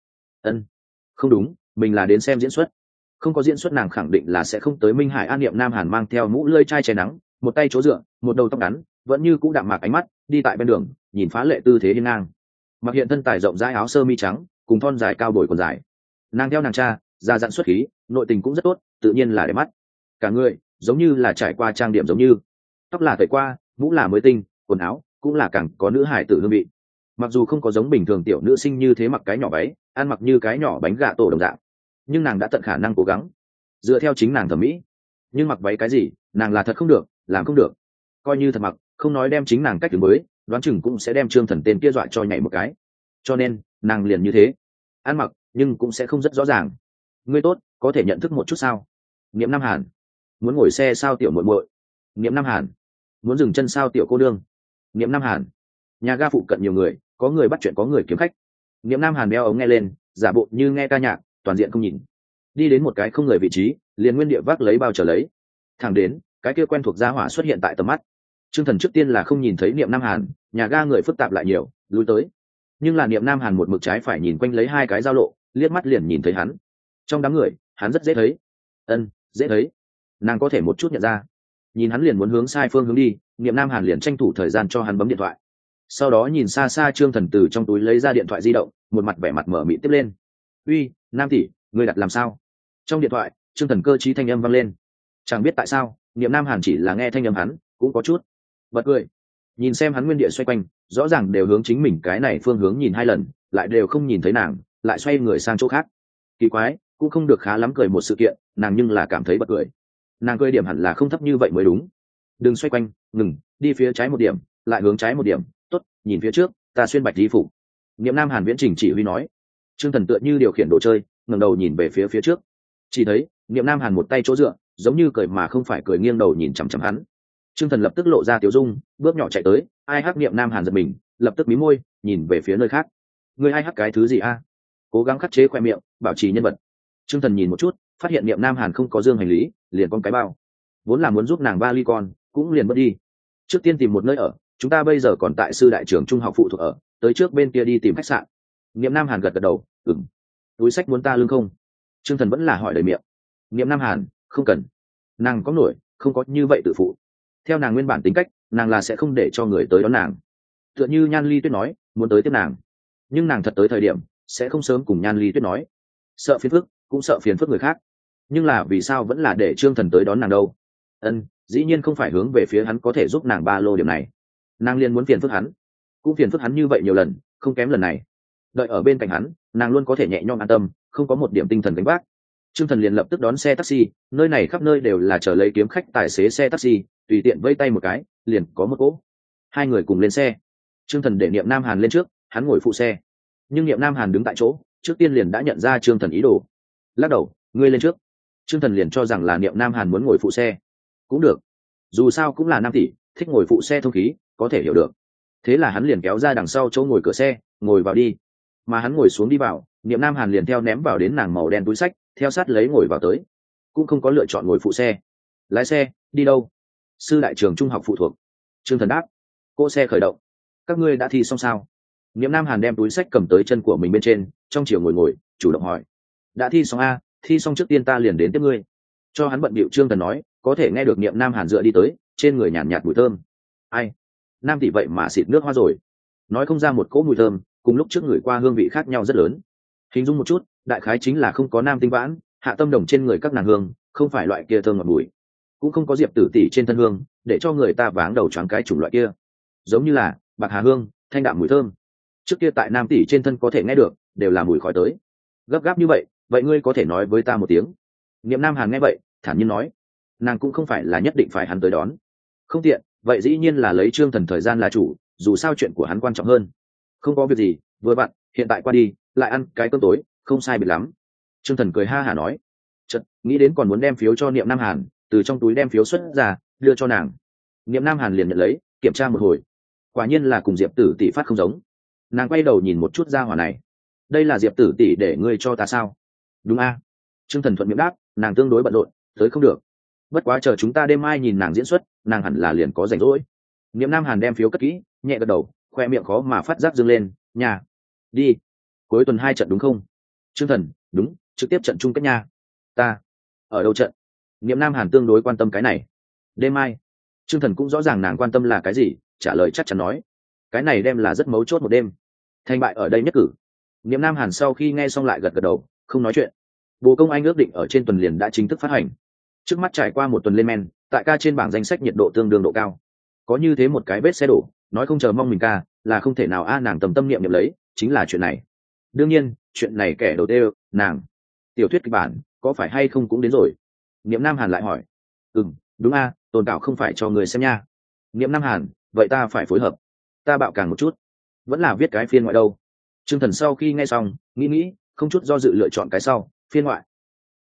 Không đúng, mình là đến xem diễn xuất. Không có diễn xuất nàng khẳng định là sẽ không tới Minh Hải. An. Niệm Nam Hàn mang theo mũ lơi chai che nắng, một tay chỗ dựa, một đầu tóc ngắn, vẫn như cũ đạm mạc ánh mắt, đi tại bên đường, nhìn phá lệ tư thế hiên ngang. Mặc hiện thân tài rộng rãi áo sơ mi trắng, cùng thon dài cao bồi quần dài. Nàng theo nàng cha, da dặn xuất khí, nội tình cũng rất tốt, tự nhiên là đẹp mắt. Cả người giống như là trải qua trang điểm, giống như tóc là tẩy qua, mũ là mới tinh, quần áo cũng là càng có nữ hải tử hương vị. Mặc dù không có giống bình thường tiểu nữ sinh như thế mặc cái nhỏ váy, ăn mặc như cái nhỏ bánh gà tổ đồng dạng, nhưng nàng đã tận khả năng cố gắng dựa theo chính nàng thẩm mỹ. Nhưng mặc váy cái gì, nàng là thật không được, làm không được. Coi như thật mặc, không nói đem chính nàng cách đứng mới, đoán chừng cũng sẽ đem Trương Thần tên kia dọa cho nhảy một cái. Cho nên nàng liền như thế ăn mặc, nhưng cũng sẽ không rất rõ ràng. Ngươi tốt, có thể nhận thức một chút sao? Niệm Nam Hàn, muốn ngồi xe sao tiểu muội muội? Niệm Nam Hàn, muốn dừng chân sao tiểu cô đương? Niệm Nam Hàn, nhà ga phụ cận nhiều người, có người bắt chuyện có người kiếm khách. Niệm Nam Hàn đeo ống nghe lên, giả bộ như nghe ca nhạc, toàn diện không nhìn. Đi đến một cái không người vị trí, liền nguyên địa vác lấy bao trở lấy. Thẳng đến cái kia quen thuộc gia hỏa xuất hiện tại tầm mắt. Trương Thần trước tiên là không nhìn thấy Niệm Nam Hàn, nhà ga người phức tạp lại nhiều, lùi tới. Nhưng là Niệm Nam Hàn một mực trái phải nhìn quanh lấy hai cái giao lộ, liếc mắt liền nhìn thấy hắn. Trong đám người, hắn rất dễ thấy. Dễ thấy. Nàng có thể một chút nhận ra. Nhìn hắn liền muốn hướng sai phương hướng đi, Niệm Nam Hàn liền tranh thủ thời gian cho hắn bấm điện thoại. Sau đó nhìn xa xa Trương Thần từ trong túi lấy ra điện thoại di động, một mặt vẻ mặt mở mịt tiếp lên. Uy, Nam tỷ, ngươi đặt làm sao? Trong điện thoại, Trương Thần cơ trí thanh âm vang lên. Chẳng biết tại sao, Niệm Nam Hàn chỉ là nghe thanh âm hắn cũng có chút bật cười. nhìn xem hắn nguyên địa xoay quanh, rõ ràng đều hướng chính mình cái này phương hướng nhìn 2 lần, lại đều không nhìn thấy nàng, lại xoay người sang chỗ khác. Kỳ quái, cũng không được khá lắm cười một sự kiện, nàng nhưng là cảm thấy bật cười. Nàng cười điểm hẳn là không thấp như vậy mới đúng. Đừng xoay quanh, ngừng, đi phía trái một điểm, lại hướng trái một điểm, tốt, nhìn phía trước, ta xuyên bạch di phục. Niệm Nam Hàn viễn trình chỉ huy nói. Trương Thần tựa như điều khiển đồ chơi, ngẩng đầu nhìn về phía trước. Chỉ thấy, Niệm Nam Hàn một tay chỗ dựa, giống như cười mà không phải cười, nghiêng đầu nhìn chằm chằm hắn. Trương Thần lập tức lộ ra tiểu dung, bước nhỏ chạy tới, ai hắc Niệm Nam Hàn giật mình, lập tức mí môi, nhìn về phía nơi khác. Ngươi ai hắc cái thứ gì a? Cố gắng khắc chế khoe miệng, bảo trì nhân vật. Trương Thần nhìn một chút, phát hiện Niệm Nam Hàn không có dương hành lý, liền con cái bao. Vốn là muốn giúp nàng vali con, cũng liền mất đi. Trước tiên tìm một nơi ở, chúng ta bây giờ còn tại sư đại trường trung học phụ thuộc ở, tới trước bên kia đi tìm khách sạn. Niệm Nam Hàn gật gật đầu, ừm. Túi sách muốn ta lương không? Trương Thần vẫn là hỏi đầy miệng. Niệm Nam Hàn, không cần. Nàng có nổi, không có như vậy tự phụ. Theo nàng nguyên bản tính cách, nàng là sẽ không để cho người tới đón nàng. Tựa như Nhan Ly Tuyết nói, muốn tới tiếp nàng, nhưng nàng thật tới thời điểm, sẽ không sớm cùng Nhan Ly Tuyết nói. Sợ phiền phức, cũng sợ phiền phức người khác. Nhưng là vì sao vẫn là để Trương Thần tới đón nàng đâu? Dĩ nhiên không phải hướng về phía hắn có thể giúp nàng ba lô điểm này. Nàng liền muốn phiền phức hắn, cũng phiền phức hắn như vậy nhiều lần, không kém lần này. Đợi ở bên cạnh hắn, nàng luôn có thể nhẹ nhõm an tâm, không có một điểm tinh thần gánh vác. Trương Thần liền lập tức đón xe taxi, nơi này khắp nơi đều là chờ lấy kiếm khách tài xế xe taxi, tùy tiện vây tay một cái, liền có một cỗ. 2 người cùng lên xe. Trương Thần để Niệm Nam Hàn lên trước, hắn ngồi phụ xe. Nhưng Niệm Nam Hàn đứng tại chỗ, trước tiên liền đã nhận ra Trương Thần ý đồ. Lắc đầu, ngươi lên trước. Trương Thần liền cho rằng là Niệm Nam Hàn muốn ngồi phụ xe. Cũng được, dù sao cũng là nam tỷ, thích ngồi phụ xe thông khí, có thể hiểu được. Thế là hắn liền kéo ra đằng sau chỗ ngồi cửa xe, ngồi vào đi. Mà hắn ngồi xuống đi vào, Niệm Nam Hàn liền theo ném vào đến nàng màu đen túi sách, theo sát lấy ngồi vào tới, cũng không có lựa chọn ngồi phụ xe. Lái xe đi đâu? Sư đại trường trung học phụ thuộc. Trương Thần đáp. Cỗ xe khởi động. Các ngươi đã thi xong sao? Niệm Nam Hàn đem túi sách cầm tới chân của mình bên trên, trong chiều ngồi chủ động hỏi. Đã thi xong a, thi xong trước tiên ta liền đến tiếp ngươi. Cho hắn bận bịu. Trương Thần nói, có thể nghe được Niệm Nam Hàn dựa đi tới, trên người nhàn nhạt mùi thơm. Ai? Nam tỷ vậy mà xịt nước hoa rồi. Nói không ra một cỗ mùi thơm, cùng lúc trước người qua hương vị khác nhau rất lớn. Hình dung một chút, đại khái chính là không có nam tinh vãn, hạ tâm đồng trên người các nàng hương, không phải loại kia thơm ngọt bùi, cũng không có diệp tử tỷ trên thân hương, để cho người ta váng đầu choáng cái chủng loại kia. Giống như là bạc hà hương, thanh đạm mùi thơm. Trước kia tại nam tỷ trên thân có thể nghe được, đều là mùi khói tới. Gấp gáp như vậy, vậy ngươi có thể nói với ta một tiếng? Niệm Nam Hàn nghe vậy, thản nhiên nói. Nàng cũng không phải là nhất định phải hắn tới đón. Không tiện, vậy dĩ nhiên là lấy Trương Thần thời gian là chủ, dù sao chuyện của hắn quan trọng hơn. Không có việc gì, vừa vặn, hiện tại qua đi, lại ăn cái cơm tối, không sai biệt lắm. Trương Thần cười ha hả nói. Chợt nghĩ đến còn muốn đem phiếu cho Niệm Nam Hàn, từ trong túi đem phiếu xuất ra, đưa cho nàng. Niệm Nam Hàn liền nhận lấy, kiểm tra một hồi. Quả nhiên là cùng Diệp Tử tỷ phát không giống. Nàng quay đầu nhìn một chút ra hỏa này. Đây là Diệp Tử tỷ để ngươi cho ta sao? Đúng a. Trương Thần thuận miệng đáp, nàng tương đối bận rộn, tới không được. Bất quá chờ chúng ta đêm mai nhìn nàng diễn xuất, nàng hẳn là liền có rảnh rỗi. Niệm Nam Hàn đem phiếu cất kỹ, nhẹ gật đầu, khoe miệng khó mà phát giác dương lên. Nhà đi, cuối tuần 2 trận đúng không? Trương Thần, đúng, trực tiếp trận chung kết nha. Ta ở đâu trận? Niệm Nam Hàn tương đối quan tâm cái này. Đêm mai. Trương Thần cũng rõ ràng nàng quan tâm là cái gì, trả lời chắc chắn nói. Cái này đem là rất mấu chốt một đêm. Thành bại ở đây nhất cử. Niệm Nam Hàn sau khi nghe xong lại gật gật đầu, không nói chuyện. Bồ Công Anh ước định ở trên tuần liền đã chính thức phát hành. Trước mắt trải qua một tuần lên men, tại ca trên bảng danh sách nhiệt độ tương đương độ cao. Có như thế một cái vết xe đổ, nói không chờ mong mình ca, là không thể nào nàng tầm tâm niệm niệm lấy, chính là chuyện này. Đương nhiên, chuyện này kẻ đầu tiên, nàng. Tiểu thuyết kịch bản, có phải hay không cũng đến rồi. Niệm Nam Hàn lại hỏi. Đúng a, tồn cảo không phải cho người xem nha. Niệm Nam Hàn, vậy ta phải phối hợp. Ta bạo càng một chút. Vẫn là viết cái phiên ngoại đâu. Trương Thần sau khi nghe xong, nghĩ, không chút do dự lựa chọn cái sau, phiên ngoại.